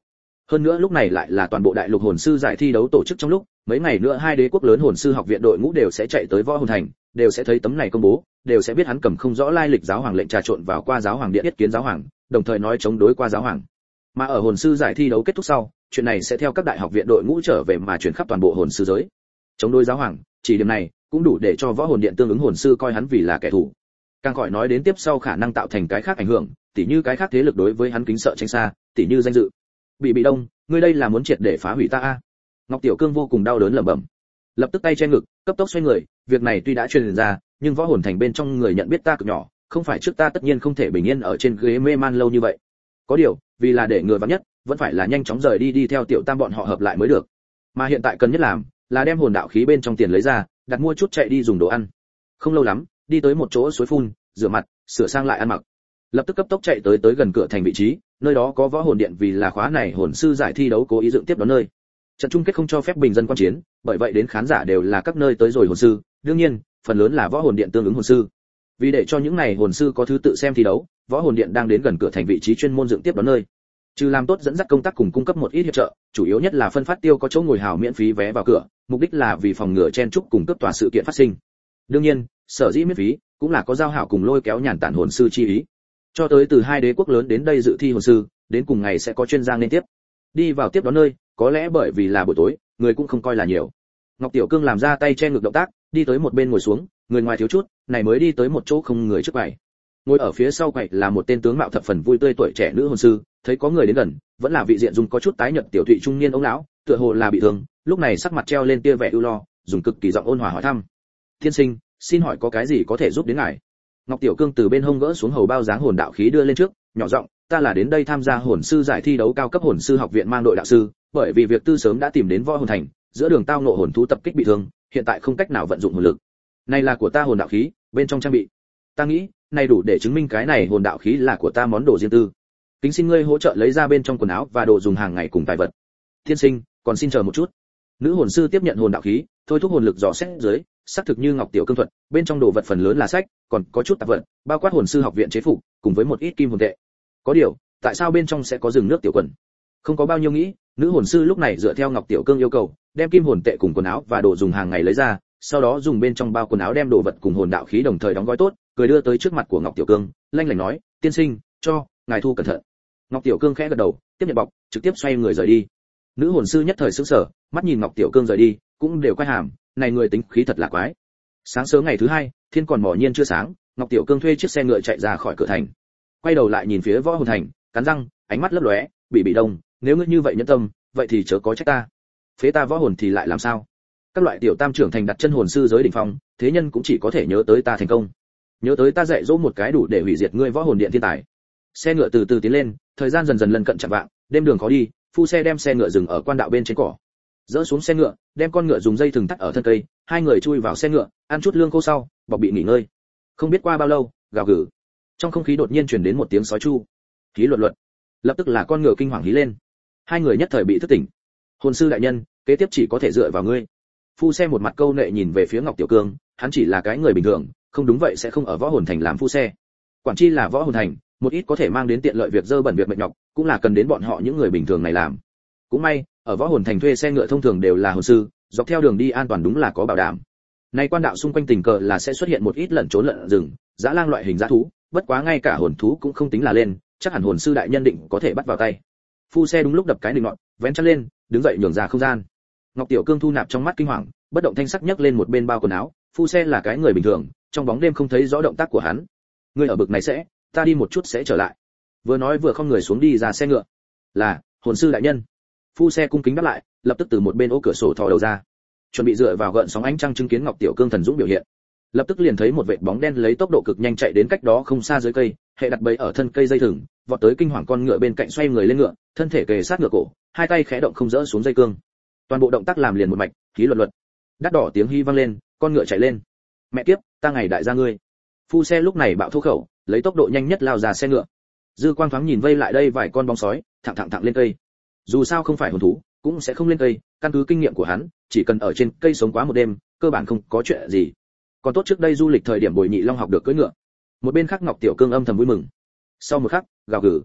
Hơn nữa lúc này lại là toàn bộ đại lục hồn sư giải thi đấu tổ chức trong lúc, mấy ngày nữa hai đế quốc lớn hồn sư học viện đội ngũ đều sẽ chạy tới Võ Hồn Thành, đều sẽ thấy tấm này công bố, đều sẽ biết hắn cầm không rõ lai lịch giáo hoàng lệnh trà trộn vào qua giáo hoàng điện yết kiến giáo hoàng, đồng thời nói chống đối qua giáo hoàng. Mà ở hồn sư giải thi đấu kết thúc sau, chuyện này sẽ theo các đại học viện đội ngũ trở về mà truyền khắp toàn bộ hồn sư giới. Chống đối giáo hoàng, chỉ điểm này cũng đủ để cho Võ Hồn Điện tương ứng hồn sư coi hắn vì là kẻ thù. Càng khỏi nói đến tiếp sau khả năng tạo thành cái khác ảnh hưởng, tỉ như cái khác thế lực đối với hắn kính sợ tránh xa, tỉ như danh dự. Bị bị đông, ngươi đây là muốn triệt để phá hủy ta a? Ngọc Tiểu Cương vô cùng đau đớn lẩm bẩm, lập tức tay che ngực, cấp tốc xoay người, việc này tuy đã truyền ra, nhưng Võ Hồn Thành bên trong người nhận biết ta cực nhỏ, không phải trước ta tất nhiên không thể bình yên ở trên ghế mê man lâu như vậy. Có điều, vì là để người vắng nhất, vẫn phải là nhanh chóng rời đi đi theo Tiểu Tam bọn họ hợp lại mới được. Mà hiện tại cần nhất làm, là đem hồn đạo khí bên trong tiền lấy ra, đặt mua chút chạy đi dùng đồ ăn. Không lâu lắm, đi tới một chỗ suối phun, rửa mặt, sửa sang lại ăn mặc. Lập tức cấp tốc chạy tới tới gần cửa thành vị trí, nơi đó có Võ Hồn Điện vì là khóa này hồn sư giải thi đấu cố ý dựng tiếp đón nơi. Trận chung kết không cho phép bình dân quan chiến, bởi vậy đến khán giả đều là các nơi tới rồi hồn sư, đương nhiên, phần lớn là Võ Hồn Điện tương ứng hồn sư. Vì để cho những này hồn sư có thứ tự xem thi đấu, Võ Hồn Điện đang đến gần cửa thành vị trí chuyên môn dựng tiếp đón nơi. Trừ làm tốt dẫn dắt công tác cùng cung cấp một ít hiệp trợ, chủ yếu nhất là phân phát tiêu có chỗ ngồi hào miễn phí vé vào cửa, mục đích là vì phòng ngừa chen chúc cùng cấp tòa sự kiện phát sinh. Đương nhiên, sở dĩ miễn phí cũng là có giao hảo cùng lôi kéo nhàn tản hồn sư chi ý. Cho tới từ hai đế quốc lớn đến đây dự thi hồn sư, đến cùng ngày sẽ có chuyên gia nên tiếp. Đi vào tiếp đón nơi, có lẽ bởi vì là buổi tối, người cũng không coi là nhiều. Ngọc Tiểu Cương làm ra tay che ngực động tác, đi tới một bên ngồi xuống, người ngoài thiếu chút, này mới đi tới một chỗ không người trước quầy. Ngồi ở phía sau quầy là một tên tướng mạo thập phần vui tươi tuổi trẻ nữ hồn sư, thấy có người đến gần, vẫn là vị diện dùng có chút tái nhợt tiểu thụy trung niên ông lão, tựa hồ là bị thương, lúc này sắc mặt treo lên tia vẻ ưu lo, dùng cực kỳ giọng ôn hòa hỏi thăm. "Tiên sinh, xin hỏi có cái gì có thể giúp đến ngài?" Ngọc Tiểu Cương từ bên hông gỡ xuống hầu bao dáng hồn đạo khí đưa lên trước, nhỏ giọng, "Ta là đến đây tham gia hồn sư giải thi đấu cao cấp hồn sư học viện mang đội đạo sư, bởi vì việc tư sớm đã tìm đến Võ Hồn Thành, giữa đường tao ngộ hồn thú tập kích bị thương, hiện tại không cách nào vận dụng hồn lực. Này là của ta hồn đạo khí, bên trong trang bị. Ta nghĩ, này đủ để chứng minh cái này hồn đạo khí là của ta món đồ riêng tư. Kính xin ngươi hỗ trợ lấy ra bên trong quần áo và đồ dùng hàng ngày cùng tài vật." "Thiên sinh, còn xin chờ một chút." Nữ hồn sư tiếp nhận hồn đạo khí, thôi thúc hồn lực dò xét dưới, xác thực như Ngọc Tiểu Cương thuật, bên trong đồ vật phần lớn là sách, còn có chút tạp vật, bao quát hồn sư học viện chế phục, cùng với một ít kim hồn tệ. Có điều, tại sao bên trong sẽ có rừng nước tiểu quần? Không có bao nhiêu nghĩ, nữ hồn sư lúc này dựa theo Ngọc Tiểu Cương yêu cầu, đem kim hồn tệ cùng quần áo và đồ dùng hàng ngày lấy ra, sau đó dùng bên trong bao quần áo đem đồ vật cùng hồn đạo khí đồng thời đóng gói tốt, cười đưa tới trước mặt của Ngọc Tiểu Cương, lanh lảnh nói, "Tiên sinh, cho, ngài thu cẩn thận." Ngọc Tiểu Cương khẽ gật đầu, tiếp nhận bọc, trực tiếp xoay người rời đi. Nữ hồn sư nhất thời sững sờ, mắt nhìn Ngọc Tiểu Cương rời đi, cũng đều quay hàm, này người tính khí thật là quái. Sáng sớm ngày thứ hai, thiên còn mỏ nhiên chưa sáng, Ngọc Tiểu Cương thuê chiếc xe ngựa chạy ra khỏi cửa thành. Quay đầu lại nhìn phía Võ Hồn Thành, cắn răng, ánh mắt lấp lóe, "Bị bị đông, nếu ngươi như vậy nhẫn tâm, vậy thì chớ có trách ta. Phế ta võ hồn thì lại làm sao? Các loại tiểu tam trưởng thành đặt chân hồn sư giới đỉnh phong, thế nhân cũng chỉ có thể nhớ tới ta thành công. Nhớ tới ta dạy dỗ một cái đủ để hủy diệt ngươi Võ Hồn Điện thiên tài." Xe ngựa từ từ tiến lên, thời gian dần dần lần cận chạng vạng, đêm đường khó đi, phu xe đem xe ngựa dừng ở quan đạo bên trên cỏ. Dỡ xuống xe ngựa, đem con ngựa dùng dây thừng thắt ở thân cây, hai người chui vào xe ngựa, ăn chút lương khô sau, bọc bị nghỉ ngơi. Không biết qua bao lâu, gào gừ. Trong không khí đột nhiên truyền đến một tiếng sói chu. Hí luật luật. Lập tức là con ngựa kinh hoàng hí lên. Hai người nhất thời bị thức tỉnh. "Hồn sư đại nhân, kế tiếp chỉ có thể dựa vào ngươi." Phu xe một mặt câu nệ nhìn về phía Ngọc Tiểu Cương, hắn chỉ là cái người bình thường, không đúng vậy sẽ không ở Võ Hồn Thành làm phu xe. Quản chi là Võ Hồn Thành, một ít có thể mang đến tiện lợi việc dơ bẩn việc mệt nhọc, cũng là cần đến bọn họ những người bình thường này làm. Cũng may, ở Võ Hồn Thành thuê xe ngựa thông thường đều là hồn sư, dọc theo đường đi an toàn đúng là có bảo đảm. Nay quan đạo xung quanh tình cờ là sẽ xuất hiện một ít lẩn trốn lợn rừng, dã lang loại hình dã thú, bất quá ngay cả hồn thú cũng không tính là lên, chắc hẳn hồn sư đại nhân định có thể bắt vào tay. Phu xe đúng lúc đập cái định ngọn, vén chân lên, đứng dậy nhường ra không gian. Ngọc Tiểu Cương thu nạp trong mắt kinh hoàng, bất động thanh sắc nhấc lên một bên bao quần áo, phu xe là cái người bình thường, trong bóng đêm không thấy rõ động tác của hắn. "Ngươi ở bực này sẽ, ta đi một chút sẽ trở lại." Vừa nói vừa không người xuống đi ra xe ngựa. "Là, hồn sư đại nhân." Phu xe cung kính đáp lại, lập tức từ một bên ô cửa sổ thò đầu ra, chuẩn bị dựa vào gợn sóng ánh trăng chứng kiến Ngọc Tiểu Cương thần dũng biểu hiện. Lập tức liền thấy một vệt bóng đen lấy tốc độ cực nhanh chạy đến cách đó không xa dưới cây, hệ đặt bẫy ở thân cây dây thừng, vọt tới kinh hoàng con ngựa bên cạnh xoay người lên ngựa, thân thể kề sát ngựa cổ, hai tay khẽ động không dỡ xuống dây cương. Toàn bộ động tác làm liền một mạch, khí luật luật. Đắt đỏ tiếng hy vang lên, con ngựa chạy lên. "Mẹ kiếp, ta ngày đại gia ngươi." Phu xe lúc này bạo thô khẩu, lấy tốc độ nhanh nhất lao ra xe ngựa. Dư quang thoáng nhìn vây lại đây vài con bóng sói, thẳng thẳng thẳng lên cây. Dù sao không phải hồn thú, cũng sẽ không lên cây, căn cứ kinh nghiệm của hắn, chỉ cần ở trên cây sống quá một đêm, cơ bản không có chuyện gì. Còn tốt trước đây du lịch thời điểm Bồi Nhị Long học được cưỡi ngựa. Một bên khác Ngọc Tiểu Cương âm thầm vui mừng. Sau một khắc, gào gừ.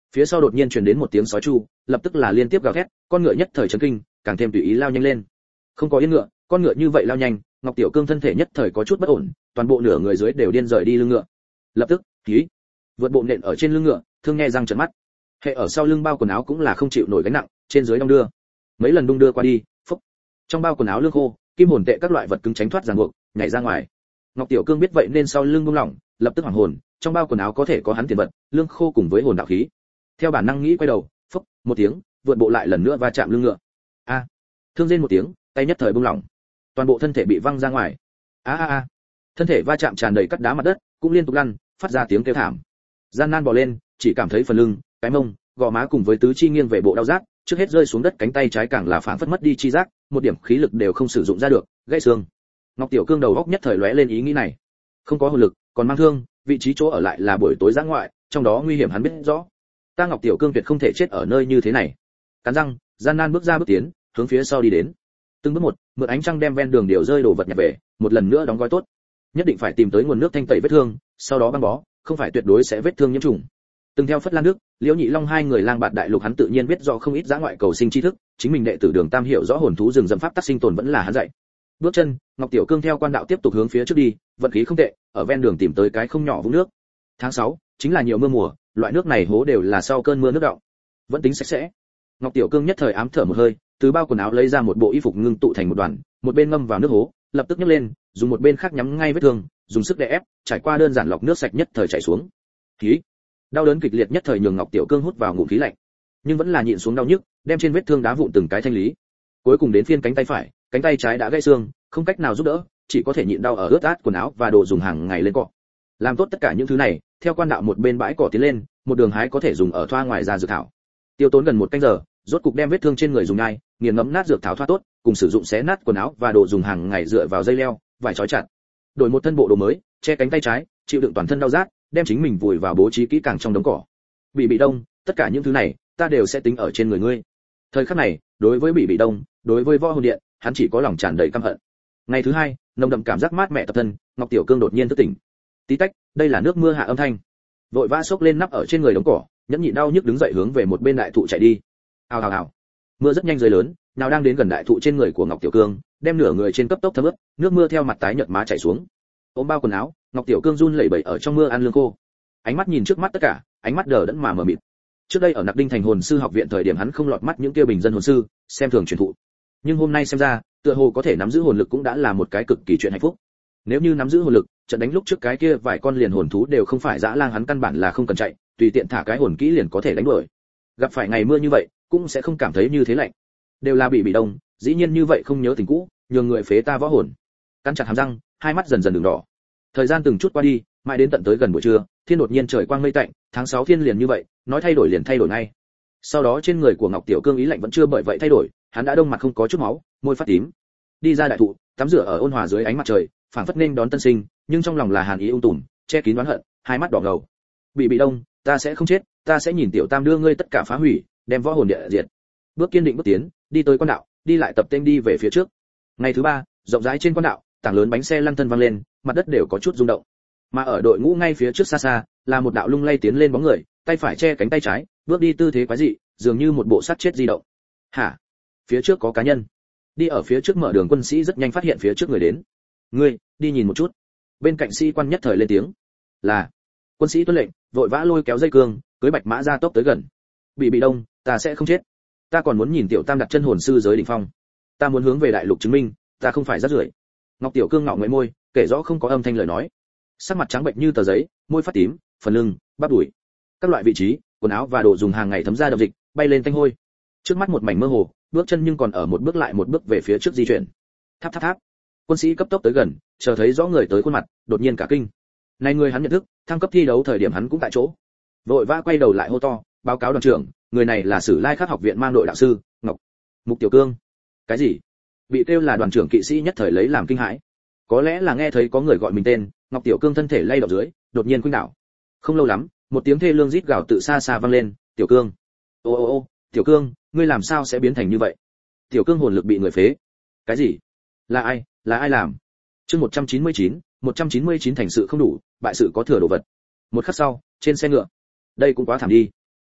Phía sau đột nhiên truyền đến một tiếng sói chu, lập tức là liên tiếp gào thét, con ngựa nhất thời chấn kinh, càng thêm tùy ý lao nhanh lên. Không có yên ngựa, con ngựa như vậy lao nhanh, Ngọc Tiểu Cương thân thể nhất thời có chút bất ổn, toàn bộ nửa người dưới đều điên rời đi lưng ngựa. Lập tức, khí, vượt bộ nện ở trên lưng ngựa, thương nghe răng trợn mắt. Hệ ở sau lưng bao quần áo cũng là không chịu nổi gánh nặng, trên dưới đong đưa. Mấy lần đung đưa qua đi, phốc. Trong bao quần áo lương khô, kim hồn tệ các loại vật cứng tránh thoát ràng buộc, nhảy ra ngoài. Ngọc Tiểu Cương biết vậy nên sau lưng buông lỏng, lập tức hoảng hồn, trong bao quần áo có thể có hắn tiền vật, lương khô cùng với hồn đạo khí. Theo bản năng nghĩ quay đầu, phốc, một tiếng, vượt bộ lại lần nữa va chạm lưng ngựa. A! Thương rên một tiếng, tay nhất thời buông lỏng. Toàn bộ thân thể bị văng ra ngoài. A a a! Thân thể va chạm tràn đầy cắt đá mặt đất, cũng liên tục lăn, phát ra tiếng kêu thảm. Gian nan bò lên, chỉ cảm thấy phần lưng, cái mông, gò má cùng với tứ chi nghiêng về bộ đau rát, trước hết rơi xuống đất cánh tay trái càng là phảng phất mất đi chi giác, một điểm khí lực đều không sử dụng ra được, gãy xương. Ngọc Tiểu Cương đầu góc nhất thời lóe lên ý nghĩ này. Không có hồn lực, còn mang thương, vị trí chỗ ở lại là buổi tối giã ngoại, trong đó nguy hiểm hắn biết rõ. Ta Ngọc Tiểu Cương tuyệt không thể chết ở nơi như thế này. Cắn răng, gian nan bước ra bước tiến, hướng phía sau đi đến. Từng bước một, mượn ánh trăng đem ven đường điều rơi đồ vật nhặt về, một lần nữa đóng gói tốt. Nhất định phải tìm tới nguồn nước thanh tẩy vết thương, sau đó băng bó, không phải tuyệt đối sẽ vết thương nhiễm trùng. Từng theo Phất Lan Đức, Liễu Nhị Long hai người lang bạt đại lục hắn tự nhiên biết rõ không ít giã ngoại cầu sinh tri thức, chính mình đệ tử Đường Tam hiểu rõ hồn thú rừng rậm pháp tắc sinh tồn vẫn là hắn dạy. Bước chân, Ngọc Tiểu Cương theo quan đạo tiếp tục hướng phía trước đi, vận khí không tệ, ở ven đường tìm tới cái không nhỏ vũng nước. Tháng sáu, chính là nhiều mưa mùa, loại nước này hố đều là sau cơn mưa nước đọng, vẫn tính sạch sẽ. Ngọc Tiểu Cương nhất thời ám thở một hơi, từ bao quần áo lấy ra một bộ y phục ngưng tụ thành một đoàn, một bên ngâm vào nước hố, lập tức nhấc lên, dùng một bên khác nhắm ngay vết thương, dùng sức đè ép, trải qua đơn giản lọc nước sạch nhất thời chảy xuống. Khí, đau đớn kịch liệt nhất thời nhường Ngọc Tiểu Cương hút vào ngụm khí lạnh, nhưng vẫn là nhịn xuống đau nhức, đem trên vết thương đá vụn từng cái thanh lý. Cuối cùng đến phiên cánh tay phải, cánh tay trái đã gãy xương, không cách nào giúp đỡ, chỉ có thể nhịn đau ở ướt át quần áo và đồ dùng hàng ngày lên cọ. Làm tốt tất cả những thứ này, theo quan đạo một bên bãi cỏ tiến lên, một đường hái có thể dùng ở thoa ngoài ra dược thảo. Tiêu tốn gần một canh giờ, rốt cục đem vết thương trên người dùng nhai, nghiền ngẫm nát dược thảo thoa tốt, cùng sử dụng xé nát quần áo và đồ dùng hàng ngày dựa vào dây leo, vải trói chặt. Đổi một thân bộ đồ mới, che cánh tay trái, chịu đựng toàn thân đau rát, đem chính mình vùi vào bố trí kỹ càng trong đống cỏ. Bị bị đông, tất cả những thứ này, ta đều sẽ tính ở trên người ngươi. Thời khắc này, đối với bị bị đông, đối với võ hồn điện, hắn chỉ có lòng tràn đầy căm hận. Ngày thứ hai, nồng đậm cảm giác mát mẻ tập thân, Ngọc Tiểu Cương đột nhiên thức tỉnh. Tí tách, đây là nước mưa hạ âm thanh. Vội vã xốc lên nắp ở trên người đống cỏ, nhẫn nhịn đau nhức đứng dậy hướng về một bên đại thụ chạy đi. Hào hào hào. Mưa rất nhanh rơi lớn, nào đang đến gần đại thụ trên người của Ngọc Tiểu Cương, đem nửa người trên cấp tốc thấm ướt, nước mưa theo mặt tái nhợt má chảy xuống. Ôm bao quần áo, Ngọc Tiểu Cương run lẩy bẩy ở trong mưa ăn lương khô. Ánh mắt nhìn trước mắt tất cả, ánh mắt đờ đẫn mà mờ mịt. Trước đây ở Nặc Đinh thành hồn sư học viện thời điểm hắn không lọt mắt những kia bình dân hồn sư, xem thường truyền thụ. Nhưng hôm nay xem ra, tựa hồ có thể nắm giữ hồn lực cũng đã là một cái cực kỳ chuyện hạnh phúc. Nếu như nắm giữ hồn lực, trận đánh lúc trước cái kia vài con liền hồn thú đều không phải dã lang hắn căn bản là không cần chạy, tùy tiện thả cái hồn kỹ liền có thể đánh đuổi. Gặp phải ngày mưa như vậy, cũng sẽ không cảm thấy như thế lạnh. Đều là bị bị đông, dĩ nhiên như vậy không nhớ tình cũ, nhường người phế ta võ hồn. Cắn chặt hàm răng, hai mắt dần dần đường đỏ. Thời gian từng chút qua đi, mãi đến tận tới gần buổi trưa, thiên đột nhiên trời quang mây tạnh, tháng sáu thiên liền như vậy, nói thay đổi liền thay đổi ngay. Sau đó trên người của Ngọc Tiểu Cương ý lạnh vẫn chưa bởi vậy thay đổi, hắn đã đông mặt không có chút máu, môi phát tím. Đi ra đại thụ, tắm rửa ở ôn hòa dưới ánh mặt trời, phảng phất nên đón tân sinh, nhưng trong lòng là hàn ý ung tùm, che kín oán hận, hai mắt đỏ ngầu. Bị bị đông, ta sẽ không chết, ta sẽ nhìn Tiểu Tam đưa ngươi tất cả phá hủy, đem võ hồn địa diệt. Bước kiên định bước tiến, đi tới quan đạo, đi lại tập tên đi về phía trước. Ngày thứ ba, rộng rãi trên quan đạo, tảng lớn bánh xe lăn thân văng lên, mặt đất đều có chút rung động. Mà ở đội ngũ ngay phía trước xa xa, là một đạo lung lay tiến lên bóng người, tay phải che cánh tay trái, bước đi tư thế quái dị, dường như một bộ sắt chết di động. Hả? Phía trước có cá nhân. Đi ở phía trước mở đường quân sĩ rất nhanh phát hiện phía trước người đến. Ngươi, đi nhìn một chút. Bên cạnh sĩ quan nhất thời lên tiếng. Là. Quân sĩ tuân lệnh, vội vã lôi kéo dây cương, cưỡi bạch mã ra tốc tới gần. Bị bị đông, ta sẽ không chết. Ta còn muốn nhìn Tiểu Tam đặt chân hồn sư giới đỉnh phong. Ta muốn hướng về đại lục chứng minh, ta không phải rác rưởi. Ngọc Tiểu Cương ngạo nghễ môi, kể rõ không có âm thanh lời nói. Sắc mặt trắng bệnh như tờ giấy, môi phát tím, phần lưng, bắp đùi, các loại vị trí, quần áo và đồ dùng hàng ngày thấm ra đậm dịch, bay lên tanh hôi. Trước mắt một mảnh mơ hồ, bước chân nhưng còn ở một bước lại một bước về phía trước di chuyển. Tháp tháp tháp. Quân sĩ cấp tốc tới gần, chờ thấy rõ người tới khuôn mặt, đột nhiên cả kinh. Này người hắn nhận thức, thăng cấp thi đấu thời điểm hắn cũng tại chỗ. Vội vã quay đầu lại hô to, báo cáo đoàn trưởng, người này là Sử Lai Khắc học viện mang đội đạo sư, Ngọc Mục Tiểu Cương. Cái gì? Bị kêu là đoàn trưởng kỵ sĩ nhất thời lấy làm kinh hãi. Có lẽ là nghe thấy có người gọi mình tên, Ngọc Tiểu Cương thân thể lay động dưới, đột nhiên khuynh đảo. Không lâu lắm, một tiếng thê lương rít gào từ xa xa vang lên, "Tiểu Cương! Ô ô ô, Tiểu Cương, ngươi làm sao sẽ biến thành như vậy?" Tiểu Cương hồn lực bị người phế. Cái gì? Là ai? Là ai làm? Chương một trăm chín mươi chín, một trăm chín mươi chín thành sự không đủ, bại sự có thừa đồ vật. Một khắc sau, trên xe ngựa. Đây cũng quá thảm đi.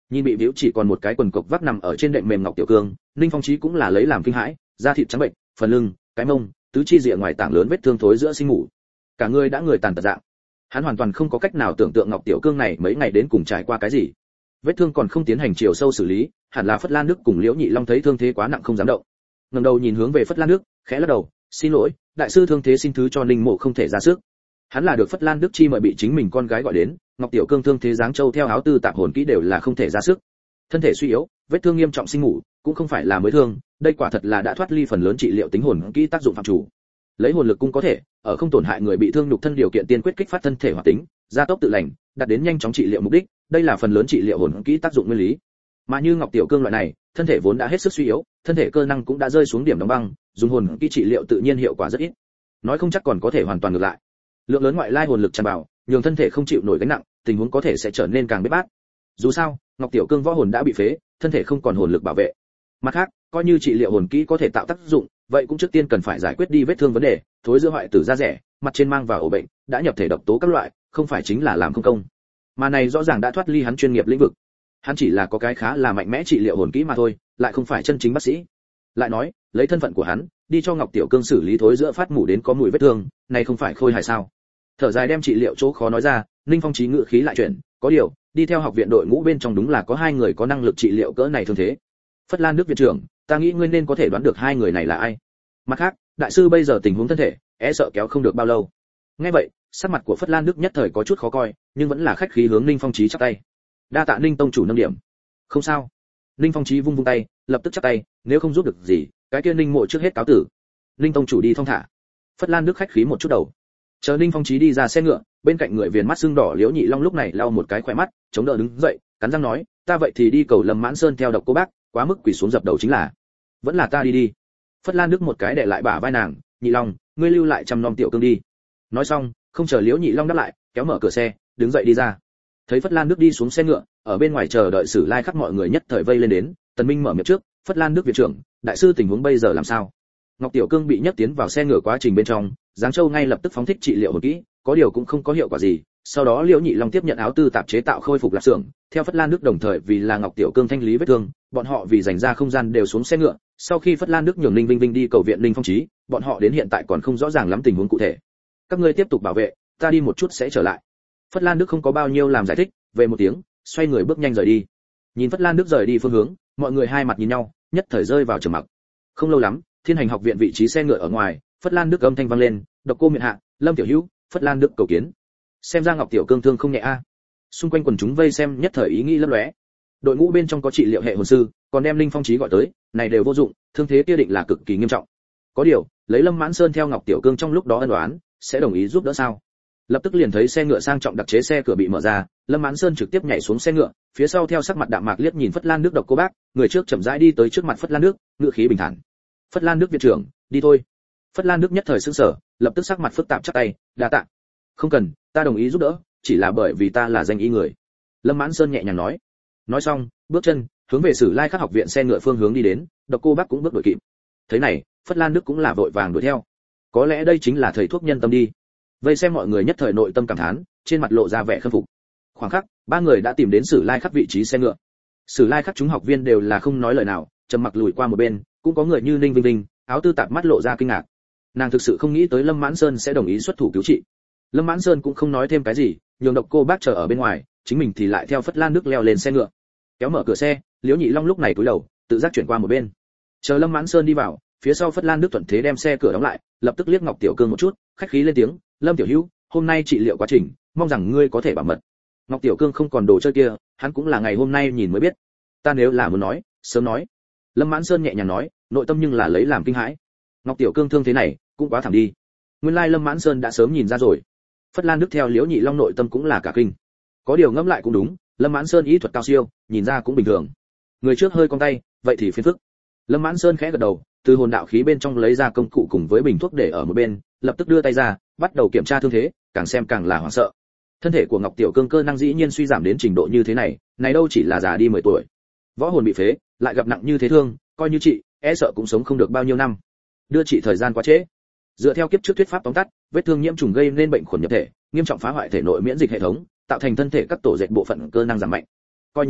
Nhìn bị biểu chỉ còn một cái quần cộc vác nằm ở trên đệm mềm ngọc tiểu cương, Ninh Phong Chí cũng là lấy làm kinh hãi, da thịt trắng bệnh, phần lưng, cái mông, tứ chi rìa ngoài tảng lớn vết thương thối giữa sinh ngủ. Cả người đã người tàn tật dạng. Hắn hoàn toàn không có cách nào tưởng tượng ngọc tiểu cương này mấy ngày đến cùng trải qua cái gì. Vết thương còn không tiến hành chiều sâu xử lý, hẳn là Phất Lan Đức cùng Liễu Nhị Long thấy thương thế quá nặng không dám động. Ngẩng đầu nhìn hướng về Phất Lan Đức, khẽ lắc đầu, "Xin lỗi, đại sư thương thế xin thứ cho Ninh Mộ không thể ra sức." Hắn là được Phất Lan Đức chi mời bị chính mình con gái gọi đến, ngọc tiểu cương thương thế dáng châu theo áo tư tạp hồn kỹ đều là không thể ra sức. Thân thể suy yếu, vết thương nghiêm trọng sinh ngủ, cũng không phải là mới thương, đây quả thật là đã thoát ly phần lớn trị liệu tính hồn kỹ tác dụng phạm chủ. Lấy hồn lực cũng có thể, ở không tổn hại người bị thương nhục thân điều kiện tiên quyết kích phát thân thể hoạt tính, gia tốc tự lành, đạt đến nhanh chóng trị liệu mục đích, đây là phần lớn trị liệu hồn kỹ tác dụng nguyên lý. Mà như ngọc tiểu cương loại này, thân thể vốn đã hết sức suy yếu, thân thể cơ năng cũng đã rơi xuống điểm đóng băng, dùng hồn kỹ trị liệu tự nhiên hiệu quả rất ít. Nói không chắc còn có thể hoàn toàn ngược lại. Lượng lớn ngoại lai hồn lực tràn vào, nhường thân thể không chịu nổi gánh nặng, tình huống có thể sẽ trở nên càng bế bát. Dù sao, ngọc tiểu cương võ hồn đã bị phế, thân thể không còn hồn lực bảo vệ. Mặt khác, coi như trị liệu hồn kỹ có thể tạo tác dụng, vậy cũng trước tiên cần phải giải quyết đi vết thương vấn đề, thối giữa hoại tử da rẻ, mặt trên mang vào ổ bệnh, đã nhập thể độc tố các loại, không phải chính là làm không công. Mà này rõ ràng đã thoát ly hắn chuyên nghiệp lĩnh vực. Hắn chỉ là có cái khá là mạnh mẽ trị liệu hồn kỹ mà thôi, lại không phải chân chính bác sĩ. Lại nói, lấy thân phận của hắn, đi cho ngọc tiểu cương xử lý thối giữa phát mủ đến có mùi vết thương, này không phải khôi hài sao? Thở dài đem trị liệu chỗ khó nói ra, Ninh Phong Chí ngự khí lại chuyển, có điều, đi theo học viện đội ngũ bên trong đúng là có hai người có năng lực trị liệu cỡ này thương thế. Phất Lan Đức viện trưởng, ta nghĩ ngươi nên có thể đoán được hai người này là ai. Mặt khác, đại sư bây giờ tình huống thân thể, e sợ kéo không được bao lâu. Nghe vậy, sắc mặt của Phất Lan Đức nhất thời có chút khó coi, nhưng vẫn là khách khí hướng Ninh Phong Chí chắp tay. Đa tạ Ninh tông chủ nâng điểm. Không sao. Ninh Phong Chí vung vung tay, lập tức chắp tay, nếu không giúp được gì, cái kia Ninh Mộ trước hết cáo tử. Ninh tông chủ đi thong thả. Phất Lan Đức khách khí một chút đầu. Chờ Ninh Phong Chí đi ra xe ngựa, bên cạnh người viền mắt sưng đỏ Liễu Nhị Long lúc này lau một cái khóe mắt, chống đỡ đứng dậy, cắn răng nói, ta vậy thì đi cầu Lâm Mãn Sơn theo độc cô bác, quá mức quỳ xuống dập đầu chính là. Vẫn là ta đi đi. Phất Lan Đức một cái để lại bả vai nàng, Nhị Long, ngươi lưu lại chăm nom tiểu cương đi. Nói xong, không chờ Liễu Nhị Long đáp lại, kéo mở cửa xe, đứng dậy đi ra. Thấy Phất Lan Đức đi xuống xe ngựa, ở bên ngoài chờ đợi Sử Lai Khắc mọi người nhất thời vây lên đến, Tần Minh mở miệng trước, Phất Lan Đức viện trưởng, đại sư tình huống bây giờ làm sao? Ngọc Tiểu Cương bị nhấc tiến vào xe ngựa quá trình bên trong, Giáng Châu ngay lập tức phóng thích trị liệu hồn kỹ, có điều cũng không có hiệu quả gì. Sau đó Liễu Nhị Long tiếp nhận áo tư tạp chế tạo khôi phục lạp xưởng, theo Phất Lan Đức đồng thời vì là Ngọc Tiểu Cương thanh lý vết thương, bọn họ vì dành ra không gian đều xuống xe ngựa. Sau khi Phất Lan Đức nhường Ninh Vinh Vinh đi cầu viện Ninh Phong Chí, bọn họ đến hiện tại còn không rõ ràng lắm tình huống cụ thể. Các ngươi tiếp tục bảo vệ, ta đi một chút sẽ trở lại. Phất Lan Đức không có bao nhiêu làm giải thích, về một tiếng, xoay người bước nhanh rời đi. Nhìn Phất Lan Đức rời đi phương hướng, mọi người hai mặt nhìn nhau, nhất thời rơi vào trầm mặc. Không lâu lắm, Thiên Hành học viện vị trí xe ngựa ở ngoài, Phất Lan Đức âm thanh vang lên, độc cô miện hạ, Lâm Tiểu Hữu, Phất Lan Đức cầu kiến. Xem ra Ngọc Tiểu Cương thương không nhẹ a. Xung quanh quần chúng vây xem nhất thời ý nghĩ lấp lóe. Đội ngũ bên trong có trị liệu hệ hồn sư, còn đem Linh Phong Chí gọi tới, này đều vô dụng, thương thế kia định là cực kỳ nghiêm trọng. Có điều, lấy Lâm Mãn Sơn theo Ngọc Tiểu Cương trong lúc đó ân oán, sẽ đồng ý giúp đỡ sao? Lập tức liền thấy xe ngựa sang trọng đặc chế xe cửa bị mở ra, Lâm Mãn Sơn trực tiếp nhảy xuống xe ngựa, phía sau theo sắc mặt đạm mạc liếc nhìn Phất Lan Đức độc cô bác, người trước chậm rãi đi tới trước mặt Phất Lan Đức, ngựa khí bình thản. Phất Lan Đức viện trưởng, đi thôi. Phất Lan Đức nhất thời sững sờ, lập tức sắc mặt phức tạp chắp tay, đa tạ. Không cần, ta đồng ý giúp đỡ, chỉ là bởi vì ta là danh y người. Lâm Mãn Sơn nhẹ nhàng nói. Nói xong, bước chân hướng về Sử Lai Khắc học viện xe ngựa phương hướng đi đến, độc cô bác cũng bước đuổi kịp. Thế này, Phất Lan Đức cũng là vội vàng đuổi theo. Có lẽ đây chính là thầy thuốc nhân tâm đi. Vây xem mọi người nhất thời nội tâm cảm thán, trên mặt lộ ra vẻ khâm phục. Khoảng khắc, ba người đã tìm đến Sử Lai Khắc vị trí xe ngựa. Sử Lai Khắc chúng học viên đều là không nói lời nào, trầm mặc lùi qua một bên, cũng có người như Ninh Vinh Vinh, áo tư tạp mắt lộ ra kinh ngạc. Nàng thực sự không nghĩ tới Lâm Mãn Sơn sẽ đồng ý xuất thủ cứu trị. Lâm Mãn Sơn cũng không nói thêm cái gì, nhường độc cô bác chờ ở bên ngoài, chính mình thì lại theo Phất Lan Đức leo lên xe ngựa. Kéo mở cửa xe, Liễu Nhị Long lúc này cúi đầu, tự giác chuyển qua một bên. Chờ Lâm Mãn Sơn đi vào, phía sau Phất Lan Đức thuận thế đem xe cửa đóng lại, lập tức liếc Ngọc Tiểu Cương một chút, khách khí lên tiếng, Lâm Tiểu Hữu, hôm nay trị liệu quá trình, mong rằng ngươi có thể bảo mật. Ngọc Tiểu Cương không còn đồ chơi kia, hắn cũng là ngày hôm nay nhìn mới biết. Ta nếu là muốn nói, sớm nói. Lâm Mãn Sơn nhẹ nhàng nói, nội tâm nhưng là lấy làm kinh hãi. Ngọc Tiểu Cương thương thế này, cũng quá thảm đi. Nguyên lai Lâm Mãn Sơn đã sớm nhìn ra rồi. Phất Lan Đức theo Liễu Nhị Long nội tâm cũng là cả kinh. Có điều ngẫm lại cũng đúng, Lâm Mãn Sơn ý thuật cao siêu, nhìn ra cũng bình thường. Người trước hơi cong tay, vậy thì phiền phức. Lâm Mãn Sơn khẽ gật đầu, từ hồn đạo khí bên trong lấy ra công cụ cùng với bình thuốc để ở một bên, lập tức đưa tay ra, bắt đầu kiểm tra thương thế, càng xem càng là hoảng sợ. Thân thể của Ngọc Tiểu Cương cơ năng dĩ nhiên suy giảm đến trình độ như thế này, này đâu chỉ là già đi mười tuổi. Võ hồn bị phế, lại gặp nặng như thế thương, coi như chị, e sợ cũng sống không được bao nhiêu năm. Đưa chị thời gian quá trễ. Dựa theo kiếp trước thuyết pháp tóm tắt, vết thương nhiễm trùng gây nên bệnh khuẩn nhập thể, nghiêm trọng phá hoại thể nội miễn dịch hệ thống, tạo thành thân thể các tổ dệt bộ phận cơ năng giảm mạnh. Coi như chị,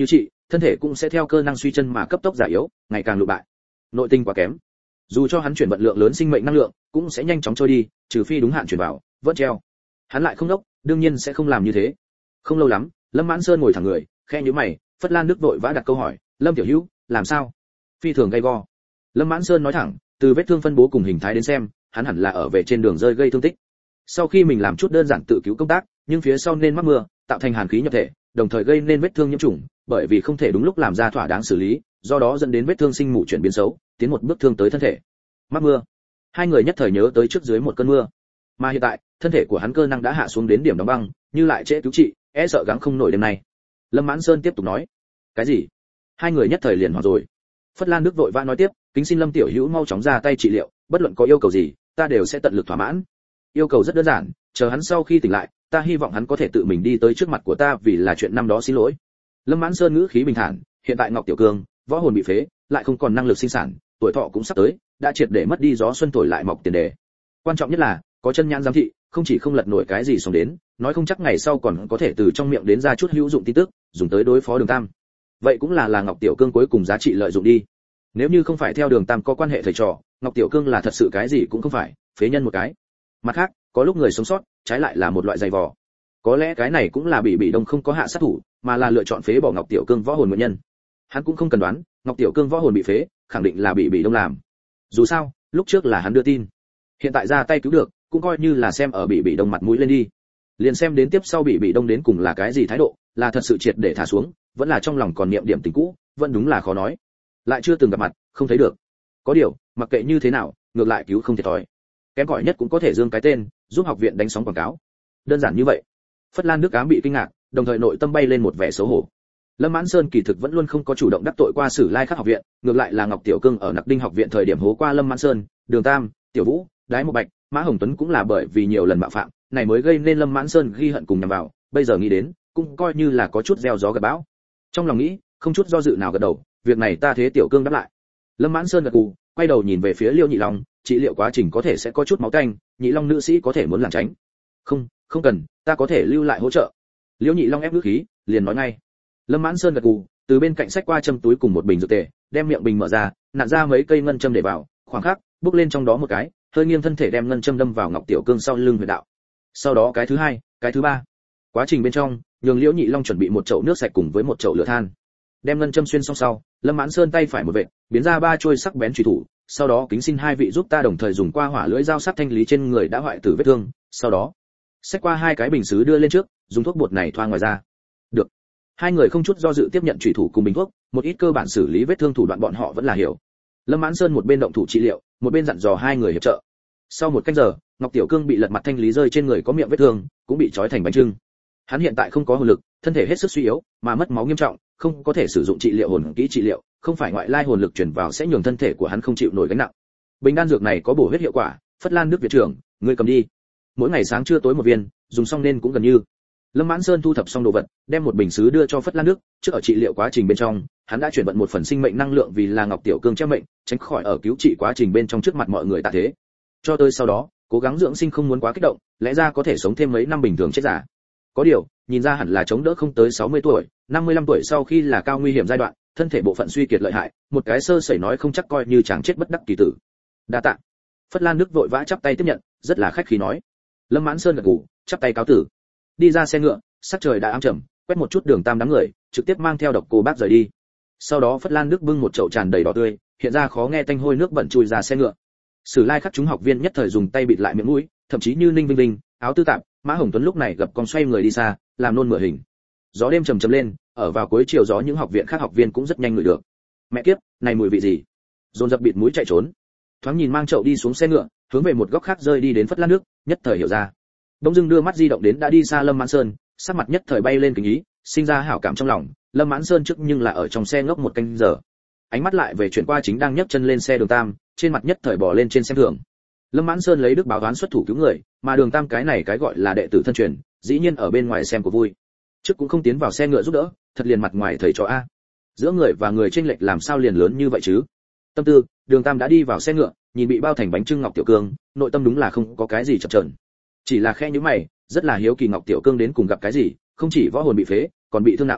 thân thể cũng sẽ theo cơ năng suy chân mà cấp tốc già yếu, ngày càng lụ bại. Nội tinh quá kém, dù cho hắn chuyển vận lượng lớn sinh mệnh năng lượng, cũng sẽ nhanh chóng trôi đi, trừ phi đúng hạn chuyển vào, vẫn treo. Hắn lại không đốc, đương nhiên sẽ không làm như thế. Không lâu lắm, Lâm Mãn Sơn ngồi thẳng người, khe nhíu mày, Phất Lan Đức vội vã đặt câu hỏi, "Lâm tiểu hữu, làm sao?" Phi thường gay go. Lâm Mãn Sơn nói thẳng, từ vết thương phân bố cùng hình thái đến xem, hắn hẳn là ở về trên đường rơi gây thương tích. Sau khi mình làm chút đơn giản tự cứu công tác, nhưng phía sau nên mắc mưa, tạo thành hàn khí nhập thể, đồng thời gây nên vết thương nhiễm trùng, bởi vì không thể đúng lúc làm ra thỏa đáng xử lý, do đó dẫn đến vết thương sinh mủ chuyển biến xấu, tiến một bước thương tới thân thể. Mắc mưa. Hai người nhất thời nhớ tới trước dưới một cơn mưa. Mà hiện tại, thân thể của hắn cơ năng đã hạ xuống đến điểm đóng băng, như lại trễ cứu trị, e sợ gắng không nổi đêm nay. Lâm Mãn Sơn tiếp tục nói. Cái gì? Hai người nhất thời liền hoảng rồi. Phất Lan Đức vội vã nói tiếp, kính xin Lâm tiểu hữu mau chóng ra tay trị liệu, bất luận có yêu cầu gì, ta đều sẽ tận lực thỏa mãn. Yêu cầu rất đơn giản, chờ hắn sau khi tỉnh lại, ta hy vọng hắn có thể tự mình đi tới trước mặt của ta vì là chuyện năm đó xin lỗi. Lâm Mãn Sơn ngữ khí bình thản, hiện tại Ngọc Tiểu Cương, võ hồn bị phế, lại không còn năng lực sinh sản, tuổi thọ cũng sắp tới, đã triệt để mất đi gió xuân thổi lại mọc tiền đề. Quan trọng nhất là, có chân nhãn giám thị, không chỉ không lật nổi cái gì xong đến, nói không chắc ngày sau còn có thể từ trong miệng đến ra chút hữu dụng tin tức, dùng tới đối phó Đường Tam. Vậy cũng là là Ngọc Tiểu Cương cuối cùng giá trị lợi dụng đi. Nếu như không phải theo Đường Tam có quan hệ thầy trò, Ngọc Tiểu Cương là thật sự cái gì cũng không phải, phế nhân một cái. Mặt khác, có lúc người sống sót, trái lại là một loại dày vò. Có lẽ cái này cũng là bị bị đông không có hạ sát thủ, mà là lựa chọn phế bỏ Ngọc Tiểu Cương võ hồn nguyên nhân. Hắn cũng không cần đoán, Ngọc Tiểu Cương võ hồn bị phế, khẳng định là bị bị đông làm. Dù sao, lúc trước là hắn đưa tin, hiện tại ra tay cứu được, cũng coi như là xem ở bị bị đông mặt mũi lên đi. Liền xem đến tiếp sau bị bị đông đến cùng là cái gì thái độ, là thật sự triệt để thả xuống, vẫn là trong lòng còn niệm điểm tình cũ, vẫn đúng là khó nói. Lại chưa từng gặp mặt, không thấy được. Có điều, mặc kệ như thế nào, ngược lại cứu không thiệt thòi. Kém cỏi nhất cũng có thể dương cái tên, giúp học viện đánh sóng quảng cáo. Đơn giản như vậy. Phất Lan Đức ám bị kinh ngạc, đồng thời nội tâm bay lên một vẻ xấu hổ. Lâm Mãn Sơn kỳ thực vẫn luôn không có chủ động đắc tội qua Sử Lai Khắc học viện, ngược lại là Ngọc Tiểu Cương ở Nặc Đinh học viện thời điểm hố qua Lâm Mãn Sơn, Đường Tam, Tiểu Vũ, Đái Một Bạch, Mã Hồng Tuấn cũng là bởi vì nhiều lần mạo phạm, này mới gây nên Lâm Mãn Sơn ghi hận cùng nhằm vào, bây giờ nghĩ đến, cũng coi như là có chút gieo gió gặt bão. Trong lòng nghĩ, không chút do dự nào gật đầu, việc này ta thế Tiểu Cương đáp lại. Lâm Mãn Sơn gật gù, quay đầu nhìn về phía Liêu Nhị Long, trị liệu quá trình có thể sẽ có chút máu tanh, Nhị Long nữ sĩ có thể muốn lảng tránh. Không, không cần, ta có thể lưu lại hỗ trợ. Liêu Nhị Long ép ngữ khí, liền nói ngay. Lâm Mãn Sơn gật gù, từ bên cạnh xách qua châm túi cùng một bình dược tề, đem miệng bình mở ra, nặn ra mấy cây ngân châm để vào, khoảng khắc, bước lên trong đó một cái, hơi nghiêng thân thể đem ngân châm đâm vào Ngọc Tiểu Cương sau lưng huyệt đạo. Sau đó cái thứ hai, cái thứ ba. Quá trình bên trong, nhường Liễu Nhị Long chuẩn bị một chậu nước sạch cùng với một chậu lửa than. Đem ngân châm xuyên xong sau, Lâm Mãn Sơn tay phải một vệt, biến ra ba chuôi sắc bén chùy thủ, sau đó kính xin hai vị giúp ta đồng thời dùng qua hỏa lưỡi dao sắc thanh lý trên người đã hoại tử vết thương, sau đó xách qua hai cái bình sứ đưa lên trước, dùng thuốc bột này thoa ngoài ra. Được. Hai người không chút do dự tiếp nhận chủy thủ cùng bình thuốc, một ít cơ bản xử lý vết thương thủ đoạn bọn họ vẫn là hiểu. Lâm Mãn Sơn một bên động thủ trị liệu, một bên dặn dò hai người hiệp trợ. Sau một canh giờ, Ngọc Tiểu Cương bị lật mặt thanh lý rơi trên người có miệng vết thương, cũng bị trói thành bánh trưng. Hắn hiện tại không có hồn lực, thân thể hết sức suy yếu, mà mất máu nghiêm trọng, không có thể sử dụng trị liệu hồn kỹ trị liệu, không phải ngoại lai hồn lực truyền vào sẽ nhường thân thể của hắn không chịu nổi gánh nặng. Bình đan dược này có bổ huyết hiệu quả, Phất Lan Đức viện trưởng, ngươi cầm đi. Mỗi ngày sáng trưa tối một viên, dùng xong nên cũng gần như. Lâm Mãn Sơn thu thập xong đồ vật, đem một bình sứ đưa cho Phất Lan Đức, trước ở trị liệu quá trình bên trong, hắn đã chuyển vận một phần sinh mệnh năng lượng vì là Ngọc Tiểu Cương treo mệnh, tránh khỏi ở cứu trị quá trình bên trong trước mặt mọi người tạ thế. Cho tới sau đó, cố gắng dưỡng sinh không muốn quá kích động, lẽ ra có thể sống thêm mấy năm bình thường chết giả. Có điều, nhìn ra hẳn là chống đỡ không tới sáu mươi tuổi, năm mươi lăm tuổi sau khi là cao nguy hiểm giai đoạn, thân thể bộ phận suy kiệt lợi hại, một cái sơ sẩy nói không chắc coi như chàng chết bất đắc kỳ tử. Đa tạ. Phất Lan Đức vội vã chắp tay tiếp nhận, rất là khách khí nói. Lâm Mãn Sơn gật gù, chắp tay cáo tử. Đi ra xe ngựa, sắc trời đã ám trầm, quét một chút đường tam đám người, trực tiếp mang theo độc cô bác rời đi. Sau đó Phất Lan Đức bưng một chậu tràn đầy đỏ tươi, hiện ra khó nghe tanh hôi nước bẩn chui ra xe ngựa. Sử Lai Khắc chúng học viên nhất thời dùng tay bịt lại miệng mũi, thậm chí như Ninh Vinh Vinh, Áo Tư Tạp, Mã Hồng Tuấn lúc này gập con xoay người đi xa, làm nôn mửa hình. Gió đêm trầm trầm lên, ở vào cuối chiều gió những học viện khác học viên cũng rất nhanh ngửi được. Mẹ kiếp, này mùi vị gì? Dồn dập bịt mũi chạy trốn. Thoáng nhìn mang chậu đi xuống xe ngựa, hướng về một góc khác rơi đi đến Phất Lan Đức, nhất thời hiểu ra. Đông Dương đưa mắt di động đến đã đi xa Lâm Mãn Sơn, sắc mặt nhất thời bay lên kính ý, sinh ra hảo cảm trong lòng. Lâm Mãn Sơn trước nhưng là ở trong xe ngốc một canh giờ, ánh mắt lại về chuyển qua chính đang nhấc chân lên xe Đường Tam, trên mặt nhất thời bỏ lên trên xem thường. Lâm Mãn Sơn lấy đức báo toán xuất thủ cứu người, mà Đường Tam cái này cái gọi là đệ tử thân truyền, dĩ nhiên ở bên ngoài xem của vui. Trước cũng không tiến vào xe ngựa giúp đỡ, thật liền mặt ngoài thầy trò a. Giữa người và người chênh lệch làm sao liền lớn như vậy chứ? Tâm tư, Đường Tam đã đi vào xe ngựa, nhìn bị bao thành bánh trưng Ngọc Tiểu Cương, nội tâm đúng là không có cái gì chập chờn. Chỉ là khẽ nhíu mày, rất là hiếu kỳ Ngọc Tiểu Cương đến cùng gặp cái gì, không chỉ võ hồn bị phế, còn bị thương nặng.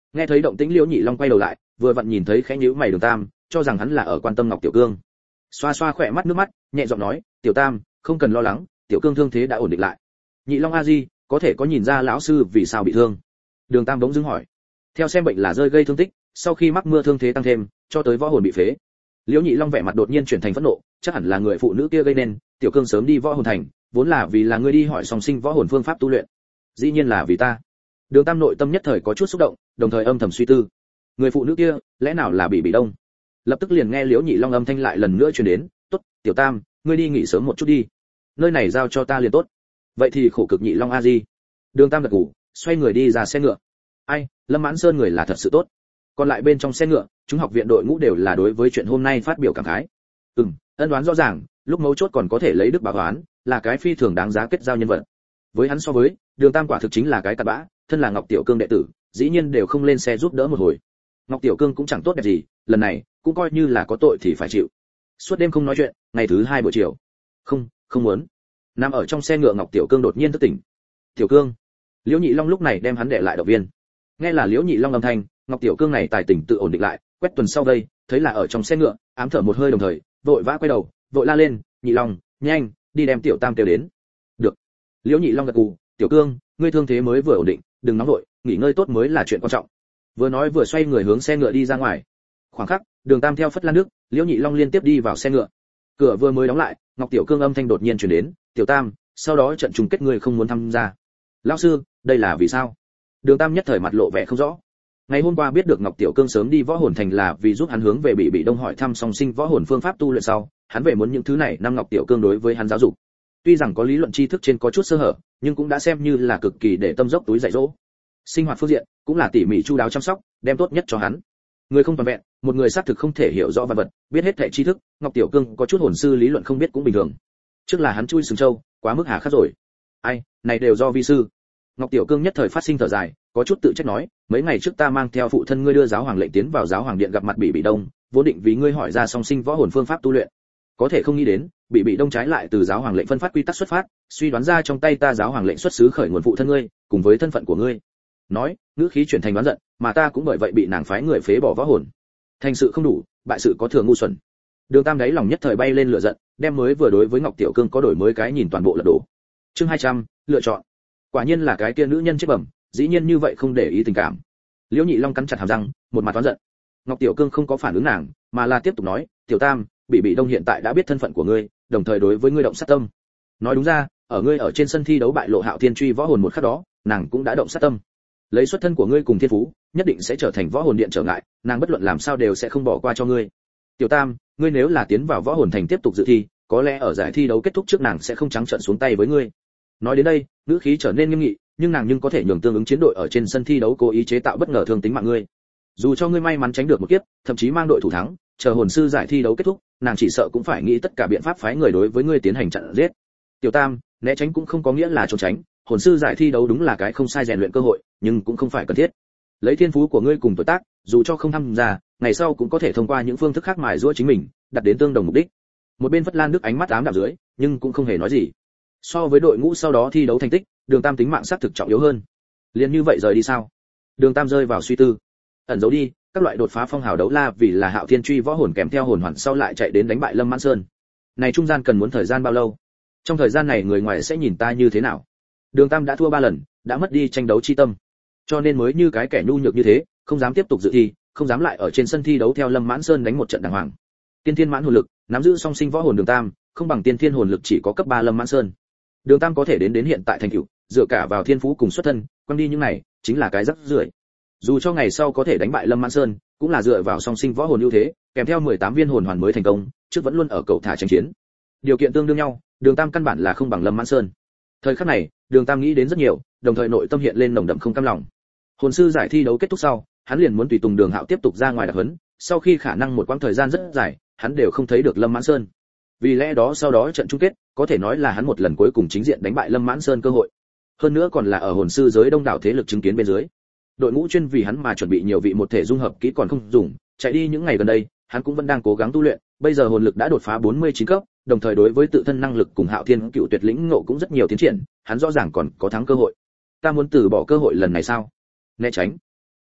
Nghe thấy động tĩnh Liễu Nhị Long quay đầu lại, vừa vặn nhìn thấy khẽ nhíu mày Đường Tam, cho rằng hắn là ở quan tâm Ngọc Tiểu Cương. Xoa xoa khỏe mắt nước mắt, nhẹ giọng nói, "Tiểu Tam, không cần lo lắng, Tiểu Cương thương thế đã ổn định lại." Nhị Long a di, có thể có nhìn ra lão sư vì sao bị thương? Đường Tam bỗng dưng hỏi. Theo xem bệnh là rơi gây thương tích, sau khi mắc mưa thương thế tăng thêm, cho tới võ hồn bị phế. Liễu Nhị Long vẻ mặt đột nhiên chuyển thành phẫn nộ, chắc hẳn là người phụ nữ kia gây nên, Tiểu Cương sớm đi võ hồn thành, vốn là vì là ngươi đi hỏi song sinh võ hồn phương pháp tu luyện. Dĩ nhiên là vì ta. Đường Tam nội tâm nhất thời có chút xúc động, đồng thời âm thầm suy tư. Người phụ nữ kia, lẽ nào là Bị Bị Đông? Lập tức liền nghe Liễu Nhị Long âm thanh lại lần nữa truyền đến, "Tốt, Tiểu Tam, ngươi đi nghỉ sớm một chút đi. Nơi này giao cho ta liền tốt." Vậy thì khổ cực Nhị Long a di. Đường Tam gật gù, xoay người đi ra xe ngựa. Ai, Lâm Mãn Sơn người là thật sự tốt. Còn lại bên trong xe ngựa, chúng học viện đội ngũ đều là đối với chuyện hôm nay phát biểu cảm khái. Ừm, ân đoán rõ ràng, lúc mấu chốt còn có thể lấy đức báo oán, là cái phi thường đáng giá kết giao nhân vật. Với hắn so với, Đường Tam quả thực chính là cái cặn bã, thân là Ngọc Tiểu Cương đệ tử, dĩ nhiên đều không lên xe giúp đỡ một hồi. Ngọc Tiểu Cương cũng chẳng tốt đẹp gì, lần này cũng coi như là có tội thì phải chịu. Suốt đêm không nói chuyện, ngày thứ hai buổi chiều. Không, không muốn. Nằm ở trong xe ngựa Ngọc Tiểu Cương đột nhiên thức tỉnh. "Tiểu Cương." Liễu Nhị Long lúc này đem hắn để lại động viên. Nghe là Liễu Nhị Long âm thanh, Ngọc Tiểu Cương này tài tỉnh tự ổn định lại, quét tuần sau đây, thấy là ở trong xe ngựa, ám thở một hơi đồng thời, vội vã quay đầu, vội la lên, "Nhị Long, nhanh, đi đem Tiểu Tam kêu đến." "Được." Liễu Nhị Long gật gù, "Tiểu Cương, ngươi thương thế mới vừa ổn định, đừng nóng vội, nghỉ ngơi tốt mới là chuyện quan trọng." Vừa nói vừa xoay người hướng xe ngựa đi ra ngoài. Khoảng khắc, Đường Tam theo phất lan nước, Liễu Nhị Long liên tiếp đi vào xe ngựa. Cửa vừa mới đóng lại, Ngọc Tiểu Cương âm thanh đột nhiên truyền đến, "Tiểu Tam, sau đó trận chung kết ngươi không muốn tham gia." "Lão sư, đây là vì sao?" Đường Tam nhất thời mặt lộ vẻ không rõ. Ngày hôm qua biết được Ngọc Tiểu Cương sớm đi võ hồn thành là vì giúp hắn hướng về Bị Bị Đông hỏi thăm song sinh võ hồn phương pháp tu luyện sau, hắn về muốn những thứ này năm Ngọc Tiểu Cương đối với hắn giáo dục. Tuy rằng có lý luận tri thức trên có chút sơ hở, nhưng cũng đã xem như là cực kỳ để tâm dốc túi dạy dỗ. Sinh hoạt phương diện cũng là tỉ mỉ chu đáo chăm sóc, đem tốt nhất cho hắn. Người không toàn vẹn, một người xác thực không thể hiểu rõ văn vật, biết hết thảy tri thức, Ngọc Tiểu Cương có chút hồn sư lý luận không biết cũng bình thường. Trước là hắn chui sừng châu, quá mức hà khắc rồi. Ai, này đều do vi sư. Ngọc Tiểu Cương nhất thời phát sinh thở dài, có chút tự trách nói, mấy ngày trước ta mang theo phụ thân ngươi đưa giáo hoàng lệnh tiến vào giáo hoàng điện gặp mặt Bị Bị Đông, vốn định vì ngươi hỏi ra song sinh võ hồn phương pháp tu luyện. Có thể không nghĩ đến, Bị Bị Đông trái lại từ giáo hoàng lệnh phân phát quy tắc xuất phát, suy đoán ra trong tay ta giáo hoàng lệnh xuất xứ khởi nguồn phụ thân ngươi, cùng với thân phận của ngươi. Nói, ngữ khí chuyển thành đoán giận, mà ta cũng bởi vậy bị nàng phái người phế bỏ võ hồn. Thành sự không đủ, bại sự có thừa ngu xuẩn. Đường Tam đáy lòng nhất thời bay lên lửa giận, đem mới vừa đối với Ngọc Tiểu Cương có đổi mới cái nhìn toàn bộ lật đổ. Chương hai trăm, lựa chọn. Quả nhiên là cái kia nữ nhân chết bẩm, dĩ nhiên như vậy không để ý tình cảm. Liễu Nhị Long cắn chặt hàm răng, một mặt oán giận. Ngọc Tiểu Cương không có phản ứng nàng, mà là tiếp tục nói, "Tiểu Tam, Bị Bị Đông hiện tại đã biết thân phận của ngươi, đồng thời đối với ngươi động sát tâm. Nói đúng ra, ở ngươi ở trên sân thi đấu bại lộ Hạo Thiên truy võ hồn một khắc đó, nàng cũng đã động sát tâm. Lấy xuất thân của ngươi cùng thiên phú, nhất định sẽ trở thành võ hồn điện trở ngại, nàng bất luận làm sao đều sẽ không bỏ qua cho ngươi. Tiểu Tam, ngươi nếu là tiến vào võ hồn thành tiếp tục dự thi, có lẽ ở giải thi đấu kết thúc trước nàng sẽ không trắng trợn xuống tay với ngươi." Nói đến đây, ngữ khí trở nên nghiêm nghị, nhưng nàng nhưng có thể nhường tương ứng chiến đội ở trên sân thi đấu cố ý chế tạo bất ngờ thương tính mạng ngươi. Dù cho ngươi may mắn tránh được một kiếp, thậm chí mang đội thủ thắng, chờ hồn sư giải thi đấu kết thúc, nàng chỉ sợ cũng phải nghĩ tất cả biện pháp phái người đối với ngươi tiến hành chặn giết. Tiểu Tam, né tránh cũng không có nghĩa là trốn tránh, hồn sư giải thi đấu đúng là cái không sai rèn luyện cơ hội, nhưng cũng không phải cần thiết. Lấy thiên phú của ngươi cùng tuổi tác, dù cho không tham gia, ngày sau cũng có thể thông qua những phương thức khác mài giũa chính mình, đạt đến tương đồng mục đích. Một bên Phất Lan Đức ánh mắt ám đạm dưới, nhưng cũng không hề nói gì. So với đội ngũ sau đó thi đấu thành tích, Đường Tam tính mạng xác thực trọng yếu hơn. Liền như vậy rời đi sao? Đường Tam rơi vào suy tư. Ẩn giấu đi, các loại đột phá phong hào đấu la vì là Hạo Thiên truy võ hồn kèm theo hồn hoàn sau lại chạy đến đánh bại Lâm Mãn Sơn. Này trung gian cần muốn thời gian bao lâu? Trong thời gian này người ngoài sẽ nhìn ta như thế nào? Đường Tam đã thua ba lần, đã mất đi tranh đấu chi tâm, cho nên mới như cái kẻ nhu nhược như thế, không dám tiếp tục dự thi, không dám lại ở trên sân thi đấu theo Lâm Mãn Sơn đánh một trận đàng hoàng. Tiên Thiên mãn hồn lực, nắm giữ song sinh võ hồn Đường Tam, không bằng Tiên Thiên hồn lực chỉ có cấp ba Lâm Mãn Sơn. Đường Tam có thể đến đến hiện tại thành tựu, dựa cả vào thiên phú cùng xuất thân, quăng đi những này, chính là cái rắc rưởi. Dù cho ngày sau có thể đánh bại Lâm Mãn Sơn, cũng là dựa vào song sinh võ hồn ưu thế, kèm theo mười tám viên hồn hoàn mới thành công, trước vẫn luôn ở cầu thả tranh chiến. Điều kiện tương đương nhau, Đường Tam căn bản là không bằng Lâm Mãn Sơn. Thời khắc này, Đường Tam nghĩ đến rất nhiều, đồng thời nội tâm hiện lên nồng đậm không cam lòng. Hồn sư giải thi đấu kết thúc sau, hắn liền muốn tùy tùng Đường Hạo tiếp tục ra ngoài đặc huấn, sau khi khả năng một quãng thời gian rất dài, hắn đều không thấy được Lâm Mãn Sơn. Vì lẽ đó sau đó trận chung kết, có thể nói là hắn một lần cuối cùng chính diện đánh bại Lâm Mãn Sơn cơ hội. Hơn nữa còn là ở hồn sư giới đông đảo thế lực chứng kiến bên dưới. Đội ngũ chuyên vì hắn mà chuẩn bị nhiều vị một thể dung hợp kỹ còn không dùng, chạy đi những ngày gần đây, hắn cũng vẫn đang cố gắng tu luyện, bây giờ hồn lực đã đột phá bốn mươi chín cấp, đồng thời đối với tự thân năng lực cùng Hạo Thiên Cựu Tuyệt lĩnh ngộ cũng rất nhiều tiến triển, hắn rõ ràng còn có thắng cơ hội. Ta muốn từ bỏ cơ hội lần này sao? Né tránh? Không,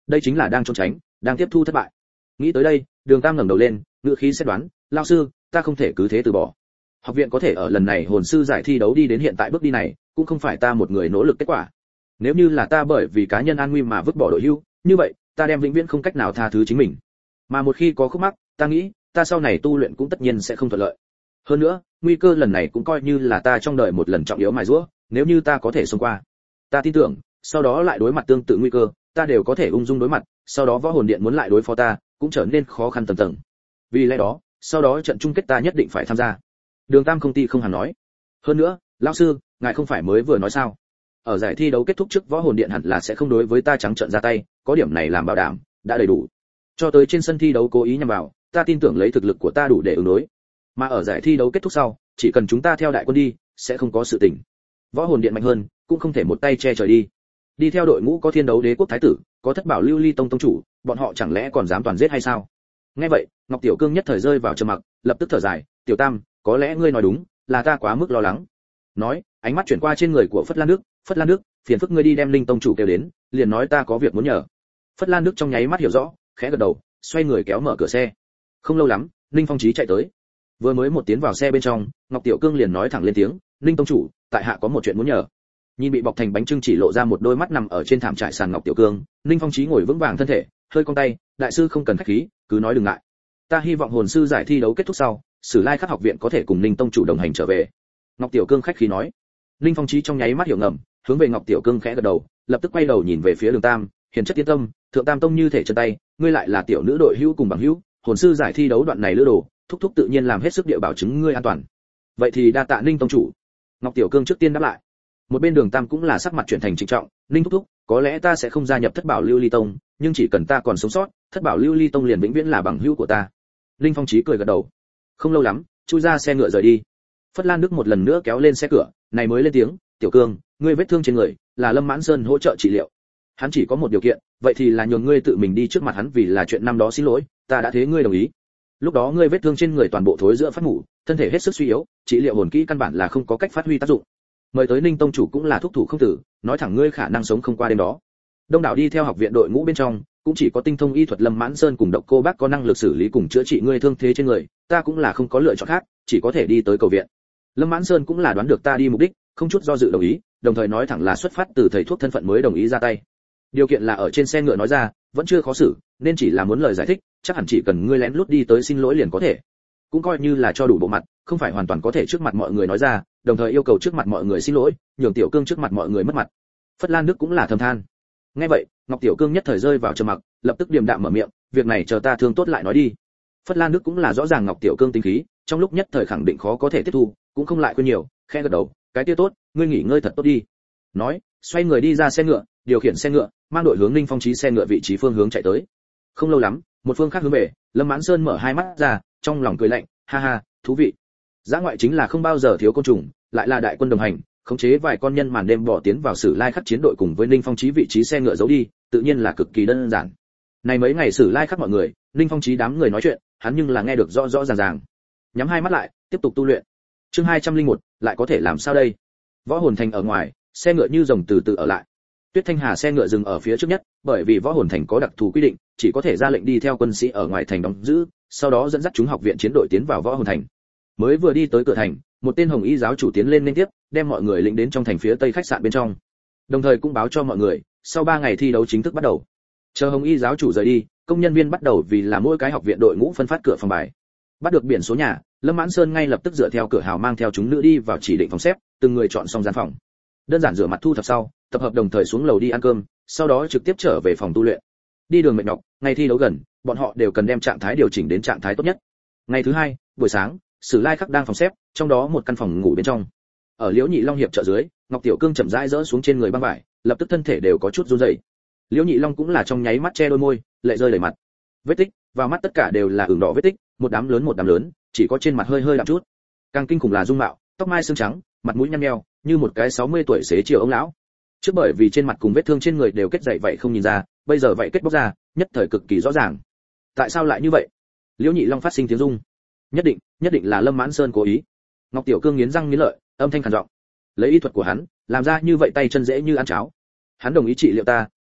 đây chính là đang trốn tránh, đang tiếp thu thất bại. Nghĩ tới đây, Đường Tam ngẩng đầu lên, ngữ khí xét đoán, "Lão sư, ta không thể cứ thế từ bỏ. Học viện có thể ở lần này hồn sư giải thi đấu đi đến hiện tại bước đi này, cũng không phải ta một người nỗ lực kết quả. Nếu như là ta bởi vì cá nhân an nguy mà vứt bỏ đội hưu, như vậy, ta đem vĩnh viễn không cách nào tha thứ chính mình. Mà một khi có khúc mắc, ta nghĩ, ta sau này tu luyện cũng tất nhiên sẽ không thuận lợi. Hơn nữa, nguy cơ lần này cũng coi như là ta trong đời một lần trọng yếu mài giũa, nếu như ta có thể xông qua, ta tin tưởng, sau đó lại đối mặt tương tự nguy cơ, ta đều có thể ung dung đối mặt, sau đó võ hồn điện muốn lại đối phó ta, cũng trở nên khó khăn tầng tầng. Vì lẽ đó, sau đó trận chung kết ta nhất định phải tham gia." Đường Tam không ti không hẳn nói. "Hơn nữa, lão sư, ngài không phải mới vừa nói sao? Ở giải thi đấu kết thúc trước võ hồn điện hẳn là sẽ không đối với ta trắng trợn ra tay, có điểm này làm bảo đảm, đã đầy đủ. Cho tới trên sân thi đấu cố ý nhằm vào, ta tin tưởng lấy thực lực của ta đủ để ứng đối. Mà ở giải thi đấu kết thúc sau, chỉ cần chúng ta theo đại quân đi, sẽ không có sự tình. Võ hồn điện mạnh hơn, cũng không thể một tay che trời đi. Đi theo đội ngũ có Thiên Đấu Đế quốc thái tử, có Thất Bảo Lưu Ly tông tông chủ, bọn họ chẳng lẽ còn dám toàn giết hay sao?" Nghe vậy, Ngọc Tiểu Cương nhất thời rơi vào trầm mặc, lập tức thở dài, "Tiểu Tam, có lẽ ngươi nói đúng, là ta quá mức lo lắng." Nói, ánh mắt chuyển qua trên người của Phất Lan Đức, "Phất Lan Đức, phiền phức ngươi đi đem Linh tông chủ kêu đến, liền nói ta có việc muốn nhờ." Phất Lan Đức trong nháy mắt hiểu rõ, khẽ gật đầu, xoay người kéo mở cửa xe. Không lâu lắm, Linh Phong Chí chạy tới. Vừa mới một tiến vào xe bên trong, Ngọc Tiểu Cương liền nói thẳng lên tiếng, "Linh tông chủ, tại hạ có một chuyện muốn nhờ." Nhìn bị bọc thành bánh trưng chỉ lộ ra một đôi mắt nằm ở trên thảm trải sàn Ngọc Tiểu Cương, Linh Phong Chí ngồi vững vàng thân thể, hơi cong tay, "Đại sư không cần khách khí, cứ nói đừng ngại. Ta hy vọng hồn sư giải thi đấu kết thúc sau, Sử Lai Khắc học viện có thể cùng Linh tông chủ đồng hành trở về." Ngọc Tiểu Cương khách khí nói. Linh Phong Chí trong nháy mắt hiểu ngầm, hướng về Ngọc Tiểu Cương khẽ gật đầu, lập tức quay đầu nhìn về phía Đường Tam, "Hiền chất tiến tâm, thượng Tam tông như thể chân tay, ngươi lại là tiểu nữ đội hữu cùng bằng hữu, hồn sư giải thi đấu đoạn này lữ đồ, thúc thúc tự nhiên làm hết sức địa bảo chứng ngươi an toàn. Vậy thì đa tạ Linh tông chủ." Ngọc Tiểu Cương trước tiên đáp lại. Một bên Đường Tam cũng là sắc mặt chuyển thành trịnh trọng, "Linh thúc thúc, có lẽ ta sẽ không gia nhập Thất Bảo Lưu Ly tông, nhưng chỉ cần ta còn sống sót, Thất Bảo Lưu Ly tông liền vĩnh viễn là bằng hữu của ta." Linh Phong Chí cười gật đầu. Không lâu lắm, chui ra xe ngựa rời đi. Phất Lan Đức một lần nữa kéo lên xe cửa, này mới lên tiếng, "Tiểu Cương, ngươi vết thương trên người, là Lâm Mãn Sơn hỗ trợ trị liệu. Hắn chỉ có một điều kiện, vậy thì là nhường ngươi tự mình đi trước mặt hắn vì là chuyện năm đó xin lỗi, ta đã thế ngươi đồng ý. Lúc đó ngươi vết thương trên người toàn bộ thối giữa phát mủ, thân thể hết sức suy yếu, trị liệu hồn kỹ căn bản là không có cách phát huy tác dụng. Mời tới Ninh tông chủ cũng là thúc thủ không tử, nói thẳng ngươi khả năng sống không qua đêm đó." Đông đảo đi theo học viện đội ngũ bên trong, cũng chỉ có tinh thông y thuật Lâm Mãn Sơn cùng Độc Cô Bác có năng lực xử lý cùng chữa trị ngươi thương thế trên người, ta cũng là không có lựa chọn khác, chỉ có thể đi tới cầu viện. Lâm Mãn Sơn cũng là đoán được ta đi mục đích, không chút do dự đồng ý, đồng thời nói thẳng là xuất phát từ thầy thuốc thân phận mới đồng ý ra tay. Điều kiện là ở trên xe ngựa nói ra, vẫn chưa khó xử, nên chỉ là muốn lời giải thích, chắc hẳn chỉ cần ngươi lén lút đi tới xin lỗi liền có thể. Cũng coi như là cho đủ bộ mặt, không phải hoàn toàn có thể trước mặt mọi người nói ra, đồng thời yêu cầu trước mặt mọi người xin lỗi, nhường Tiểu Cương trước mặt mọi người mất mặt. Phất Lan Đức cũng là thầm than. Nghe vậy, Ngọc Tiểu Cương nhất thời rơi vào trầm mặc, lập tức điềm đạm mở miệng, "Việc này chờ ta thương tốt lại nói đi." Phất Lan Đức cũng là rõ ràng Ngọc Tiểu Cương tính khí, trong lúc nhất thời khẳng định khó có thể tiếp thu, cũng không lại khuyên nhiều, khẽ gật đầu, "Cái kia tốt, ngươi nghỉ ngơi thật tốt đi." Nói, xoay người đi ra xe ngựa, điều khiển xe ngựa, mang đội hướng Ninh Phong Chí xe ngựa vị trí phương hướng chạy tới. Không lâu lắm, một phương khác hướng về, Lâm Mãn Sơn mở hai mắt ra, trong lòng cười lạnh, "Ha ha, thú vị. Dã ngoại chính là không bao giờ thiếu côn trùng, lại là đại quân đồng hành, khống chế vài con nhân màn đêm bỏ tiến vào Sử Lai Khắc chiến đội cùng với Ninh Phong Chí vị trí xe ngựa giấu đi, tự nhiên là cực kỳ đơn giản." Này mấy ngày Sử Lai Khắc mọi người, Ninh Phong Chí đám người nói chuyện, hắn nhưng là nghe được rõ rõ ràng ràng. Nhắm hai mắt lại, tiếp tục tu luyện. Chương hai trăm lẻ một, lại có thể làm sao đây? Võ Hồn Thành ở ngoài, xe ngựa như rồng từ từ ở lại. Tuyết Thanh Hà xe ngựa dừng ở phía trước nhất, bởi vì Võ Hồn Thành có đặc thù quy định, chỉ có thể ra lệnh đi theo quân sĩ ở ngoài thành đóng giữ, sau đó dẫn dắt chúng học viện chiến đội tiến vào Võ Hồn Thành. Mới vừa đi tới cửa thành, một tên hồng y giáo chủ tiến lên liên tiếp, đem mọi người lĩnh đến trong thành phía tây khách sạn bên trong. Đồng thời cũng báo cho mọi người, sau ba ngày thi đấu chính thức bắt đầu. Chờ hồng y giáo chủ rời đi, công nhân viên bắt đầu vì là mỗi cái học viện đội ngũ phân phát cửa phòng bài. Bắt được biển số nhà, Lâm Mãn Sơn ngay lập tức dựa theo cửa hào mang theo chúng nữ đi vào chỉ định phòng xếp, từng người chọn xong gian phòng. Đơn giản rửa mặt thu thập sau, tập hợp đồng thời xuống lầu đi ăn cơm, sau đó trực tiếp trở về phòng tu luyện. Đi đường mệt nhọc, ngày thi đấu gần, bọn họ đều cần đem trạng thái điều chỉnh đến trạng thái tốt nhất. Ngày thứ hai, buổi sáng, Sử Lai Khắc đang phòng xếp, trong đó một căn phòng ngủ bên trong. Ở Liễu Nhị Long hiệp trợ dưới, Ngọc Tiểu Cương chậm rãi rỡ xuống trên người băng vải, lập tức thân thể đều có chút run rẩy. Liễu Nhị Long cũng là trong nháy mắt che đôi môi, lệ rơi đầy mặt. Vết tích, vào mắt tất cả đều là ửng đỏ vết tích, một đám lớn một đám lớn, chỉ có trên mặt hơi hơi đậm chút. Càng kinh khủng là dung mạo, tóc mai xương trắng, mặt mũi nhăn nheo, như một cái sáu mươi tuổi xế chiều ông lão. Trước bởi vì trên mặt cùng vết thương trên người đều kết dày vậy không nhìn ra, bây giờ vậy kết bóc ra, nhất thời cực kỳ rõ ràng. Tại sao lại như vậy? Liễu Nhị Long phát sinh tiếng rung. Nhất định, nhất định là Lâm Mãn Sơn cố ý. Ngọc Tiểu Cương nghiến răng nghiến lợi, âm thanh khàn giọng. Lấy y thuật của hắn, làm ra như vậy tay chân dễ như ăn cháo. Hắn đồng ý trị liệu ta,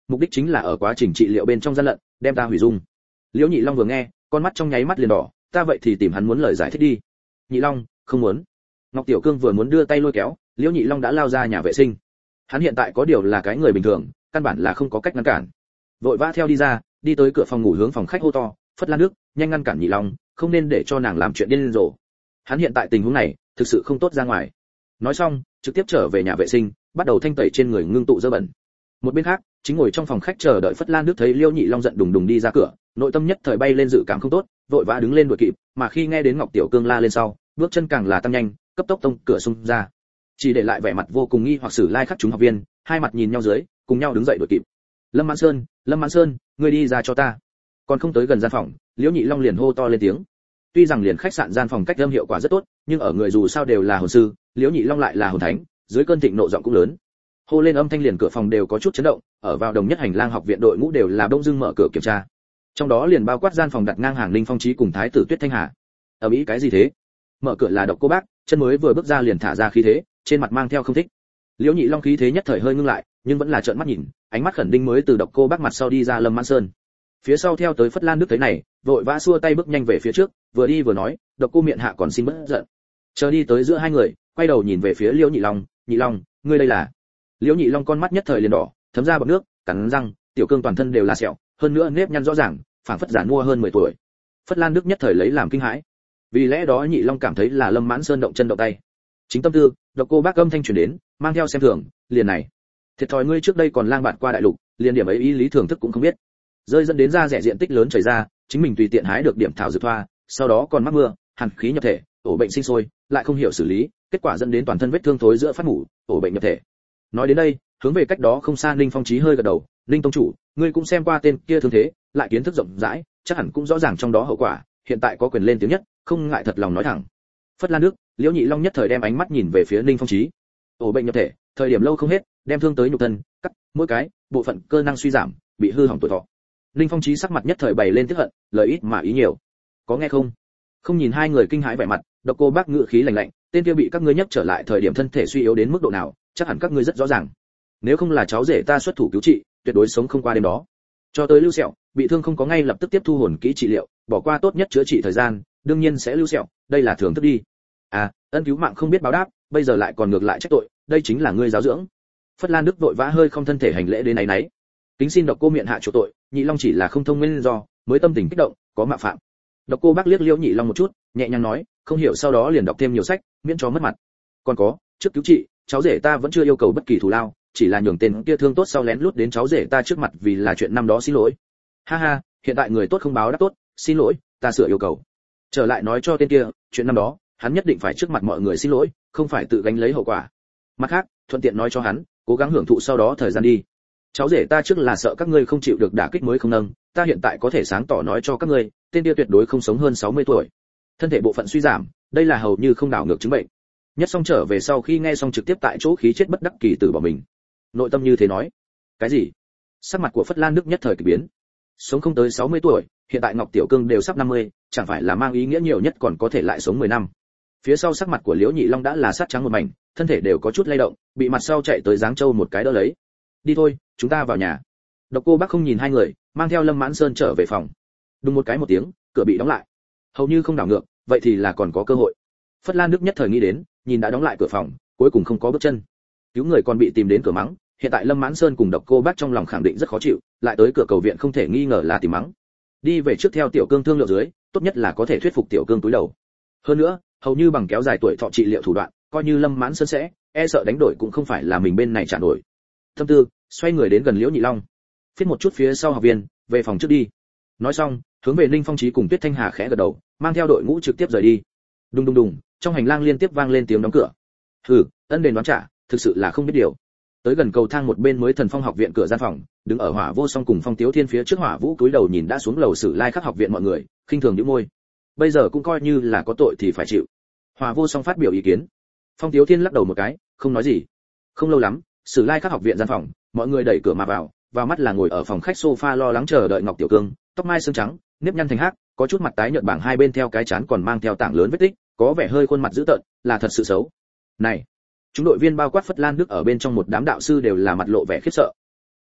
mục đích chính là ở quá trình trị liệu bên trong gian lận đem ta hủy dung. Liễu Nhị Long vừa nghe, con mắt trong nháy mắt liền đỏ, ta vậy thì tìm hắn muốn lời giải thích đi. Nhị Long, không muốn. Ngọc Tiểu Cương vừa muốn đưa tay lôi kéo, Liễu Nhị Long đã lao ra nhà vệ sinh. Hắn hiện tại có điều là cái người bình thường, căn bản là không có cách ngăn cản. Vội vã theo đi ra, đi tới cửa phòng ngủ hướng phòng khách hô to, Phất Lan Đức, nhanh ngăn cản Nhị Long, không nên để cho nàng làm chuyện điên rồ. Hắn hiện tại tình huống này, thực sự không tốt ra ngoài. Nói xong, trực tiếp trở về nhà vệ sinh, bắt đầu thanh tẩy trên người ngưng tụ dơ bẩn. Một bên khác, chính ngồi trong phòng khách chờ đợi Phất Lan Đức thấy Liễu Nhị Long giận đùng đùng đi ra cửa, nội tâm nhất thời bay lên dự cảm không tốt, vội vã đứng lên đuổi kịp, mà khi nghe đến Ngọc Tiểu Cương la lên sau, bước chân càng là tăng nhanh, cấp tốc tông cửa xung ra. Chỉ để lại vẻ mặt vô cùng nghi hoặc Sử Lai Khắc chúng học viên, hai mặt nhìn nhau dưới, cùng nhau đứng dậy đuổi kịp. Lâm Mãn Sơn, Lâm Mãn Sơn, ngươi đi ra cho ta. Còn không tới gần gian phòng, Liễu Nhị Long liền hô to lên tiếng. Tuy rằng liền khách sạn gian phòng cách âm hiệu quả rất tốt, nhưng ở người dù sao đều là hồn sư, Liễu Nhị Long lại là hồn thánh, dưới cơn thịnh nộ giọng cũng lớn. Hô lên âm thanh liền cửa phòng đều có chút chấn động, ở vào đồng nhất hành lang học viện đội ngũ đều là đông dưng mở cửa kiểm tra. Trong đó liền bao quát gian phòng đặt ngang hàng Ninh Phong Chí cùng Thái tử Tuyết Thanh Hà. Ở Mỹ cái gì thế? Mở cửa là Độc Cô Bác, chân mới vừa bước ra liền thả ra khí thế, trên mặt mang theo không thích. Liễu Nhị Long khí thế nhất thời hơi ngưng lại, nhưng vẫn là trợn mắt nhìn, ánh mắt khẩn đinh mới từ Độc Cô Bác mặt sau đi ra Lâm Mãn Sơn. Phía sau theo tới Phất Lan Đức thấy này, vội vã xua tay bước nhanh về phía trước, vừa đi vừa nói, Độc Cô miệng hạ còn xin bớt giận. Chờ đi tới giữa hai người, quay đầu nhìn về phía Liễu Nhị Long, Nhị Long, ngươi đây là? Liễu Nhị Long con mắt nhất thời liền đỏ, thấm ra bọt nước, cắn răng, Tiểu Cương toàn thân đều là sẹo, hơn nữa nếp nhăn rõ ràng, phảng phất giản mua hơn mười tuổi. Phất Lan Đức nhất thời lấy làm kinh hãi. Vì lẽ đó Nhị Long cảm thấy là Lâm Mãn Sơn động chân động tay. Chính tâm tư, Độc Cô Bác âm thanh truyền đến, mang theo xem thường, liền này. Thiệt thòi ngươi trước đây còn lang bạt qua đại lục, liền điểm ấy ý lý thưởng thức cũng không biết. Rơi dẫn đến ra rẻ diện tích lớn chảy ra, chính mình tùy tiện hái được điểm thảo dược thoa, sau đó còn mắc mưa, hàn khí nhập thể, ổ bệnh sinh sôi, lại không hiểu xử lý, kết quả dẫn đến toàn thân vết thương thối giữa phát mủ, ổ bệnh nhập thể. Nói đến đây, hướng về cách đó không xa Ninh Phong Chí hơi gật đầu, Ninh tông chủ, ngươi cũng xem qua tên kia thương thế, lại kiến thức rộng rãi, chắc hẳn cũng rõ ràng trong đó hậu quả, hiện tại có quyền lên tiếng nhất, không ngại thật lòng nói thẳng. Phất Lan Đức, Liễu Nhị Long nhất thời đem ánh mắt nhìn về phía Ninh Phong Chí. Ổ bệnh nhập thể, thời điểm lâu không hết, đem thương tới nhục thân, cắt mỗi cái bộ phận cơ năng suy giảm, bị hư hỏng tuổi thọ. Ninh Phong Chí sắc mặt nhất thời bày lên tức hận, lời ít mà ý nhiều. Có nghe không? Không nhìn hai người kinh hãi vẻ mặt, Độc Cô Bác ngữ khí lạnh lạnh, tên kia bị các ngươi nhấc trở lại thời điểm thân thể suy yếu đến mức độ nào, chắc hẳn các ngươi rất rõ ràng. Nếu không là cháu rể ta xuất thủ cứu trị, tuyệt đối sống không qua đêm đó. Cho tới lưu sẹo, bị thương không có ngay lập tức tiếp thu hồn kỹ trị liệu, bỏ qua tốt nhất chữa trị thời gian, đương nhiên sẽ lưu sẹo, đây là thường thức đi. À, ân cứu mạng không biết báo đáp, bây giờ lại còn ngược lại trách tội, đây chính là ngươi giáo dưỡng. Phất Lan Đức vội vã hơi không thân thể hành lễ đến này nấy. Kính xin Độc Cô miệng hạ chỗ tội, Nhị Long chỉ là không thông nguyên do, mới tâm tình kích động, có mạo phạm. Độc Cô Bác liếc Liễu Nhị Long một chút, nhẹ nhàng nói, không hiểu sau đó liền đọc thêm nhiều sách, miễn cho mất mặt. Còn có, trước cứu trị, cháu rể ta vẫn chưa yêu cầu bất kỳ thù lao, chỉ là nhường tên kia thương tốt sau lén lút đến cháu rể ta trước mặt vì là chuyện năm đó xin lỗi. Ha ha, hiện tại người tốt không báo đáp tốt, xin lỗi, ta sửa yêu cầu. Trở lại nói cho tên kia, chuyện năm đó, hắn nhất định phải trước mặt mọi người xin lỗi, không phải tự gánh lấy hậu quả. Mặt khác, thuận tiện nói cho hắn, cố gắng hưởng thụ sau đó thời gian đi. Cháu rể ta trước là sợ các ngươi không chịu được đả kích mới không nâng, ta hiện tại có thể sáng tỏ nói cho các ngươi, tên kia tuyệt đối không sống hơn sáu mươi tuổi. Thân thể bộ phận suy giảm, đây là hầu như không đảo ngược chứng bệnh. Nhất Song trở về sau khi nghe xong trực tiếp tại chỗ khí chết bất đắc kỳ tử bỏ mình. Nội tâm như thế nói. Cái gì? Sắc mặt của Phất Lan Đức nhất thời kỳ biến. Sống không tới sáu mươi tuổi, hiện tại Ngọc Tiểu Cương đều sắp năm mươi, chẳng phải là mang ý nghĩa nhiều nhất còn có thể lại sống mười năm. Phía sau sắc mặt của Liễu Nhị Long đã là sát trắng một mảnh, thân thể đều có chút lay động, bị mặt sau chạy tới Giáng Châu một cái đỡ lấy. Đi thôi, chúng ta vào nhà. Độc Cô Bác không nhìn hai người, mang theo Lâm Mãn Sơn trở về phòng. Đùng một cái một tiếng, cửa bị đóng lại. Hầu như không đảo ngược, vậy thì là còn có cơ hội. Phất Lan Đức nhất thời nghĩ đến, nhìn đã đóng lại cửa phòng, cuối cùng không có bước chân. Cứu người còn bị tìm đến cửa mắng, hiện tại Lâm Mãn Sơn cùng Độc Cô Bác trong lòng khẳng định rất khó chịu, lại tới cửa cầu viện không thể nghi ngờ là tìm mắng. Đi về trước theo Tiểu Cương thương lượng dưới, tốt nhất là có thể thuyết phục Tiểu Cương túi đầu. Hơn nữa, hầu như bằng kéo dài tuổi thọ trị liệu thủ đoạn, coi như Lâm Mãn Sơn sẽ e sợ đánh đổi cũng không phải là mình bên này trả nổi. Thâm tư, xoay người đến gần Liễu Nhị Long, phiết một chút phía sau học viên, về phòng trước đi. Nói xong, hướng về Ninh Phong Chí cùng Tuyết Thanh Hà khẽ gật đầu, mang theo đội ngũ trực tiếp rời đi. Đùng đùng đùng, trong hành lang liên tiếp vang lên tiếng đóng cửa. Hừ, ân đền đoán trả, thực sự là không biết điều. Tới gần cầu thang một bên mới Thần Phong học viện cửa gian phòng, đứng ở Hỏa Vô Song cùng Phong Tiếu Thiên phía trước Hỏa Vũ cúi đầu nhìn đã xuống lầu Sử Lai Khắc học viện mọi người, khinh thường nhíu môi. Bây giờ cũng coi như là có tội thì phải chịu. Hỏa Vô Song phát biểu ý kiến. Phong Tiếu Thiên lắc đầu một cái, không nói gì. Không lâu lắm, Sử Lai Khắc học viện gian phòng, mọi người đẩy cửa mà vào, vào mắt là ngồi ở phòng khách sofa lo lắng chờ đợi Ngọc Tiểu Cương, tóc mai sương trắng, nếp nhăn thành hắc, có chút mặt tái nhợt bảng hai bên theo cái chán còn mang theo tảng lớn vết tích, có vẻ hơi khuôn mặt dữ tợn, là thật sự xấu. Này, chúng đội viên bao quát Phất Lan Đức ở bên trong một đám đạo sư đều là mặt lộ vẻ khiếp sợ.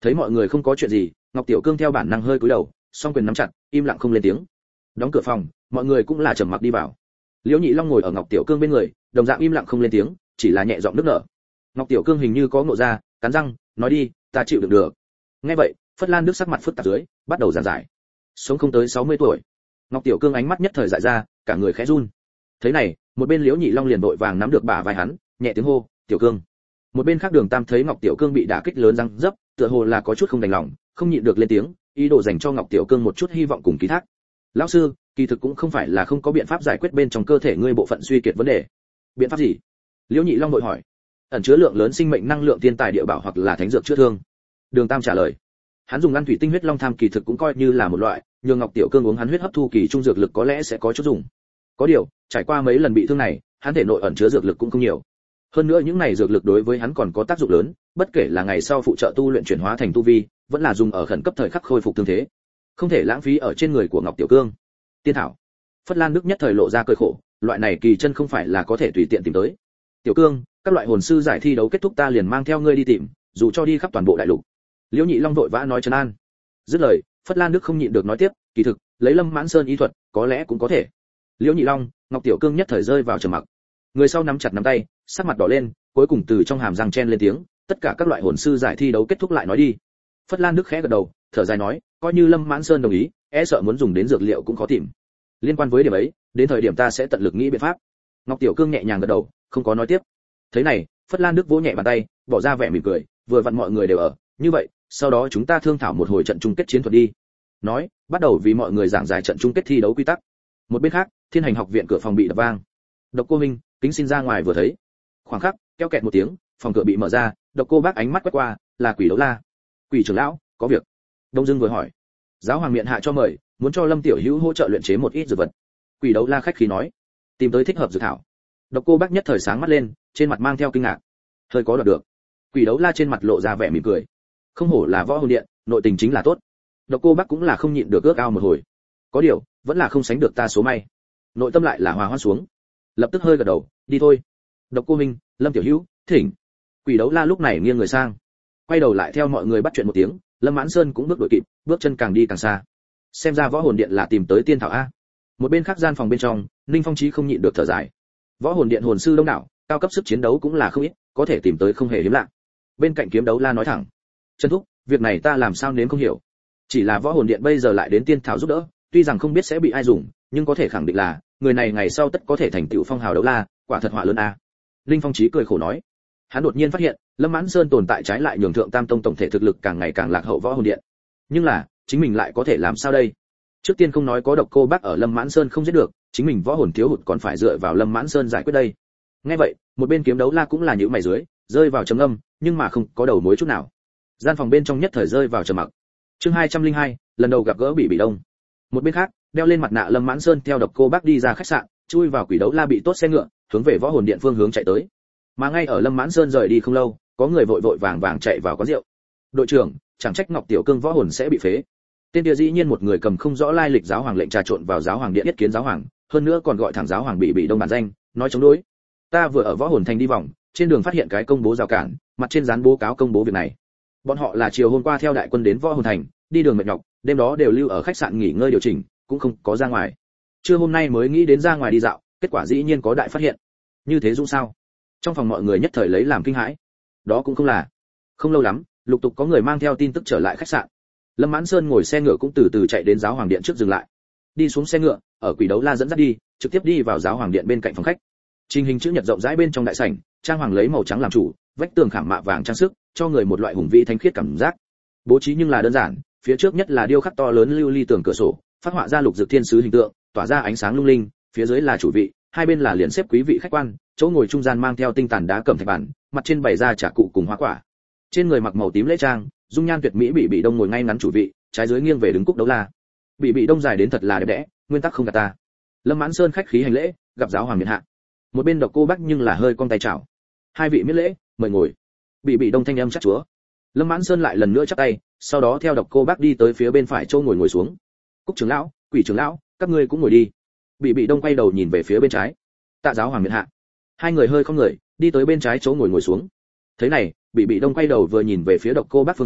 Thấy mọi người không có chuyện gì, Ngọc Tiểu Cương theo bản năng hơi cúi đầu, song quyền nắm chặt, im lặng không lên tiếng. Đóng cửa phòng, mọi người cũng là trầm mặc đi vào. Liễu Nhị Long ngồi ở Ngọc Tiểu Cương bên người, đồng dạng im lặng không lên tiếng, chỉ là nhẹ giọng nức nở. Ngọc Tiểu Cương hình như có ngộ ra, cắn răng, nói đi, ta chịu đựng được. Nghe vậy, Phất Lan Đức sắc mặt phức tạp dưới, bắt đầu giảng giải. Sống không tới sáu mươi tuổi. Ngọc Tiểu Cương ánh mắt nhất thời dại ra, cả người khẽ run. Thế này, một bên Liễu Nhị Long liền vội vàng nắm được bả vai hắn, nhẹ tiếng hô, "Tiểu Cương." Một bên khác Đường Tam thấy Ngọc Tiểu Cương bị đả kích lớn răng dấp, tựa hồ là có chút không đành lòng, không nhịn được lên tiếng, ý đồ dành cho Ngọc Tiểu Cương một chút hy vọng cùng ký thác. "Lão sư, kỳ thực cũng không phải là không có biện pháp giải quyết bên trong cơ thể ngươi bộ phận suy kiệt vấn đề." "Biện pháp gì?" Liễu Nhị Long vội hỏi. "Ẩn chứa lượng lớn sinh mệnh năng lượng thiên tài địa bảo hoặc là thánh dược chữa thương." Đường Tam trả lời. Hắn dùng ngăn thủy tinh huyết long tham kỳ thực cũng coi như là một loại, nhưng Ngọc Tiểu Cương uống hắn huyết hấp thu kỳ trung dược lực có lẽ sẽ có chút dùng. Có điều, trải qua mấy lần bị thương này, hắn thể nội ẩn chứa dược lực cũng không nhiều. Hơn nữa những này dược lực đối với hắn còn có tác dụng lớn, bất kể là ngày sau phụ trợ tu luyện chuyển hóa thành tu vi, vẫn là dùng ở khẩn cấp thời khắc khôi phục thương thế, không thể lãng phí ở trên người của Ngọc Tiểu Cương. Tiên thảo. Phất Lan Đức nhất thời lộ ra cười khổ, loại này kỳ chân không phải là có thể tùy tiện tìm tới. "Tiểu Cương, các loại hồn sư giải thi đấu kết thúc ta liền mang theo ngươi đi tìm, dù cho đi khắp toàn bộ đại lục." Liễu Nhị Long vội vã nói trấn an. Dứt lời, Phất Lan Đức không nhịn được nói tiếp, "Kỳ thực, lấy Lâm Mãn Sơn y thuật, có lẽ cũng có thể." Liễu Nhị Long, Ngọc Tiểu Cương nhất thời rơi vào trầm mặc. Người sau nắm chặt nắm tay, sắc mặt đỏ lên, cuối cùng từ trong hàm răng chen lên tiếng, "Tất cả các loại hồn sư giải thi đấu kết thúc lại nói đi." Phất Lan Đức khẽ gật đầu, thở dài nói, "Coi như Lâm Mãn Sơn đồng ý, e sợ muốn dùng đến dược liệu cũng khó tìm. Liên quan với điểm ấy, đến thời điểm ta sẽ tận lực nghĩ biện pháp." Ngọc Tiểu Cương nhẹ nhàng gật đầu, không có nói tiếp. Thế này, Phất Lan Đức vỗ nhẹ bàn tay, bỏ ra vẻ mỉm cười, vừa vặn mọi người đều ở, như vậy, sau đó chúng ta thương thảo một hồi trận chung kết chiến thuật đi. Nói, bắt đầu vì mọi người giảng giải trận chung kết thi đấu quy tắc. Một bên khác, Thiên Hành học viện cửa phòng bị đập vang. Độc Cô Minh, kính xin ra ngoài vừa thấy. Khoảng khắc, keo kẹt một tiếng, phòng cửa bị mở ra, Độc Cô Bác ánh mắt quét qua, là Quỷ Đấu La. "Quỷ trưởng lão, có việc." Đông Dương vừa hỏi. "Giáo hoàng miện hạ cho mời, muốn cho Lâm tiểu hữu hỗ trợ luyện chế một ít dược vật." Quỷ Đấu La khách khí nói. "Tìm tới thích hợp dược thảo." Độc Cô Bác nhất thời sáng mắt lên, trên mặt mang theo kinh ngạc. "Hơi có đoạt được." Quỷ Đấu La trên mặt lộ ra vẻ mỉm cười. Không hổ là Võ Hồn Điện, nội tình chính là tốt. Độc Cô Bác cũng là không nhịn được ước ao một hồi. Có điều, vẫn là không sánh được ta số may. Nội tâm lại là hòa hoãn xuống. Lập tức hơi gật đầu, "Đi thôi." Độc Cô Minh, "Lâm tiểu hữu, thỉnh." Quỷ Đấu La lúc này nghiêng người sang, quay đầu lại theo mọi người bắt chuyện một tiếng, Lâm Mãn Sơn cũng bước đuổi kịp, bước chân càng đi càng xa. Xem ra Võ Hồn Điện là tìm tới tiên thảo a. Một bên khác gian phòng bên trong, Ninh Phong Chí không nhịn được thở dài. Võ Hồn Điện hồn sư đông đảo, cao cấp sức chiến đấu cũng là không ít, có thể tìm tới không hề hiếm lạ. Bên cạnh Kiếm Đấu La nói thẳng, "Trần thúc, việc này ta làm sao nếm không hiểu. Chỉ là Võ Hồn Điện bây giờ lại đến tiên thảo giúp đỡ, tuy rằng không biết sẽ bị ai dùng, nhưng có thể khẳng định là người này ngày sau tất có thể thành tựu phong hào đấu la, quả thật họa lớn a." Linh Phong Chí cười khổ nói. Hắn đột nhiên phát hiện, Lâm Mãn Sơn tồn tại trái lại nhường Thượng Tam Tông tổng thể thực lực càng ngày càng lạc hậu Võ Hồn Điện. Nhưng là, chính mình lại có thể làm sao đây? Trước tiên không nói có Độc Cô Bác ở Lâm Mãn Sơn không giết được, chính mình võ hồn thiếu hụt còn phải dựa vào Lâm Mãn Sơn giải quyết đây. Nghe vậy, một bên Kiếm Đấu La cũng là nhíu mày dưới, rơi vào trầm ngâm, nhưng mà không có đầu mối chút nào. Gian phòng bên trong nhất thời rơi vào trầm mặc. Chương hai trăm linh hai, lần đầu gặp gỡ Bị Bị Đông. Một bên khác, đeo lên mặt nạ Lâm Mãn Sơn theo Độc Cô Bác đi ra khách sạn, chui vào Quỷ Đấu La bị tốt xe ngựa, hướng về Võ Hồn Điện phương hướng chạy tới. Mà ngay ở Lâm Mãn Sơn rời đi không lâu, có người vội vội vàng vàng chạy vào quán rượu. "Đội trưởng, chẳng trách Ngọc Tiểu Cương võ hồn sẽ bị phế." Tên kia dĩ nhiên một người cầm không rõ lai lịch giáo hoàng lệnh trà trộn vào giáo hoàng điện yết kiến giáo hoàng, hơn nữa còn gọi thẳng giáo hoàng Bị Bị Đông bản danh, nói chống đối. "Ta vừa ở võ hồn thành đi vòng, trên đường phát hiện cái công bố rào cản, mặt trên dán bố cáo công bố việc này. Bọn họ là chiều hôm qua theo đại quân đến võ hồn thành, đi đường mệt nhọc, đêm đó đều lưu ở khách sạn nghỉ ngơi điều chỉnh, cũng không có ra ngoài. Trưa hôm nay mới nghĩ đến ra ngoài đi dạo, kết quả dĩ nhiên có đại phát hiện." Như thế dũng sao? Trong phòng mọi người nhất thời lấy làm kinh hãi. Đó cũng không là. Không lâu lắm, lục tục có người mang theo tin tức trở lại khách sạn. Lâm Mãn Sơn ngồi xe ngựa cũng từ từ chạy đến giáo hoàng điện trước dừng lại. Đi xuống xe ngựa, ở Quỷ Đấu La dẫn dắt đi, trực tiếp đi vào giáo hoàng điện bên cạnh phòng khách. Trình hình chữ nhật rộng rãi bên trong đại sảnh, trang hoàng lấy màu trắng làm chủ, vách tường khảm mạ vàng trang sức, cho người một loại hùng vĩ thánh khiết cảm giác. Bố trí nhưng là đơn giản, phía trước nhất là điêu khắc to lớn lưu ly tường cửa sổ, phát họa ra lục dược thiên sứ hình tượng, tỏa ra ánh sáng lung linh, phía dưới là chủ vị, hai bên là liền xếp quý vị khách quan, chỗ ngồi trung gian mang theo tinh tàn đá cẩm thạch bản, mặt trên bày ra trà cụ cùng hoa quả. Trên người mặc màu tím lễ trang, dung nhan tuyệt mỹ Bị Bị Đông ngồi ngay ngắn chủ vị, trái dưới nghiêng về đứng Cúc Đấu La. Bị Bị Đông dài đến thật là đẹp đẽ, nguyên tắc không gạt ta. Lâm Mãn Sơn khách khí hành lễ, gặp giáo hoàng miện hạ. Một bên Độc Cô Bác nhưng là hơi cong tay chào. "Hai vị miễn lễ, mời ngồi." Bị Bị Đông thanh âm chắc chúa. Lâm Mãn Sơn lại lần nữa chắp tay, sau đó theo Độc Cô Bác đi tới phía bên phải chỗ ngồi ngồi xuống. "Cúc trưởng lão, Quỷ trưởng lão, các ngươi cũng ngồi đi." Bị Bị Đông quay đầu nhìn về phía bên trái. "Tạ giáo hoàng miện hạ." Hai người hơi không người, đi tới bên trái chỗ ngồi ngồi xuống. Thế này, Bị Bị Đông quay đầu vừa nhìn về phía Độc Cô Bác phương hướng,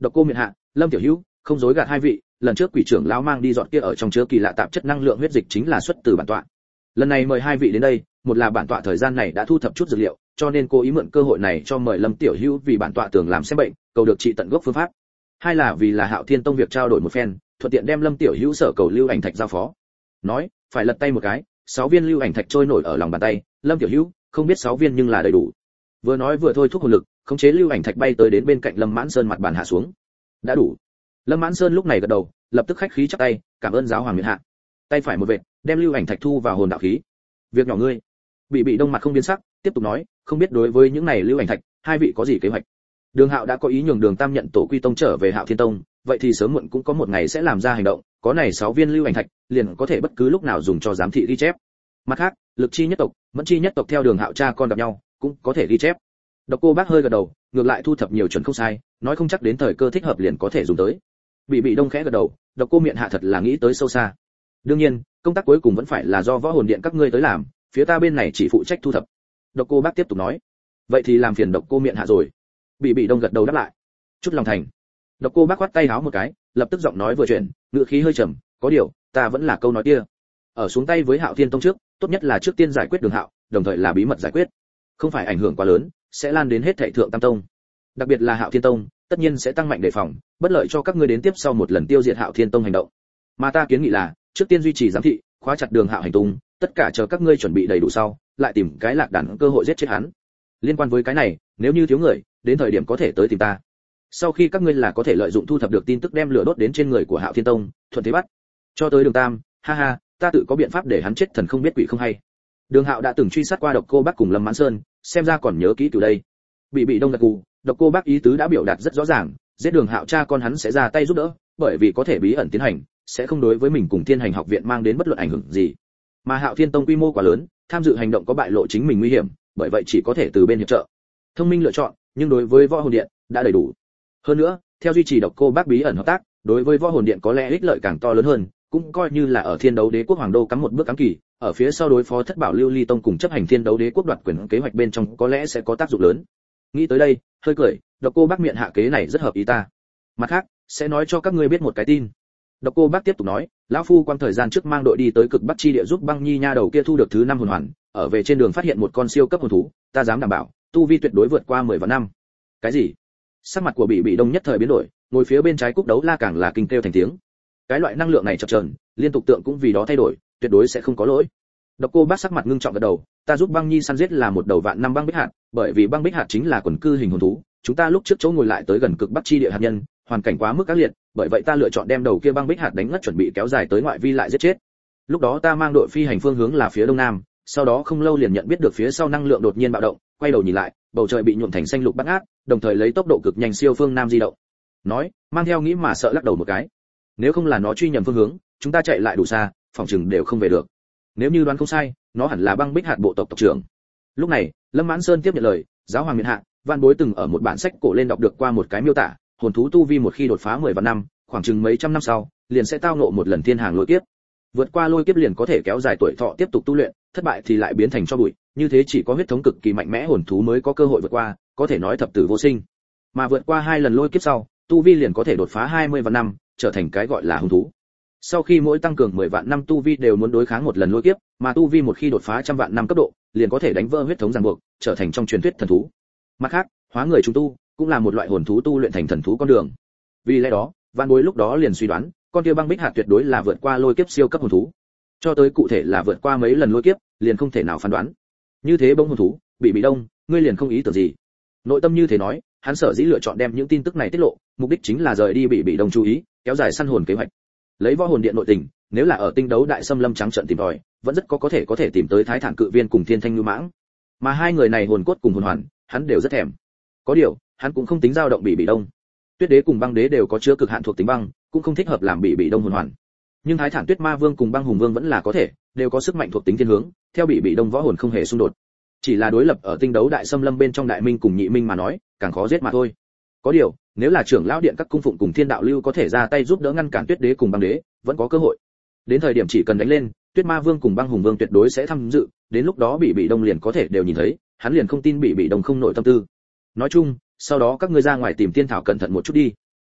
Độc Cô Miện Hạ, Lâm Tiểu Hữu, không dối gạt hai vị, lần trước quỷ trưởng lão mang đi dọn kia ở trong chứa kỳ lạ tạp chất năng lượng huyết dịch chính là xuất từ bản tọa. Lần này mời hai vị đến đây, một là bản tọa thời gian này đã thu thập chút dược liệu, cho nên cố ý mượn cơ hội này cho mời Lâm Tiểu Hữu vì bản tọa tưởng làm xem bệnh, cầu được trị tận gốc phương pháp. Hai là vì là Hạo Thiên Tông việc trao đổi một phen, thuận tiện đem Lâm Tiểu Hữu sở cầu lưu ảnh thạch giao phó. Nói, phải lật tay một cái, sáu viên lưu ảnh thạch trôi nổi ở lòng bàn tay, Lâm Tiểu Hữu, không biết sáu viên nhưng là đầy đủ. Vừa nói vừa thôi thúc hồn lực, khống chế lưu ảnh thạch bay tới đến bên cạnh Lâm Mãn Sơn mặt bàn hạ xuống. Đã đủ. Lâm Mãn Sơn lúc này gật đầu, lập tức khách khí chắp tay, cảm ơn giáo hoàng miện hạ. Tay phải một vệt, đem lưu ảnh thạch thu vào hồn đạo khí. Việc nhỏ ngươi. Bị Bị Đông mặt không biến sắc, tiếp tục nói, không biết đối với những này lưu ảnh thạch, hai vị có gì kế hoạch? Đường Hạo đã có ý nhường Đường Tam nhận tổ quy tông trở về Hạo Thiên Tông, vậy thì sớm muộn cũng có một ngày sẽ làm ra hành động, có này sáu viên lưu ảnh thạch, liền có thể bất cứ lúc nào dùng cho giám thị ghi chép. Mặt khác, Lực Chi nhất tộc, Mẫn Chi nhất tộc theo Đường Hạo cha con gặp nhau, cũng có thể ghi chép. Độc Cô Bác hơi gật đầu, ngược lại thu thập nhiều chuẩn không sai, nói không chắc đến thời cơ thích hợp liền có thể dùng tới. Bị Bị Đông khẽ gật đầu, Độc Cô Miện Hạ thật là nghĩ tới sâu xa. Đương nhiên, công tác cuối cùng vẫn phải là do Võ Hồn Điện các ngươi tới làm, phía ta bên này chỉ phụ trách thu thập. Độc Cô Bác tiếp tục nói, vậy thì làm phiền Độc Cô Miện Hạ rồi. Bị Bị Đông gật đầu đáp lại, chút lòng thành. Độc Cô Bác khoát tay háo một cái, lập tức giọng nói vừa chuyển, ngữ khí hơi trầm, có điều, ta vẫn là câu nói kia. Ở xuống tay với Hạo Thiên Tông trước, tốt nhất là trước tiên giải quyết Đường Hạo, đồng thời là bí mật giải quyết, không phải ảnh hưởng quá lớn, sẽ lan đến hết thảy thượng tam tông. Đặc biệt là Hạo Thiên Tông, tất nhiên sẽ tăng mạnh đề phòng, bất lợi cho các ngươi đến tiếp sau một lần tiêu diệt Hạo Thiên Tông hành động. Mà ta kiến nghị là, trước tiên duy trì giám thị, khóa chặt Đường Hạo hành tung, tất cả chờ các ngươi chuẩn bị đầy đủ sau, lại tìm cái lạc đàn cơ hội giết chết hắn. Liên quan với cái này, nếu như thiếu người, đến thời điểm có thể tới tìm ta. Sau khi các ngươi là có thể lợi dụng thu thập được tin tức đem lửa đốt đến trên người của Hạo Thiên Tông, thuận thế bắt. Cho tới Đường Tam, ha ha, ta tự có biện pháp để hắn chết thần không biết quỷ không hay. Đường Hạo đã từng truy sát qua Độc Cô Bác cùng Lâm Mãn Sơn, xem ra còn nhớ kỹ từ đây. Bị Bị Đông gật gù, Độc Cô Bác ý tứ đã biểu đạt rất rõ ràng, giết Đường Hạo cha con hắn sẽ ra tay giúp đỡ, bởi vì có thể bí ẩn tiến hành, sẽ không đối với mình cùng Thiên Hành học viện mang đến bất luận ảnh hưởng gì. Mà Hạo Thiên Tông quy mô quá lớn, tham dự hành động có bại lộ chính mình nguy hiểm, bởi vậy chỉ có thể từ bên hiệp trợ. Thông minh lựa chọn, nhưng đối với Võ Hồn Điện đã đầy đủ. Hơn nữa, theo duy trì Độc Cô Bác bí ẩn hợp tác, đối với Võ Hồn Điện có lẽ ích lợi càng to lớn hơn, cũng coi như là ở Thiên Đấu Đế quốc hoàng đô cắm một bước cắm kỳ, ở phía sau đối phó Thất Bảo Lưu Ly Tông cùng chấp hành Thiên Đấu Đế quốc đoạt quyền kế hoạch bên trong có lẽ sẽ có tác dụng lớn. Nghĩ tới đây, hơi cười, Độc Cô Bác miệng hạ kế này rất hợp ý ta. Mặt khác, sẽ nói cho các ngươi biết một cái tin. Độc Cô Bác tiếp tục nói, lão phu quang thời gian trước mang đội đi tới Cực Bắc chi địa giúp Băng Nhi nha đầu kia thu được thứ năm hồn hoàn, ở về trên đường phát hiện một con siêu cấp hồn thú, ta dám đảm bảo, tu vi tuyệt đối vượt qua mười vạn năm. Cái gì? Sắc mặt của Bị Bị Đông nhất thời biến đổi, ngồi phía bên trái Cúc Đấu La càng là kinh kêu thành tiếng. Cái loại năng lượng này chập chờn, liên tục tượng cũng vì đó thay đổi, tuyệt đối sẽ không có lỗi. Độc Cô Bác sắc mặt ngưng trọng gật đầu, ta giúp Băng Nhi săn giết là một đầu vạn năm băng bích hạt, bởi vì băng bích hạt chính là quần cư hình hồn thú, chúng ta lúc trước chỗ ngồi lại tới gần Cực Bắc chi địa hạt nhân, hoàn cảnh quá mức ác liệt, bởi vậy ta lựa chọn đem đầu kia băng bích hạt đánh ngất chuẩn bị kéo dài tới ngoại vi lại giết chết. Lúc đó ta mang đội phi hành phương hướng là phía đông nam, sau đó không lâu liền nhận biết được phía sau năng lượng đột nhiên bạo động, quay đầu nhìn lại, bầu trời bị nhuộm thành xanh lục bát ngát, đồng thời lấy tốc độ cực nhanh siêu phương nam di động. Nói, mang theo nghĩ mà sợ lắc đầu một cái. Nếu không là nó truy nhầm phương hướng, chúng ta chạy lại đủ xa, phòng chừng đều không về được. Nếu như đoán không sai, nó hẳn là băng bích hạt bộ tộc tộc trưởng. Lúc này, Lâm Mãn Sơn tiếp nhận lời, giáo hoàng miện hạ, Van Bối từng ở một bản sách cổ lên đọc được qua một cái miêu tả, hồn thú tu vi một khi đột phá mười vạn năm, khoảng chừng mấy trăm năm sau, liền sẽ tao ngộ một lần thiên hàng lôi kiếp. Vượt qua lôi kiếp liền có thể kéo dài tuổi thọ tiếp tục tu luyện, thất bại thì lại biến thành cho bụi, như thế chỉ có huyết thống cực kỳ mạnh mẽ hồn thú mới có cơ hội vượt qua, có thể nói thập tử vô sinh. Mà vượt qua hai lần lôi kiếp sau, tu vi liền có thể đột phá hai mươi vạn năm, trở thành cái gọi là hồn thú. Sau khi mỗi tăng cường mười vạn năm tu vi đều muốn đối kháng một lần lôi kiếp, mà tu vi một khi đột phá trăm vạn năm cấp độ, liền có thể đánh vỡ huyết thống ràng buộc, trở thành trong truyền thuyết thần thú. Mặt khác, hóa người trùng tu cũng là một loại hồn thú tu luyện thành thần thú con đường. Vì lẽ đó, Van Bối lúc đó liền suy đoán, con kia băng bích hạt tuyệt đối là vượt qua lôi kiếp siêu cấp hồn thú. Cho tới cụ thể là vượt qua mấy lần lôi kiếp, liền không thể nào phán đoán. Như thế bông hồn thú, Bị Bị Đông, ngươi liền không ý tưởng gì? Nội tâm như thế nói, hắn sở dĩ lựa chọn đem những tin tức này tiết lộ, mục đích chính là rời đi Bị Bị Đông chú ý, kéo dài săn hồn kế hoạch. Lấy Võ Hồn Điện nội tình, nếu là ở Tinh Đấu Đại Xâm Lâm trắng trận tìm tòi, vẫn rất có có thể có thể tìm tới Thái Thản Cự Viên cùng Thiên Thanh Ngưu Mãng. Mà hai người này hồn cốt cùng hồn hoàn, hắn đều rất thèm. Có điều, hắn cũng không tính dao động Bị Bị Đông. Tuyết Đế cùng Băng Đế đều có chứa cực hạn thuộc tính băng, cũng không thích hợp làm Bị Bị Đông hồn hoàn. Nhưng Thái Thản Tuyết Ma Vương cùng Băng Hùng Vương vẫn là có thể, đều có sức mạnh thuộc tính thiên hướng, theo Bị Bị Đông võ hồn không hề xung đột. Chỉ là đối lập ở Tinh Đấu Đại Xâm Lâm bên trong Đại Minh cùng Nhị Minh mà nói, càng khó giết mà thôi. Có điều, nếu là trưởng lão điện các cung phụng cùng Thiên Đạo Lưu có thể ra tay giúp đỡ ngăn cản Tuyết Đế cùng Băng Đế, vẫn có cơ hội. Đến thời điểm chỉ cần đánh lên, Tuyết Ma Vương cùng Băng Hùng Vương tuyệt đối sẽ tham dự, đến lúc đó Bị Bị Đông liền có thể đều nhìn thấy, hắn liền không tin Bị Bị Đông không nội tâm tư. Nói chung, sau đó các ngươi ra ngoài tìm tiên thảo cẩn thận một chút đi.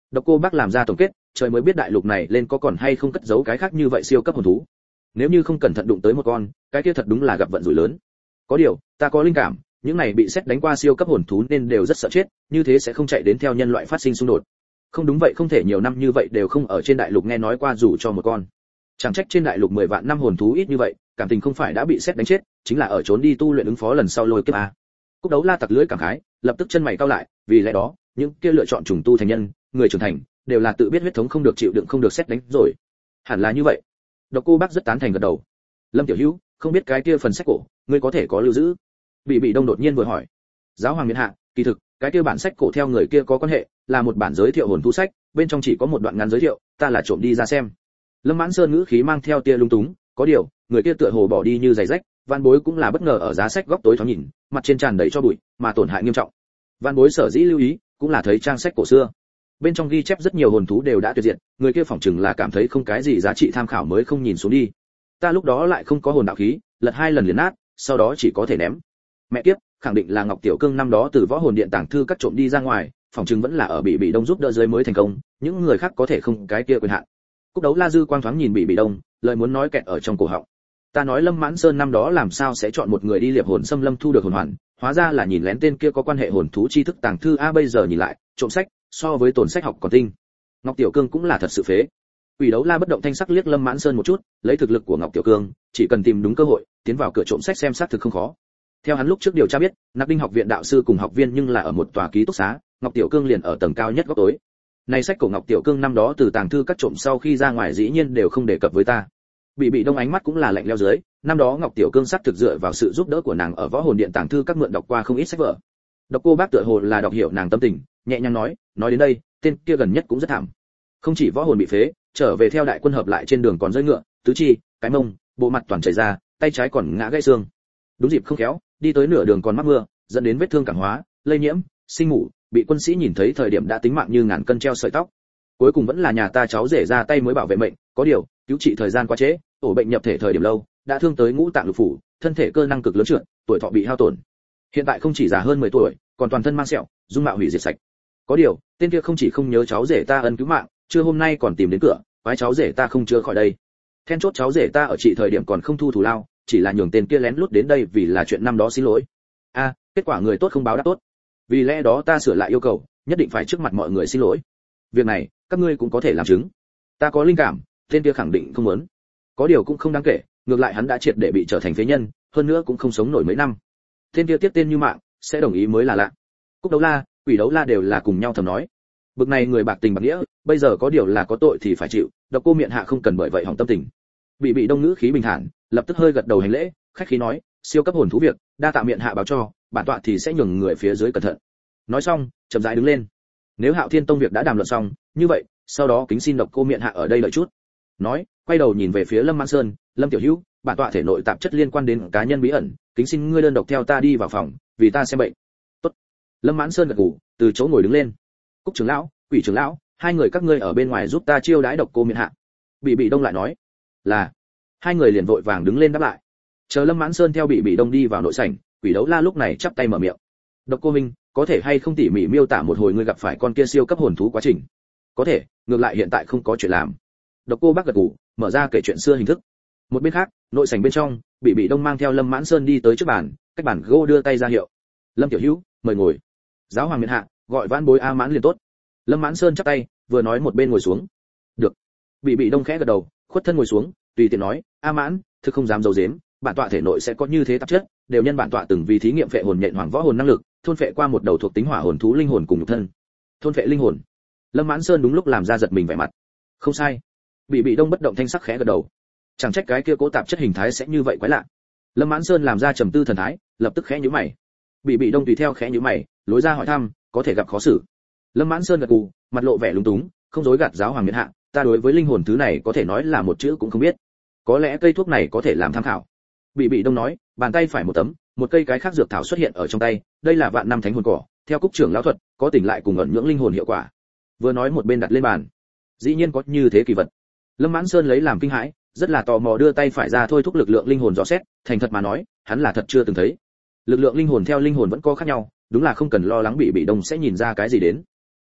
Độc Cô Bác làm ra tổng kết, trời mới biết đại lục này lên có còn hay không cất giấu cái khác như vậy siêu cấp hồn thú. Nếu như không cẩn thận đụng tới một con, cái kia thật đúng là gặp vận rủi lớn. Có điều, ta có linh cảm, những này bị sét đánh qua siêu cấp hồn thú nên đều rất sợ chết, như thế sẽ không chạy đến theo nhân loại phát sinh xung đột. Không đúng vậy không thể nhiều năm như vậy đều không ở trên đại lục nghe nói qua dù cho một con. Chẳng trách trên đại lục mười vạn năm hồn thú ít như vậy, cảm tình không phải đã bị sét đánh chết, chính là ở trốn đi tu luyện ứng phó lần sau lôi kiếp a. Cúc Đấu La tặc lưỡi cảm khái, lập tức chân mày cau lại, vì lẽ đó, những kia lựa chọn trùng tu thành nhân, người trưởng thành, đều là tự biết huyết thống không được chịu đựng không được sét đánh rồi. Hẳn là như vậy. Độc Cô Bác rất tán thành gật đầu. Lâm Tiểu Hữu, không biết cái kia phần sách cổ, ngươi có thể có lưu giữ? Bị Bị Đông đột nhiên vừa hỏi. Giáo hoàng miện hạ, kỳ thực, cái kia bản sách cổ theo người kia có quan hệ, là một bản giới thiệu hồn thú sách, bên trong chỉ có một đoạn ngắn giới thiệu, ta là trộm đi ra xem. Lâm Mãn Sơn ngữ khí mang theo tia lung túng, có điều, người kia tựa hồ bỏ đi như giày rách, Van Bối cũng là bất ngờ ở giá sách góc tối thoáng nhìn, mặt trên tràn đầy cho bụi, mà tổn hại nghiêm trọng. Van Bối sở dĩ lưu ý, cũng là thấy trang sách cổ xưa. Bên trong ghi chép rất nhiều hồn thú đều đã tuyệt diệt, người kia phỏng chừng là cảm thấy không cái gì giá trị tham khảo mới không nhìn xuống đi. Ta lúc đó lại không có hồn đạo khí, lật hai lần liền nát, sau đó chỉ có thể ném. Mẹ kiếp, khẳng định là Ngọc Tiểu Cương năm đó từ võ hồn điện tàng thư cắt trộm đi ra ngoài, phỏng chừng vẫn là ở bị bị đông giúp đỡ dưới mới thành công, những người khác có thể không cái kia quyền hạn. Cúc Đấu La dư quang thoáng nhìn bị bị đông, lời muốn nói kẹt ở trong cổ họng. Ta nói Lâm Mãn Sơn năm đó làm sao sẽ chọn một người đi liệp hồn xâm lâm thu được hồn hoàn, hóa ra là nhìn lén tên kia có quan hệ hồn thú tri thức tàng thư a, bây giờ nhìn lại, trộm sách, so với tồn sách học còn tinh. Ngọc Tiểu Cương cũng là thật sự phế. Quỷ Đấu La bất động thanh sắc liếc Lâm Mãn Sơn một chút, lấy thực lực của Ngọc Tiểu Cương, chỉ cần tìm đúng cơ hội, tiến vào cửa trộm sách xem xác thực không khó. Theo hắn lúc trước điều tra biết, Nặc Đinh học viện đạo sư cùng học viên nhưng là ở một tòa ký túc xá, Ngọc Tiểu Cương liền ở tầng cao nhất góc tối. Này sách của Ngọc Tiểu Cương năm đó từ tàng thư các trộm sau khi ra ngoài dĩ nhiên đều không đề cập với ta. Bị Bị Đông ánh mắt cũng là lạnh lẽo dưới, năm đó Ngọc Tiểu Cương xác thực dựa vào sự giúp đỡ của nàng ở võ hồn điện tàng thư các mượn đọc qua không ít sách vở. Độc Cô Bác tựa hồ là đọc hiểu nàng tâm tình, nhẹ nhàng nói, nói đến đây, tên kia gần nhất cũng rất thảm. Không chỉ võ hồn bị phế, trở về theo đại quân hợp lại trên đường còn rơi ngựa, tứ chi, cái mông, bộ mặt toàn chảy ra, tay trái còn ngã gãy xương. Đúng dịp không khéo, đi tới nửa đường còn mắc mưa, dẫn đến vết thương cảm hóa, lây nhiễm, sinh ngủ, bị quân sĩ nhìn thấy thời điểm đã tính mạng như ngàn cân treo sợi tóc. Cuối cùng vẫn là nhà ta cháu rể ra tay mới bảo vệ mệnh, có điều, cứu trị thời gian quá trễ, ổ bệnh nhập thể thời điểm lâu, đã thương tới ngũ tạng lục phủ, thân thể cơ năng cực lớn trượt, tuổi thọ bị hao tổn. Hiện tại không chỉ già hơn mười tuổi, còn toàn thân mang sẹo, dung mạo hủy diệt sạch. Có điều, tên kia không chỉ không nhớ cháu rể ta ân cứu mạng, chưa hôm nay còn tìm đến cửa, quái cháu rể ta không chữa khỏi đây. Then chốt cháu rể ta ở trị thời điểm còn không thu thù lao, chỉ là nhường tên kia lén lút đến đây vì là chuyện năm đó xin lỗi. A, kết quả người tốt không báo đáp tốt. Vì lẽ đó ta sửa lại yêu cầu, nhất định phải trước mặt mọi người xin lỗi. Việc này, các ngươi cũng có thể làm chứng. Ta có linh cảm, tên kia khẳng định không muốn. Có điều cũng không đáng kể, ngược lại hắn đã triệt để bị trở thành phế nhân, hơn nữa cũng không sống nổi mấy năm. Tên kia tiếp tên như mạng, sẽ đồng ý mới là lạ. Cúc Đấu La, Quỷ Đấu La đều là cùng nhau thầm nói. Bực này người bạc tình bạc nghĩa, bây giờ có điều là có tội thì phải chịu, Độc Cô miệng hạ không cần bởi vậy hỏng tâm tình. Bị Bị Đông ngữ khí bình thản, lập tức hơi gật đầu hành lễ, khách khí nói, siêu cấp hồn thú việc, đa tạ miệng hạ báo cho, bản tọa thì sẽ nhường người phía dưới cẩn thận. Nói xong, chậm rãi đứng lên. Nếu Hạo Thiên Tông việc đã đàm luận xong, như vậy, sau đó kính xin Độc Cô miệng hạ ở đây đợi chút. Nói, quay đầu nhìn về phía Lâm Mãn Sơn, Lâm tiểu hữu, bản tọa thể nội tạp chất liên quan đến cá nhân bí ẩn, kính xin ngươi đơn độc theo ta đi vào phòng, vì ta xem bệnh. Tốt. Lâm Mãn Sơn gật gù, từ chỗ ngồi đứng lên. Cúc trưởng lão, Quỷ trưởng lão, hai người các ngươi ở bên ngoài giúp ta chiêu đãi Độc Cô miệng hạ. Bị Bị Đông lại nói, là. Hai người liền vội vàng đứng lên đáp lại. Chờ Lâm Mãn Sơn theo Bị Bị Đông đi vào nội sảnh, Quỷ Đấu La lúc này chắp tay mở miệng. Độc Cô minh, có thể hay không tỉ mỉ miêu tả một hồi ngươi gặp phải con kia siêu cấp hồn thú quá trình? Có thể, ngược lại hiện tại không có chuyện làm. Độc Cô Bác gật gù, mở ra kể chuyện xưa hình thức. Một bên khác, nội sảnh bên trong, Bị Bị Đông mang theo Lâm Mãn Sơn đi tới trước bàn, cách bàn gỗ đưa tay ra hiệu. Lâm tiểu hữu, mời ngồi. Giáo hoàng miện hạ, gọi vãn bối A Mãn liền tốt. Lâm Mãn Sơn chắp tay, vừa nói một bên ngồi xuống. Được. Bị Bị Đông khẽ gật đầu, khuất thân ngồi xuống, tùy tiện nói, A Mãn, thực không dám giấu giếm, bản tọa thể nội sẽ có như thế tạp chất, đều nhân bản tọa từng vì thí nghiệm phệ hồn nhện hoàng võ hồn năng lực, thôn phệ qua một đầu thuộc tính hỏa hồn thú linh hồn cùng nhục thân. Thôn phệ linh hồn. Lâm Mãn Sơn đúng lúc làm ra giật mình vẻ mặt. Không sai. Bị Bị Đông bất động thanh sắc khẽ gật đầu. Chẳng trách cái kia cố tạp chất hình thái sẽ như vậy quái lạ. Lâm Mãn Sơn làm ra trầm tư thần thái, lập tức khẽ nhíu mày. Bị Bị Đông tùy theo khẽ nhíu mày, lối ra hỏi thăm, có thể gặp khó xử. Lâm Mãn Sơn gật gù, mặt lộ vẻ lúng túng, không dối gạt giáo hoàng miện hạ, ta đối với linh hồn thứ này có thể nói là một chữ cũng không biết. Có lẽ cây thuốc này có thể làm tham khảo. Bị Bị Đông nói, bàn tay phải một tấm, một cây cái khác dược thảo xuất hiện ở trong tay, đây là vạn năm thánh hồn cỏ, theo Cúc trưởng lão thuật, có tỉnh lại cùng ẩn nhưỡng linh hồn hiệu quả. Vừa nói một bên đặt lên bàn. Dĩ nhiên có như thế kỳ vật. Lâm Mãn Sơn lấy làm kinh hãi, rất là tò mò đưa tay phải ra thôi thúc lực lượng linh hồn dò xét, thành thật mà nói, hắn là thật chưa từng thấy. Lực lượng linh hồn theo linh hồn vẫn có khác nhau, đúng là không cần lo lắng Bị Bị Đông sẽ nhìn ra cái gì đến.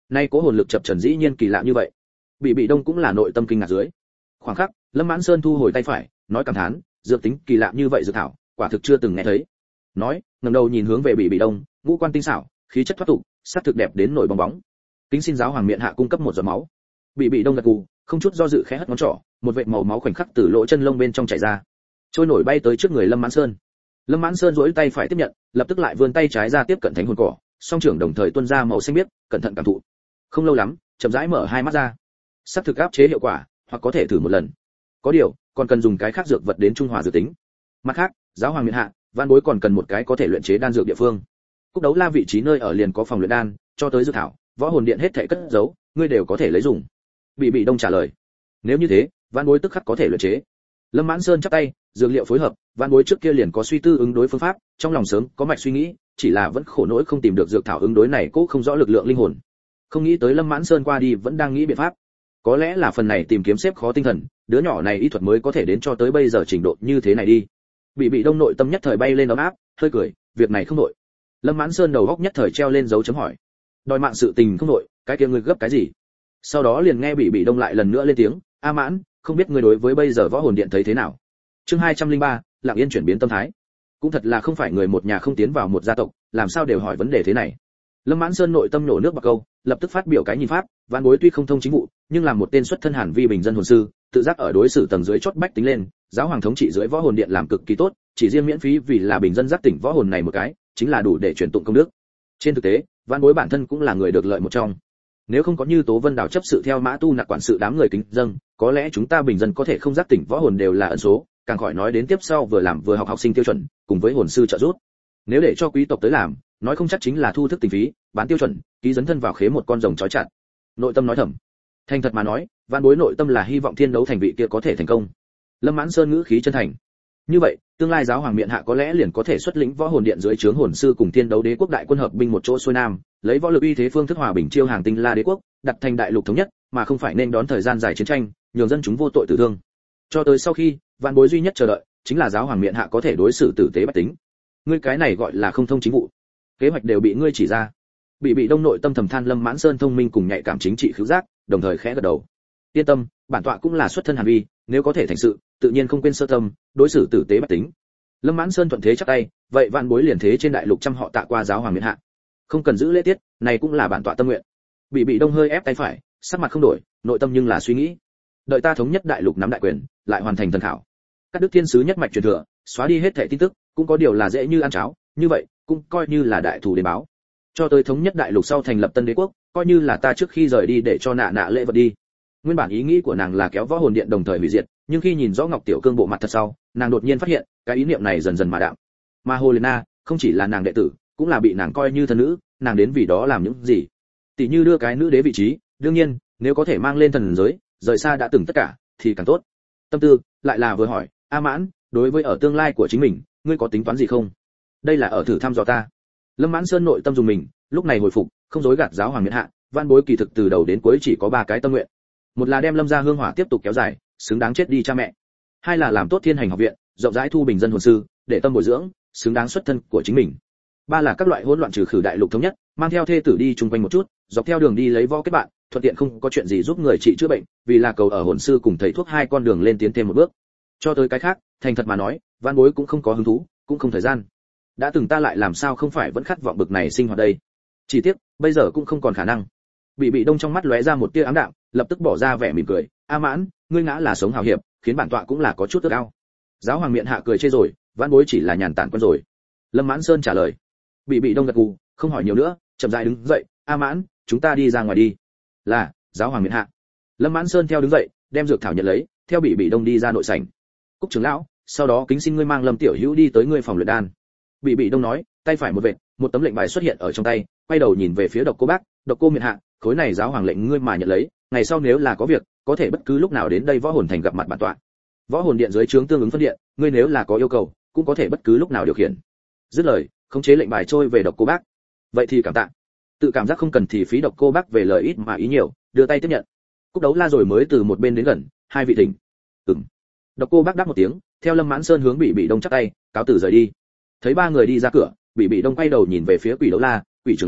nay cố hồn lực chập trần dĩ nhiên kỳ lạ như vậy. Bị Bị Đông cũng là nội tâm kinh ngạc dưới. Khoảng khắc, Lâm Mãn Sơn thu hồi tay phải, nói cảm thán, dược tính kỳ lạ như vậy dược thảo, quả thực chưa từng nghe thấy. Nói, ngẩng đầu nhìn hướng về Bị Bị Đông, ngũ quan tinh xảo, khí chất thoát tục, sắc thực đẹp đến nổi bong bóng. Kính xin giáo hoàng miện hạ cung cấp một giọt máu. Bị Bị Đông gật gù, không chút do dự khẽ hất ngón trỏ, một vệt màu máu khoảnh khắc từ lỗ chân lông bên trong chảy ra, trôi nổi bay tới trước người Lâm Mãn Sơn. Lâm Mãn Sơn duỗi tay phải tiếp nhận, lập tức lại vươn tay trái ra tiếp cận thánh hồn cỏ, song trưởng đồng thời tuôn ra màu xanh biếc, cẩn thận cảm thụ. Không lâu lắm, chậm rãi mở hai mắt ra. Sắp thực áp chế hiệu quả, hoặc có thể thử một lần. Có điều, còn cần dùng cái khác dược vật đến trung hòa dược tính. Mặt khác, giáo hoàng miện hạ, Van Bối còn cần một cái có thể luyện chế đan dược địa phương. Cúc Đấu La vị trí nơi ở liền có phòng luyện đan, cho tới dược thảo, võ hồn điện hết thảy cất giấu, ngươi đều có thể lấy dùng. Bị Bị Đông trả lời. Nếu như thế, Van Bối tức khắc có thể luyện chế. Lâm Mãn Sơn chắp tay, dược liệu phối hợp, Van Bối trước kia liền có suy tư ứng đối phương pháp, trong lòng sớm có mạch suy nghĩ, chỉ là vẫn khổ nỗi không tìm được dược thảo ứng đối này cố không rõ lực lượng linh hồn. Không nghĩ tới Lâm Mãn Sơn qua đi vẫn đang nghĩ biện pháp. Có lẽ là phần này tìm kiếm xếp khó tinh thần, đứa nhỏ này y thuật mới có thể đến cho tới bây giờ trình độ như thế này đi. Bị Bị Đông nội tâm nhất thời bay lên ấm áp, hơi cười, việc này không nội. Lâm Mãn Sơn đầu góc nhất thời treo lên dấu chấm hỏi. Đòi mạng sự tình không nội, cái kia ngươi gấp cái gì? Sau đó liền nghe Bị Bị Đông lại lần nữa lên tiếng, A Mãn, không biết ngươi đối với bây giờ võ hồn điện thấy thế nào? Chương hai trăm lẻ ba, Lặng Yên chuyển biến tâm thái. Cũng thật là không phải người một nhà không tiến vào một gia tộc, làm sao đều hỏi vấn đề thế này. Lâm Mãn Sơn nội tâm nổ nước bạc câu, lập tức phát biểu cái nhìn pháp, Vạn Bối tuy không thông chính vụ, nhưng làm một tên xuất thân Hàn Vi bình dân hồn sư, tự giác ở đối xử tầng dưới chót bách tính lên, giáo hoàng thống trị dưới võ hồn điện làm cực kỳ tốt, chỉ riêng miễn phí vì là bình dân giác tỉnh võ hồn này một cái, chính là đủ để truyền tụng công đức. Trên thực tế, Vạn Bối bản thân cũng là người được lợi một trong. Nếu không có như Tố Vân Đào chấp sự theo Mã Tu Nặc quản sự đám người kính dâng, có lẽ chúng ta bình dân có thể không giác tỉnh võ hồn đều là ẩn số, càng khỏi nói đến tiếp sau vừa làm vừa học học sinh tiêu chuẩn, cùng với hồn sư trợ giúp. Nếu để cho quý tộc tới làm, nói không chắc chính là thu thức tình phí, bán tiêu chuẩn, ký dấn thân vào khế một con rồng chói chặt. Nội tâm nói thầm. Thành thật mà nói, Vạn Bối nội tâm là hy vọng thiên đấu thành vị kia có thể thành công. Lâm Mãn Sơn ngữ khí chân thành. Như vậy, tương lai giáo hoàng miện hạ có lẽ liền có thể xuất lĩnh võ hồn điện dưới trướng hồn sư cùng thiên đấu đế quốc đại quân hợp binh một chỗ xuôi nam, lấy võ lực uy thế phương thức hòa bình chiêu hàng Tinh La đế quốc, đặt thành đại lục thống nhất, mà không phải nên đón thời gian dài chiến tranh, nhường dân chúng vô tội tử thương. Cho tới sau khi, Vạn Bối duy nhất chờ đợi chính là giáo hoàng miện hạ có thể đối xử tử tế bách tính. Ngươi cái này gọi là không thông chính vụ. Kế hoạch đều bị ngươi chỉ ra. Bị Bị Đông nội tâm thầm than Lâm Mãn Sơn thông minh cùng nhạy cảm chính trị khứu giác, đồng thời khẽ gật đầu. Yên tâm, bản tọa cũng là xuất thân Hàn Vi, nếu có thể thành sự, tự nhiên không quên sơ tâm, đối xử tử tế bách tính. Lâm Mãn Sơn thuận thế chắp tay, vậy Vạn Bối liền thế trên đại lục trăm họ tạ qua giáo hoàng miện hạ. Không cần giữ lễ tiết, này cũng là bản tọa tâm nguyện. Bị Bị Đông hơi ép tay phải, sắc mặt không đổi, nội tâm nhưng là suy nghĩ. Đợi ta thống nhất đại lục nắm đại quyền, lại hoàn thành thần khảo. Các đức thiên sứ nhất mạch truyền thừa, xóa đi hết thảy tin tức, cũng có điều là dễ như ăn cháo, như vậy, cũng coi như là đại thù đến báo. Cho tới thống nhất đại lục sau thành lập tân đế quốc, coi như là ta trước khi rời đi để cho nạ nạ lễ vật đi. Nguyên bản ý nghĩ của nàng là kéo võ hồn điện đồng thời hủy diệt, nhưng khi nhìn rõ Ngọc Tiểu Cương bộ mặt thật sau, nàng đột nhiên phát hiện, cái ý niệm này dần dần mà đạm. Mà Helena, không chỉ là nàng đệ tử, cũng là bị nàng coi như thân nữ, nàng đến vì đó làm những gì? Tỷ như đưa cái nữ đế vị trí, đương nhiên, nếu có thể mang lên thần giới, rời xa đã từng tất cả, thì càng tốt. Tâm tư, lại là vừa hỏi, A Mãn, đối với ở tương lai của chính mình, ngươi có tính toán gì không? Đây là ở thử thăm dò ta. Lâm Mãn Sơn nội tâm dùng mình, lúc này hồi phục, không dối gạt giáo hoàng miện hạ, Vạn Bối kỳ thực từ đầu đến cuối chỉ có ba cái tâm nguyện. Một là đem Lâm gia hương hỏa tiếp tục kéo dài, xứng đáng chết đi cha mẹ. Hai là làm tốt Thiên Hành học viện, rộng rãi thu bình dân hồn sư, để tâm bồi dưỡng, xứng đáng xuất thân của chính mình. Ba là các loại hỗn loạn trừ khử đại lục thống nhất, mang theo thê tử đi chung quanh một chút, dọc theo đường đi lấy võ kết bạn, thuận tiện không có chuyện gì giúp người trị chữa bệnh, vì là cầu ở hồn sư cùng thầy thuốc hai con đường lên tiến thêm một bước. Cho tới cái khác, thành thật mà nói, Vạn Bối cũng không có hứng thú, cũng không thời gian. Đã từng ta lại làm sao không phải vẫn khát vọng bực này sinh hoạt đây. Chỉ tiếc, bây giờ cũng không còn khả năng. Bị Bị Đông trong mắt lóe ra một tia ám đạm, lập tức bỏ ra vẻ mỉm cười, A Mãn, ngươi ngã là sống hào hiệp, khiến bản tọa cũng là có chút tức ao. Giáo hoàng miện hạ cười chê rồi, Vạn Bối chỉ là nhàn tản quân rồi. Lâm Mãn Sơn trả lời. Bị Bị Đông gật gù, không hỏi nhiều nữa, chậm rãi đứng dậy, A Mãn, chúng ta đi ra ngoài đi. Là, giáo hoàng miện hạ. Lâm Mãn Sơn theo đứng dậy, đem dược thảo nhận lấy, theo Bị Bị Đông đi ra nội sảnh. Cúc trưởng lão, sau đó kính xin ngươi mang Lâm tiểu hữu đi tới ngươi phòng luyện đan. Bị Bị Đông nói, tay phải một vệt, một tấm lệnh bài xuất hiện ở trong tay, quay đầu nhìn về phía Độc Cô Bác, Độc Cô miện hạ, khối này giáo hoàng lệnh ngươi mà nhận lấy, ngày sau nếu là có việc, có thể bất cứ lúc nào đến đây võ hồn thành gặp mặt bản tọa. Võ hồn điện dưới trướng tương ứng phân điện, ngươi nếu là có yêu cầu, cũng có thể bất cứ lúc nào điều khiển. Dứt lời, khống chế lệnh bài trôi về Độc Cô Bác. Vậy thì cảm tạ. Tự cảm giác không cần thì phí Độc Cô Bác về lời ít mà ý nhiều, đưa tay tiếp nhận. Cúc Đấu La rồi mới từ một bên đến gần, hai vị thỉnh. Ừm. Độc Cô Bác đáp một tiếng, theo Lâm Mãn Sơn hướng Bị Bị Đông chắp tay, cáo từ rời đi. Thấy ba người đi ra cửa, Bị Bị Đông quay đầu nhìn về phía Quỷ Đấu La, Quỷ trưởng lão,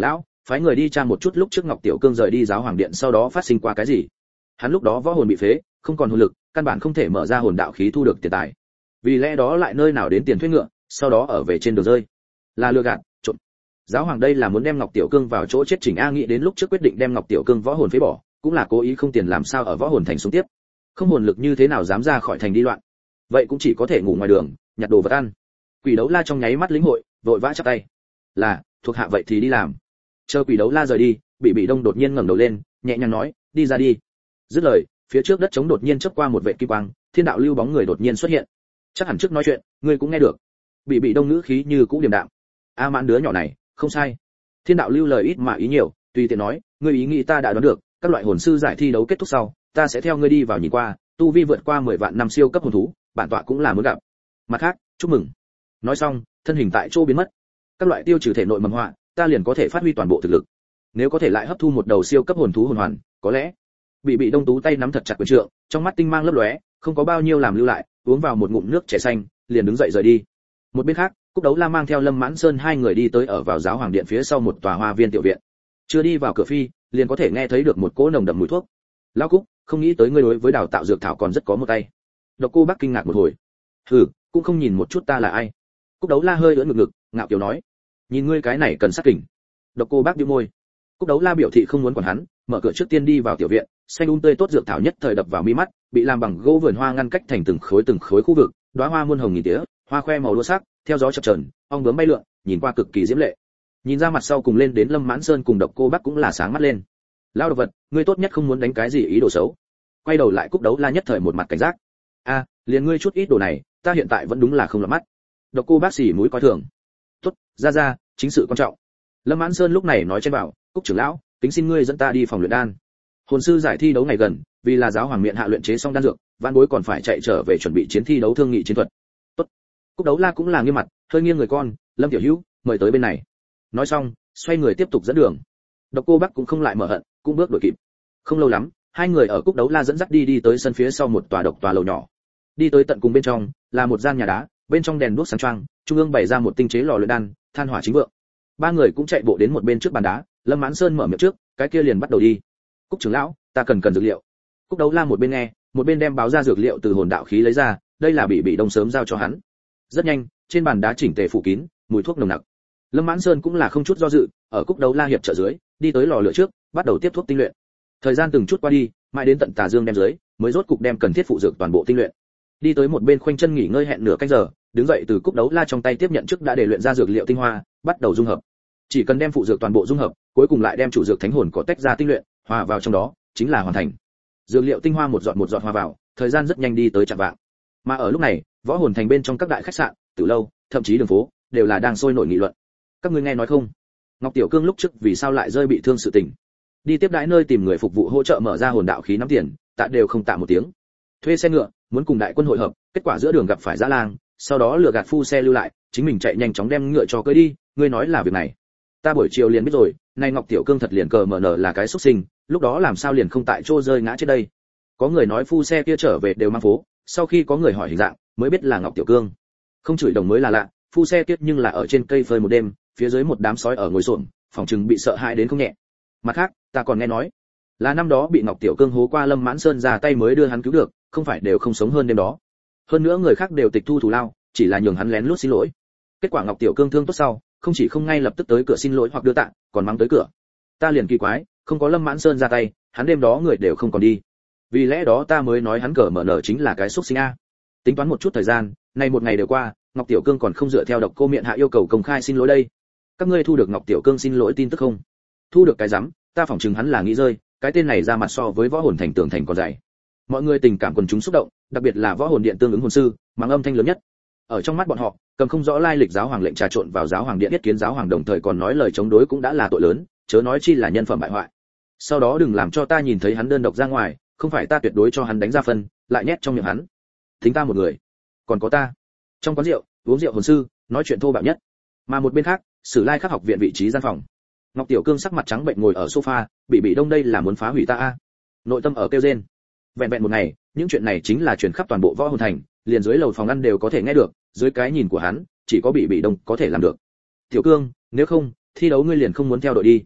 phái người đi tra một chút lúc trước Ngọc Tiểu Cương rời đi giáo hoàng điện sau đó phát sinh qua cái gì. Hắn lúc đó võ hồn bị phế, không còn hồn lực, căn bản không thể mở ra hồn đạo khí thu được tiền tài. Vì lẽ đó lại nơi nào đến tiền thuê ngựa, sau đó ở về trên đường rơi. Là lừa gạt, trộm. Giáo hoàng đây là muốn đem Ngọc Tiểu Cương vào chỗ chết chỉnh a, nghĩ đến lúc trước quyết định đem Ngọc Tiểu Cương võ hồn phế bỏ, cũng là cố ý không tiền làm sao ở võ hồn thành sống tiếp. Không hồn lực như thế nào dám ra khỏi thành đi loạn. Vậy cũng chỉ có thể ngủ ngoài đường, nhặt đồ vật ăn. Quỷ Đấu La trong nháy mắt lĩnh hội, vội vã chắp tay. Là, thuộc hạ vậy thì đi làm. Chờ Quỷ Đấu La rời đi, Bị Bị Đông đột nhiên ngẩng đầu lên, nhẹ nhàng nói, đi ra đi. Dứt lời, phía trước đất trống đột nhiên chớp qua một vệt kim quang, thiên đạo lưu bóng người đột nhiên xuất hiện. Chắc hẳn trước nói chuyện, ngươi cũng nghe được. Bị Bị Đông ngữ khí như cũ điềm đạm. A Mãn đứa nhỏ này, không sai. Thiên đạo lưu lời ít mà ý nhiều, tùy tiện nói, ngươi ý nghĩ ta đã đoán được, các loại hồn sư giải thi đấu kết thúc sau, ta sẽ theo ngươi đi vào nhìn qua, tu vi vượt qua mười vạn năm siêu cấp hồn thú, bản tọa cũng là muốn gặp. Mặt khác, chúc mừng. Nói xong, thân hình tại chỗ biến mất. Các loại tiêu trừ thể nội mầm họa, ta liền có thể phát huy toàn bộ thực lực. Nếu có thể lại hấp thu một đầu siêu cấp hồn thú hồn hoàn, có lẽ. Bị Bị Đông tú tay nắm thật chặt quyền trượng, trong mắt tinh mang lấp lóe, không có bao nhiêu làm lưu lại, uống vào một ngụm nước chè xanh, liền đứng dậy rời đi. Một bên khác, Cúc Đấu La mang theo Lâm Mãn Sơn hai người đi tới ở vào giáo hoàng điện phía sau một tòa hoa viên tiểu viện. Chưa đi vào cửa phi, liền có thể nghe thấy được một cỗ nồng đậm mùi thuốc. Lão Cúc, không nghĩ tới ngươi đối với đào tạo dược thảo còn rất có một tay. Độc Cô Bác kinh ngạc một hồi. Hừ, cũng không nhìn một chút ta là ai. Cúc Đấu La hơi ưỡn ngực ngực, ngạo kiều nói, nhìn ngươi cái này cần sát kình. Độc Cô Bác bĩu môi. Cúc Đấu La biểu thị không muốn quản hắn, mở cửa trước tiên đi vào tiểu viện, xanh um tươi tốt dược thảo nhất thời đập vào mi mắt, bị làm bằng gỗ vườn hoa ngăn cách thành từng khối từng khối khu vực, đóa hoa muôn hồng nghìn tía, hoa khoe màu đua sắc, theo gió chập chờn, ong bướm bay lượn, nhìn qua cực kỳ diễm lệ. Nhìn ra mặt sau cùng lên đến Lâm Mãn Sơn cùng Độc Cô Bác cũng là sáng mắt lên. Lão độc vật, ngươi tốt nhất không muốn đánh cái gì ý đồ xấu. Quay đầu lại Cúc Đấu La nhất thời một mặt cảnh giác. A, liền ngươi chút ít đồ này, ta hiện tại vẫn đúng là không lọt mắt. Độc Cô Bác xỉ mũi coi thường. Tốt, ra ra, chính sự quan trọng. Lâm Mãn Sơn lúc này nói trên bảo, Cúc trưởng lão, kính xin ngươi dẫn ta đi phòng luyện đan. Hồn sư giải thi đấu ngày gần, vì là giáo hoàng miện hạ luyện chế xong đan dược, vạn bối còn phải chạy trở về chuẩn bị chiến thi đấu thương nghị chiến thuật. Tốt. Cúc Đấu La cũng là nghiêm mặt, hơi nghiêng người con, Lâm tiểu hữu, mời tới bên này. Nói xong, xoay người tiếp tục dẫn đường. Độc Cô Bác cũng không lại mở hận, cũng bước đuổi kịp. Không lâu lắm, hai người ở Cúc Đấu La dẫn dắt đi đi tới sân phía sau một tòa độc tòa lầu nhỏ. Đi tới tận cùng bên trong, là một gian nhà đá, bên trong đèn đuốc sáng choang, trung ương bày ra một tinh chế lò luyện đan, than hỏa chính vượng. Ba người cũng chạy bộ đến một bên trước bàn đá, Lâm Mãn Sơn mở miệng trước, cái kia liền bắt đầu đi. Cúc trưởng lão, ta cần cần dược liệu. Cúc Đấu La một bên nghe, một bên đem báo ra dược liệu từ hồn đạo khí lấy ra, đây là Bị Bị Đông sớm giao cho hắn. Rất nhanh, trên bàn đá chỉnh tề phủ kín, mùi thuốc nồng nặc. Lâm Mãn Sơn cũng là không chút do dự, ở Cúc Đấu La hiệp trợ dưới, đi tới lò lửa trước, bắt đầu tiếp thuốc tinh luyện. Thời gian từng chút qua đi, mãi đến tận tà dương đem dưới, mới rốt cục đem cần thiết phụ dược toàn bộ tinh luyện. Đi tới một bên khoanh chân nghỉ ngơi hẹn nửa canh giờ, đứng dậy từ Cúc Đấu La trong tay tiếp nhận trước đã để luyện ra dược liệu tinh hoa, bắt đầu dung hợp. Chỉ cần đem phụ dược toàn bộ dung hợp, cuối cùng lại đem chủ dược thánh hồn có tách ra tinh luyện, hòa vào trong đó, chính là hoàn thành. Dược liệu tinh hoa một giọt một giọt hòa vào, thời gian rất nhanh đi tới chạng vạng. Mà ở lúc này, võ hồn thành bên trong các đại khách sạn, tử lâu, thậm chí đường phố, đều là đang sôi nổi nghị luận. Các ngươi nghe nói không? Ngọc Tiểu Cương lúc trước vì sao lại rơi bị thương sự tình? Đi tiếp đãi nơi tìm người phục vụ hỗ trợ mở ra hồn đạo khí nắm tiền, tạ đều không tạ một tiếng. Thuê xe ngựa, muốn cùng đại quân hội hợp, kết quả giữa đường gặp phải dã lang, sau đó lừa gạt phu xe lưu lại, chính mình chạy nhanh chóng đem ngựa cho cưỡi đi, ngươi nói là việc này. Ta buổi chiều liền biết rồi, nay Ngọc Tiểu Cương thật liền cờ mở nở là cái xuất sinh, lúc đó làm sao liền không tại chỗ rơi ngã chết đây. Có người nói phu xe kia trở về đều mang phố, sau khi có người hỏi hình dạng, mới biết là Ngọc Tiểu Cương. Không chửi đồng mới là lạ, phu xe kia nhưng là ở trên cây phơi một đêm, phía dưới một đám sói ở ngồi xổm, phòng chừng bị sợ hãi đến không nhẹ. Mặt khác, ta còn nghe nói, là năm đó bị Ngọc Tiểu Cương hố qua Lâm Mãn Sơn ra tay mới đưa hắn cứu được, không phải đều không sống hơn đêm đó. Hơn nữa người khác đều tịch thu thù lao, chỉ là nhường hắn lén lút xin lỗi. Kết quả Ngọc Tiểu Cương thương tốt sau, không chỉ không ngay lập tức tới cửa xin lỗi hoặc đưa tặng, còn mắng tới cửa. Ta liền kỳ quái, không có Lâm Mãn Sơn ra tay, hắn đêm đó người đều không còn đi. Vì lẽ đó ta mới nói hắn cờ mở nở chính là cái xúc sinh a. Tính toán một chút thời gian, nay một ngày đều qua, Ngọc Tiểu Cương còn không dựa theo Độc Cô miệng hạ yêu cầu công khai xin lỗi đây. Các ngươi thu được Ngọc Tiểu Cương xin lỗi tin tức không? Thu được cái rắm, ta phỏng chừng hắn là nghĩ rơi, cái tên này ra mặt so với võ hồn thành tường thành còn dày. Mọi người tình cảm quần chúng xúc động, đặc biệt là võ hồn điện tương ứng hồn sư, mang âm thanh lớn nhất. Ở trong mắt bọn họ, cầm không rõ lai lịch giáo hoàng lệnh trà trộn vào giáo hoàng điện yết kiến giáo hoàng đồng thời còn nói lời chống đối cũng đã là tội lớn, chớ nói chi là nhân phẩm bại hoại. Sau đó đừng làm cho ta nhìn thấy hắn đơn độc ra ngoài, không phải ta tuyệt đối cho hắn đánh ra phân, lại nhét trong miệng hắn. Thính ta một người, còn có ta. Trong quán rượu, uống rượu hồn sư, nói chuyện thô bạo nhất. Mà một bên khác, Sử Lai Khắc học viện vị trí gian phòng. Ngọc Tiểu Cương sắc mặt trắng bệnh ngồi ở sofa, bị bị đông đây là muốn phá hủy ta a. Nội tâm ở kêu rên. Vẹn vẹn một ngày, những chuyện này chính là truyền khắp toàn bộ võ hồn thành, liền dưới lầu phòng ăn đều có thể nghe được, dưới cái nhìn của hắn, chỉ có bị bị đông có thể làm được. Tiểu Cương, nếu không, thi đấu ngươi liền không muốn theo đội đi.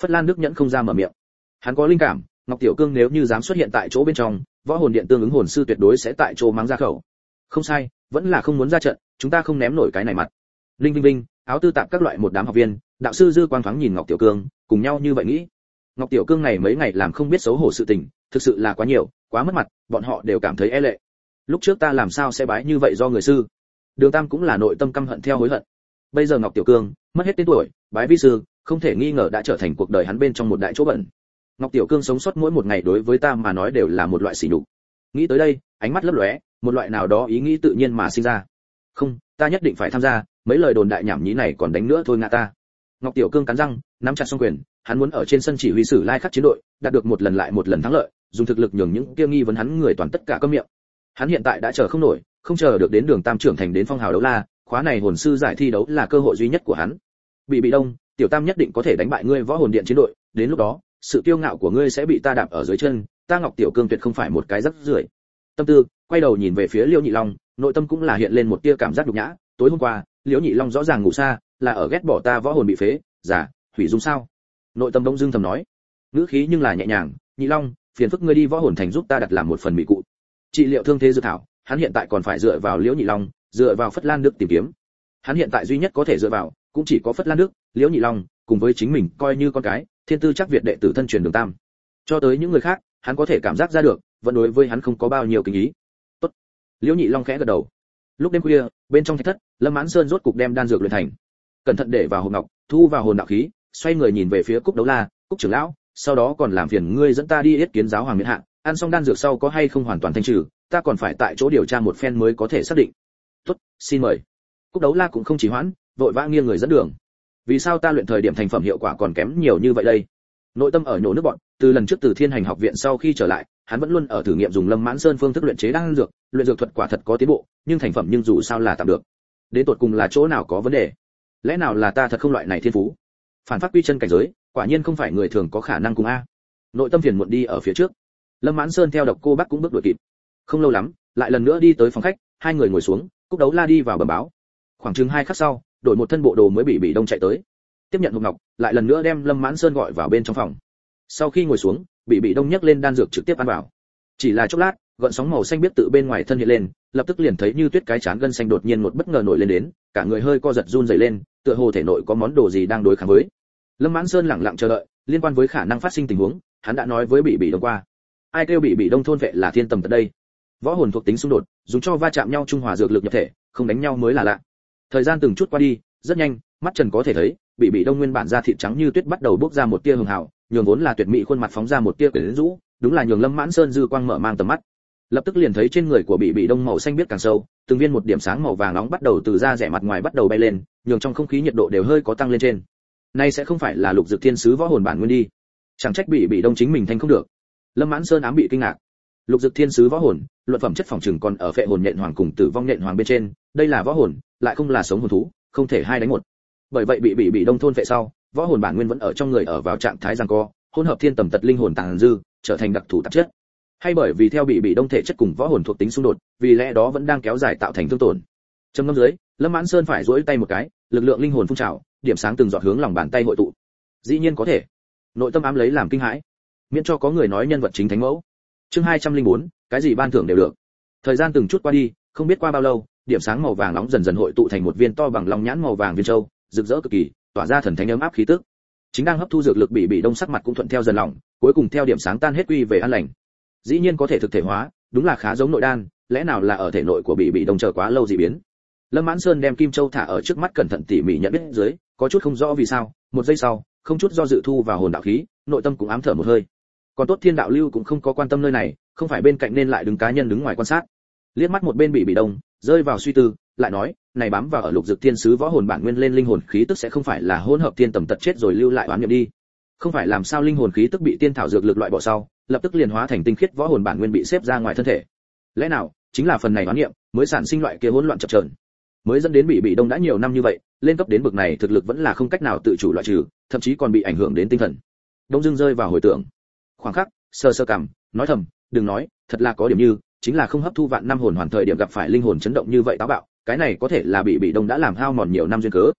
Phất Lan Đức nhẫn không ra mở miệng. Hắn có linh cảm, Ngọc Tiểu Cương nếu như dám xuất hiện tại chỗ bên trong, võ hồn điện tương ứng hồn sư tuyệt đối sẽ tại chỗ mắng ra khẩu. Không sai, vẫn là không muốn ra trận, chúng ta không ném nổi cái này mặt. Linh Vinh Vinh, áo tư tạp các loại một đám học viên, đạo sư dư quang thoáng nhìn Ngọc Tiểu Cương, cùng nhau như vậy nghĩ. Ngọc Tiểu Cương này mấy ngày làm không biết xấu hổ sự tình, thực sự là quá nhiều, quá mất mặt, bọn họ đều cảm thấy e lệ. Lúc trước ta làm sao sẽ bái như vậy do người sư? Đường Tam cũng là nội tâm căm hận theo hối hận. Bây giờ Ngọc Tiểu Cương mất hết tên tuổi, bái vi sư, không thể nghi ngờ đã trở thành cuộc đời hắn bên trong một đại chỗ bẩn. Ngọc Tiểu Cương sống sót mỗi một ngày đối với ta mà nói đều là một loại sỉ nhục. Nghĩ tới đây, ánh mắt lấp lóe, một loại nào đó ý nghĩ tự nhiên mà sinh ra. Không, ta nhất định phải tham gia, mấy lời đồn đại nhảm nhí này còn đánh nữa thôi ngã ta. Ngọc Tiểu Cương cắn răng, nắm chặt song quyền, hắn muốn ở trên sân chỉ huy Sử Lai Khắc chiến đội, đạt được một lần lại một lần thắng lợi, dùng thực lực nhường những kia nghi vấn hắn người toàn tất cả câm miệng. Hắn hiện tại đã chờ không nổi, không chờ được đến Đường Tam trưởng thành đến phong hào đấu la, khóa này hồn sư giải thi đấu là cơ hội duy nhất của hắn. Bị bị đông, Tiểu Tam nhất định có thể đánh bại ngươi võ hồn điện chiến đội, đến lúc đó, sự kiêu ngạo của ngươi sẽ bị ta đạp ở dưới chân, ta Ngọc Tiểu Cương tuyệt không phải một cái rắc rưởi. Tâm tư, quay đầu nhìn về phía Liễu Nhị Long, nội tâm cũng là hiện lên một tia cảm giác nhục nhã, tối hôm qua, Liễu Nhị Long rõ ràng ngủ xa, là ở ghét bỏ ta võ hồn bị phế, giả, hủy dung sao? Nội tâm Đông Dương thầm nói, ngữ khí nhưng là nhẹ nhàng, Nhị Long, phiền phức ngươi đi võ hồn thành giúp ta đặt làm một phần mỹ cụ. Trị liệu thương thế dược thảo, hắn hiện tại còn phải dựa vào Liễu Nhị Long, dựa vào Phất Lan Đức tìm kiếm. Hắn hiện tại duy nhất có thể dựa vào, cũng chỉ có Phất Lan Đức, Liễu Nhị Long, cùng với chính mình coi như con cái, thiên tư chắc Việt đệ tử thân truyền Đường Tam. Cho tới những người khác, hắn có thể cảm giác ra được, vẫn đối với hắn không có bao nhiêu kính ý. Tốt. Liễu Nhị Long khẽ gật đầu. Lúc đêm khuya, bên trong thạch thất, Lâm Mãn Sơn rốt cục đem đan dược luyện thành. Cẩn thận để vào hộp ngọc, thu vào hồn đạo khí, xoay người nhìn về phía Cúc Đấu La, Cúc trưởng lão, sau đó còn làm phiền ngươi dẫn ta đi yết kiến giáo hoàng miễn hạn, ăn xong đan dược sau có hay không hoàn toàn thanh trừ, ta còn phải tại chỗ điều tra một phen mới có thể xác định. Tốt, xin mời. Cúc Đấu La cũng không trì hoãn, vội vã nghiêng người dẫn đường. Vì sao ta luyện thời điểm thành phẩm hiệu quả còn kém nhiều như vậy đây? Nội tâm ở nhổ nước bọn, từ lần trước từ Thiên Hành học viện sau khi trở lại, hắn vẫn luôn ở thử nghiệm dùng Lâm Mãn Sơn phương thức luyện chế đan dược, luyện dược thuật quả thật có tiến bộ, nhưng thành phẩm nhưng dù sao là tạm được. Đến tột cùng là chỗ nào có vấn đề? Lẽ nào là ta thật không loại này thiên phú? Phản phát quy chân cảnh giới, quả nhiên không phải người thường có khả năng cùng a. Nội tâm phiền muộn đi ở phía trước. Lâm Mãn Sơn theo Độc Cô Bác cũng bước đuổi kịp. Không lâu lắm, lại lần nữa đi tới phòng khách, hai người ngồi xuống, Cúc Đấu La đi vào bẩm báo. Khoảng chừng hai khắc sau, đổi một thân bộ đồ mới bị bị đông chạy tới. Tiếp nhận hộp ngọc, lại lần nữa đem Lâm Mãn Sơn gọi vào bên trong phòng. Sau khi ngồi xuống, bị bị đông nhấc lên đan dược trực tiếp ăn vào. Chỉ là chốc lát, gợn sóng màu xanh biết tự bên ngoài thân hiện lên, lập tức liền thấy như tuyết cái chán gân xanh đột nhiên một bất ngờ nổi lên đến, cả người hơi co giật run rẩy lên, tựa hồ thể nội có món đồ gì đang đối kháng với. Lâm Mãn Sơn lặng lặng chờ đợi, liên quan với khả năng phát sinh tình huống, hắn đã nói với bị bị đông qua. Ai kêu bị bị đông thôn vệ là thiên tầm tận đây? Võ hồn thuộc tính xung đột, dùng cho va chạm nhau trung hòa dược lực nhập thể, không đánh nhau mới là lạ. Thời gian từng chút qua đi, rất nhanh, mắt Trần có thể thấy, bị bị đông nguyên bản da thịt trắng như tuyết bắt đầu bốc ra một tia hường hào, nhường vốn là tuyệt mỹ khuôn mặt phóng ra một tia quyến rũ, đúng là nhường Lâm Mãn Sơn dư quang mở mang tầm mắt. Lập tức liền thấy trên người của bị bị đông màu xanh biết càng sâu, từng viên một điểm sáng màu vàng nóng bắt đầu từ da rẻ mặt ngoài bắt đầu bay lên, nhường trong không khí nhiệt độ đều hơi có tăng lên trên. Nay sẽ không phải là lục dược thiên sứ võ hồn bản nguyên đi? Chẳng trách bị bị đông chính mình thành không được. Lâm Mãn Sơn ám bị kinh ngạc. Lục dược thiên sứ võ hồn, luận phẩm chất phòng trừng còn ở phệ hồn nhện hoàng cùng tử vong nhện hoàng bên trên, đây là võ hồn, lại không là sống hồn thú, không thể hai đánh một. Bởi vậy bị bị bị đông thôn phệ sau, võ hồn bản nguyên vẫn ở trong người ở vào trạng thái giằng co, hỗn hợp thiên tầm tật linh hồn tàng dư, trở thành đặc thù tạp chất. Hay bởi vì theo bị bị đông thể chất cùng võ hồn thuộc tính xung đột, vì lẽ đó vẫn đang kéo dài tạo thành thương tổn. Trầm ngâm dưới, Lâm Mãn Sơn phải duỗi tay một cái, lực lượng linh hồn phun trào, điểm sáng từng giọt hướng lòng bàn tay hội tụ. Dĩ nhiên có thể. Nội tâm ám lấy làm kinh hãi. Miễn cho có người nói nhân vật chính thánh mẫu. Chương hai trăm lẻ bốn, cái gì ban thưởng đều được. Thời gian từng chút qua đi, không biết qua bao lâu, điểm sáng màu vàng nóng dần dần hội tụ thành một viên to bằng lòng nhãn màu vàng viên châu, rực rỡ cực kỳ, tỏa ra thần thánh ấm áp khí tức. Chính đang hấp thu dược lực bị bị đông sắc mặt cũng thuận theo dần lỏng, cuối cùng theo điểm sáng tan hết quy về an lành. Dĩ nhiên có thể thực thể hóa, đúng là khá giống nội đan, lẽ nào là ở thể nội của bị bị đông chờ quá lâu dị biến. Lâm Mãn Sơn đem kim châu thả ở trước mắt cẩn thận tỉ mỉ nhận biết dưới, có chút không rõ vì sao, một giây sau, không chút do dự thu vào hồn đạo khí, nội tâm cũng ám thở một hơi. Còn tốt Thiên đạo lưu cũng không có quan tâm nơi này, không phải bên cạnh nên lại đứng cá nhân đứng ngoài quan sát. Liếc mắt một bên bị bị đông, rơi vào suy tư, lại nói, này bám vào ở lục dược thiên sứ võ hồn bản nguyên lên linh hồn khí tức sẽ không phải là hỗn hợp thiên tầm tật chết rồi lưu lại oán niệm đi. Không phải làm sao linh hồn khí tức bị tiên thảo dược lực loại bỏ sau, lập tức liền hóa thành tinh khiết võ hồn bản nguyên bị xếp ra ngoài thân thể. Lẽ nào chính là phần này oán niệm mới sản sinh loại kia hỗn loạn chập chờn, mới dẫn đến bị bị đông đã nhiều năm như vậy, lên cấp đến bậc này thực lực vẫn là không cách nào tự chủ loại trừ, thậm chí còn bị ảnh hưởng đến tinh thần. Đông Dương rơi vào hồi tưởng. Khoảng khắc, sơ sơ cằm, nói thầm, đừng nói, thật là có điểm như, chính là không hấp thu vạn năm hồn hoàn thời điểm gặp phải linh hồn chấn động như vậy táo bạo, cái này có thể là bị bị đông đã làm hao mòn nhiều năm duyên cớ.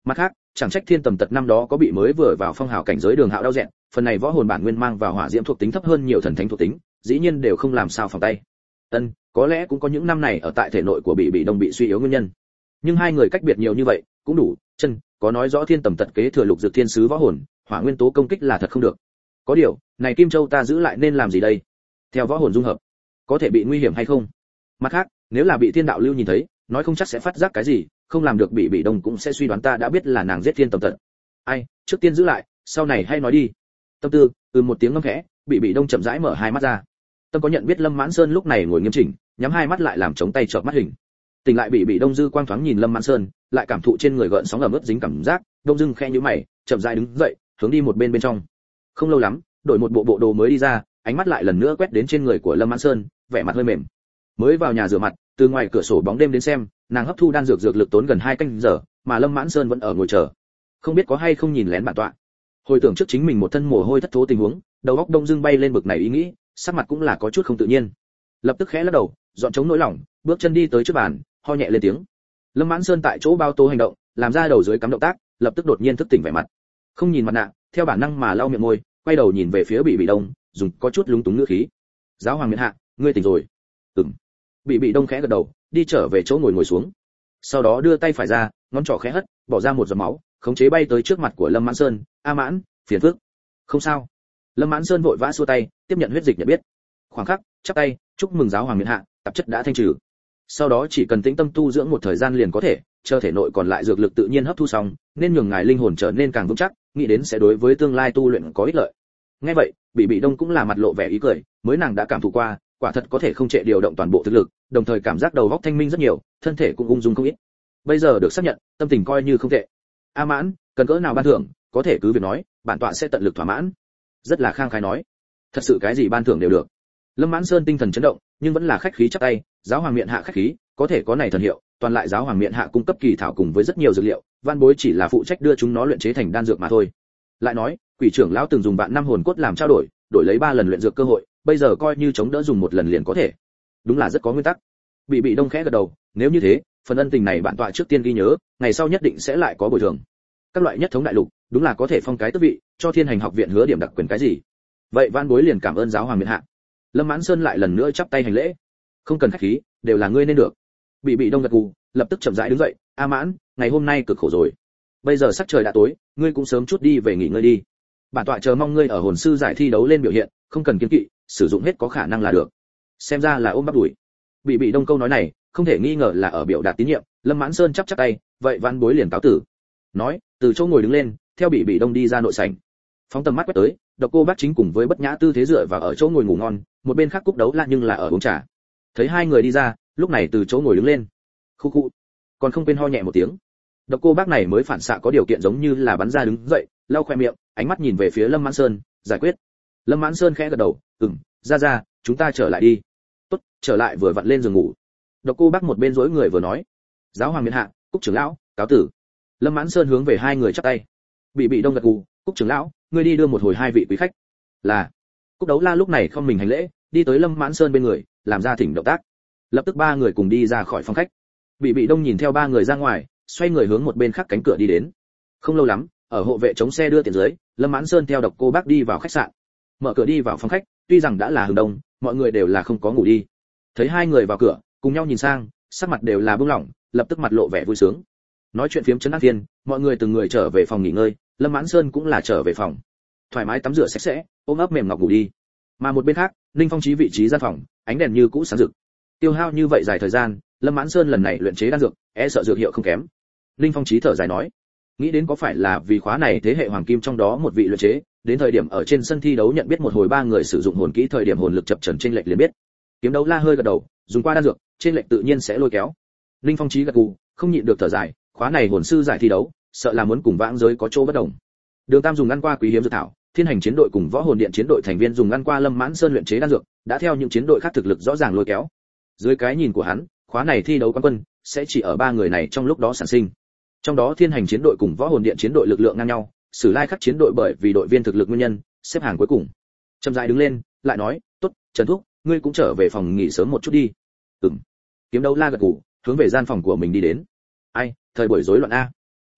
Mặt khác, chẳng trách Thiên Tầm Tật năm đó có bị mới vừa vào phong hào cảnh giới Đường Hạo đau dẹn, phần này võ hồn bản nguyên mang vào hỏa diễm thuộc tính thấp hơn nhiều thần thánh thuộc tính, dĩ nhiên đều không làm sao phòng tay. Ân, có lẽ cũng có những năm này ở tại thể nội của Bị Bị Đông bị suy yếu nguyên nhân. Nhưng hai người cách biệt nhiều như vậy, cũng đủ, chân, có nói rõ Thiên Tầm Tật kế thừa lục dược thiên sứ võ hồn, hỏa nguyên tố công kích là thật không được. Có điều, này Kim Châu ta giữ lại nên làm gì đây? Theo võ hồn dung hợp, có thể bị nguy hiểm hay không? Mặt khác, nếu là bị Thiên Đạo Lưu nhìn thấy, nói không chắc sẽ phát giác cái gì, không làm được Bị Bị Đông cũng sẽ suy đoán ta đã biết là nàng giết Thiên Tầm Tật. Ai, trước tiên giữ lại, sau này hay nói đi. Tâm tư, ừ một tiếng ngâm khẽ, Bị Bị Đông chậm rãi mở hai mắt ra. Tâm có nhận biết Lâm Mãn Sơn lúc này ngồi nghiêm chỉnh, nhắm hai mắt lại làm chống tay chợp mắt hình. Tỉnh lại Bị Bị Đông dư quang thoáng nhìn Lâm Mãn Sơn, lại cảm thụ trên người gợn sóng ẩm ướt dính cảm giác, đông dưng khẽ nhíu mày, chậm rãi đứng dậy, hướng đi một bên bên trong. Không lâu lắm, đổi một bộ bộ đồ mới đi ra, ánh mắt lại lần nữa quét đến trên người của Lâm Mãn Sơn, vẻ mặt hơi mềm. Mới vào nhà rửa mặt, từ ngoài cửa sổ bóng đêm đến xem, nàng hấp thu đan dược dược lực tốn gần hai canh giờ, mà Lâm Mãn Sơn vẫn ở ngồi chờ. Không biết có hay không nhìn lén bản tọa. Hồi tưởng trước chính mình một thân mồ hôi thất thố tình huống, đầu óc đông dưng bay lên bực này ý nghĩ, sắc mặt cũng là có chút không tự nhiên. Lập tức khẽ lắc đầu, dọn chống nỗi lòng, bước chân đi tới trước bàn, ho nhẹ lên tiếng. Lâm Mãn Sơn tại chỗ bao tố hành động, làm ra đầu dưới cắm động tác, lập tức đột nhiên thức tỉnh vẻ mặt. Không nhìn mặt nạ, theo bản năng mà lau miệng môi, quay đầu nhìn về phía Bị Bị Đông, dùng có chút lúng túng ngữ khí. Giáo hoàng miện hạ, ngươi tỉnh rồi? Ừm. Bị Bị Đông khẽ gật đầu, đi trở về chỗ ngồi ngồi xuống. Sau đó đưa tay phải ra, ngón trỏ khẽ hất, bỏ ra một giọt máu, khống chế bay tới trước mặt của Lâm Mãn Sơn. A Mãn, phiền phức. Không sao. Lâm Mãn Sơn vội vã xua tay, tiếp nhận huyết dịch nhận biết. Khoảng khắc, chắp tay, chúc mừng giáo hoàng miện hạ, tạp chất đã thanh trừ. Sau đó chỉ cần tĩnh tâm tu dưỡng một thời gian liền có thể, chờ thể nội còn lại dược lực tự nhiên hấp thu xong, nên nhường ngài linh hồn trở nên càng vững chắc, nghĩ đến sẽ đối với tương lai tu luyện có ích lợi. Nghe vậy, Bị Bị Đông cũng là mặt lộ vẻ ý cười, mới nàng đã cảm thụ qua, quả thật có thể không trệ điều động toàn bộ thực lực, đồng thời cảm giác đầu óc thanh minh rất nhiều, thân thể cũng ung dung không ít. Bây giờ được xác nhận, tâm tình coi như không tệ. A Mãn, cần cỡ nào ban thưởng, có thể cứ việc nói, bản tọa sẽ tận lực thỏa mãn. Rất là khang khái nói. Thật sự cái gì ban thưởng đều được. Lâm Mãn Sơn tinh thần chấn động, nhưng vẫn là khách khí chắp tay, giáo hoàng miện hạ khách khí, có thể có này thần hiệu, toàn lại giáo hoàng miện hạ cung cấp kỳ thảo cùng với rất nhiều dược liệu, văn bối chỉ là phụ trách đưa chúng nó luyện chế thành đan dược mà thôi. Lại nói, quỷ trưởng lão từng dùng vạn năm hồn cốt làm trao đổi, đổi lấy ba lần luyện dược cơ hội, bây giờ coi như chống đỡ dùng một lần liền có thể. Đúng là rất có nguyên tắc. Bị Bị Đông khẽ gật đầu, nếu như thế, phần ân tình này bản tọa trước tiên ghi nhớ, ngày sau nhất định sẽ lại có bồi thường. Các loại nhất thống đại lục, đúng là có thể phong cái tước vị, cho Thiên Hành học viện hứa điểm đặc quyền cái gì. Vậy văn bối liền cảm ơn giáo hoàng miện hạ. Lâm Mãn Sơn lại lần nữa chắp tay hành lễ. Không cần khách khí, đều là ngươi nên được. Bị Bị Đông gật gù, lập tức chậm rãi đứng dậy. A Mãn, ngày hôm nay cực khổ rồi. Bây giờ sắc trời đã tối, ngươi cũng sớm chút đi về nghỉ ngơi đi. Bản tọa chờ mong ngươi ở hồn sư giải thi đấu lên biểu hiện, không cần kiêng kỵ, sử dụng hết có khả năng là được. Xem ra là ôm bắp đuổi. Bị Bị Đông câu nói này, không thể nghi ngờ là ở biểu đạt tín nhiệm. Lâm Mãn Sơn chắp chắp tay, vậy văn bối liền cáo tử. Nói, từ chỗ ngồi đứng lên, theo Bị Bị Đông đi ra nội sảnh. Phóng tầm mắt quét tới, Độc Cô Bác chính cùng với bất nhã tư thế dựa vào ở chỗ ngồi ngủ ngon, một bên khác Cúc Đấu La nhưng là ở uống trà. Thấy hai người đi ra, lúc này từ chỗ ngồi đứng lên. Khu khu, còn không quên ho nhẹ một tiếng. Độc Cô Bác này mới phản xạ có điều kiện giống như là bắn ra đứng dậy, lau khóe miệng, ánh mắt nhìn về phía Lâm Mãn Sơn, giải quyết. Lâm Mãn Sơn khẽ gật đầu, ừm, ra ra, chúng ta trở lại đi. Tốt, trở lại vừa vặn lên giường ngủ. Độc Cô Bác một bên dối người vừa nói, giáo hoàng miện hạ, Cúc trưởng lão, cáo tử. Lâm Mãn Sơn hướng về hai người chắp tay. Bị Bị Đông gật gù, Cúc trưởng lão, ngươi đi đưa một hồi hai vị quý khách. Là. Cúc Đấu La lúc này không mình hành lễ, đi tới Lâm Mãn Sơn bên người, làm ra thỉnh động tác. Lập tức ba người cùng đi ra khỏi phòng khách. Bị Bị Đông nhìn theo ba người ra ngoài, xoay người hướng một bên khác cánh cửa đi đến. Không lâu lắm, ở hộ vệ chống xe đưa tiền dưới, Lâm Mãn Sơn theo Độc Cô Bác đi vào khách sạn. Mở cửa đi vào phòng khách, tuy rằng đã là hừng đông, mọi người đều là không có ngủ đi. Thấy hai người vào cửa, cùng nhau nhìn sang, sắc mặt đều là bừng lỏng, lập tức mặt lộ vẻ vui sướng. Nói chuyện phiếm chấn an thiên, mọi người từng người trở về phòng nghỉ ngơi, Lâm Mãn Sơn cũng là trở về phòng. Thoải mái tắm rửa sạch sẽ, ôm ấp mềm ngọc ngủ đi. Mà một bên khác, Ninh Phong Chí vị trí gian phòng, ánh đèn như cũ sáng rực. Tiêu hao như vậy dài thời gian, Lâm Mãn Sơn lần này luyện chế đan dược, e sợ dược hiệu không kém. Ninh Phong Chí thở dài nói, nghĩ đến có phải là vì khóa này thế hệ hoàng kim trong đó một vị luyện chế, đến thời điểm ở trên sân thi đấu nhận biết một hồi ba người sử dụng hồn kỹ thời điểm hồn lực chập chờn trên lệch liền biết. Kiếm Đấu La hơi gật đầu, dùng qua đan dược, trên lệch tự nhiên sẽ lôi kéo. Ninh Phong Chí gật gù, không nhịn được thở dài, khóa này hồn sư giải thi đấu, sợ là muốn cùng vãng giới có chỗ bất đồng. Đường Tam dùng ăn qua quý hiếm dược thảo, Thiên Hành chiến đội cùng Võ Hồn Điện chiến đội thành viên dùng ăn qua Lâm Mãn Sơn luyện chế đan dược, đã theo những chiến đội khác thực lực rõ ràng lôi kéo. Dưới cái nhìn của hắn, khóa này thi đấu quán quân sẽ chỉ ở ba người này trong lúc đó sản sinh. Trong đó Thiên Hành chiến đội cùng Võ Hồn Điện chiến đội lực lượng ngang nhau, Sử Lai Khắc chiến đội bởi vì đội viên thực lực nguyên nhân, xếp hàng cuối cùng. Trầm rãi đứng lên, lại nói, "Tốt, Trần Thúc, ngươi cũng trở về phòng nghỉ sớm một chút đi." "Ừm." Kiếm Đấu La gật gù, hướng về gian phòng của mình đi đến. "Ai, thời buổi rối loạn a."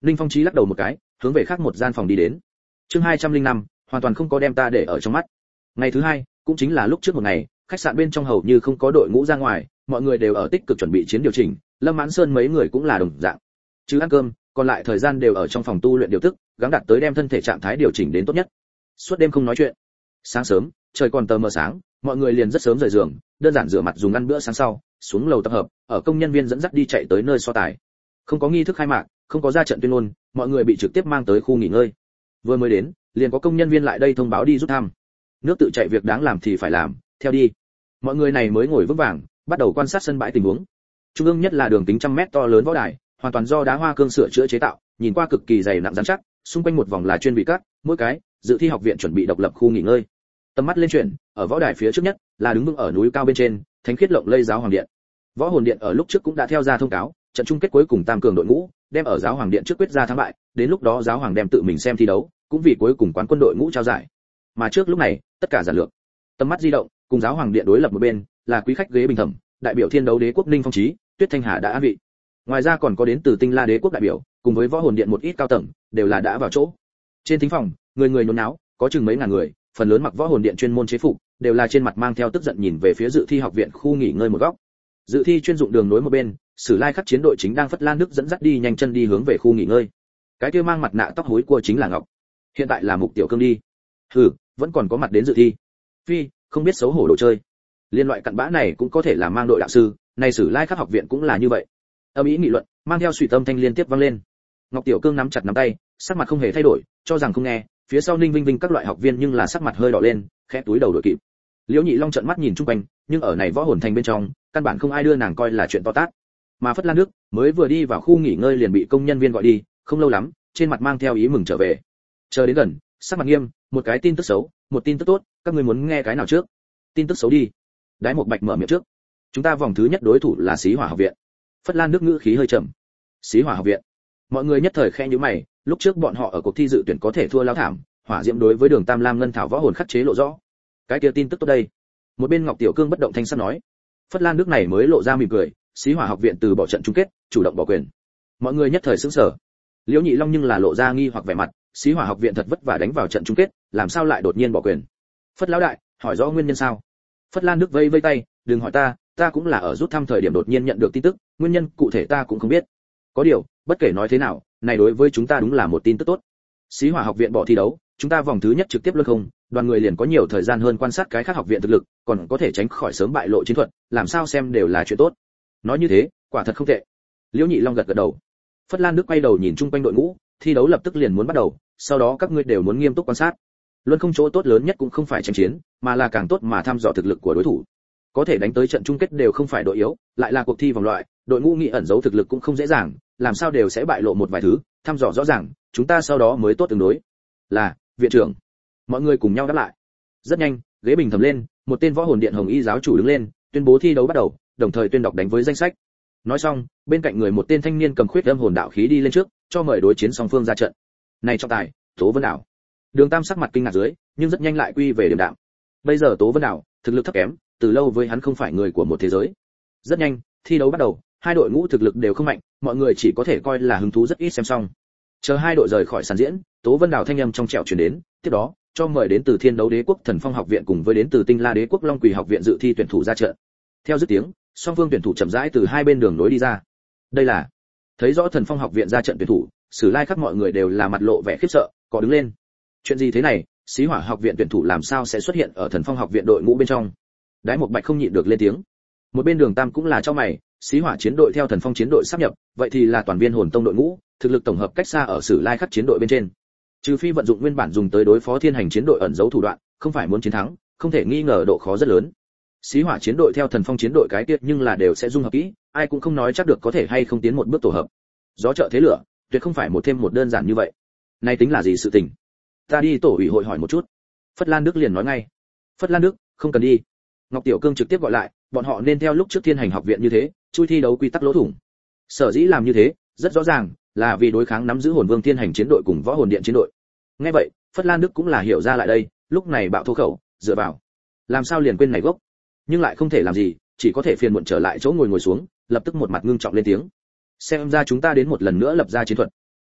Ninh Phong Chí lắc đầu một cái, hướng về khác một gian phòng đi đến. Chương hai trăm linh năm, hoàn toàn không có đem ta để ở trong mắt. Ngày thứ hai, cũng chính là lúc trước một ngày, khách sạn bên trong hầu như không có đội ngũ ra ngoài, mọi người đều ở tích cực chuẩn bị chiến điều chỉnh, Lâm Mãn Sơn mấy người cũng là đồng dạng. Chứ ăn cơm, còn lại thời gian đều ở trong phòng tu luyện điều tức, gắng đạt tới đem thân thể trạng thái điều chỉnh đến tốt nhất. Suốt đêm không nói chuyện. Sáng sớm, trời còn tờ mờ sáng, mọi người liền rất sớm rời giường, đơn giản rửa mặt dùng ăn bữa sáng sau, xuống lầu tập hợp, ở công nhân viên dẫn dắt đi chạy tới nơi so tài. Không có nghi thức khai mạc, không có ra trận tuyên ngôn, mọi người bị trực tiếp mang tới khu nghỉ ngơi. Vừa mới đến, liền có công nhân viên lại đây thông báo đi rút thăm. Nước tự chạy việc đáng làm thì phải làm, theo đi. Mọi người này mới ngồi vững vàng, bắt đầu quan sát sân bãi tình huống. Trung ương nhất là đường kính trăm mét to lớn võ đài, hoàn toàn do đá hoa cương sửa chữa chế tạo, nhìn qua cực kỳ dày nặng rắn chắc, xung quanh một vòng là chuyên vị các, mỗi cái dự thi học viện chuẩn bị độc lập khu nghỉ ngơi. Tầm mắt lên chuyển, ở võ đài phía trước nhất là đứng vững ở núi cao bên trên, thánh khiết lộng lây giáo hoàng điện. Võ hồn điện ở lúc trước cũng đã theo ra thông cáo, trận chung kết cuối cùng tam cường đội ngũ, đem ở giáo hoàng điện trước quyết ra thắng bại, đến lúc đó giáo hoàng đem tự mình xem thi đấu, cũng vì cuối cùng quán quân đội ngũ trao giải. Mà trước lúc này, tất cả giản lược. Tầm mắt di động, cùng giáo hoàng điện đối lập một bên, là quý khách ghế bình thẩm, đại biểu thiên đấu đế quốc Ninh Phong Chí, Tuyết Thanh Hà đã an vị. Ngoài ra còn có đến từ Tinh La đế quốc đại biểu, cùng với võ hồn điện một ít cao tầng, đều là đã vào chỗ. Trên thính phòng, người người nhốn náo, có chừng mấy ngàn người, phần lớn mặc võ hồn điện chuyên môn chế phục, đều là trên mặt mang theo tức giận nhìn về phía dự thi học viện khu nghỉ ngơi một góc. Dự thi chuyên dụng đường nối một bên, Sử Lai Khắc chiến đội chính đang phất lan nước dẫn dắt đi nhanh chân đi hướng về khu nghỉ ngơi. Cái kia mang mặt nạ tóc hối cua chính là Ngọc. Hiện tại là Mục Tiểu Cương đi. Hừ, vẫn còn có mặt đến dự thi. Phi, không biết xấu hổ đồ chơi. Liên loại cặn bã này cũng có thể là mang đội đạo sư, này Sử Lai Khắc học viện cũng là như vậy. Âm ý nghị luận, mang theo suy tâm thanh liên tiếp vang lên. Ngọc Tiểu Cương nắm chặt nắm tay, sắc mặt không hề thay đổi, cho rằng không nghe, phía sau Ninh Vinh Vinh các loại học viên nhưng là sắc mặt hơi đỏ lên, khẽ túi đầu đội kịp. Liễu Nhị Long trợn mắt nhìn chung quanh, nhưng ở này võ hồn thành bên trong, căn bản không ai đưa nàng coi là chuyện to tát. Mà Phất Lan Nước mới vừa đi vào khu nghỉ ngơi liền bị công nhân viên gọi đi, không lâu lắm, trên mặt mang theo ý mừng trở về. Chờ đến gần, sắc mặt nghiêm, một cái tin tức xấu, một tin tức tốt, các ngươi muốn nghe cái nào trước? Tin tức xấu đi. Đái Một Bạch mở miệng trước. Chúng ta vòng thứ nhất đối thủ là Xí Hỏa học viện. Phất Lan Nước ngữ khí hơi trầm. Xí Hỏa học viện. Mọi người nhất thời khẽ nhíu mày, lúc trước bọn họ ở cuộc thi dự tuyển có thể thua lão thảm, hỏa diễm đối với Đường Tam Lam Ngân Thảo võ hồn khắc chế lộ rõ. Cái kia tin tức tốt đây. Một bên Ngọc Tiểu Cương bất động thanh sắc nói. Phất Lan Nước này mới lộ ra mỉm cười, Xí Hỏa học viện từ bỏ trận chung kết, chủ động bỏ quyền. Mọi người nhất thời sững sờ. Liễu Nhị Long nhưng là lộ ra nghi hoặc vẻ mặt, Xí Hỏa học viện thật vất vả đánh vào trận chung kết, làm sao lại đột nhiên bỏ quyền? Phất lão đại, hỏi rõ nguyên nhân sao? Phất Lan Nước vây vây tay, đừng hỏi ta, ta cũng là ở rút thăm thời điểm đột nhiên nhận được tin tức, nguyên nhân cụ thể ta cũng không biết. Có điều, bất kể nói thế nào, này đối với chúng ta đúng là một tin tức tốt. Xí Hỏa học viện bỏ thi đấu, chúng ta vòng thứ nhất trực tiếp luân không, đoàn người liền có nhiều thời gian hơn quan sát cái khác học viện thực lực, còn có thể tránh khỏi sớm bại lộ chiến thuật, làm sao xem đều là chuyện tốt. Nói như thế, quả thật không tệ. Liễu Nhị Long gật gật đầu. Phất Lan Nước quay đầu nhìn chung quanh đội ngũ, thi đấu lập tức liền muốn bắt đầu, sau đó các ngươi đều muốn nghiêm túc quan sát. Luân không chỗ tốt lớn nhất cũng không phải tranh chiến, mà là càng tốt mà thăm dò thực lực của đối thủ. Có thể đánh tới trận chung kết đều không phải đội yếu, lại là cuộc thi vòng loại, đội ngũ nghị ẩn giấu thực lực cũng không dễ dàng, làm sao đều sẽ bại lộ một vài thứ, thăm dò rõ ràng, chúng ta sau đó mới tốt tương đối. Là, viện trưởng. Mọi người cùng nhau đáp lại. Rất nhanh, ghế bình thầm lên, một tên võ hồn điện hồng y giáo chủ đứng lên, tuyên bố thi đấu bắt đầu, đồng thời tuyên đọc đánh với danh sách. Nói xong, bên cạnh người một tên thanh niên cầm khuyết âm hồn đạo khí đi lên trước, cho mời đối chiến song phương ra trận. Này trọng tài, Tố Vân Đảo. Đường Tam sắc mặt kinh ngạc dưới, nhưng rất nhanh lại quy về điểm đạm. Bây giờ Tố Vân Đảo, thực lực thấp kém, từ lâu với hắn không phải người của một thế giới. Rất nhanh, thi đấu bắt đầu, hai đội ngũ thực lực đều không mạnh, mọi người chỉ có thể coi là hứng thú rất ít xem xong. Chờ hai đội rời khỏi sàn diễn, Tố Vân Đảo thanh âm trong trẻo truyền đến, tiếp đó, cho mời đến từ Thiên Đấu Đế quốc Thần Phong học viện cùng với đến từ Tinh La Đế quốc Long Quỷ học viện dự thi tuyển thủ ra trận. Theo dứt tiếng, song phương tuyển thủ chậm rãi từ hai bên đường nối đi ra. Đây là thấy rõ Thần Phong học viện ra trận tuyển thủ, Sử Lai Khắc mọi người đều là mặt lộ vẻ khiếp sợ, có đứng lên. Chuyện gì thế này, Xí Hỏa học viện tuyển thủ làm sao sẽ xuất hiện ở Thần Phong học viện đội ngũ bên trong? Đái Một Bạch không nhịn được lên tiếng. Một bên Đường Tam cũng là cho mày, Xí Hỏa chiến đội theo Thần Phong chiến đội sáp nhập, vậy thì là toàn viên hồn tông đội ngũ, thực lực tổng hợp cách xa ở Sử Lai Khắc chiến đội bên trên. Trừ phi vận dụng nguyên bản dùng tới đối phó Thiên Hành chiến đội ẩn giấu thủ đoạn, không phải muốn chiến thắng, không thể nghi ngờ độ khó rất lớn. Xí Hỏa chiến đội theo Thần Phong chiến đội cái tiết nhưng là đều sẽ dung hợp kỹ, ai cũng không nói chắc được có thể hay không tiến một bước tổ hợp. Gió trợ thế lửa, tuyệt không phải một thêm một đơn giản như vậy. Này tính là gì sự tình? Ta đi tổ ủy hội hỏi một chút. Phất Lan Đức liền nói ngay. Phất Lan Đức, không cần đi. Ngọc Tiểu Cương trực tiếp gọi lại, bọn họ nên theo lúc trước Thiên Hành học viện như thế, chui thi đấu quy tắc lỗ thủng. Sở dĩ làm như thế, rất rõ ràng, là vì đối kháng nắm giữ hồn vương Thiên Hành chiến đội cùng võ hồn điện chiến đội. Nghe vậy, Phất Lan Đức cũng là hiểu ra lại đây, lúc này bạo thô khẩu, dựa vào. Làm sao liền quên này gốc? Nhưng lại không thể làm gì, chỉ có thể phiền muộn trở lại chỗ ngồi ngồi xuống, lập tức một mặt ngưng trọng lên tiếng. Xem ra chúng ta đến một lần nữa lập ra chiến thuật.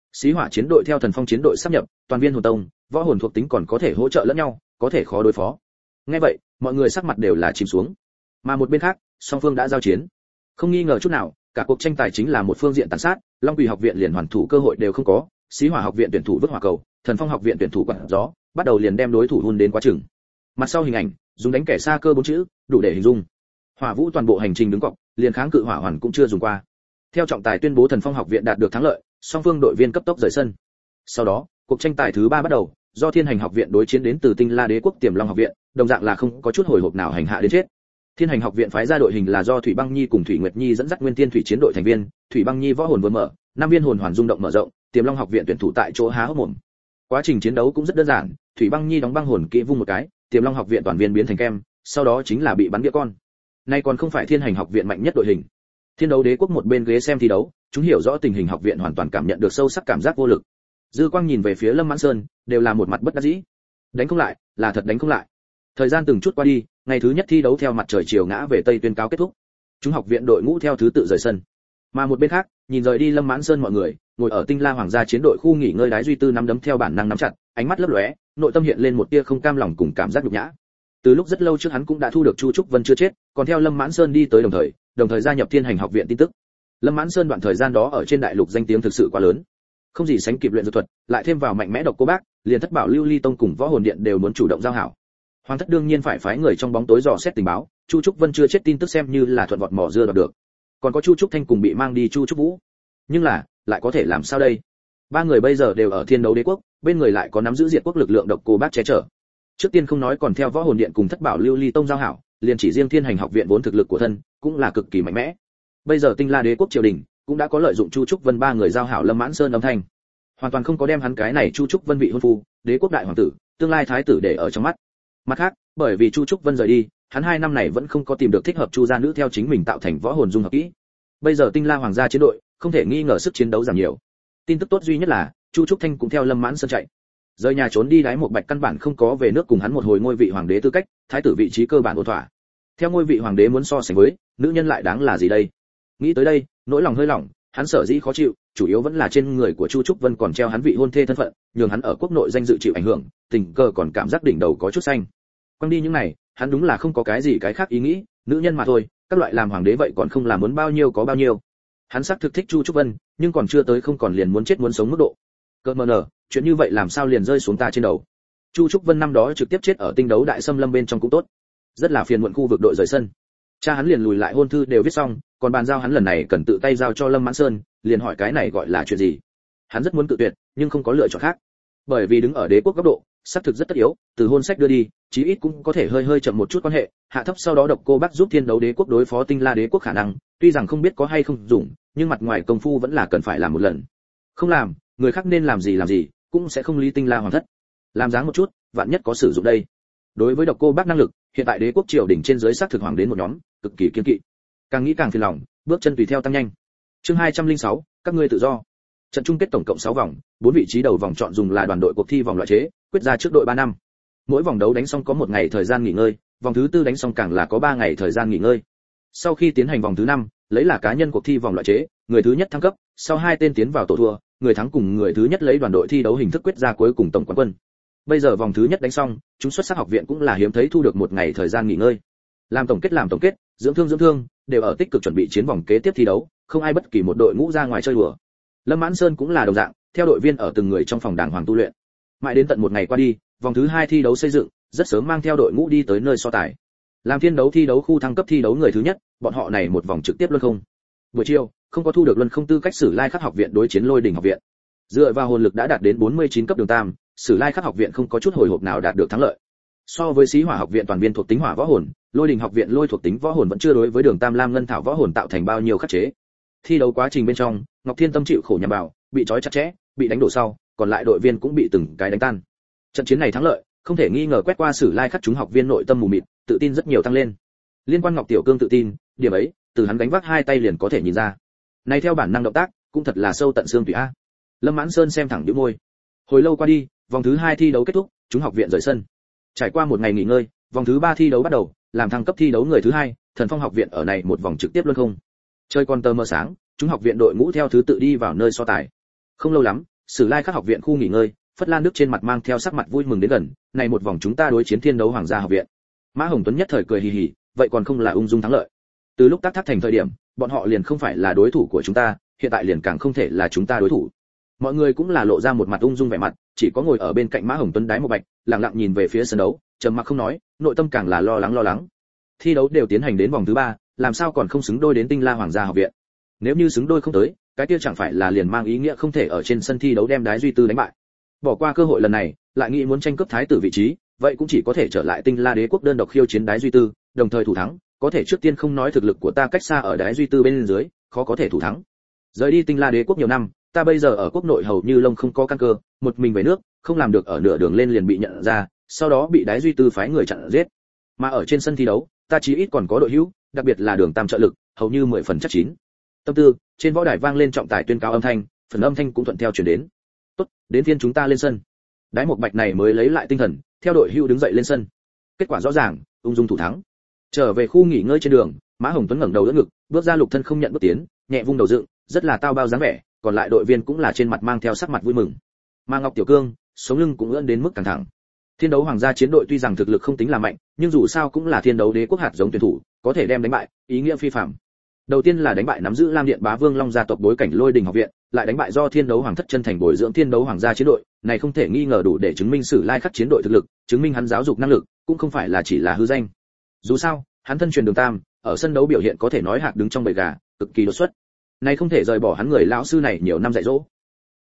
Xí hỏa chiến đội theo thần phong chiến đội sáp nhập, toàn viên hồn tông, võ hồn thuộc tính còn có thể hỗ trợ lẫn nhau, có thể khó đối phó. Nghe vậy, mọi người sắc mặt đều là chìm xuống. Mà một bên khác, song phương đã giao chiến. Không nghi ngờ chút nào, cả cuộc tranh tài chính là một phương diện tàn sát, Long Quỷ học viện liền hoàn thủ cơ hội đều không có, Xí hỏa học viện tuyển thủ vứt hỏa cầu, Thần Phong học viện tuyển thủ quặn gió, bắt đầu liền đem đối thủ hun đến quá chừng. Mặt sau hình ảnh, dùng đánh kẻ xa cơ bốn chữ, đủ để hình dung. Hỏa Vũ toàn bộ hành trình đứng cọc, liền kháng cự hỏa hoàn cũng chưa dùng qua. Theo trọng tài tuyên bố Thần Phong học viện đạt được thắng lợi, song phương đội viên cấp tốc rời sân. Sau đó, cuộc tranh tài thứ ba bắt đầu, do Thiên Hành học viện đối chiến đến từ Tinh La Đế quốc Tiềm Long học viện, đồng dạng là không có chút hồi hộp nào hành hạ đến chết. Thiên Hành học viện phái ra đội hình là do Thủy Băng Nhi cùng Thủy Nguyệt Nhi dẫn dắt Nguyên Thiên Thủy chiến đội thành viên, Thủy Băng Nhi võ hồn vừa mở, năm viên hồn hoàn rung động mở rộng, Tiềm Long học viện tuyển thủ tại chỗ há hốc mồm. Quá trình chiến đấu cũng rất đơn giản, Thủy Băng Nhi đóng băng hồn kỹ vung một cái, Tiềm Long học viện toàn viên biến thành kem, sau đó chính là bị bắn đĩa con. Nay còn không phải Thiên Hành học viện mạnh nhất đội hình. Thiên Đấu Đế quốc một bên ghế xem thi đấu, chúng hiểu rõ tình hình học viện hoàn toàn cảm nhận được sâu sắc cảm giác vô lực. Dư Quang nhìn về phía Lâm Mãn Sơn, đều là một mặt bất đắc dĩ. Đánh không lại, là thật đánh không lại. Thời gian từng chút qua đi, ngày thứ nhất thi đấu theo mặt trời chiều ngã về tây tuyên cáo kết thúc. Chúng học viện đội ngũ theo thứ tự rời sân. Mà một bên khác, nhìn rời đi Lâm Mãn Sơn mọi người, ngồi ở Tinh La Hoàng gia chiến đội khu nghỉ ngơi Đái Duy Tư nắm đấm theo bản năng nắm chặt, ánh mắt lấp lóe, nội tâm hiện lên một tia không cam lòng cùng cảm giác nhục nhã. Từ lúc rất lâu trước hắn cũng đã thu được Chu Trúc Vân chưa chết, còn theo Lâm Mãn Sơn đi tới đồng thời, đồng thời gia nhập Thiên Hành học viện tin tức. Lâm Mãn Sơn đoạn thời gian đó ở trên đại lục danh tiếng thực sự quá lớn, không gì sánh kịp luyện dược thuật, lại thêm vào mạnh mẽ độc cô bác, liền Thất Bảo Lưu Ly Tông cùng Võ Hồn Điện đều muốn chủ động giao hảo. Hoàng thất đương nhiên phải phái người trong bóng tối dò xét tình báo, Chu Trúc Vân chưa chết tin tức xem như là thuận vọt mỏ dưa đoạt được. Còn có Chu Trúc Thanh cùng bị mang đi Chu Trúc Vũ. Nhưng là, lại có thể làm sao đây? Ba người bây giờ đều ở Thiên Đấu Đế quốc, bên người lại có nắm giữ diệt quốc lực lượng độc cô bác che chở. Trước tiên không nói còn theo Võ Hồn Điện cùng Thất Bảo Lưu Ly Tông giao hảo, liền chỉ riêng Thiên Hành học viện vốn thực lực của thân, cũng là cực kỳ mạnh mẽ. Bây giờ Tinh La Đế quốc triều đình cũng đã có lợi dụng Chu Trúc Vân ba người giao hảo Lâm Mãn Sơn âm thanh. Hoàn toàn không có đem hắn cái này Chu Trúc Vân vị hôn phu, đế quốc đại hoàng tử, tương lai thái tử để ở trong mắt. Mặt khác, bởi vì Chu Trúc Vân rời đi, hắn hai năm này vẫn không có tìm được thích hợp Chu gia nữ theo chính mình tạo thành võ hồn dung hợp kỹ. Bây giờ Tinh La Hoàng gia chiến đội, không thể nghi ngờ sức chiến đấu giảm nhiều. Tin tức tốt duy nhất là, Chu Trúc Thanh cũng theo Lâm Mãn Sơn chạy. Rời nhà trốn đi Đái một Bạch căn bản không có về nước cùng hắn một hồi ngôi vị hoàng đế tư cách, thái tử vị trí cơ bản ổn thỏa. Theo ngôi vị hoàng đế muốn so sánh với, nữ nhân lại đáng là gì đây? Nghĩ tới đây, nỗi lòng hơi lỏng, hắn sở dĩ khó chịu, chủ yếu vẫn là trên người của Chu Trúc Vân còn treo hắn vị hôn thê thân phận, nhường hắn ở quốc nội danh dự chịu ảnh hưởng, tình cờ còn cảm giác đỉnh đầu có chút xanh. Quăng đi những này, hắn đúng là không có cái gì cái khác ý nghĩ, nữ nhân mà thôi, các loại làm hoàng đế vậy còn không làm muốn bao nhiêu có bao nhiêu. Hắn xác thực thích Chu Trúc Vân, nhưng còn chưa tới không còn liền muốn chết muốn sống mức độ. Cơn mờ nở, chuyện như vậy làm sao liền rơi xuống ta trên đầu. Chu Trúc Vân năm đó trực tiếp chết ở tinh đấu đại xâm lâm bên trong cũng tốt, rất là phiền muộn khu vực đội rời sân. Cha hắn liền lùi lại hôn thư đều viết xong, còn bàn giao hắn lần này cần tự tay giao cho Lâm Mãn Sơn, liền hỏi cái này gọi là chuyện gì. Hắn rất muốn tự tuyệt, nhưng không có lựa chọn khác. Bởi vì đứng ở đế quốc góc độ, xác thực rất tất yếu, từ hôn sách đưa đi, chí ít cũng có thể hơi hơi chậm một chút quan hệ, hạ thấp sau đó độc cô bác giúp Thiên Đấu Đế quốc đối phó Tinh La Đế quốc khả năng, tuy rằng không biết có hay không dùng, nhưng mặt ngoài công phu vẫn là cần phải làm một lần. Không làm, người khác nên làm gì làm gì, cũng sẽ không lý Tinh La hoàng thất. Làm dáng một chút, vạn nhất có sử dụng đây. Đối với độc cô bác năng lực, hiện tại đế quốc triều đỉnh trên dưới xác thực hoàng đến một nhóm, cực kỳ kiên kỵ. Càng nghĩ càng phiền lòng, bước chân tùy theo tăng nhanh. Chương hai trăm lẻ sáu, các ngươi tự do. Trận chung kết tổng cộng sáu vòng, bốn vị trí đầu vòng chọn dùng là đoàn đội cuộc thi vòng loại chế, quyết ra trước đội ba năm. Mỗi vòng đấu đánh xong có một ngày thời gian nghỉ ngơi, vòng thứ tư đánh xong càng là có ba ngày thời gian nghỉ ngơi. Sau khi tiến hành vòng thứ năm, lấy là cá nhân cuộc thi vòng loại chế, người thứ nhất thăng cấp, sau hai tên tiến vào tổ thua, người thắng cùng người thứ nhất lấy đoàn đội thi đấu hình thức quyết ra cuối cùng tổng quán quân. Bây giờ vòng thứ nhất đánh xong, chúng xuất sắc học viện cũng là hiếm thấy thu được một ngày thời gian nghỉ ngơi. Làm tổng kết làm tổng kết, dưỡng thương dưỡng thương, đều ở tích cực chuẩn bị chiến vòng kế tiếp thi đấu, không ai bất kỳ một đội ngũ ra ngoài chơi đùa. Lâm Mãn Sơn cũng là đồng dạng, theo đội viên ở từng người trong phòng đàng hoàng tu luyện. Mãi đến tận một ngày qua đi, vòng thứ hai thi đấu xây dựng, rất sớm mang theo đội ngũ đi tới nơi so tài. Làm thiên đấu thi đấu khu thăng cấp thi đấu người thứ nhất, bọn họ này một vòng trực tiếp luân không. Buổi chiều, không có thu được luân không tư cách Sử Lai Khắc học viện đối chiến Lôi Đình học viện. Dựa vào hồn lực đã đạt đến bốn mươi chín cấp đường tam, Sử Lai Khắc học viện không có chút hồi hộp nào đạt được thắng lợi. So với Xí Hỏa học viện toàn viên thuộc tính hỏa võ hồn, Lôi Đình học viện lôi thuộc tính võ hồn vẫn chưa đối với đường tam lam ngân thảo võ hồn tạo thành bao nhiêu khắc chế. Thi đấu quá trình bên trong, Ngọc Thiên Tâm chịu khổ nhằm vào, bị trói chặt chẽ, bị đánh đổ sau, còn lại đội viên cũng bị từng cái đánh tan. Trận chiến này thắng lợi, không thể nghi ngờ quét qua Sử Lai Khắc chúng học viên nội tâm mù mịt, tự tin rất nhiều tăng lên. Liên quan Ngọc Tiểu Cương tự tin, điểm ấy, từ hắn đánh vác hai tay liền có thể nhìn ra. Này theo bản năng động tác, cũng thật là sâu tận xương tủy a. Lâm Mãn Sơn xem thẳng nhíu môi. Hồi lâu qua đi, vòng thứ hai thi đấu kết thúc, chúng học viện rời sân. Trải qua một ngày nghỉ ngơi, vòng thứ ba thi đấu bắt đầu, làm thăng cấp thi đấu người thứ hai, Thần Phong học viện ở này một vòng trực tiếp luân không. Chơi con tơ mơ sáng, chúng học viện đội ngũ theo thứ tự đi vào nơi so tài. Không lâu lắm, Sử Lai Khắc học viện khu nghỉ ngơi, Phất Lan Đức trên mặt mang theo sắc mặt vui mừng đến gần, này một vòng chúng ta đối chiến Thiên Đấu Hoàng gia học viện. Mã Hồng Tuấn nhất thời cười hì hì, vậy còn không là ung dung thắng lợi. Từ lúc tác thác thành thời điểm, bọn họ liền không phải là đối thủ của chúng ta, hiện tại liền càng không thể là chúng ta đối thủ. Mọi người cũng là lộ ra một mặt ung dung vẻ mặt, chỉ có ngồi ở bên cạnh Mã Hồng Tuấn Đái Một Bạch, lặng lặng nhìn về phía sân đấu, trầm mặc không nói, nội tâm càng là lo lắng lo lắng. Thi đấu đều tiến hành đến vòng thứ ba, làm sao còn không xứng đôi đến Tinh La Hoàng gia học viện? Nếu như xứng đôi không tới, cái kia chẳng phải là liền mang ý nghĩa không thể ở trên sân thi đấu đem Đái Duy Tư đánh bại. Bỏ qua cơ hội lần này, lại nghĩ muốn tranh cướp thái tử vị trí, vậy cũng chỉ có thể trở lại Tinh La Đế quốc đơn độc khiêu chiến Đái Duy Tư, đồng thời thủ thắng, có thể trước tiên không nói thực lực của ta cách xa ở Đái Duy Tư bên dưới, khó có thể thủ thắng. Rời đi Tinh La Đế quốc nhiều năm, ta bây giờ ở quốc nội hầu như lông không có căn cơ, một mình về nước, không làm được ở nửa đường lên liền bị nhận ra, sau đó bị Đái Duy Tư phái người chặn giết. Mà ở trên sân thi đấu, ta chí ít còn có đội hữu, đặc biệt là Đường Tam trợ lực, hầu như mười phần chắc chín. Tâm tư, trên võ đài vang lên trọng tài tuyên cáo âm thanh, phần âm thanh cũng thuận theo truyền đến. Tốt, đến phiên chúng ta lên sân. Đái Một Bạch này mới lấy lại tinh thần, theo đội hữu đứng dậy lên sân. Kết quả rõ ràng, ung dung thủ thắng. Trở về khu nghỉ ngơi trên đường, Mã Hồng Tuấn ngẩng đầu đỡ ngực, bước ra lục thân không nhận bước tiến, nhẹ vung đầu dựng, rất là tao bao dáng vẻ, còn lại đội viên cũng là trên mặt mang theo sắc mặt vui mừng. Mà Ngọc Tiểu Cương, sống lưng cũng ưỡn đến mức căng thẳng. Thiên Đấu Hoàng gia chiến đội tuy rằng thực lực không tính là mạnh, nhưng dù sao cũng là Thiên Đấu Đế quốc hạt giống tuyển thủ, có thể đem đánh bại, ý nghĩa phi phàm. Đầu tiên là đánh bại nắm giữ Lam Điện Bá Vương Long gia tộc bối cảnh Lôi Đình học viện, lại đánh bại do Thiên Đấu Hoàng thất chân thành bồi dưỡng Thiên Đấu Hoàng gia chiến đội, này không thể nghi ngờ đủ để chứng minh Sử Lai Khắc chiến đội thực lực, chứng minh hắn giáo dục năng lực, cũng không phải là chỉ là hư danh. Dù sao, hắn thân truyền Đường Tam, ở sân đấu biểu hiện có thể nói hạc đứng trong bầy gà, cực kỳ đột xuất. Này không thể rời bỏ hắn người lão sư này nhiều năm dạy dỗ.